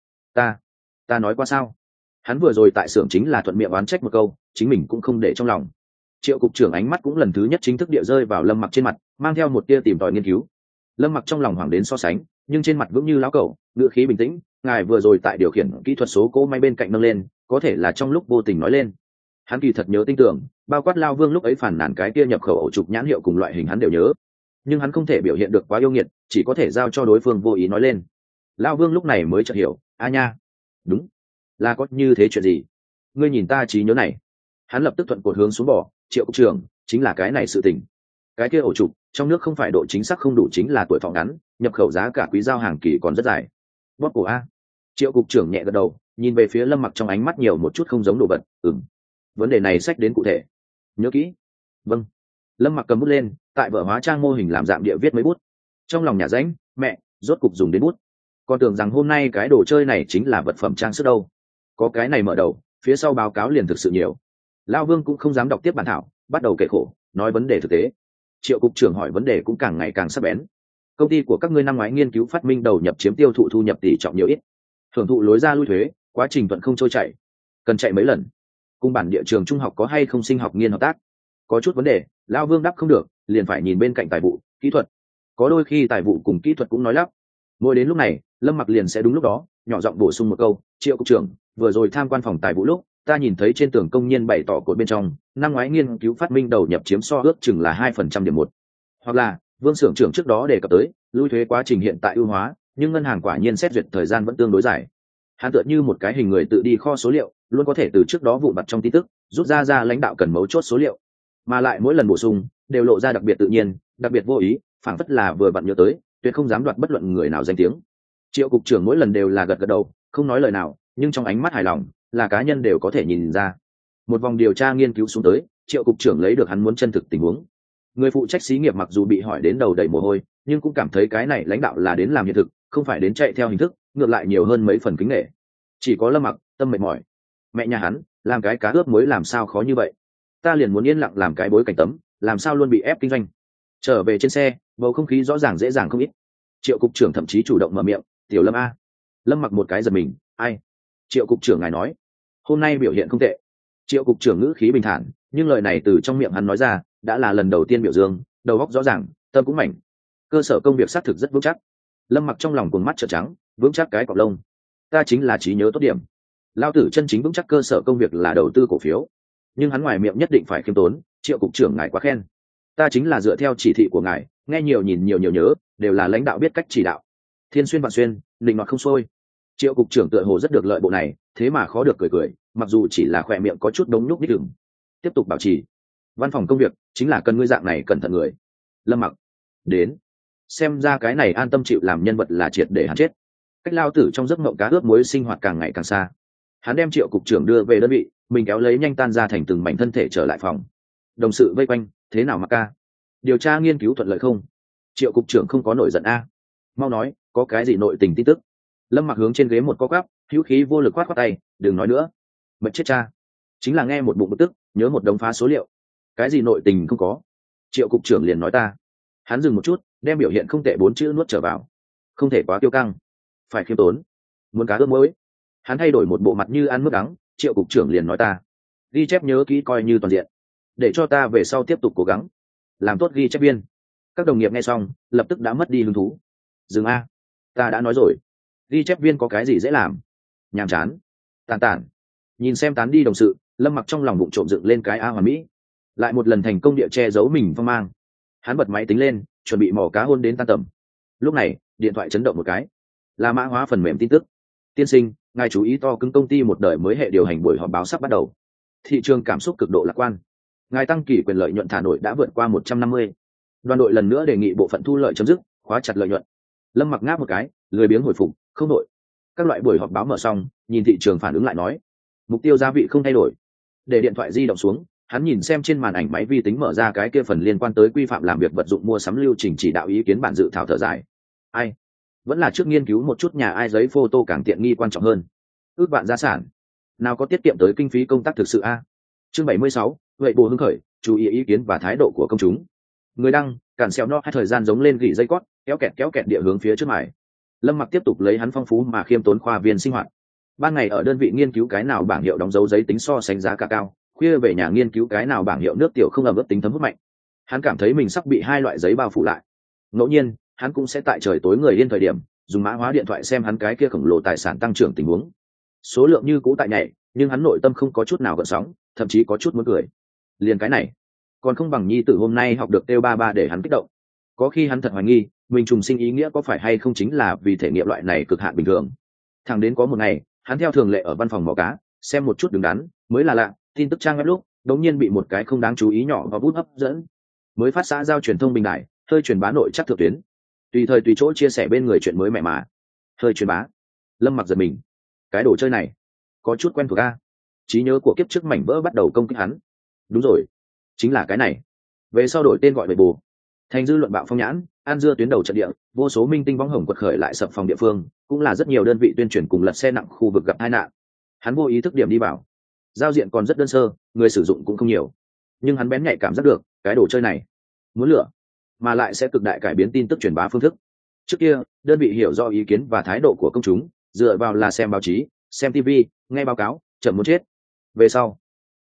ta nói qua sao? Hắn vừa rồi tại xưởng chính là thuận miệng oán trách một câu, chính mình cũng không để trong lòng. Triệu cục trưởng ánh mắt cũng lần thứ nhất chính thức địa rơi vào Lâm Mặc trên mặt, mang theo một tia tìm tòi nghiên cứu. Lâm Mặc trong lòng hoảng đến so sánh, nhưng trên mặt vững như lão cẩu, ngữ khí bình tĩnh, ngài vừa rồi tại điều khiển kỹ thuật số cỗ máy bên cạnh nâng lên, có thể là trong lúc vô tình nói lên. Hắn kỳ thật nhớ tin tưởng, bao quát Lao Vương lúc ấy phản nàn cái kia nhập khẩu ổ trục nhãn hiệu cùng loại hình hắn đều nhớ. Nhưng hắn không thể biểu hiện được quá yêu nghiệt, chỉ có thể giao cho đối phương vô ý nói lên. Lao Vương lúc này mới chợt hiểu, a nha, đúng, là có như thế chuyện gì? Ngươi nhìn ta trí nhớ này. Hắn lập tức thuận cột hướng xuống bỏ, Triệu cục trưởng, chính là cái này sự tình. Cái kia ổ trục trong nước không phải độ chính xác không đủ, chính là tuổi thọ ngắn, nhập khẩu giá cả quý giao hàng kỳ còn rất dài. Bóp cổ a. Triệu cục trưởng nhẹ gật đầu, nhìn về phía Lâm Mặc trong ánh mắt nhiều một chút không giống đồ vật. Vấn đề này sách đến cụ thể, nhớ kỹ. Vâng. Lâm Mặc cầm bút lên, tại vở hóa trang mô hình làm dạng địa viết mấy bút. Trong lòng nhà ránh, mẹ, rốt cục dùng đến bút. Còn tưởng rằng hôm nay cái đồ chơi này chính là vật phẩm trang sức đâu. Có cái này mở đầu, phía sau báo cáo liền thực sự nhiều. Lão Vương cũng không dám đọc tiếp bản thảo, bắt đầu kể khổ, nói vấn đề thực tế. Triệu cục trưởng hỏi vấn đề cũng càng ngày càng sắc bén. Công ty của các ngươi năm ngoái nghiên cứu phát minh đầu nhập chiếm tiêu thụ thu nhập tỷ trọng nhiều ít, hưởng thụ lối ra lui thuế, quá trình thuận không trôi chảy, cần chạy mấy lần. cùng bản địa trường trung học có hay không sinh học nghiên hợp tác. Có chút vấn đề Lão Vương đáp không được, liền phải nhìn bên cạnh tài vụ kỹ thuật. Có đôi khi tài vụ cùng kỹ thuật cũng nói lắp. Mỗi đến lúc này Lâm Mặc liền sẽ đúng lúc đó nhỏ giọng bổ sung một câu, Triệu cục trưởng, vừa rồi tham quan phòng tài vụ lúc ta nhìn thấy trên tường công nhân bày tỏ cột bên trong năm ngoái nghiên cứu phát minh đầu nhập chiếm so ước chừng là 2% điểm một. Hoặc là Vương xưởng trưởng trước đó đề cập tới lui thuế quá trình hiện tại ưu hóa, nhưng ngân hàng quả nhiên xét duyệt thời gian vẫn tương đối dài. Hắn tựa như một cái hình người tự đi kho số liệu, luôn có thể từ trước đó vụn vặt trong tin tức rút ra lãnh đạo cần mấu chốt số liệu, mà lại mỗi lần bổ sung đều lộ ra đặc biệt tự nhiên, đặc biệt vô ý, phảng phất là vừa vặn nhớ tới, tuyệt không dám đoạt bất luận người nào danh tiếng. Triệu cục trưởng mỗi lần đều là gật gật đầu, không nói lời nào, nhưng trong ánh mắt hài lòng là cá nhân đều có thể nhìn ra. Một vòng điều tra nghiên cứu xuống tới, Triệu cục trưởng lấy được hắn muốn chân thực tình huống. Người phụ trách xí nghiệp mặc dù bị hỏi đến đầu đầy mồ hôi, nhưng cũng cảm thấy cái này lãnh đạo là đến làm hiện thực, không phải đến chạy theo hình thức, ngược lại nhiều hơn mấy phần kính nể. Chỉ có Lâm Mặc tâm mệt mỏi. Mẹ nhà hắn làm cái cá ướp muối làm sao khó như vậy, ta liền muốn yên lặng làm cái bối cảnh tấm, làm sao luôn bị ép kinh doanh. Trở về trên xe, bầu không khí rõ ràng dễ dàng không ít. Triệu cục trưởng thậm chí chủ động mở miệng, tiểu Lâm a. Lâm Mặc một cái giật mình, ai? Triệu cục trưởng ngài nói hôm nay biểu hiện không tệ. Triệu cục trưởng ngữ khí bình thản, nhưng lời này từ trong miệng hắn nói ra đã là lần đầu tiên biểu dương, đầu óc rõ ràng, tâm cũng mảnh, cơ sở công việc xác thực rất vững chắc. Lâm Mặc trong lòng cuồng mắt trợn trắng, vững chắc cái cọp lông, ta chính là trí nhớ tốt điểm. Lao tử chân chính vững chắc cơ sở công việc là đầu tư cổ phiếu, nhưng hắn ngoài miệng nhất định phải khiêm tốn. Triệu cục trưởng ngài quá khen, ta chính là dựa theo chỉ thị của ngài, nghe nhiều nhìn nhiều nhiều nhớ, đều là lãnh đạo biết cách chỉ đạo, thiên xuyên vạn xuyên, định đoạt không xuôi. Triệu cục trưởng tựa hồ rất được lợi bộ này, thế mà khó được cười cười, mặc dù chỉ là khỏe miệng có chút đống nhúc nhích đừng. Tiếp tục bảo trì, văn phòng công việc chính là cần ngươi dạng này cẩn thận người. Lâm Mặc đến, xem ra cái này an tâm chịu làm nhân vật là triệt để hắn chết. Cách lao tử trong giấc mộng cá ướp muối sinh hoạt càng ngày càng xa. Hắn đem Triệu cục trưởng đưa về đơn vị, mình kéo lấy nhanh tan ra thành từng mảnh thân thể trở lại phòng. Đồng sự vây quanh, thế nào Mặc ca, điều tra nghiên cứu thuận lợi không? Triệu cục trưởng không có nổi giận a, mau nói, có cái gì nội tình tin tức? Lâm Mặc hướng trên ghế một co quắp, hữu khí vô lực khoát khoát tay, đừng nói nữa, mệt chết cha. Chính là nghe một bụng bực tức, nhớ một đống phá số liệu. Cái gì nội tình không có? Triệu cục trưởng liền nói ta. Hắn dừng một chút, đem biểu hiện không tệ 4 chữ nuốt trở vào. Không thể quá kiêu căng, phải khiêm tốn. Muốn cá ướp muối. Hắn thay đổi một bộ mặt như ăn mướp đắng. Triệu cục trưởng liền nói ta, ghi chép nhớ kỹ coi như toàn diện, để cho ta về sau tiếp tục cố gắng làm tốt ghi chép viên. Các đồng nghiệp nghe xong lập tức đã mất đi hứng thú. Dừng a, ta đã nói rồi, ghi chép viên có cái gì dễ làm, nhàm chán, tàn tản. Nhìn xem tán đi đồng sự, Lâm Mặc trong lòng bụng trộm dựng lên cái a hoàn mỹ, lại một lần thành công địa che giấu mình phong mang. Hắn bật máy tính lên, chuẩn bị mò cá hôn đến tan tầm. Lúc này điện thoại chấn động một cái, là mã hóa phần mềm tin tức. Tiên sinh, ngài chú ý to cứng công ty một đời mới hệ điều hành buổi họp báo sắp bắt đầu, thị trường cảm xúc cực độ lạc quan, ngài tăng kỷ quyền lợi nhuận thả nổi đã vượt qua 150. Đoàn đội lần nữa đề nghị bộ phận thu lợi chấm dứt, khóa chặt lợi nhuận. Lâm Mặc ngáp một cái, lười biếng hồi phục, không đội. Các loại buổi họp báo mở xong, nhìn thị trường phản ứng lại nói, mục tiêu gia vị không thay đổi. Để điện thoại di động xuống, hắn nhìn xem trên màn ảnh máy vi tính mở ra cái kia phần liên quan tới quy phạm làm việc vật dụng mua sắm lưu trình chỉ đạo ý kiến bản dự thảo thở dài. Ai, vẫn là trước nghiên cứu một chút nhà ai giấy photo càng tiện nghi quan trọng hơn. Ước bạn gia sản, nào có tiết kiệm tới kinh phí công tác thực sự a. Chương 76, vậy bù hứng khởi, chú ý kiến và thái độ của công chúng. Người đăng, cản xéo no hai thời gian giống lên gỉ dây cót, kéo kẹt địa hướng phía trước mải. Lâm Mặc tiếp tục lấy hắn phong phú mà khiêm tốn khoa viên sinh hoạt. Ban ngày ở đơn vị nghiên cứu cái nào bảng hiệu đóng dấu giấy tính so sánh giá cả cao, khuya về nhà nghiên cứu cái nào bảng hiệu nước tiểu không ẩm ướt tính thấm hút mạnh. Hắn cảm thấy mình sắp bị hai loại giấy bao phủ lại. Ngẫu nhiên, hắn cũng sẽ tại trời tối người yên thời điểm, dùng mã hóa điện thoại xem hắn cái kia khổng lồ tài sản tăng trưởng tình huống. Số lượng như cũ tại nhảy, nhưng hắn nội tâm không có chút nào gợn sóng, thậm chí có chút muốn cười. Liền cái này, còn không bằng nhi tử hôm nay học được kêu ba ba để hắn kích động. Có khi hắn thật hoài nghi, mình trùng sinh ý nghĩa có phải hay không chính là vì thể nghiệm loại này cực hạn bình thường. Thẳng đến có một ngày, hắn theo thường lệ ở văn phòng mò cá, xem một chút đứng đắn, mới là lạ, tin tức trang web lúc, đống nhiên bị một cái không đáng chú ý nhỏ và bút hấp dẫn. Mới phát xã giao truyền thông bình đại, hơi truyền bá nội chắc thượng tuyến. Tùy thời tùy chỗ chia sẻ bên người chuyện mới mẻ mà. Hơi truyền bá. Lâm Mặc giật mình. Cái đồ chơi này, có chút quen thuộc a. Trí nhớ của kiếp trước mảnh vỡ bắt đầu công kích hắn. Đúng rồi, chính là cái này. Về sau đổi tên gọi về bù. Thành dư luận bạo phong nhãn, an dưa tuyến đầu trận địa, vô số minh tinh bóng hồng quật khởi lại sập phòng địa phương, cũng là rất nhiều đơn vị tuyên truyền cùng lật xe nặng khu vực gặp tai nạn. Hắn vô ý thức điểm đi vào. Giao diện còn rất đơn sơ, người sử dụng cũng không nhiều, nhưng hắn bén nhạy cảm giác được cái đồ chơi này muốn lửa, mà lại sẽ cực đại cải biến tin tức truyền bá phương thức. Trước kia đơn vị hiểu do ý kiến và thái độ của công chúng dựa vào là xem báo chí, xem TV, nghe báo cáo, chậm muốn chết. Về sau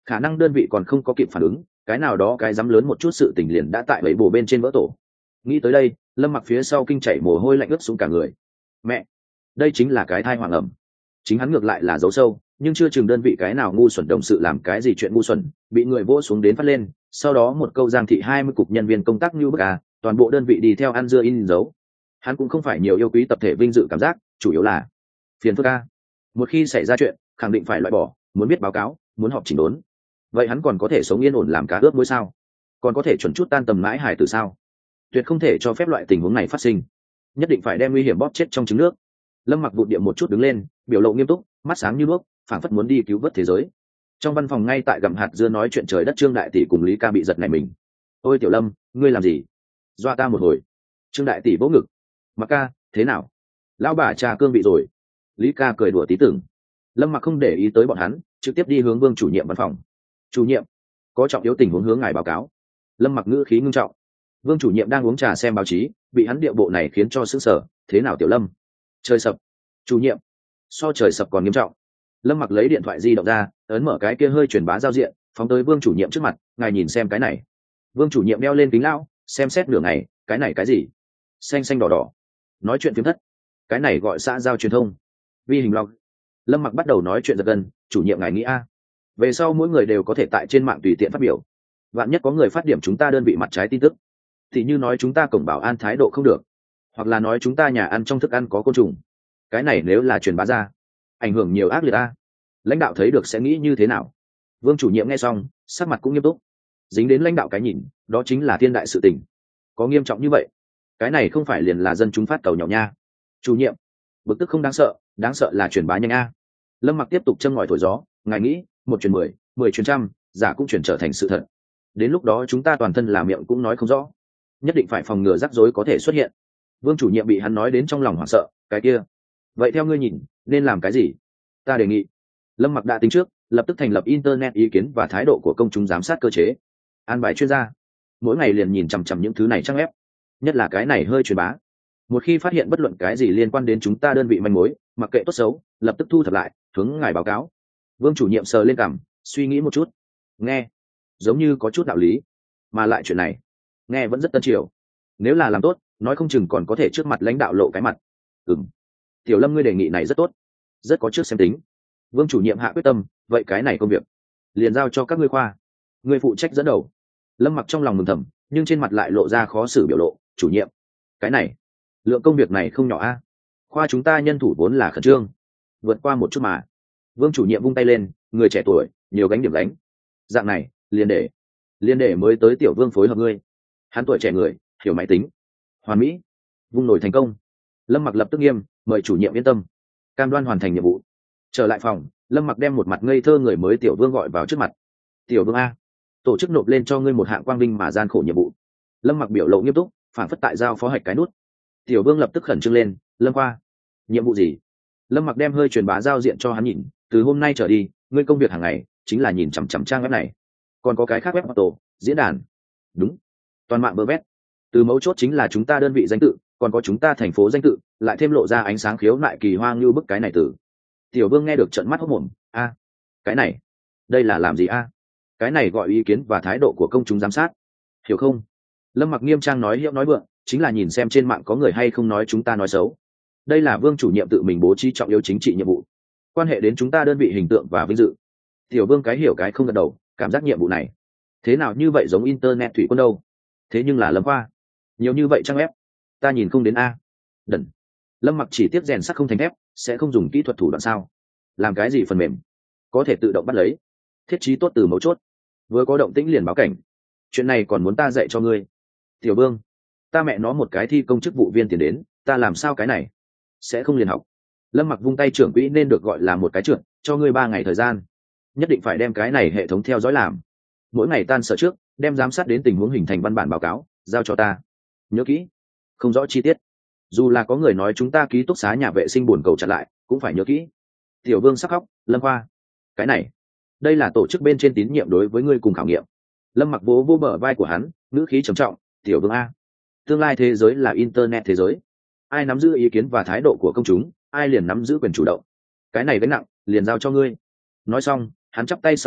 khả năng đơn vị còn không có kịp phản ứng, cái nào đó cái dám lớn một chút sự tình liền đã tại bẫy bổ bên trên vỡ tổ. Nghĩ tới đây, Lâm Mặc phía sau kinh chảy mồ hôi lạnh ướt xuống cả người. Mẹ, đây chính là cái thai hoàng ẩm. Chính hắn ngược lại là giấu sâu, nhưng chưa chừng đơn vị cái nào ngu xuẩn đồng sự làm cái gì chuyện ngu xuẩn, bị người vỗ xuống đến phát lên, sau đó một câu giang thị 20 cục nhân viên công tác như bức à, toàn bộ đơn vị đi theo ăn dưa in dấu. Hắn cũng không phải nhiều yêu quý tập thể vinh dự cảm giác, chủ yếu là phiền phức a. Một khi xảy ra chuyện, khẳng định phải loại bỏ, muốn biết báo cáo, muốn họp chỉnh đốn. Vậy hắn còn có thể sống yên ổn làm cá ướp muối sao? Còn có thể chuẩn chút tan tầm mãi hài từ sao? Tuyệt không thể cho phép loại tình huống này phát sinh, nhất định phải đem nguy hiểm bóp chết trong trứng nước. Lâm Mặc vụt địa một chút đứng lên, biểu lộ nghiêm túc, mắt sáng như đuốc, phảng phất muốn đi cứu vớt thế giới. Trong văn phòng ngay tại gặm hạt dưa nói chuyện trời đất Trương Đại Tỷ cùng Lý Ca bị giật nảy mình. Ôi Tiểu Lâm, ngươi làm gì? Doa ta một hồi. Trương Đại Tỷ vỗ ngực. Mặc ca, thế nào? Lão bà trà cương vị rồi. Lý Ca cười đùa tí tưởng. Lâm Mặc không để ý tới bọn hắn, trực tiếp đi hướng Vương chủ nhiệm văn phòng. Chủ nhiệm, có trọng yếu tình huống hướng ngài báo cáo. Lâm Mặc ngữ khí ngưng trọng. Vương chủ nhiệm đang uống trà xem báo chí, bị hắn điệu bộ này khiến cho sững sờ. Thế nào Tiểu Lâm? Trời sập. Chủ nhiệm, so trời sập còn nghiêm trọng. Lâm Mặc lấy điện thoại di động ra, ấn mở cái kia hơi truyền bá giao diện, phóng tới Vương chủ nhiệm trước mặt. Ngài nhìn xem cái này. Vương chủ nhiệm đeo lên kính lão, xem xét nửa ngày, cái này cái gì? Xanh xanh đỏ đỏ. Nói chuyện phiếm thất. Cái này gọi xã giao truyền thông. Vi hình log. Lâm Mặc bắt đầu nói chuyện giật gân. Chủ nhiệm ngài nghĩ a, về sau mỗi người đều có thể tại trên mạng tùy tiện phát biểu, vạn nhất có người phát điểm chúng ta đơn vị mặt trái tin tức, thì như nói chúng ta cổng bảo an thái độ không được, hoặc là nói chúng ta nhà ăn trong thức ăn có côn trùng, cái này nếu là truyền bá ra, ảnh hưởng nhiều ác liệt a. Lãnh đạo thấy được sẽ nghĩ như thế nào? Vương chủ nhiệm nghe xong, sắc mặt cũng nghiêm túc. Dính đến lãnh đạo cái nhìn, đó chính là thiên đại sự tình. Có nghiêm trọng như vậy? Cái này không phải liền là dân chúng phát cầu nhỏ nha. Chủ nhiệm, bực tức không đáng sợ là truyền bá nhanh a. Lâm Mặc tiếp tục châm ngòi thổi gió. Ngài nghĩ, 1 truyền 10, 10 truyền trăm, giả cũng chuyển trở thành sự thật. Đến lúc đó chúng ta toàn thân là miệng cũng nói không rõ, nhất định phải phòng ngừa rắc rối có thể xuất hiện. Vương chủ nhiệm bị hắn nói đến trong lòng hoảng sợ. Cái kia, vậy theo ngươi nhìn nên làm cái gì? Ta đề nghị, Lâm Mặc đã tính trước, lập tức thành lập internet ý kiến và thái độ của công chúng giám sát cơ chế, an bài chuyên gia mỗi ngày liền nhìn chằm chằm những thứ này trang ép, nhất là cái này hơi truyền bá. Một khi phát hiện bất luận cái gì liên quan đến chúng ta đơn vị manh mối, mặc kệ tốt xấu, lập tức thu thập lại, hướng ngài báo cáo. Vương chủ nhiệm sờ lên cằm, suy nghĩ một chút. Nghe giống như có chút đạo lý, mà lại chuyện này nghe vẫn rất tân triều. Nếu là làm tốt, nói không chừng còn có thể trước mặt lãnh đạo lộ cái mặt. Tiểu Lâm ngươi đề nghị này rất tốt, rất có trước xem tính. Vương chủ nhiệm hạ quyết tâm, vậy cái này công việc liền giao cho các ngươi khoa, ngươi phụ trách dẫn đầu. Lâm Mặc trong lòng mừng thầm, nhưng trên mặt lại lộ ra khó xử biểu lộ. Chủ nhiệm, cái này lượng công việc này không nhỏ a. Khoa chúng ta nhân thủ vốn là khẩn trương, vượt qua một chút mà. Vương chủ nhiệm vung tay lên, người trẻ tuổi nhiều gánh điểm gánh. Dạng này liền để mới tới Tiểu Vương phối hợp ngươi, hắn tuổi trẻ người hiểu máy tính, hoàn mỹ. Vung nổi thành công. Lâm Mặc lập tức nghiêm, mời chủ nhiệm yên tâm, cam đoan hoàn thành nhiệm vụ. Trở lại phòng, Lâm Mặc đem một mặt ngây thơ người mới Tiểu Vương gọi vào trước mặt. Tiểu Vương a, tổ chức nộp lên cho ngươi một hạng quang vinh mà gian khổ nhiệm vụ. Lâm Mặc biểu lộ nghiêm túc, phản phất tại giao phó hạch cái nút. Tiểu Vương lập tức khẩn trương lên. Lâm khoa, nhiệm vụ gì? Lâm Mặc đem hơi truyền bá giao diện cho hắn nhìn. Từ hôm nay trở đi, ngươi công việc hàng ngày chính là nhìn chằm chằm trang web này, còn có cái khác web auto, diễn đàn. Đúng, toàn mạng bơ vét. Từ mấu chốt chính là chúng ta đơn vị danh tự, còn có chúng ta thành phố danh tự, lại thêm lộ ra ánh sáng khiếu nại kỳ hoa như bức cái này từ. Tiểu Vương nghe được trợn mắt hốt mồm. A, cái này, đây là làm gì a? Cái này gọi ý kiến và thái độ của công chúng giám sát, hiểu không? Lâm Mặc nghiêm trang nói hiệu nói vượng, chính là nhìn xem trên mạng có người hay không nói chúng ta nói xấu. Đây là Vương chủ nhiệm tự mình bố trí trọng yếu chính trị nhiệm vụ, quan hệ đến chúng ta đơn vị hình tượng và vinh dự. Tiểu Vương cái hiểu cái không gật đầu, cảm giác nhiệm vụ này thế nào như vậy giống internet thủy quân đâu. Thế nhưng là Lâm khoa, nhiều như vậy trang ép, ta nhìn không đến a. Đần. Lâm Mặc chỉ tiếp rèn sắt không thành thép, sẽ không dùng kỹ thuật thủ đoạn sao? Làm cái gì phần mềm có thể tự động bắt lấy, thiết trí tốt từ mấu chốt, vừa có động tĩnh liền báo cảnh. Chuyện này còn muốn ta dạy cho ngươi? Tiểu Vương, ta mẹ nó một cái thi công chức vụ viên tiền đến, ta làm sao cái này sẽ không liền học? Lâm Mặc vung tay, trưởng quỹ nên được gọi là một cái trượt, cho ngươi 3 ngày thời gian, nhất định phải đem cái này hệ thống theo dõi làm. Mỗi ngày tan sở trước, đem giám sát đến tình huống hình thành văn bản báo cáo, giao cho ta. Nhớ kỹ, không rõ chi tiết. Dù là có người nói chúng ta ký túc xá nhà vệ sinh buồn cầu chặn lại, cũng phải nhớ kỹ. Tiểu Vương sắc khóc. Lâm khoa, cái này, đây là tổ chức bên trên tín nhiệm đối với ngươi cùng khảo nghiệm. Lâm Mặc vỗ vô bờ vai của hắn, ngữ khí trầm trọng. Tiểu Vương a, tương lai thế giới là internet thế giới, ai nắm giữ ý kiến và thái độ của công chúng, ai liền nắm giữ quyền chủ động. Cái này gánh nặng liền giao cho ngươi. Nói xong, hắn chắp tay sau lưng,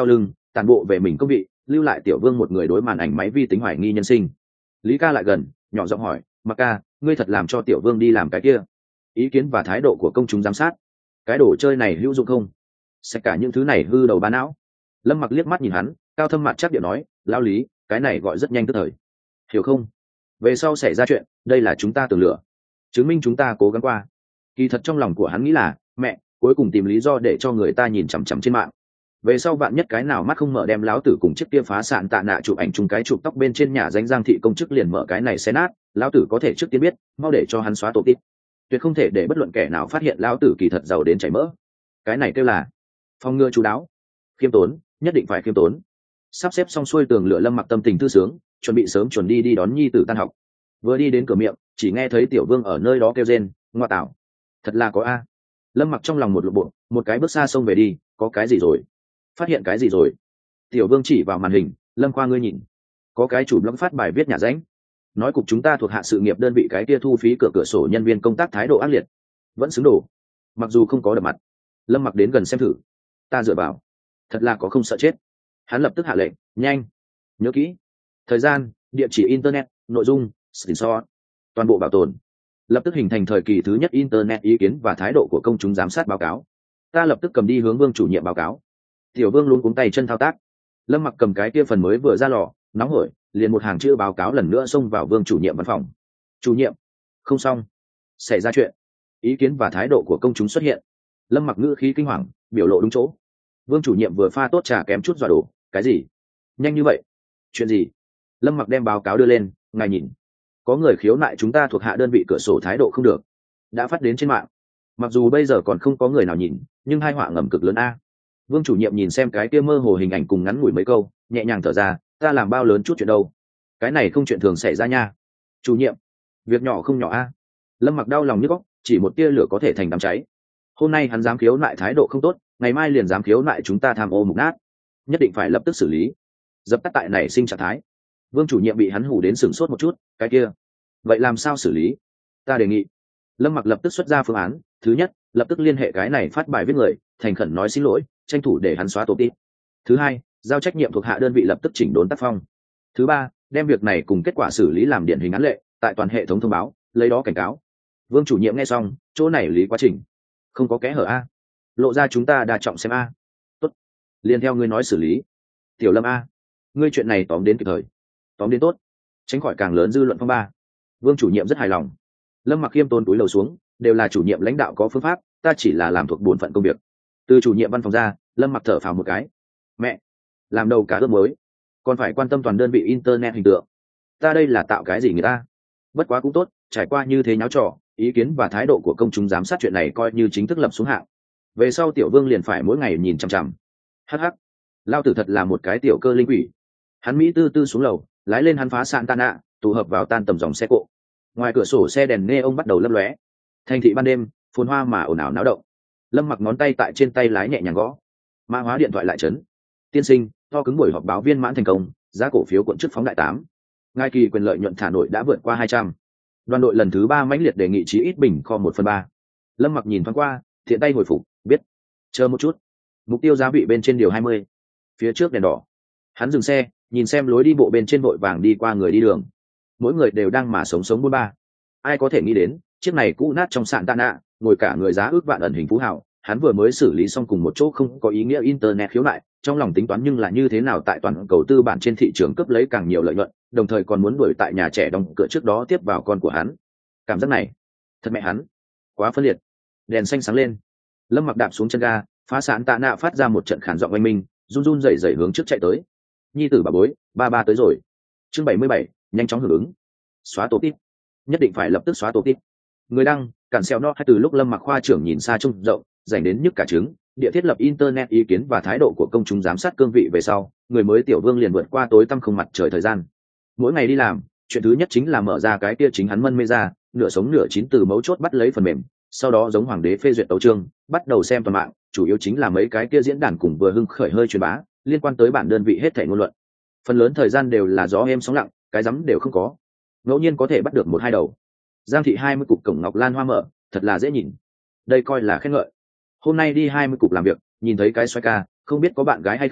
tản bộ về mình công vị, lưu lại tiểu vương một người đối màn ảnh máy vi tính hoài nghi nhân sinh. Lý ca lại gần nhỏ giọng hỏi, mặc ca, ngươi thật làm cho tiểu vương đi làm cái kia? Ý kiến và thái độ của công chúng giám sát, cái đồ chơi này hữu dụng không? Sẽ cả những thứ này hư đầu ba não. Lâm Mặc liếc mắt nhìn hắn, cao thâm mặt chắc điệu nói, lão Lý, cái này gọi rất nhanh tức thời, hiểu không? Về sau xảy ra chuyện, đây là chúng ta tường lửa, chứng minh chúng ta cố gắng qua. Kỳ thật trong lòng của hắn nghĩ là, mẹ, cuối cùng tìm lý do để cho người ta nhìn chằm chằm trên mạng. Về sau bạn nhất cái nào mắt không mở đem láo tử cùng chiếc kia phá sạn tạ nạ chụp ảnh chung cái chụp tóc bên trên nhà danh Giang thị công chức liền mở cái này xé nát, lão tử có thể trước tiên biết, mau để cho hắn xóa tổ tít. Tuyệt không thể để bất luận kẻ nào phát hiện lão tử kỳ thật giàu đến chảy mỡ. Cái này kêu là phòng ngừa chú đáo, khiêm tốn, nhất định phải khiêm tốn. Sắp xếp xong xuôi tường lửa, Lâm Mặc tâm tình thư sướng, chuẩn bị sớm chuẩn đi đón nhi tử tan học. Vừa đi đến cửa miệng, chỉ nghe thấy tiểu vương ở nơi đó kêu rên, ngoa tạo, thật là có a. Lâm Mặc trong lòng một lộ bộ, một cái bước xa xông về đi, có cái gì rồi? Phát hiện cái gì rồi? Tiểu vương chỉ vào màn hình, Lâm Khoa ngươi nhìn, có cái chủ blog phát bài viết nhà ránh, nói cục chúng ta thuộc hạ sự nghiệp đơn vị cái kia thu phí cửa sổ nhân viên công tác thái độ ác liệt, vẫn xứng đổ. Mặc dù không có đập mặt, Lâm Mặc đến gần xem thử, ta dựa vào, thật là có không sợ chết. Hắn lập tức hạ lệnh, nhanh, nhớ kỹ, thời gian, địa chỉ internet, nội dung, screenshot, toàn bộ bảo tồn. Lập tức hình thành thời kỳ thứ nhất internet ý kiến và thái độ của công chúng giám sát báo cáo. Ta lập tức cầm đi hướng Vương chủ nhiệm báo cáo. Tiểu Vương luôn cuống tay chân thao tác. Lâm Mặc cầm cái kia phần mới vừa ra lò, nóng hổi, liền một hàng chữ báo cáo lần nữa xông vào Vương chủ nhiệm văn phòng. Chủ nhiệm, không xong, xảy ra chuyện. Ý kiến và thái độ của công chúng xuất hiện. Lâm Mặc ngữ khí kinh hoàng, biểu lộ đúng chỗ. Vương chủ nhiệm vừa pha tốt trà kém chút dọa đổ, cái gì? Nhanh như vậy? Chuyện gì? Lâm Mặc đem báo cáo đưa lên, ngài nhìn, có người khiếu nại chúng ta thuộc hạ đơn vị cửa sổ thái độ không được, đã phát đến trên mạng. Mặc dù bây giờ còn không có người nào nhìn, nhưng hai họa ngầm cực lớn a. Vương chủ nhiệm nhìn xem cái kia mơ hồ hình ảnh cùng ngắn ngủi mấy câu, nhẹ nhàng thở ra, ta làm bao lớn chút chuyện đâu, cái này không chuyện thường xảy ra nha. Chủ nhiệm, việc nhỏ không nhỏ a. Lâm Mặc đau lòng nhức óc, chỉ một tia lửa có thể thành đám cháy. Hôm nay hắn dám khiếu nại thái độ không tốt, ngày mai liền dám khiếu nại chúng ta tham ô mục nát, nhất định phải lập tức xử lý, dập tắt tại nảy sinh trạng thái. Vương chủ nhiệm bị hắn hù đến sửng sốt một chút, cái kia, vậy làm sao xử lý? Ta đề nghị. Lâm Mặc lập tức xuất ra phương án, thứ nhất, lập tức liên hệ cái này phát bài viết người, thành khẩn nói xin lỗi, tranh thủ để hắn xóa tổ tít. Thứ hai, giao trách nhiệm thuộc hạ đơn vị lập tức chỉnh đốn tác phong. Thứ ba, đem việc này cùng kết quả xử lý làm điển hình án lệ, tại toàn hệ thống thông báo, lấy đó cảnh cáo. Vương chủ nhiệm nghe xong, chỗ này lý quá trình không có kẽ hở a, lộ ra chúng ta đa trọng xem a. Tốt, liền theo ngươi nói xử lý. Tiểu Lâm a, ngươi chuyện này tóm đến kịp thời, tóm đến tốt, tránh khỏi càng lớn dư luận phong ba. Vương chủ nhiệm rất hài lòng. Lâm Mặc khiêm tốn túi lầu xuống, đều là chủ nhiệm lãnh đạo có phương pháp, ta chỉ là làm thuộc bổn phận công việc. Từ chủ nhiệm văn phòng ra, Lâm Mặc thở phào một cái, mẹ, làm đầu cá ướp mới, còn phải quan tâm toàn đơn vị internet hình tượng, ta đây là tạo cái gì người ta. Bất quá cũng tốt, trải qua như thế nháo trò, ý kiến và thái độ của công chúng giám sát chuyện này coi như chính thức lập xuống hạng. Về sau Tiểu Vương liền phải mỗi ngày nhìn chằm chằm. Hắc hắc, lao tử thật là một cái tiểu cơ linh quỷ. Hắn mỹ tư tư xuống lầu, lái lên hắn phá sạn tan ạ, tụ hợp vào tan tầm dòng xe cộ. Ngoài cửa sổ xe đèn neon bắt đầu lấp lóe. Thành thị ban đêm, phồn hoa mà ồn ào náo động. Lâm Mặc ngón tay tại trên tay lái nhẹ nhàng gõ. Mã hóa điện thoại lại chấn. Tiên sinh, to cứng buổi họp báo viên mãn thành công, giá cổ phiếu cuộn trước phóng đại 8. Ngay kỳ quyền lợi nhuận thả nổi đã vượt qua 200. Đoàn đội lần thứ 3 mãnh liệt đề nghị chí ít bình kho 1/3. Lâm Mặc nhìn thoáng qua, thiện tay hồi phục, biết. Chờ một chút. Mục tiêu giá vị bên trên điều 20. Phía trước đèn đỏ. Hắn dừng xe, nhìn xem lối đi bộ bên trên vội vàng đi qua người đi đường. Mỗi người đều đang mà sống buôn ba. Ai có thể nghĩ đến, chiếc này cũ nát trong sạn tạ nạ, ngồi cả người giá ước vạn ẩn hình phú hào, hắn vừa mới xử lý xong cùng một chỗ không có ý nghĩa internet khiếu nại, trong lòng tính toán nhưng là như thế nào tại toàn cầu tư bản trên thị trường cấp lấy càng nhiều lợi nhuận, đồng thời còn muốn đuổi tại nhà trẻ đóng cửa trước đó tiếp vào con của hắn. Cảm giác này, thật mẹ hắn, quá phân liệt. Đèn xanh sáng lên, Lâm Mặc đạp xuống chân ga, phá sạn tạ nạ phát ra một trận khản giọng oanh minh, run run rẩy rẩy hướng trước chạy tới. Nhi tử bà bối, ba tới rồi. Chương 77, nhanh chóng hưởng ứng. Xóa tổ tít, nhất định phải lập tức xóa tổ tít. Người đăng, cản xeo nó hay từ lúc Lâm Mặc khoa trưởng nhìn xa trông rộng, dành đến nhức cả trứng, địa thiết lập internet ý kiến và thái độ của công chúng giám sát cương vị về sau, người mới Tiểu Vương liền vượt qua tối tăm không mặt trời thời gian. Mỗi ngày đi làm, chuyện thứ nhất chính là mở ra cái kia chính hắn mân mê ra, nửa sống nửa chín từ mấu chốt bắt lấy phần mềm, sau đó giống hoàng đế phê duyệt tấu chương, bắt đầu xem toàn mạng, chủ yếu chính là mấy cái kia diễn đàn cùng vừa hưng khởi hơi truyền bá, liên quan tới bản đơn vị hết thảy ngôn luận. Phần lớn thời gian đều là gió êm sóng lặng, cái rắm đều không có. Ngẫu nhiên có thể bắt được một hai đầu. Giang thị 20 cục cổng ngọc lan hoa mở, thật là dễ nhìn. Đây coi là khen ngợi. Hôm nay đi 20 cục làm việc, nhìn thấy cái xoay ca, không biết có bạn gái hay không,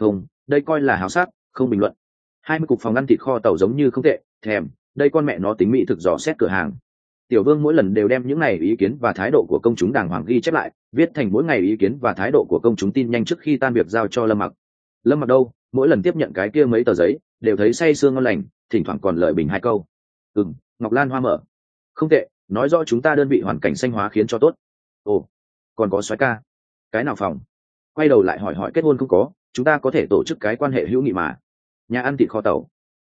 đây coi là háo sắc, không bình luận. 20 cục phòng ăn thịt kho tàu giống như không tệ, thèm, đây con mẹ nó tính mỹ thực dò xét cửa hàng. Tiểu Vương mỗi lần đều đem những này ý kiến và thái độ của công chúng đàng hoàng ghi chép lại, viết thành mỗi ngày ý kiến và thái độ của công chúng tin nhanh trước khi tan việc giao cho Lâm Mặc. Lâm Mặc đâu, mỗi lần tiếp nhận cái kia mấy tờ giấy, đều thấy say sương ngon lành, thỉnh thoảng còn lời bình hai câu. Ngọc Lan Hoa mở. Không tệ, nói rõ chúng ta đơn vị hoàn cảnh xanh hóa khiến cho tốt. Ồ, còn có soái ca. Cái nào phòng? Quay đầu lại hỏi hỏi kết hôn không có, chúng ta có thể tổ chức cái quan hệ hữu nghị mà. Nhà ăn thịt kho tàu.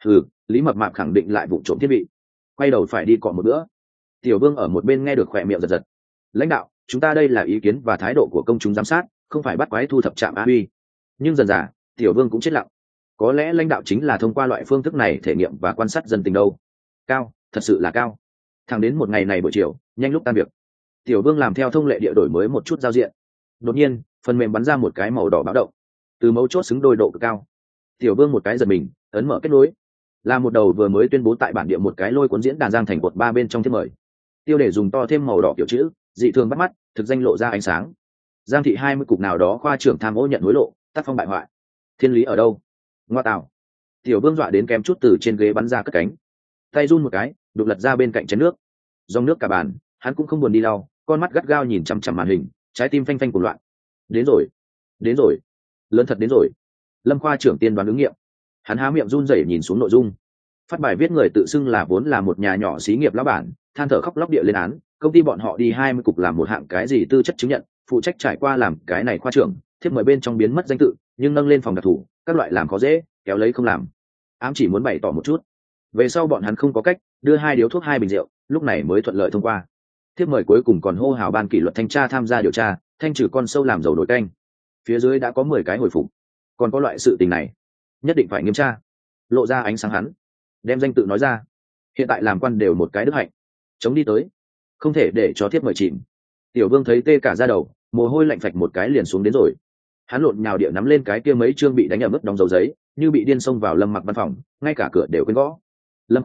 Lý Mập Mạp khẳng định lại vụ trộm thiết bị. Quay đầu phải đi cọ một bữa. Tiểu Vương ở một bên nghe được khỏe miệng giật giật. Lãnh đạo, chúng ta đây là ý kiến và thái độ của công chúng giám sát, không phải bắt quái thu thập trạm á huy. Nhưng dần dà, Tiểu Vương cũng chết lặng. Có lẽ lãnh đạo chính là thông qua loại phương thức này thể nghiệm và quan sát dân tình đâu. Cao, thật sự là cao. Thẳng đến một ngày này buổi chiều, nhanh lúc tan việc, Tiểu Vương làm theo thông lệ địa đổi mới một chút giao diện. Đột nhiên, phần mềm bắn ra một cái màu đỏ báo động. Từ mấu chốt xứng đôi độ cực cao. Tiểu Vương một cái giật mình, ấn mở kết nối. Là một đầu vừa mới tuyên bố tại bản địa một cái lôi cuốn diễn đàn giang thành cột 3 bên trong thiết mời. Tiêu đề dùng to thêm màu đỏ kiểu chữ, dị thường bắt mắt, thực danh lộ ra ánh sáng. Giang thị 20 cục nào đó khoa trưởng tham ô nhận hối lộ, tác phong bại hoại. Thiên lý ở đâu? Ngoa tạo. Tiểu Vương dọa đến kém chút từ trên ghế bắn ra cất cánh. Tay run một cái, đục lật ra bên cạnh chén nước. Dòng nước cả bàn, hắn cũng không buồn đi lau, con mắt gắt gao nhìn chằm chằm màn hình, trái tim phanh phanh cuồng loạn. Đến rồi, đến rồi, lớn thật đến rồi. Lâm khoa trưởng tiên đoán ứng nghiệm. Hắn há miệng run rẩy nhìn xuống nội dung. Phát bài viết người tự xưng là vốn là một nhà nhỏ xí nghiệp lão bản, than thở khóc lóc địa lên án công ty bọn họ đi 20 cục làm một hạng cái gì tư chất chứng nhận, phụ trách trải qua làm cái này khoa trưởng, thiếp mời bên trong biến mất danh tự, nhưng nâng lên phòng đặc thù, các loại làm khó dễ, kéo lấy không làm. Ám chỉ muốn bày tỏ một chút. Về sau bọn hắn không có cách, đưa 2 điếu thuốc 2 bình rượu, lúc này mới thuận lợi thông qua. Thiếp mời cuối cùng còn hô hào ban kỷ luật thanh tra tham gia điều tra, thanh trừ con sâu làm dầu nổi canh. Phía dưới đã có 10 cái hồi phục. Còn có loại sự tình này, nhất định phải nghiêm tra. Lộ ra ánh sáng hắn, đem danh tự nói ra. Hiện tại làm quan đều một cái đức hạnh, chống đi tới, không thể để cho thiếp mời chìm. Tiểu Vương thấy tê cả da đầu, mồ hôi lạnh phạch một cái liền xuống đến rồi. Hắn lộn nhào địa nắm lên cái kia mấy chương bị đánh ở mức đóng dấu giấy, như bị điên xông vào Lâm Mặc văn phòng, ngay cả cửa đều quên gõ. Lâm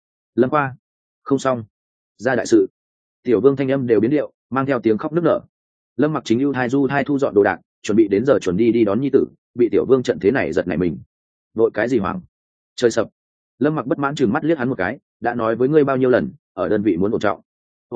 Khoa, không xong, ra đại sự. Tiểu Vương thanh âm đều biến điệu, mang theo tiếng khóc nức nở. Lâm Mặc chính ưu thai du thai thu dọn đồ đạc, chuẩn bị đến giờ chuẩn đi đón nhi tử, bị Tiểu Vương trận thế này giật nảy mình. Vội cái gì hoảng? Trời sập. Lâm Mặc bất mãn chừng mắt liếc hắn một cái, đã nói với ngươi bao nhiêu lần, ở đơn vị muốn ổn trọng,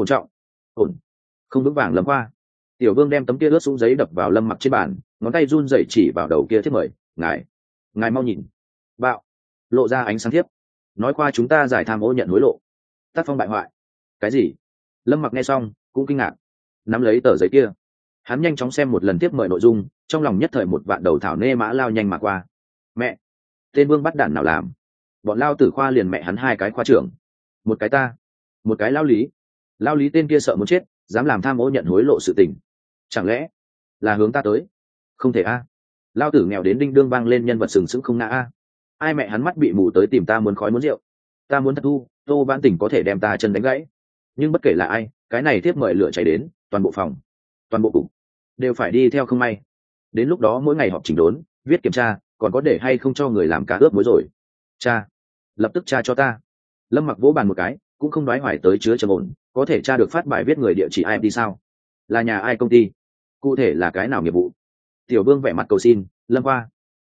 ổn, không vững vàng. Lâm Khoa. Tiểu Vương đem tấm kia ướt sũng giấy đập vào Lâm Mặc trên bàn, ngón tay run rẩy chỉ vào đầu kia thiếp mời. Ngài mau nhìn. Bạo. Lộ ra ánh sáng thiếp. Nói qua chúng ta giải tham ô nhận hối lộ, tác phong bại hoại. Cái gì? Lâm Mặc nghe xong cũng kinh ngạc, nắm lấy tờ giấy kia, hắn nhanh chóng xem một lần tiếp mời nội dung, trong lòng nhất thời một vạn đầu thảo nê mã lao nhanh mà qua. Mẹ, tên Vương bắt đản nào làm? Bọn lao tử khoa liền mẹ hắn 2 cái khoa trưởng, một cái ta, một cái lao lý tên kia sợ muốn chết, dám làm tham ô nhận hối lộ sự tình, chẳng lẽ là hướng ta tới? Không thể a. Lao tử nghèo đến đinh đương vang lên nhân vật sừng sững không ngã a. Ai mẹ hắn mắt bị mù tới tìm ta muốn khói muốn rượu, ta muốn thật thu, Tô Vãn Tình có thể đem ta chân đánh gãy. Nhưng bất kể là ai, cái này tiếp mời lửa cháy đến, toàn bộ phòng, toàn bộ cục đều phải đi theo không may. Đến lúc đó mỗi ngày họp chỉnh đốn, viết kiểm tra, còn có để hay không cho người làm cá ướp muối rồi. Cha, lập tức cha cho ta. Lâm Mặc vỗ bàn một cái, cũng không đoái hoài tới chứa trầm ổn, có thể tra được phát bài viết người địa chỉ ai đi sao? Là nhà ai công ty? Cụ thể là cái nào nghiệp vụ? Tiểu Vương vẻ mặt cầu xin. Lâm Khoa,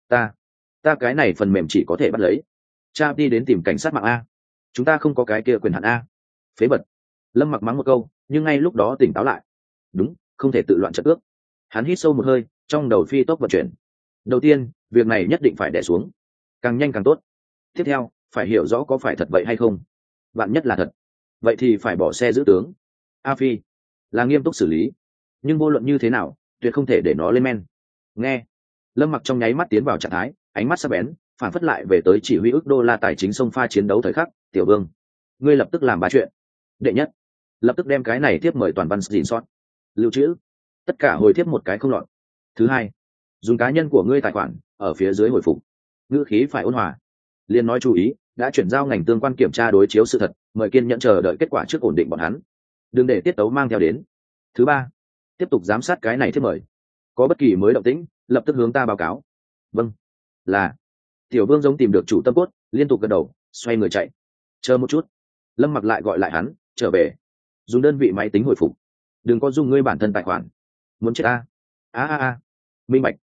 ta cái này phần mềm chỉ có thể bắt lấy. Cha đi đến tìm cảnh sát mạng a. Chúng ta không có cái kia quyền hạn a. Phế vật. Lâm Mặc mắng một câu, nhưng ngay lúc đó tỉnh táo lại. Đúng, không thể tự loạn trận ước. Hắn hít sâu một hơi, trong đầu phi tốc vận chuyển. Đầu tiên, việc này nhất định phải đè xuống, càng nhanh càng tốt. Tiếp theo, phải hiểu rõ có phải thật vậy hay không. Vạn nhất là thật, vậy thì phải bỏ xe giữ tướng. A Phi là nghiêm túc xử lý, nhưng vô luận như thế nào, tuyệt không thể để nó lên men. Nghe. Lâm Mặc trong nháy mắt tiến vào trạng thái, ánh mắt sắc bén, phản phất lại về tới chỉ huy ức đô la tài chính xông pha chiến đấu thời khắc. Tiểu Vương, ngươi lập tức làm 3 chuyện. Đệ nhất, lập tức đem cái này tiếp mời toàn văn gìn sót, lưu trữ, tất cả hồi tiếp một cái không lọt. Thứ hai, dùng cá nhân của ngươi tài khoản ở phía dưới hồi phục, ngữ khí phải ôn hòa. Liên nói chú ý, đã chuyển giao ngành tương quan kiểm tra đối chiếu sự thật, mời kiên nhẫn chờ đợi kết quả trước ổn định bọn hắn, đừng để tiết tấu mang theo đến. Thứ ba, tiếp tục giám sát cái này thiết mời, có bất kỳ mới động tĩnh lập tức hướng ta báo cáo. Vâng. Là. Tiểu Vương giống tìm được chủ tâm cốt, liên tục gật đầu, xoay người chạy. Chờ một chút. Lâm Mặc lại gọi lại hắn, trở về, dùng đơn vị máy tính hồi phục, đừng có dùng ngươi bản thân tài khoản. Muốn chết a. Minh bạch.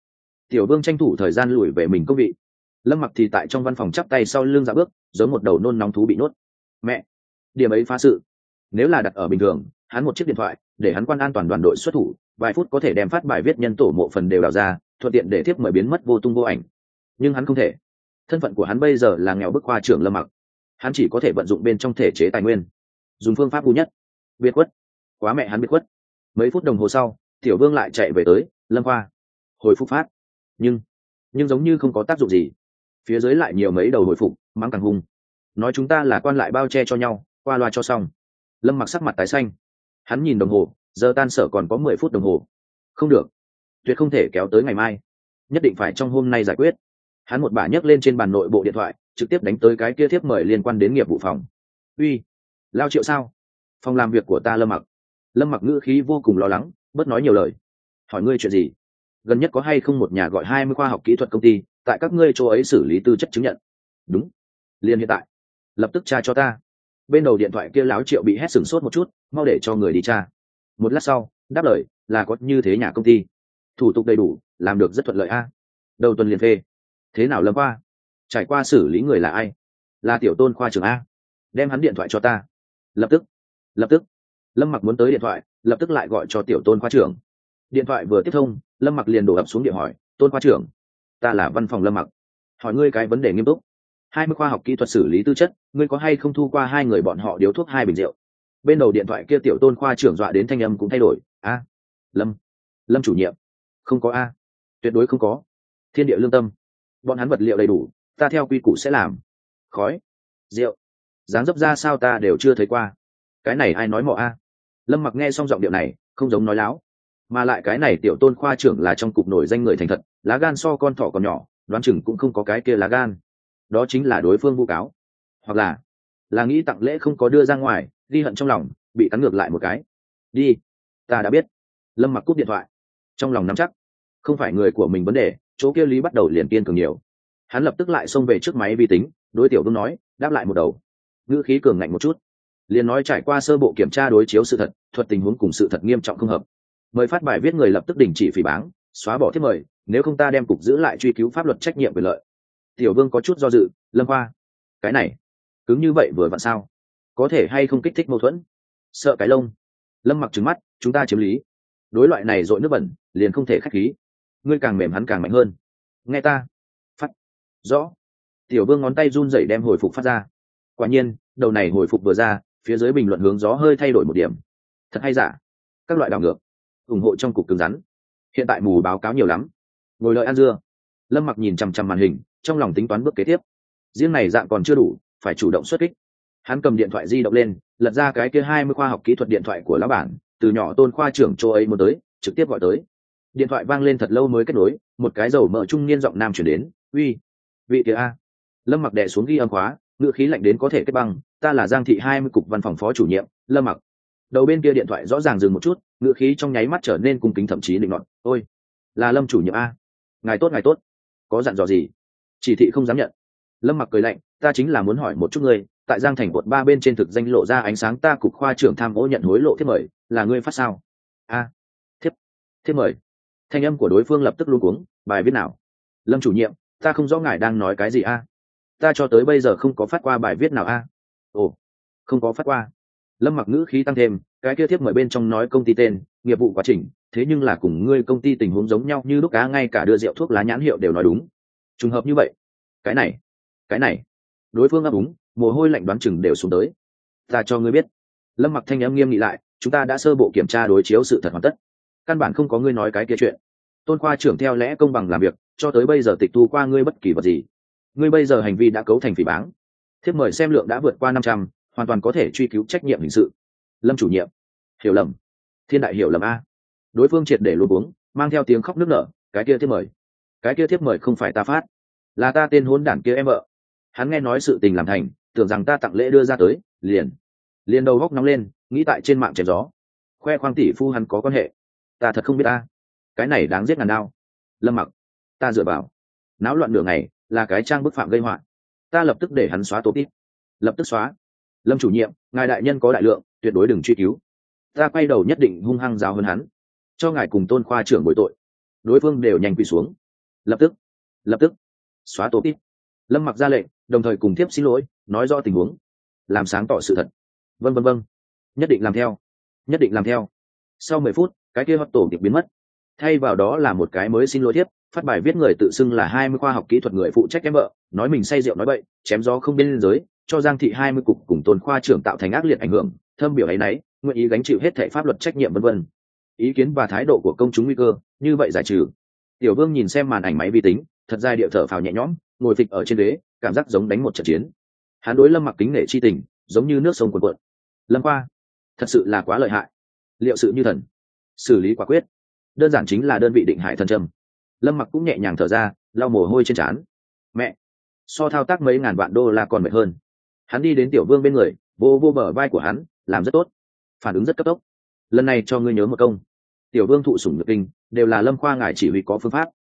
Tiểu Vương tranh thủ thời gian lùi về mình công vị. Lâm Mặc thì tại trong văn phòng chắp tay sau lưng dạo bước, giống một đầu nôn nóng thú bị nuốt. Mẹ, điểm ấy phá sự. Nếu là đặt ở bình thường, hắn một chiếc điện thoại, để hắn quan an toàn đoàn đội xuất thủ, vài phút có thể đem phát bài viết nhân tổ mộ phần đều đào ra, thuận tiện để tiếp mời biến mất vô tung vô ảnh. Nhưng hắn không thể. Thân phận của hắn bây giờ là nghèo bức khoa trưởng Lâm Mặc, hắn chỉ có thể vận dụng bên trong thể chế tài nguyên, dùng phương pháp ngu nhất. Biệt khuất, quá mẹ hắn biệt khuất. Mấy phút đồng hồ sau, Tiểu Vương lại chạy về tới Lâm khoa, hồi phục phát. Nhưng giống như không có tác dụng gì. Phía dưới lại nhiều mấy đầu hồi phục, mắng càng hung, nói chúng ta là quan lại bao che cho nhau, qua loa cho xong. Lâm Mặc sắc mặt tái xanh, hắn nhìn đồng hồ, giờ tan sở còn có 10 phút đồng hồ. Không được, tuyệt không thể kéo tới ngày mai, nhất định phải trong hôm nay giải quyết. Hắn một bả nhấc lên trên bàn nội bộ điện thoại, trực tiếp đánh tới cái kia thiếp mời liên quan đến nghiệp vụ phòng. Uy, Lao Triệu sao? Phòng làm việc của ta. Lâm Mặc ngữ khí vô cùng lo lắng, bớt nói nhiều lời. Hỏi ngươi chuyện gì? Gần nhất có hay không một nhà gọi 20 khoa học kỹ thuật công ty tại các ngươi chỗ ấy xử lý tư chất chứng nhận? Đúng, liền hiện tại, lập tức tra cho ta. Bên đầu điện thoại kia láo Triệu bị hét sửng sốt một chút, mau để cho người đi tra. Một lát sau đáp lời là có như thế nhà công ty, thủ tục đầy đủ, làm được rất thuận lợi a. Đầu tuần liền phê. Thế nào Lâm khoa? Trải qua xử lý người là ai? Là Tiểu Tôn khoa trưởng a. Đem hắn điện thoại cho ta. Lập tức. Lâm Mặc muốn tới điện thoại, lập tức lại gọi cho Tiểu Tôn khoa trưởng. Điện thoại vừa tiếp thông, Lâm Mặc liền đổ ập xuống điện hỏi, Tôn khoa trưởng, ta là văn phòng Lâm Mặc, hỏi ngươi cái vấn đề nghiêm túc. 20 khoa học kỹ thuật xử lý tư chất, ngươi có hay không thu qua hai người bọn họ điếu thuốc 2 bình rượu? Bên đầu điện thoại kia Tiểu Tôn khoa trưởng dọa đến thanh âm cũng thay đổi. A, Lâm chủ nhiệm, không có a, tuyệt đối không có. Thiên địa lương tâm, bọn hắn vật liệu đầy đủ, ta theo quy củ sẽ làm. Khói, rượu, dáng dấp ra sao ta đều chưa thấy qua. Cái này ai nói mọ a? Lâm Mặc nghe xong giọng điệu này, không giống nói láo, mà lại cái này Tiểu Tôn khoa trưởng là trong cục nổi danh người thành thật, lá gan so con thỏ còn nhỏ, đoán chừng cũng không có cái kia lá gan. Đó chính là đối phương vu cáo, hoặc là nghĩ tặng lễ không có đưa ra ngoài, ghi hận trong lòng, bị cắn ngược lại một cái. Đi, ta đã biết. Lâm Mặc cúp điện thoại, trong lòng nắm chắc, không phải người của mình vấn đề, chỗ kia lý bắt đầu liền kiên cường nhiều. Hắn lập tức lại xông về trước máy vi tính, đối Tiểu Vương nói, đáp lại một đầu, ngữ khí cường ngạnh một chút, liền nói trải qua sơ bộ kiểm tra đối chiếu sự thật, thuật tình huống cùng sự thật nghiêm trọng không hợp, mời phát bài viết người lập tức đình chỉ phỉ báng, xóa bỏ thiết mời, nếu không ta đem cục giữ lại truy cứu pháp luật trách nhiệm về lợi. Tiểu Vương có chút do dự, Lâm khoa, cái này cứng như vậy vừa vặn sao? Có thể hay không kích thích mâu thuẫn? Sợ cái lông. Lâm Mặc trừng mắt, chúng ta chiếm lý, đối loại này dội nước bẩn liền không thể khách khí, ngươi càng mềm hắn càng mạnh hơn, nghe ta. Phát rõ. Tiểu Vương ngón tay run rẩy đem hồi phục phát ra. Quả nhiên đầu này hồi phục vừa ra, phía dưới bình luận hướng gió hơi thay đổi một điểm. Thật hay giả? Các loại đảo ngược, ủng hộ trong cục cứng rắn, hiện tại mù báo cáo nhiều lắm, ngồi lợi ăn dưa. Lâm Mặc nhìn chằm chằm màn hình, trong lòng tính toán bước kế tiếp. Riêng này dạng còn chưa đủ, phải chủ động xuất kích. Hắn cầm điện thoại di động lên, lật ra cái kia 20 khoa học kỹ thuật điện thoại của lão bản, từ nhỏ Tôn khoa trưởng chỗ ấy muốn tới, trực tiếp gọi tới. Điện thoại vang lên thật lâu mới kết nối, một cái dầu mỡ trung niên giọng nam chuyển đến, uy, vị kia a. Lâm Mặc đè xuống ghi âm khóa, ngữ khí lạnh đến có thể kết băng, ta là Giang thị 20 cục văn phòng phó chủ nhiệm Lâm Mặc. Đầu bên kia điện thoại rõ ràng dừng một chút, ngữ khí trong nháy mắt trở nên cung kính, thậm chí định nọt, ôi, là Lâm chủ nhiệm a. Ngài tốt, có dặn dò gì? Chỉ thị không dám nhận. Lâm Mặc cười lạnh, ta chính là muốn hỏi một chút ngươi, tại Giang thành quận 3 bên trên thực danh lộ ra ánh sáng ta cục khoa trưởng tham ô nhận hối lộ thiếp mời, là ngươi phát sao? A, thiếp mời. Thanh âm của đối phương lập tức luống cuống, bài viết nào? Lâm chủ nhiệm, ta không rõ ngài đang nói cái gì a. Ta cho tới bây giờ không có phát qua bài viết nào a. Ồ, không có phát qua. Lâm Mặc ngữ khí tăng thêm, cái kia thiếp mời bên trong nói công ty tên, nghiệp vụ quá trình, thế nhưng là cùng ngươi công ty tình huống giống nhau như lúc cá, ngay cả đưa rượu thuốc lá nhãn hiệu đều nói đúng. Trùng hợp như vậy. Cái này. Đối phương ấp úng, mồ hôi lạnh đoán chừng đều xuống tới. Ta cho ngươi biết. Lâm Mặc thanh âm nghiêm nghị lại, chúng ta đã sơ bộ kiểm tra đối chiếu sự thật hoàn tất, căn bản không có ngươi nói cái kia chuyện. Tôn khoa trưởng theo lẽ công bằng làm việc, cho tới bây giờ tịch thu qua ngươi bất kỳ vật gì. Ngươi bây giờ hành vi đã cấu thành phỉ báng, thiếp mời xem lượng đã vượt qua 500, hoàn toàn có thể truy cứu trách nhiệm hình sự. Lâm chủ nhiệm, hiểu lầm, thiên đại hiểu lầm a. Đối phương triệt để luống cuống, mang theo tiếng khóc nức nở, cái kia thiếp mời không phải ta phát, là ta tên hỗn đản kia em vợ. Hắn nghe nói sự tình làm thành, tưởng rằng ta tặng lễ đưa ra tới, liền đầu góc nóng lên, nghĩ tại trên mạng chém gió, khoe khoang tỷ phu hắn có quan hệ. Ta thật không biết ta, cái này đáng giết ngàn đao. Lâm Mặc, ta dựa vào, náo loạn nửa ngày, là cái trang bức phạm gây họa, ta lập tức để hắn xóa tố tít, lập tức xóa. Lâm chủ nhiệm, ngài đại nhân có đại lượng, tuyệt đối đừng truy cứu. Ta quay đầu nhất định hung hăng giáo hơn hắn, cho ngài cùng Tôn khoa trưởng bồi tội. Đối phương đều nhanh quỳ xuống. Lập tức xóa tổ tít. Lâm Mặc ra lệnh, đồng thời cùng tiếp xin lỗi, nói rõ tình huống, làm sáng tỏ sự thật. Vâng, nhất định làm theo. Sau 10 phút, cái kia hot tổ tiệp biến mất, thay vào đó là một cái mới xin lỗi tiếp. Phát bài viết người tự xưng là 20 khoa học kỹ thuật người phụ trách em vợ, nói mình say rượu nói bậy, chém gió không biên giới, cho Giang thị 20 cục cùng Tôn khoa trưởng tạo thành ác liệt ảnh hưởng, thâm biểu ấy nấy, nguyện ý gánh chịu hết thảy pháp luật trách nhiệm vân vân. Ý kiến và thái độ của công chúng nguy cơ, như vậy giải trừ. Tiểu Vương nhìn xem màn ảnh máy vi tính, thật dài điệu thở phào nhẹ nhõm, ngồi phịch ở trên ghế, cảm giác giống đánh một trận chiến. Hắn đối Lâm Mặc kính nể chi tình, giống như nước sông cuồn cuộn. Lâm Khoa, thật sự là quá lợi hại, liệu sự như thần, xử lý quả quyết, đơn giản chính là đơn vị định hải thần trầm. Lâm Mặc cũng nhẹ nhàng thở ra, lau mồ hôi trên trán. Mẹ, so thao tác mấy ngàn vạn đô la còn mệt hơn. Hắn đi đến Tiểu Vương bên người, vô vô bờ vai của hắn, làm rất tốt, phản ứng rất cấp tốc. Lần này cho ngươi nhớ một công. Tiểu Vương thụ sủng nhược kinh, đều là Lâm Khoa ngài chỉ huy có phương pháp.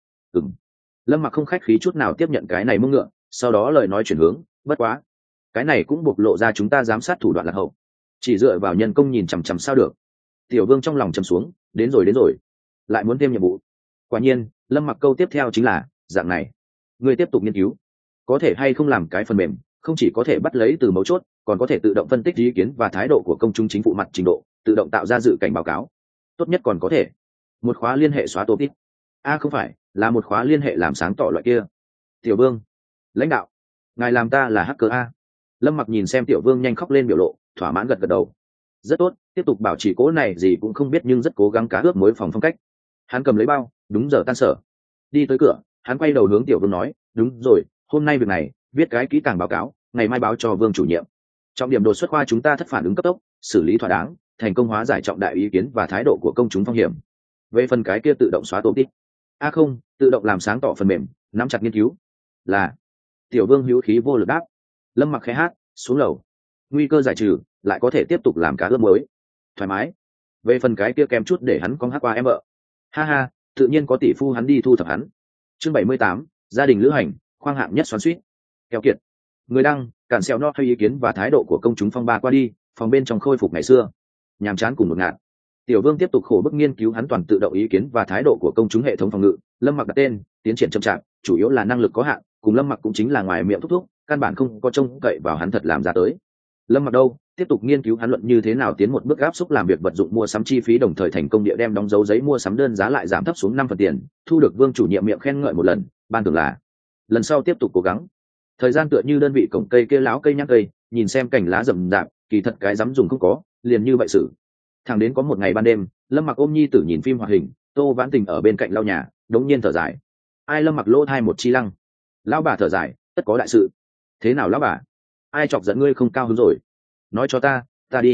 Lâm Mặc không khách khí chút nào tiếp nhận cái này mông ngựa, sau đó lời nói chuyển hướng, bất quá, cái này cũng bộc lộ ra chúng ta giám sát thủ đoạn lạc hậu, chỉ dựa vào nhân công nhìn chằm chằm sao được. Tiểu Vương trong lòng trầm xuống, đến rồi, lại muốn thêm nhiệm vụ. Quả nhiên, Lâm Mặc câu tiếp theo chính là, dạng này, ngươi tiếp tục nghiên cứu, có thể hay không làm cái phần mềm, không chỉ có thể bắt lấy từ mấu chốt, còn có thể tự động phân tích ý kiến và thái độ của công chúng chính phủ mặt trình độ, tự động tạo ra dự cảnh báo cáo. Tốt nhất còn có thể một khóa liên hệ xóa tổ tít. Không phải, là một khóa liên hệ làm sáng tỏ loại kia. Tiểu Vương, lãnh đạo, ngài làm ta là hacker a. Lâm Mặc nhìn xem Tiểu Vương nhanh khóc lên biểu lộ, thỏa mãn gật đầu. Rất tốt, tiếp tục bảo trì cố này gì cũng không biết nhưng rất cố gắng cá ướp mối phòng phong cách. Hắn cầm lấy bao, đúng giờ tan sở. Đi tới cửa, hắn quay đầu hướng Tiểu Vương nói, đúng rồi, hôm nay việc này, viết cái kỹ càng báo cáo, ngày mai báo cho Vương chủ nhiệm. Trọng điểm đột xuất khoa chúng ta thất phản ứng cấp tốc, xử lý thỏa đáng, thành công hóa giải trọng đại ý kiến và thái độ của công chúng phong hiểm. Về phần cái kia tự động xóa tổ tít. Không, tự động làm sáng tỏ phần mềm, nắm chặt nghiên cứu. Là. Tiểu Vương hữu khí vô lực đáp. Lâm Mặc khẽ hát, xuống lầu. Nguy cơ giải trừ, lại có thể tiếp tục làm cá ướp mới. Thoải mái. Về phần cái kia kèm chút để hắn con hát qua em vợ. Ha ha, tự nhiên có tỷ phu hắn đi thu thập hắn. Chương 78, gia đình lữ hành, khoang hạng nhất xoắn xuýt. Keo kiệt. Người đăng, cản xèo no theo ý kiến và thái độ của công chúng phong ba qua đi, phòng bên trong khôi phục ngày xưa. Nhàm chán cùng một ngạt. Tiểu Vương tiếp tục khổ bức nghiên cứu hắn toàn tự động ý kiến và thái độ của công chúng hệ thống phòng ngự. Lâm Mặc đặt tên, tiến triển chậm chạp, chủ yếu là năng lực có hạn, cùng Lâm Mặc cũng chính là ngoài miệng thúc thúc, căn bản không có trông cậy vào hắn thật làm ra tới. Lâm Mặc đâu, tiếp tục nghiên cứu hắn luận như thế nào tiến một bước áp xúc làm việc vật dụng mua sắm chi phí, đồng thời thành công địa đem đóng dấu giấy mua sắm đơn giá lại giảm thấp xuống 5% tiền, thu được Vương chủ nhiệm miệng khen ngợi một lần, ban thưởng là lần sau tiếp tục cố gắng. Thời gian tựa như đơn vị cổng cây kia láo cây nhang cây, nhìn xem cành lá rậm rạp, kỳ thật cái dám dùng không có, liền như vậy xử. Thẳng đến có một ngày ban đêm, Lâm Mặc ôm nhi tử nhìn phim hoạt hình, Tô Vãn Tình ở bên cạnh lau nhà, đống nhiên thở dài. Ai Lâm Mặc lỗ thai một chi lăng. Lão bà thở dài, tất có đại sự. Thế nào lão bà? Ai chọc giận ngươi không cao hứng rồi? Nói cho ta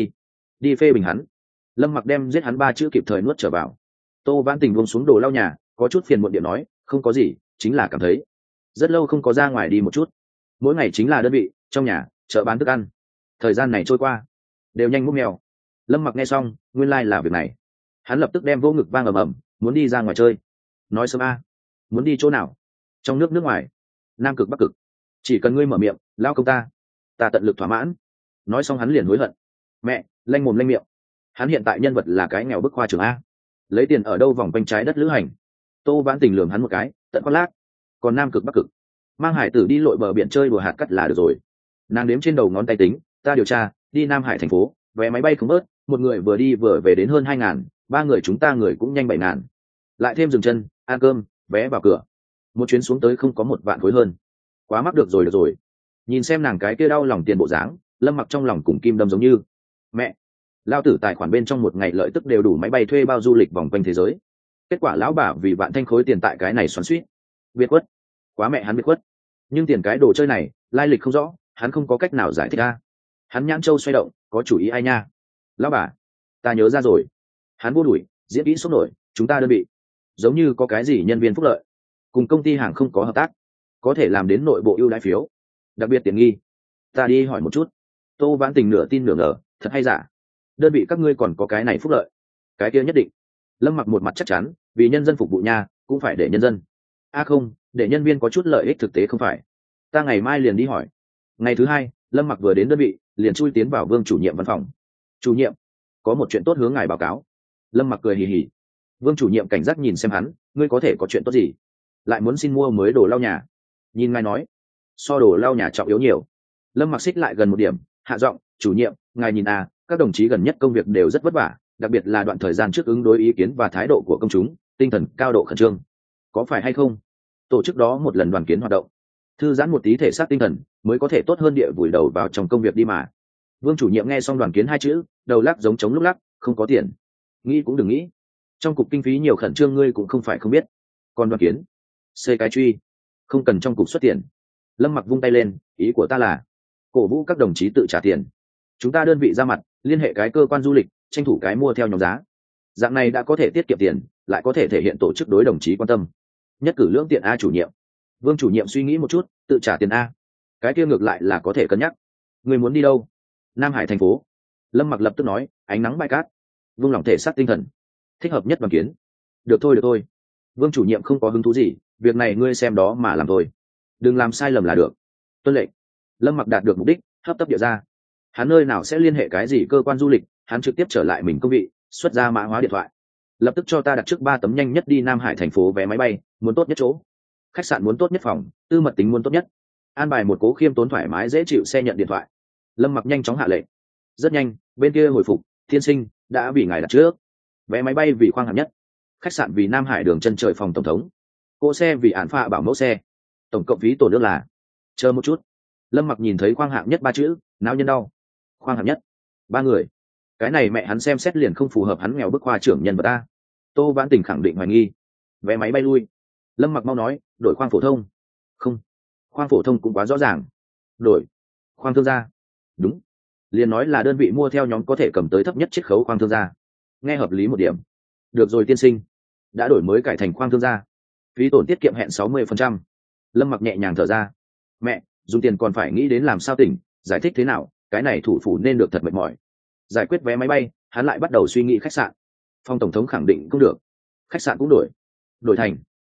đi phê bình hắn. Lâm Mặc đem giết hắn 3 chữ kịp thời nuốt trở vào. Tô Vãn Tình buông xuống đồ lau nhà, có chút phiền muộn điện nói, không có gì, chính là cảm thấy rất lâu không có ra ngoài đi một chút. Mỗi ngày chính là đơn vị, trong nhà, chợ bán thức ăn. Thời gian này trôi qua, đều nhanh múc mèo. Lâm Mặc nghe xong, nguyên lai là việc này. Hắn lập tức đem vô ngực vang ầm ầm, muốn đi ra ngoài chơi. Nói sớm muốn đi chỗ nào? Trong nước nước ngoài, Nam Cực Bắc Cực, chỉ cần ngươi mở miệng, lao công ta tận lực thỏa mãn. Nói xong hắn liền hối hận. Mẹ, lanh mồm lanh miệng. Hắn hiện tại nhân vật là cái nghèo bức khoa trưởng a, lấy tiền ở đâu vòng quanh trái đất lữ hành. Tô Vãn Tình lườm hắn một cái, tận con lát. Còn Nam Cực Bắc Cực, mang hải tử đi lội bờ biển chơi đùa hạt cắt là được rồi. Nàng đếm trên đầu ngón tay tính, ta điều tra, đi Nam Hải thành phố, vé máy bay không bớt, một người vừa đi vừa về đến hơn 2.000, 3 người chúng ta người cũng nhanh 7.000. Lại thêm dừng chân, ăn cơm, vé vào cửa, một chuyến xuống tới không có 1 vạn khối hơn. Quá mắc được rồi. Nhìn xem nàng cái kia đau lòng tiền bộ dáng, Lâm Mặc trong lòng cùng kim đâm giống như. Mẹ, lao tử tài khoản bên trong một ngày lợi tức đều đủ máy bay thuê bao du lịch vòng quanh thế giới. Kết quả lão bà vì vạn thanh khối tiền tại cái này xoắn xuýt. Biệt khuất. Quá mẹ hắn biệt khuất. Nhưng tiền cái đồ chơi này, lai lịch không rõ, hắn không có cách nào giải thích ra. Hắn nhãn châu xoay động, có chủ ý ai nha? Lão bà, ta nhớ ra rồi. Hắn vô đuổi, diễn kỹ sốc nổi, chúng ta đơn vị giống như có cái gì nhân viên phúc lợi, cùng công ty hàng không có hợp tác, có thể làm đến nội bộ ưu đãi phiếu, đặc biệt tiện nghi. Ta đi hỏi một chút. Tô Vãn Tình nửa tin nửa ngờ, thật hay giả? Đơn vị các ngươi còn có cái này phúc lợi? Cái kia nhất định. Lâm Mặc một mặt chắc chắn, vì nhân dân phục vụ nha, cũng phải để nhân dân. Không, để nhân viên có chút lợi ích thực tế không phải. Ta ngày mai liền đi hỏi. Ngày thứ 2, Lâm Mặc vừa đến đơn vị, liền chui tiến vào Vương chủ nhiệm văn phòng. Chủ nhiệm, có một chuyện tốt hướng ngài báo cáo. Lâm Mặc cười hì hì. Vương chủ nhiệm cảnh giác nhìn xem hắn, ngươi có thể có chuyện tốt gì? lại muốn xin mua mới đồ lau nhà. Nhìn ngài nói, so đồ lau nhà trọng yếu nhiều. Lâm Mặc xích lại gần một điểm, hạ giọng, chủ nhiệm, ngài nhìn à, các đồng chí gần nhất công việc đều rất vất vả, đặc biệt là đoạn thời gian trước ứng đối ý kiến và thái độ của công chúng, tinh thần cao độ khẩn trương, có phải hay không? Tổ chức đó một lần đoàn kiến hoạt động, thư giãn một tí thể xác tinh thần, mới có thể tốt hơn địa vùi đầu vào trong công việc đi mà. Vương chủ nhiệm nghe xong đoàn kiến hai chữ, đầu lắc giống trống lúc lắc, không có tiền. Nghĩ cũng đừng nghĩ, trong cục kinh phí nhiều khẩn trương ngươi cũng không phải không biết. Còn đoàn kiến, xây cái truy, không cần trong cục xuất tiền. Lâm Mặc vung tay lên, ý của ta là cổ vũ các đồng chí tự trả tiền, chúng ta đơn vị ra mặt liên hệ cái cơ quan du lịch, tranh thủ cái mua theo nhóm giá, dạng này đã có thể tiết kiệm tiền, lại có thể thể hiện tổ chức đối đồng chí quan tâm. Nhất cử lưỡng tiện a chủ nhiệm. Vương chủ nhiệm suy nghĩ một chút, tự trả tiền a, cái kia ngược lại là có thể cân nhắc. Người muốn đi đâu? Nam Hải thành phố. Lâm Mặc lập tức nói, ánh nắng bãi cát, vương lòng thể xác tinh thần, thích hợp nhất đoàn kiến. Được thôi được thôi. Vương chủ nhiệm không có hứng thú gì, việc này ngươi xem đó mà làm thôi, đừng làm sai lầm là được. Tuân lệnh. Lâm Mặc đạt được mục đích, hấp tấp địa ra. Hắn nơi nào sẽ liên hệ cái gì cơ quan du lịch, hắn trực tiếp trở lại mình công vị, xuất ra mã hóa điện thoại. Lập tức cho ta đặt trước 3 tấm nhanh nhất đi Nam Hải thành phố vé máy bay, muốn tốt nhất chỗ, khách sạn muốn tốt nhất phòng, tư mật tính muốn tốt nhất, an bài một cố khiêm tốn thoải mái dễ chịu xe nhận điện thoại. Lâm Mặc nhanh chóng hạ lệnh. Rất nhanh, bên kia hồi phục, tiên sinh đã vì ngài đặt trước vé máy bay vì khoang hạng nhất, khách sạn vì Nam Hải đường chân trời phòng tổng thống, cỗ xe vì án phạ bảo mẫu xe, tổng cộng phí tổn nước là. Chờ một chút. Lâm Mặc nhìn thấy khoang hạng nhất 3 chữ, não nhân đau. Khoang hạng nhất, 3 người, cái này mẹ hắn xem xét liền không phù hợp hắn nghèo bức khoa trưởng nhân vật ta. Tô Vãn Tình khẳng định hoài nghi. Vé máy bay lui. Lâm Mặc mau nói, đổi khoang phổ thông. Không, khoang phổ thông cũng quá rõ ràng. Đổi khoang thương gia. Đúng, liền nói là đơn vị mua theo nhóm có thể cầm tới thấp nhất chiết khấu khoang thương gia, nghe hợp lý một điểm. Được rồi tiên sinh, đã đổi mới cải thành khoang thương gia, phí tổn tiết kiệm hẹn 60%. Lâm Mặc nhẹ nhàng thở ra. Mẹ, dùng tiền còn phải nghĩ đến làm sao tỉnh, giải thích thế nào, cái này thủ phủ nên được thật mệt mỏi. Giải quyết vé máy bay, hắn lại bắt đầu suy nghĩ khách sạn. Phòng tổng thống khẳng định cũng được, khách sạn cũng đổi thành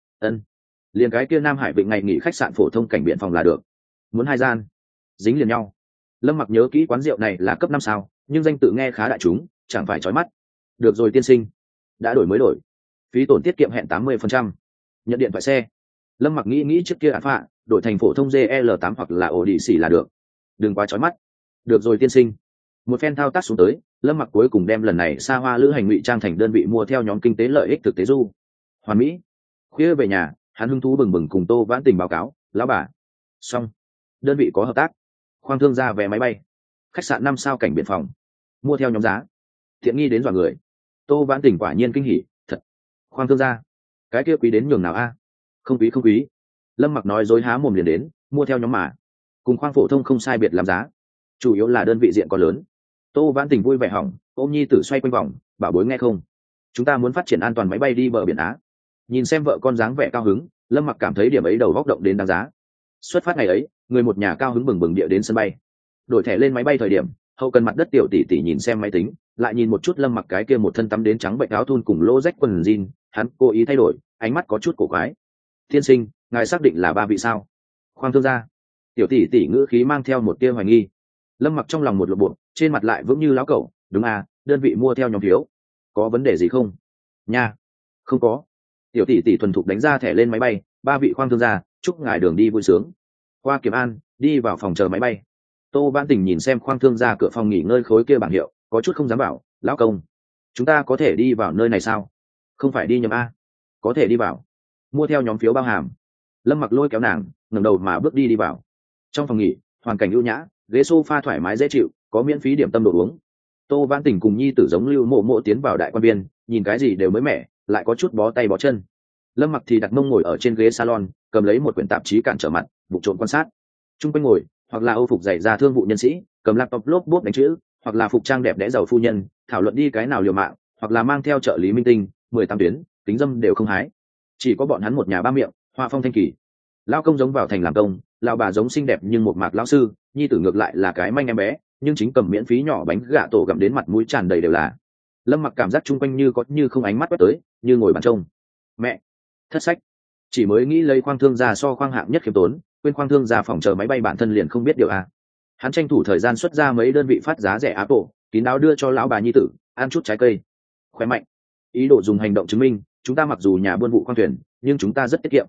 liền cái kia Nam Hải Vịnh ngày nghỉ khách sạn phổ thông cảnh biển phòng là được. Muốn 2 gian dính liền nhau. Lâm Mặc nhớ kỹ quán rượu này là cấp 5 sao, nhưng danh tự nghe khá đại chúng, chẳng phải chói mắt. Được rồi tiên sinh, đã đổi mới đổi, phí tổn tiết kiệm hẹn 80%. Nhận điện thoại xe. Lâm Mặc nghĩ trước kia án phạ đổi thành phổ thông GL8 hoặc là Odyssey là được, đừng quá chói mắt. Được rồi tiên sinh. Một phen thao tác xuống tới, Lâm Mặc cuối cùng đem lần này xa hoa lữ hành ngụy trang thành đơn vị mua theo nhóm kinh tế lợi ích thực tế du hoàn mỹ. Khuya về nhà, hắn hứng thú bừng bừng cùng Tô Vãn Tình báo cáo, lão bà, xong, đơn vị có hợp tác, khoang thương gia vé máy bay, khách sạn 5 sao cảnh biển phòng, mua theo nhóm giá, thiện nghi đến dọa người. Tô Vãn Tình quả nhiên kinh hỉ, thật, khoang thương gia, cái kia quý đến nhường nào a? Không quý. Lâm Mặc nói dối há mồm liền đến, mua theo nhóm mà, cùng khoang phổ thông không sai biệt làm giá, chủ yếu là đơn vị diện có lớn. Tô Vãn Tình vui vẻ hỏng, ôm nhi tử xoay quanh vòng, bảo bối nghe không, chúng ta muốn phát triển an toàn máy bay đi bờ biển Á. Nhìn xem vợ con dáng vẻ cao hứng, Lâm Mặc cảm thấy điểm ấy đầu góc động đến đáng giá. Xuất phát ngày ấy, người một nhà cao hứng bừng bừng địa đến sân bay. Đổi thẻ lên máy bay thời điểm, hậu cần mặt đất tiểu tỷ tỷ nhìn xem máy tính, lại nhìn một chút Lâm Mặc cái kia một thân tắm đến trắng bệnh áo thun cùng lỗ rách quần jean, hắn cố ý thay đổi, ánh mắt có chút cổ quái. Tiên sinh, ngài xác định là 3 vị sao? Khoang thương gia. Tiểu tỷ tỷ ngữ khí mang theo một tia hoài nghi. Lâm Mặc trong lòng một lộp bộp, trên mặt lại vững như láo cẩu. Đúng à, đơn vị mua theo nhóm phiếu, có vấn đề gì không? Nha, không có. Tiểu tỷ tỷ thuần thục đánh ra thẻ lên máy bay, 3 vị khoang thương gia, chúc ngài đường đi vui sướng. Qua kiểm an, đi vào phòng chờ máy bay. Tô Vãn Tình nhìn xem khoang thương gia cửa phòng nghỉ ngơi khối kia bảng hiệu, có chút không dám bảo, lão công, chúng ta có thể đi vào nơi này sao? Không phải đi nhầm a? Có thể đi vào. Mua theo nhóm phiếu bao hàm. Lâm Mặc lôi kéo nàng, ngẩng đầu mà bước đi vào. Trong phòng nghỉ, hoàn cảnh ưu nhã, ghế sofa thoải mái dễ chịu, có miễn phí điểm tâm đồ uống. Tô Vãn Tình cùng nhi tử giống Lưu Mộ Mộ tiến vào đại quan viên, nhìn cái gì đều mới mẻ, lại có chút bó tay bó chân. Lâm Mặc thì đặt mông ngồi ở trên ghế salon, cầm lấy một quyển tạp chí cản trở mặt, vụ trộn quan sát. Trung quanh ngồi, hoặc là âu phục dày da thương vụ nhân sĩ, cầm laptop lốp bốp đánh chữ, hoặc là phục trang đẹp đẽ giàu phu nhân, thảo luận đi cái nào liều mạng, hoặc là mang theo trợ lý minh tinh, 18 tuyến, kính dâm đều không hái. Chỉ có bọn hắn một nhà ba miệng, hoa phong thanh kỳ. Lão công giống vào thành làm công, lão bà giống xinh đẹp nhưng một mạc lão sư, nhi tử ngược lại là cái manh em bé, nhưng chính cầm miễn phí nhỏ bánh gạ tổ gặm đến mặt mũi tràn đầy đều là. Lâm Mặc cảm giác chung quanh như có như không ánh mắt quét tới, như ngồi bàn trông. Mẹ, thất sách, chỉ mới nghĩ lấy khoang thương gia so khoang hạng nhất khiêm tốn, quên khoang thương gia phòng chờ máy bay bản thân liền không biết điều à. Hắn tranh thủ thời gian xuất ra mấy đơn vị phát giá rẻ Apple, kín đáo đưa cho lão bà nhi tử, ăn chút trái cây, khỏe mạnh. Ý đồ dùng hành động chứng minh, chúng ta mặc dù nhà buôn vụ khoang thuyền, nhưng chúng ta rất tiết kiệm.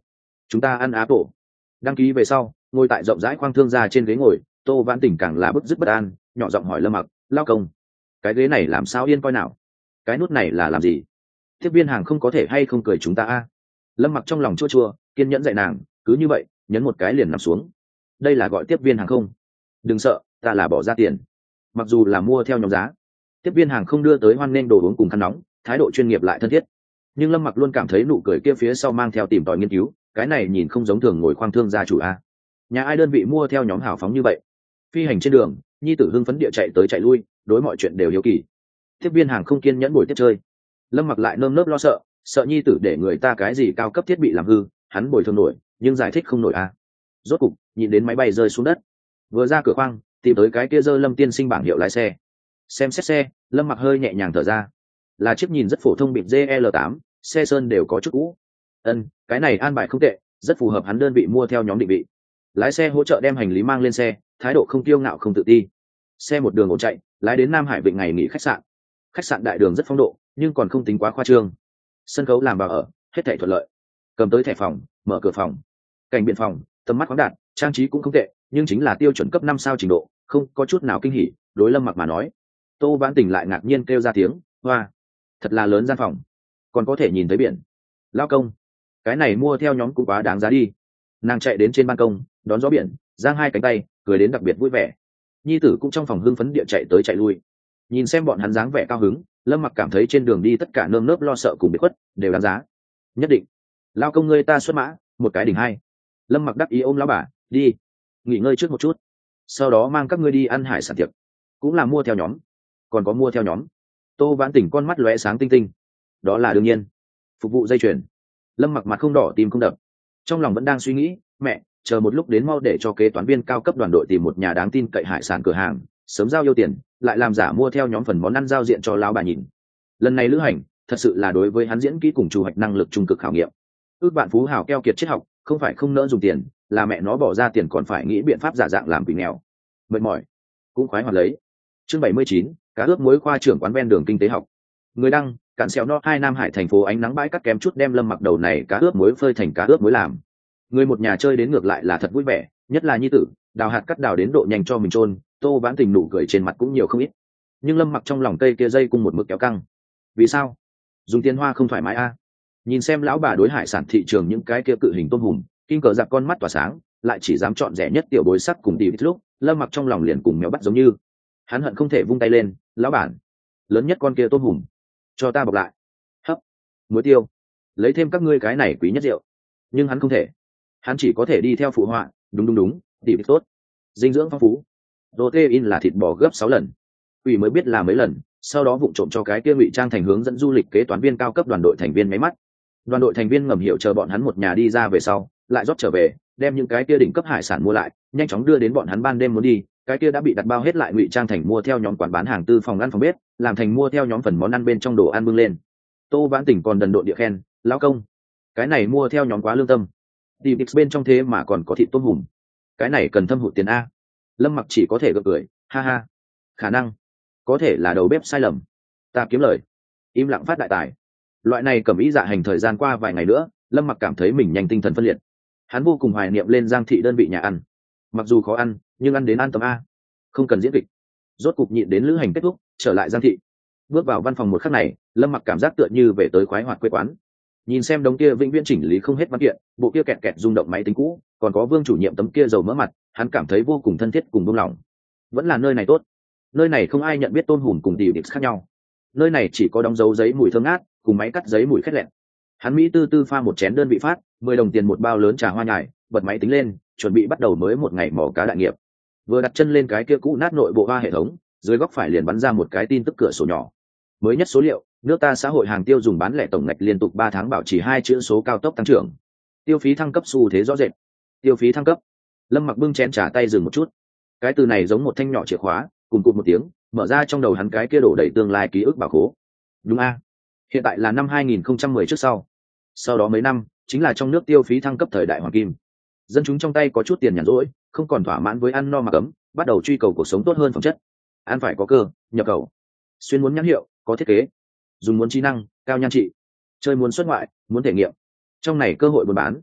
chúng ta ăn Apple. Đăng ký về sau, ngồi tại rộng rãi khoang thương gia trên ghế ngồi, Tô Vãn Tình càng là bức dứt bất an, nhỏ giọng hỏi Lâm Mặc, lao công, cái ghế này làm sao yên coi nào? Cái nút này là làm gì? Tiếp viên hàng không có thể hay không cười chúng ta a? Lâm Mặc trong lòng chua chua, kiên nhẫn dạy nàng, cứ như vậy, nhấn một cái liền nằm xuống. Đây là gọi tiếp viên hàng không. Đừng sợ, ta là bỏ ra tiền. Mặc dù là mua theo nhóm giá, tiếp viên hàng không đưa tới hoan nghênh đồ uống cùng khăn nóng, thái độ chuyên nghiệp lại thân thiết. Nhưng Lâm Mặc luôn cảm thấy nụ cười kia phía sau mang theo tìm tòi nghiên cứu, cái này nhìn không giống thường ngồi khoang thương gia chủ a. Nhà ai đơn vị mua theo nhóm hào phóng như vậy? Phi hành trên đường, nhi tử hưng phấn địa chạy tới chạy lui, đối mọi chuyện đều hiếu kỳ. Tiếp viên hàng không kiên nhẫn ngồi tiếp chơi. Lâm Mặc lại nơm nớp lo sợ, sợ nhi tử để người ta cái gì cao cấp thiết bị làm hư, hắn bồi thường nổi, nhưng giải thích không nổi a. Rốt cục, nhìn đến máy bay rơi xuống đất, vừa ra cửa khoang, tìm tới cái kia dơ Lâm tiên sinh bảng hiệu lái xe. Xem xét xe, Lâm Mặc hơi nhẹ nhàng thở ra. Là chiếc nhìn rất phổ thông bịt GL8, xe sơn đều có chút cũ. Cái này an bài không tệ, rất phù hợp hắn đơn vị mua theo nhóm định vị. Lái xe hỗ trợ đem hành lý mang lên xe, thái độ không kiêu ngạo không tự ti. Xe một đường ổn chạy, lái đến Nam Hải Vịnh ngày nghỉ khách sạn. Khách sạn đại đường rất phong độ, nhưng còn không tính quá khoa trương. Sân khấu làm vào ở, hết thảy thuận lợi. Cầm tới thẻ phòng, mở cửa phòng. Cảnh biện phòng, tầm mắt khoáng đạt, trang trí cũng không tệ, nhưng chính là tiêu chuẩn cấp 5 sao trình độ, không có chút nào kinh hỉ. Đối Lâm Mặc mà nói, Tô Vãn Tình lại ngạc nhiên kêu ra tiếng, hoa, thật là lớn gian phòng, còn có thể nhìn thấy biển. Lao công, cái này mua theo nhóm cũng quá đáng giá đi. Nàng chạy đến trên ban công, đón gió biển, giang hai cánh tay, cười đến đặc biệt vui vẻ. Nhi tử cũng trong phòng hưng phấn địa chạy tới chạy lui. Nhìn xem bọn hắn dáng vẻ cao hứng, Lâm Mặc cảm thấy trên đường đi tất cả nơm nớp lo sợ cùng biệt khuất đều đáng giá. Nhất định. Lao công ngươi ta xuất mã, một cái đỉnh hai. Lâm Mặc đắc ý ôm lão bà, đi, nghỉ ngơi trước một chút, sau đó mang các ngươi đi ăn hải sản tiệc. Cũng là mua theo nhóm. Còn có mua theo nhóm. Tô Vãn Tình con mắt lóe sáng tinh tinh. Đó là đương nhiên. Phục vụ dây chuyền. Lâm Mặc mặt không đỏ tim không đập, trong lòng vẫn đang suy nghĩ, mẹ, chờ một lúc đến mau để cho kế toán viên cao cấp đoàn đội tìm một nhà đáng tin cậy hải sản cửa hàng, sớm giao yêu tiền, lại làm giả mua theo nhóm phần món ăn giao diện cho lão bà nhìn. Lần này lữ hành thật sự là đối với hắn diễn kỹ cùng chủ hoạch năng lực trung cực khảo nghiệm. Ước bạn phú hào keo kiệt triết học, không phải không nỡ dùng tiền, là mẹ nó bỏ ra tiền còn phải nghĩ biện pháp giả dạng làm quỷ nghèo. Mệt mỏi cũng khoái hoạt lấy. Chương 79, cá ướp muối khoa trưởng quán ven đường kinh tế học. Người đăng, cạn xéo no 2 Nam Hải thành phố ánh nắng bãi cắt kém chút đem Lâm Mặc đầu này cá ướp muối phơi thành cá ướp muối làm. Người một nhà chơi đến ngược lại là thật vui vẻ, nhất là nhi tử, đào hạt cắt đào đến độ nhanh cho mình trôn, Tô Vãn Tình nụ cười trên mặt cũng nhiều không ít. Nhưng Lâm Mặc trong lòng cây kia dây cùng một mực kéo căng. Vì sao? Dùng tiền hoa không thoải mái a? Nhìn xem lão bà đối hải sản thị trường những cái kia cự hình tôm hùm, kinh cờ giặc con mắt tỏa sáng, lại chỉ dám chọn rẻ nhất tiểu bối sắc cùng đi lúc, Lâm Mặc trong lòng liền cùng méo bắt giống như. Hắn hận không thể vung tay lên, lão bản, lớn nhất con kia tôm hùm, cho ta bọc lại. Hấp, muối tiêu, lấy thêm các ngươi cái này quý nhất rượu. Nhưng hắn không thể, hắn chỉ có thể đi theo phụ họa. Đúng, tỉ tốt, dinh dưỡng phong phú, protein là thịt bò gấp 6 lần. Ủy mới biết là mấy lần, sau đó vụng trộm cho cái kia ngụy trang thành hướng dẫn du lịch kế toán viên cao cấp đoàn đội thành viên máy mắt. Đoàn đội thành viên ngầm hiểu chờ bọn hắn một nhà đi ra về sau, lại rót trở về, đem những cái kia đỉnh cấp hải sản mua lại, nhanh chóng đưa đến bọn hắn ban đêm muốn đi, cái kia đã bị đặt bao hết lại ngụy trang thành mua theo nhóm quán bán hàng tư phòng ăn phòng bếp, làm thành mua theo nhóm phần món ăn bên trong đồ ăn bưng lên. Tô Vãn Tình còn đần độn địa khen, lão công, cái này mua theo nhóm quá lương tâm. Tìm bên trong thế mà còn có thịt tôm hùm, cái này cần thâm hụt tiền a. Lâm Mặc chỉ có thể gượng cười, ha ha, khả năng có thể là đầu bếp sai lầm, ta kiếm lời, im lặng phát đại tài. Loại này cầm ý dạ hành thời gian qua vài ngày nữa, Lâm Mặc cảm thấy mình nhanh tinh thần phân liệt. Hắn vô cùng hoài niệm lên Giang thị đơn vị nhà ăn, mặc dù khó ăn nhưng ăn đến an tâm a, không cần diễn kịch. Rốt cục nhịn đến lữ hành kết thúc, trở lại Giang thị, bước vào văn phòng một khắc này, Lâm Mặc cảm giác tựa như về tới khoái hoạt quê quán. Nhìn xem đống kia vĩnh viễn chỉnh lý không hết văn kiện, bộ kia kẹt kẹt rung động máy tính cũ, còn có Vương chủ nhiệm tấm kia dầu mỡ mặt, hắn cảm thấy vô cùng thân thiết cùng buông lỏng. Vẫn là nơi này tốt, nơi này không ai nhận biết tôm hùm cùng điều điệp khác nhau, nơi này chỉ có đóng dấu giấy mùi thơm ngát cùng máy cắt giấy mùi khét lẹn. Hắn mỹ tư tư pha một chén đơn vị phát 10 đồng tiền một bao lớn trà hoa nhài, bật máy tính lên, chuẩn bị bắt đầu mới một ngày mò cá đại nghiệp. Vừa đặt chân lên cái kia cũ nát nội bộ hoa hệ thống, dưới góc phải liền bắn ra một cái tin tức cửa sổ nhỏ. Mới nhất số liệu, nước ta xã hội hàng tiêu dùng bán lẻ tổng ngạch liên tục 3 tháng bảo trì 2 chữ số cao tốc tăng trưởng. Tiêu phí thăng cấp xu thế rõ rệt. Tiêu phí thăng cấp. Lâm Mặc bưng chén trà tay dừng một chút. Cái từ này giống một thanh nhỏ chìa khóa, cùng cụt một tiếng, mở ra trong đầu hắn cái kia đổ đầy tương lai ký ức bảo khố. Đúng a, hiện tại là năm 2010 trước sau đó mấy năm chính là trong nước tiêu phí thăng cấp thời đại hoàng kim. Dân chúng trong tay có chút tiền nhàn rỗi, không còn thỏa mãn với ăn no mặc ấm, bắt đầu truy cầu cuộc sống tốt hơn phẩm chất. Ăn phải có cơ, nhập khẩu. Xuyên muốn nhãn hiệu, có thiết kế. Dùng muốn trí năng, cao nhan trị. Chơi muốn xuất ngoại, muốn thể nghiệm. Trong này cơ hội buôn bán.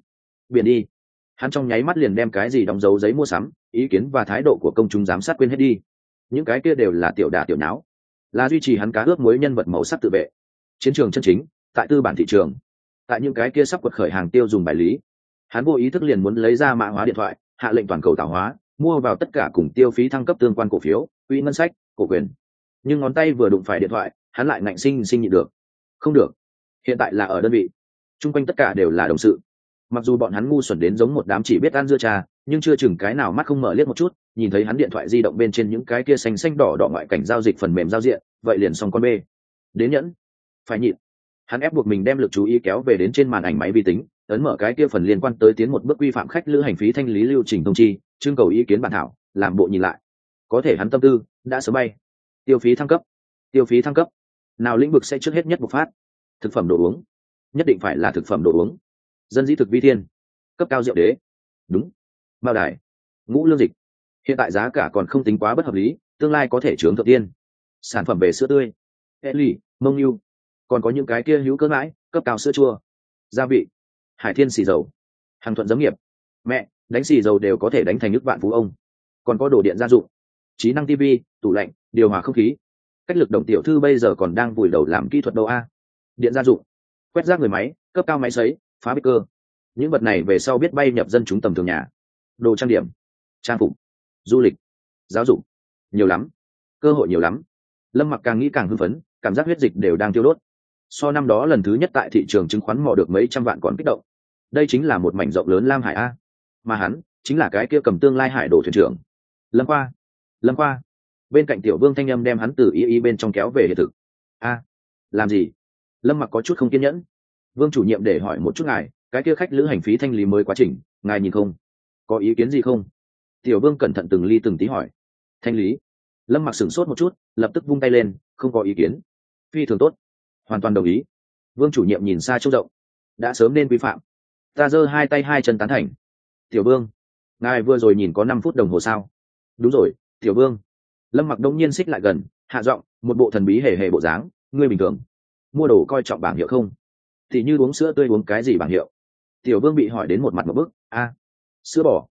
Biển đi. Hắn trong nháy mắt liền đem cái gì đóng dấu giấy mua sắm, ý kiến và thái độ của công chúng giám sát quên hết đi. Những cái kia đều là tiểu đả tiểu nháo, là duy trì hắn cá ướp muối nhân vật màu sắc tự vệ. Chiến trường chân chính tại tư bản thị trường, tại những cái kia sắp quật khởi hàng tiêu dùng bài lý, hắn vô ý thức liền muốn lấy ra mã hóa điện thoại, hạ lệnh toàn cầu tạo hóa, mua vào tất cả cùng tiêu phí thăng cấp tương quan cổ phiếu, quỹ ngân sách, cổ quyền. Nhưng ngón tay vừa đụng phải điện thoại, hắn lại ngạnh sinh nhịn được. Không được, hiện tại là ở đơn vị, chung quanh tất cả đều là đồng sự. Mặc dù bọn hắn ngu xuẩn đến giống một đám chỉ biết ăn dưa trà, nhưng chưa chừng cái nào mắt không mở liếc một chút, nhìn thấy hắn điện thoại di động bên trên những cái kia xanh xanh đỏ đỏ ngoại cảnh giao dịch phần mềm giao diện, vậy liền xong con bê. Đến nhẫn, phải nhịn. Hắn ép buộc mình đem lực chú ý kéo về đến trên màn ảnh máy vi tính, ấn mở cái kia phần liên quan tới tiến một bước quy phạm khách lữ hành phí thanh lý lưu trình thông chi, trưng cầu ý kiến bản thảo, làm bộ nhìn lại. Có thể hắn tâm tư đã sớm bay. Tiêu phí thăng cấp, tiêu phí thăng cấp. Nào lĩnh vực sẽ trước hết nhất bộc phát? Thực phẩm đồ uống, nhất định phải là thực phẩm đồ uống. Dân dĩ thực vi thiên, cấp cao rượu đế, đúng. Mao đài, ngũ lương dịch. Hiện tại giá cả còn không tính quá bất hợp lý, tương lai có thể chướng thượng tiên. Sản phẩm về sữa tươi, Eli, mông yêu, còn có những cái kia hữu cơ mãi, cấp cao sữa chua, gia vị, hải thiên xì dầu, hàng thuận giấm nghiệp. Mẹ, đánh xì dầu đều có thể đánh thành nước vạn phú ông. Còn có đồ điện gia dụng, trí năng tivi, tủ lạnh, điều hòa không khí. Cách lực đồng tiểu thư bây giờ còn đang vùi đầu làm kỹ thuật đâu a. Điện gia dụng, quét rác người máy, cấp cao máy sấy, phá bích cơ. Những vật này về sau biết bay nhập dân chúng tầm thường nhà. Đồ trang điểm, trang phục, du lịch, giáo dục, nhiều lắm, cơ hội nhiều lắm. Lâm Mặc càng nghĩ càng hưng phấn, cảm giác huyết dịch đều đang tiêu đốt. So năm đó lần thứ nhất tại thị trường chứng khoán mò được mấy trăm vạn còn kích động. Đây chính là một mảnh rộng lớn lam hải a, mà hắn chính là cái kia cầm tương lai hải đồ thuyền trưởng. Lâm Khoa, Lâm Khoa. Bên cạnh Tiểu Vương thanh âm đem hắn từ y bên trong kéo về hiện thực. A, làm gì? Lâm Mặc có chút không kiên nhẫn. Vương chủ nhiệm để hỏi một chút ngài, cái kia khách lữ hành phí thanh lý mới quá trình, ngài nhìn không? Có ý kiến gì không? Tiểu Vương cẩn thận từng ly từng tí hỏi. Thanh lý. Lâm Mặc sửng sốt một chút, lập tức vung tay lên, không có ý kiến. Phi thường tốt, hoàn toàn đồng ý. Vương chủ nhiệm nhìn xa trông rộng, đã sớm nên vi phạm. Ta giơ hai tay hai chân tán thành. Tiểu Vương, ngài vừa rồi nhìn có 5 phút đồng hồ sao? Đúng rồi, Tiểu Vương. Lâm Mặc đông nhiên xích lại gần, hạ giọng, một bộ thần bí hề hề bộ dáng. Ngươi bình thường mua đồ coi trọng bảng hiệu không? Thì như uống sữa tươi uống cái gì bảng hiệu? Tiểu Vương bị hỏi đến một mặt một bức. A, sữa bò.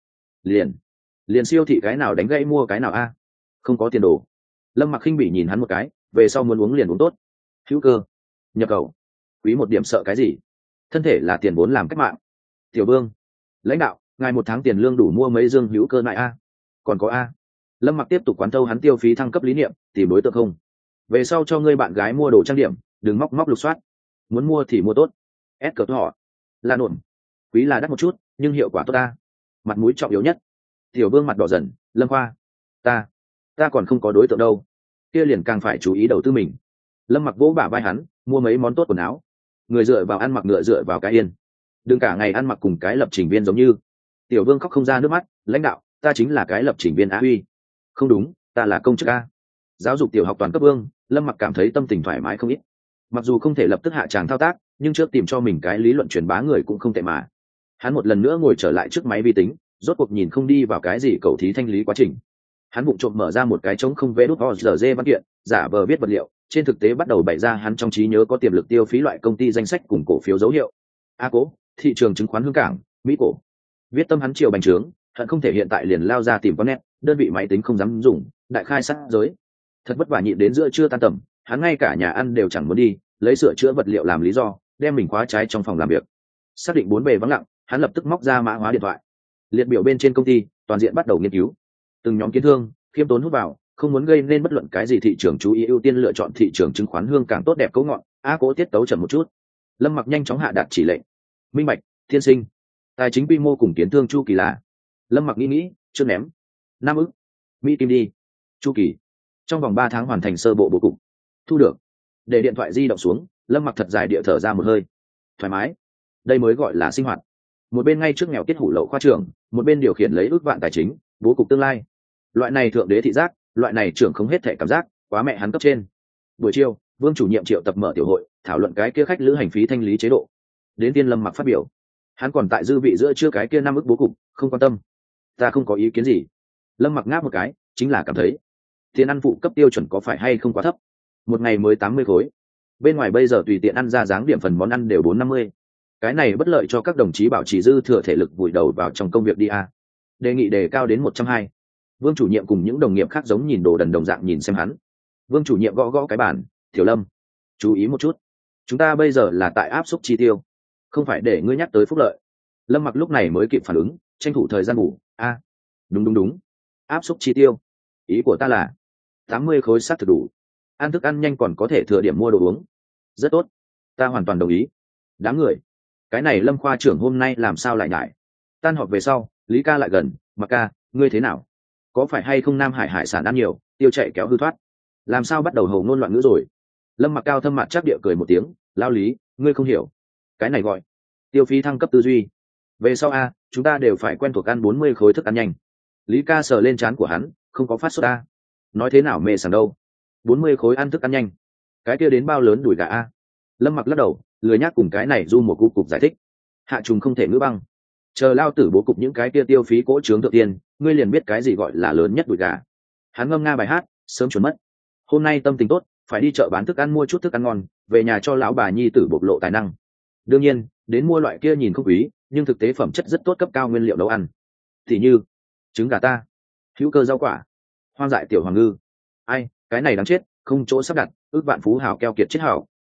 Liền siêu thị cái nào đánh gãy mua cái nào a? Không có tiền đồ. Lâm Mặc khinh bỉ nhìn hắn một cái, về sau muốn uống liền uống tốt. Hữu cơ, nhập khẩu, quý một điểm sợ cái gì? Thân thể là tiền vốn làm cách mạng. Tiểu Vương, lãnh đạo, ngài một tháng tiền lương đủ mua mấy dương hữu cơ lại a? Còn có a? Lâm Mặc tiếp tục quán thâu hắn tiêu phí thăng cấp lý niệm, tìm đối tượng không. Về sau cho ngươi bạn gái mua đồ trang điểm, đừng móc móc lục soát. Muốn mua thì mua tốt. Ép cờ họ là nổn, quý là đắt một chút nhưng hiệu quả tốt ta. Mặt mũi trọng yếu nhất. Tiểu Vương mặt đỏ dần. Lâm Khoa, ta còn không có đối tượng đâu, kia liền càng phải chú ý đầu tư mình. Lâm Mặc vỗ bả vai hắn, mua mấy món tốt quần áo. Người dựa vào ăn mặc, ngựa dựa vào cái yên, đừng cả ngày ăn mặc cùng cái lập trình viên giống như. Tiểu Vương khóc không ra nước mắt. Lãnh đạo, ta chính là cái lập trình viên á uy. Không đúng, ta là công chức a. Giáo dục tiểu học toàn cấp vương. Lâm Mặc cảm thấy tâm tình thoải mái không ít. Mặc dù không thể lập tức hạ tràng thao tác, nhưng trước tìm cho mình cái lý luận truyền bá người cũng không tệ mà. Hắn một lần nữa ngồi trở lại trước máy vi tính, rốt cuộc nhìn không đi vào cái gì cầu thí thanh lý quá trình. Hắn vụng trộm mở ra một cái trống không vẽ đút ORG văn kiện, giả vờ viết vật liệu, trên thực tế bắt đầu bày ra hắn trong trí nhớ có tiềm lực tiêu phí loại công ty danh sách cùng cổ phiếu dấu hiệu. A Cố, thị trường chứng khoán Hương Cảng, Mỹ cổ. Viết tâm hắn chiều bành trướng, hận không thể hiện tại liền lao ra tìm con nét, đơn vị máy tính không dám dùng, đại khai sát giới. Thật vất vả nhịn đến giữa trưa tan tầm, hắn ngay cả nhà ăn đều chẳng muốn đi, lấy sửa chữa vật liệu làm lý do, đem mình khóa trái trong phòng làm việc. Xác định 4 bề vắng lặng, hắn lập tức móc ra mã hóa điện thoại. Liệt biểu bên trên công ty, toàn diện bắt đầu nghiên cứu. Từng nhóm kiến thương, khiêm tốn hút vào, không muốn gây nên bất luận cái gì thị trường chú ý, ưu tiên lựa chọn thị trường chứng khoán Hương Cảng tốt đẹp cấu ngọn. A Cố tiết tấu chậm một chút. Lâm Mặc nhanh chóng hạ đạt chỉ lệnh. Minh bạch, thiên sinh. Tài chính quy mô cùng kiến thương chu kỳ là. Lâm Mặc nghĩ, chưa ném. 5 ức. Mỹ kim đi. Chu kỳ. Trong vòng 3 tháng hoàn thành sơ bộ bố cục. Thu được. Để điện thoại di động xuống, Lâm Mặc thật dài địa thở ra một hơi. Thoải mái. Đây mới gọi là sinh hoạt. Một bên ngay trước nghèo kết hủ lậu khoa trưởng, một bên điều khiển lấy ước vạn tài chính, bố cục tương lai. Loại này thượng đế thị giác, loại này trưởng không hết thể cảm giác, quá mẹ hắn cấp trên. Buổi chiều, Vương chủ nhiệm triệu tập mở tiểu hội, thảo luận cái kia khách lữ hành phí thanh lý chế độ. Đến tiên Lâm Mặc phát biểu. Hắn còn tại dư vị giữa chưa cái kia 5 ức bố cục, không quan tâm. Ta không có ý kiến gì. Lâm Mặc ngáp một cái, chính là cảm thấy tiền ăn phụ cấp tiêu chuẩn có phải hay không quá thấp. Một ngày mới 80 khối. Bên ngoài bây giờ tùy tiện ăn ra dáng điểm phần món ăn đều 450. cái này bất lợi cho các đồng chí bảo trì dư thừa thể lực vùi đầu vào trong công việc đi a. Đề nghị đề cao đến 120. Vương chủ nhiệm cùng những đồng nghiệp khác giống nhìn đồ đần đồng dạng nhìn xem hắn. Vương chủ nhiệm gõ gõ cái bàn, Tiểu Lâm, chú ý một chút, chúng ta bây giờ là tại áp suất chi tiêu, không phải để ngươi nhắc tới phúc lợi. Lâm Mặc lúc này mới kịp phản ứng, tranh thủ thời gian ngủ. A, đúng, áp suất chi tiêu, ý của ta là 80 khối xác thực đủ, ăn thức ăn nhanh còn có thể thừa điểm mua đồ uống. Rất tốt, ta hoàn toàn đồng ý. Đám người, cái này Lâm khoa trưởng hôm nay làm sao lại nhải. Tan họp về sau, Lý ca lại gần, Mặc ca, ngươi thế nào, có phải hay không Nam Hải hải sản ăn nhiều, tiêu chạy kéo hư thoát, làm sao bắt đầu hầu ngôn loạn ngữ rồi. Lâm Mặc cao thâm mặt chắc địa cười một tiếng, lao Lý, ngươi không hiểu, cái này gọi tiêu phí thăng cấp tư duy. Về sau a, chúng ta đều phải quen thuộc ăn 40 khối thức ăn nhanh. Lý ca sờ lên trán của hắn, không có phát sốt a. Nói thế nào mê sảng đâu, 40 khối ăn thức ăn nhanh, cái kia đến bao lớn đùi gà a. Lâm Mặc lắc đầu, lười nhác cùng cái này du một cục giải thích. Hạ trùng không thể ngữ băng, chờ lao tử bố cục những cái kia tiêu phí cỗ trướng thượng tiên, ngươi liền biết cái gì gọi là lớn nhất đùi gà. Hắn ngâm nga bài hát, sớm chuẩn mất. Hôm nay tâm tình tốt, phải đi chợ bán thức ăn mua chút thức ăn ngon, về nhà cho lão bà nhi tử bộc lộ tài năng. Đương nhiên, đến mua loại kia nhìn không quý, nhưng thực tế phẩm chất rất tốt cấp cao nguyên liệu nấu ăn. Thì như trứng gà ta, hữu cơ rau quả, hoang dại tiểu hoàng ngư. Ai, cái này đáng chết, không chỗ sắp đặt, ước vạn phú hào keo kiệt chết hảo,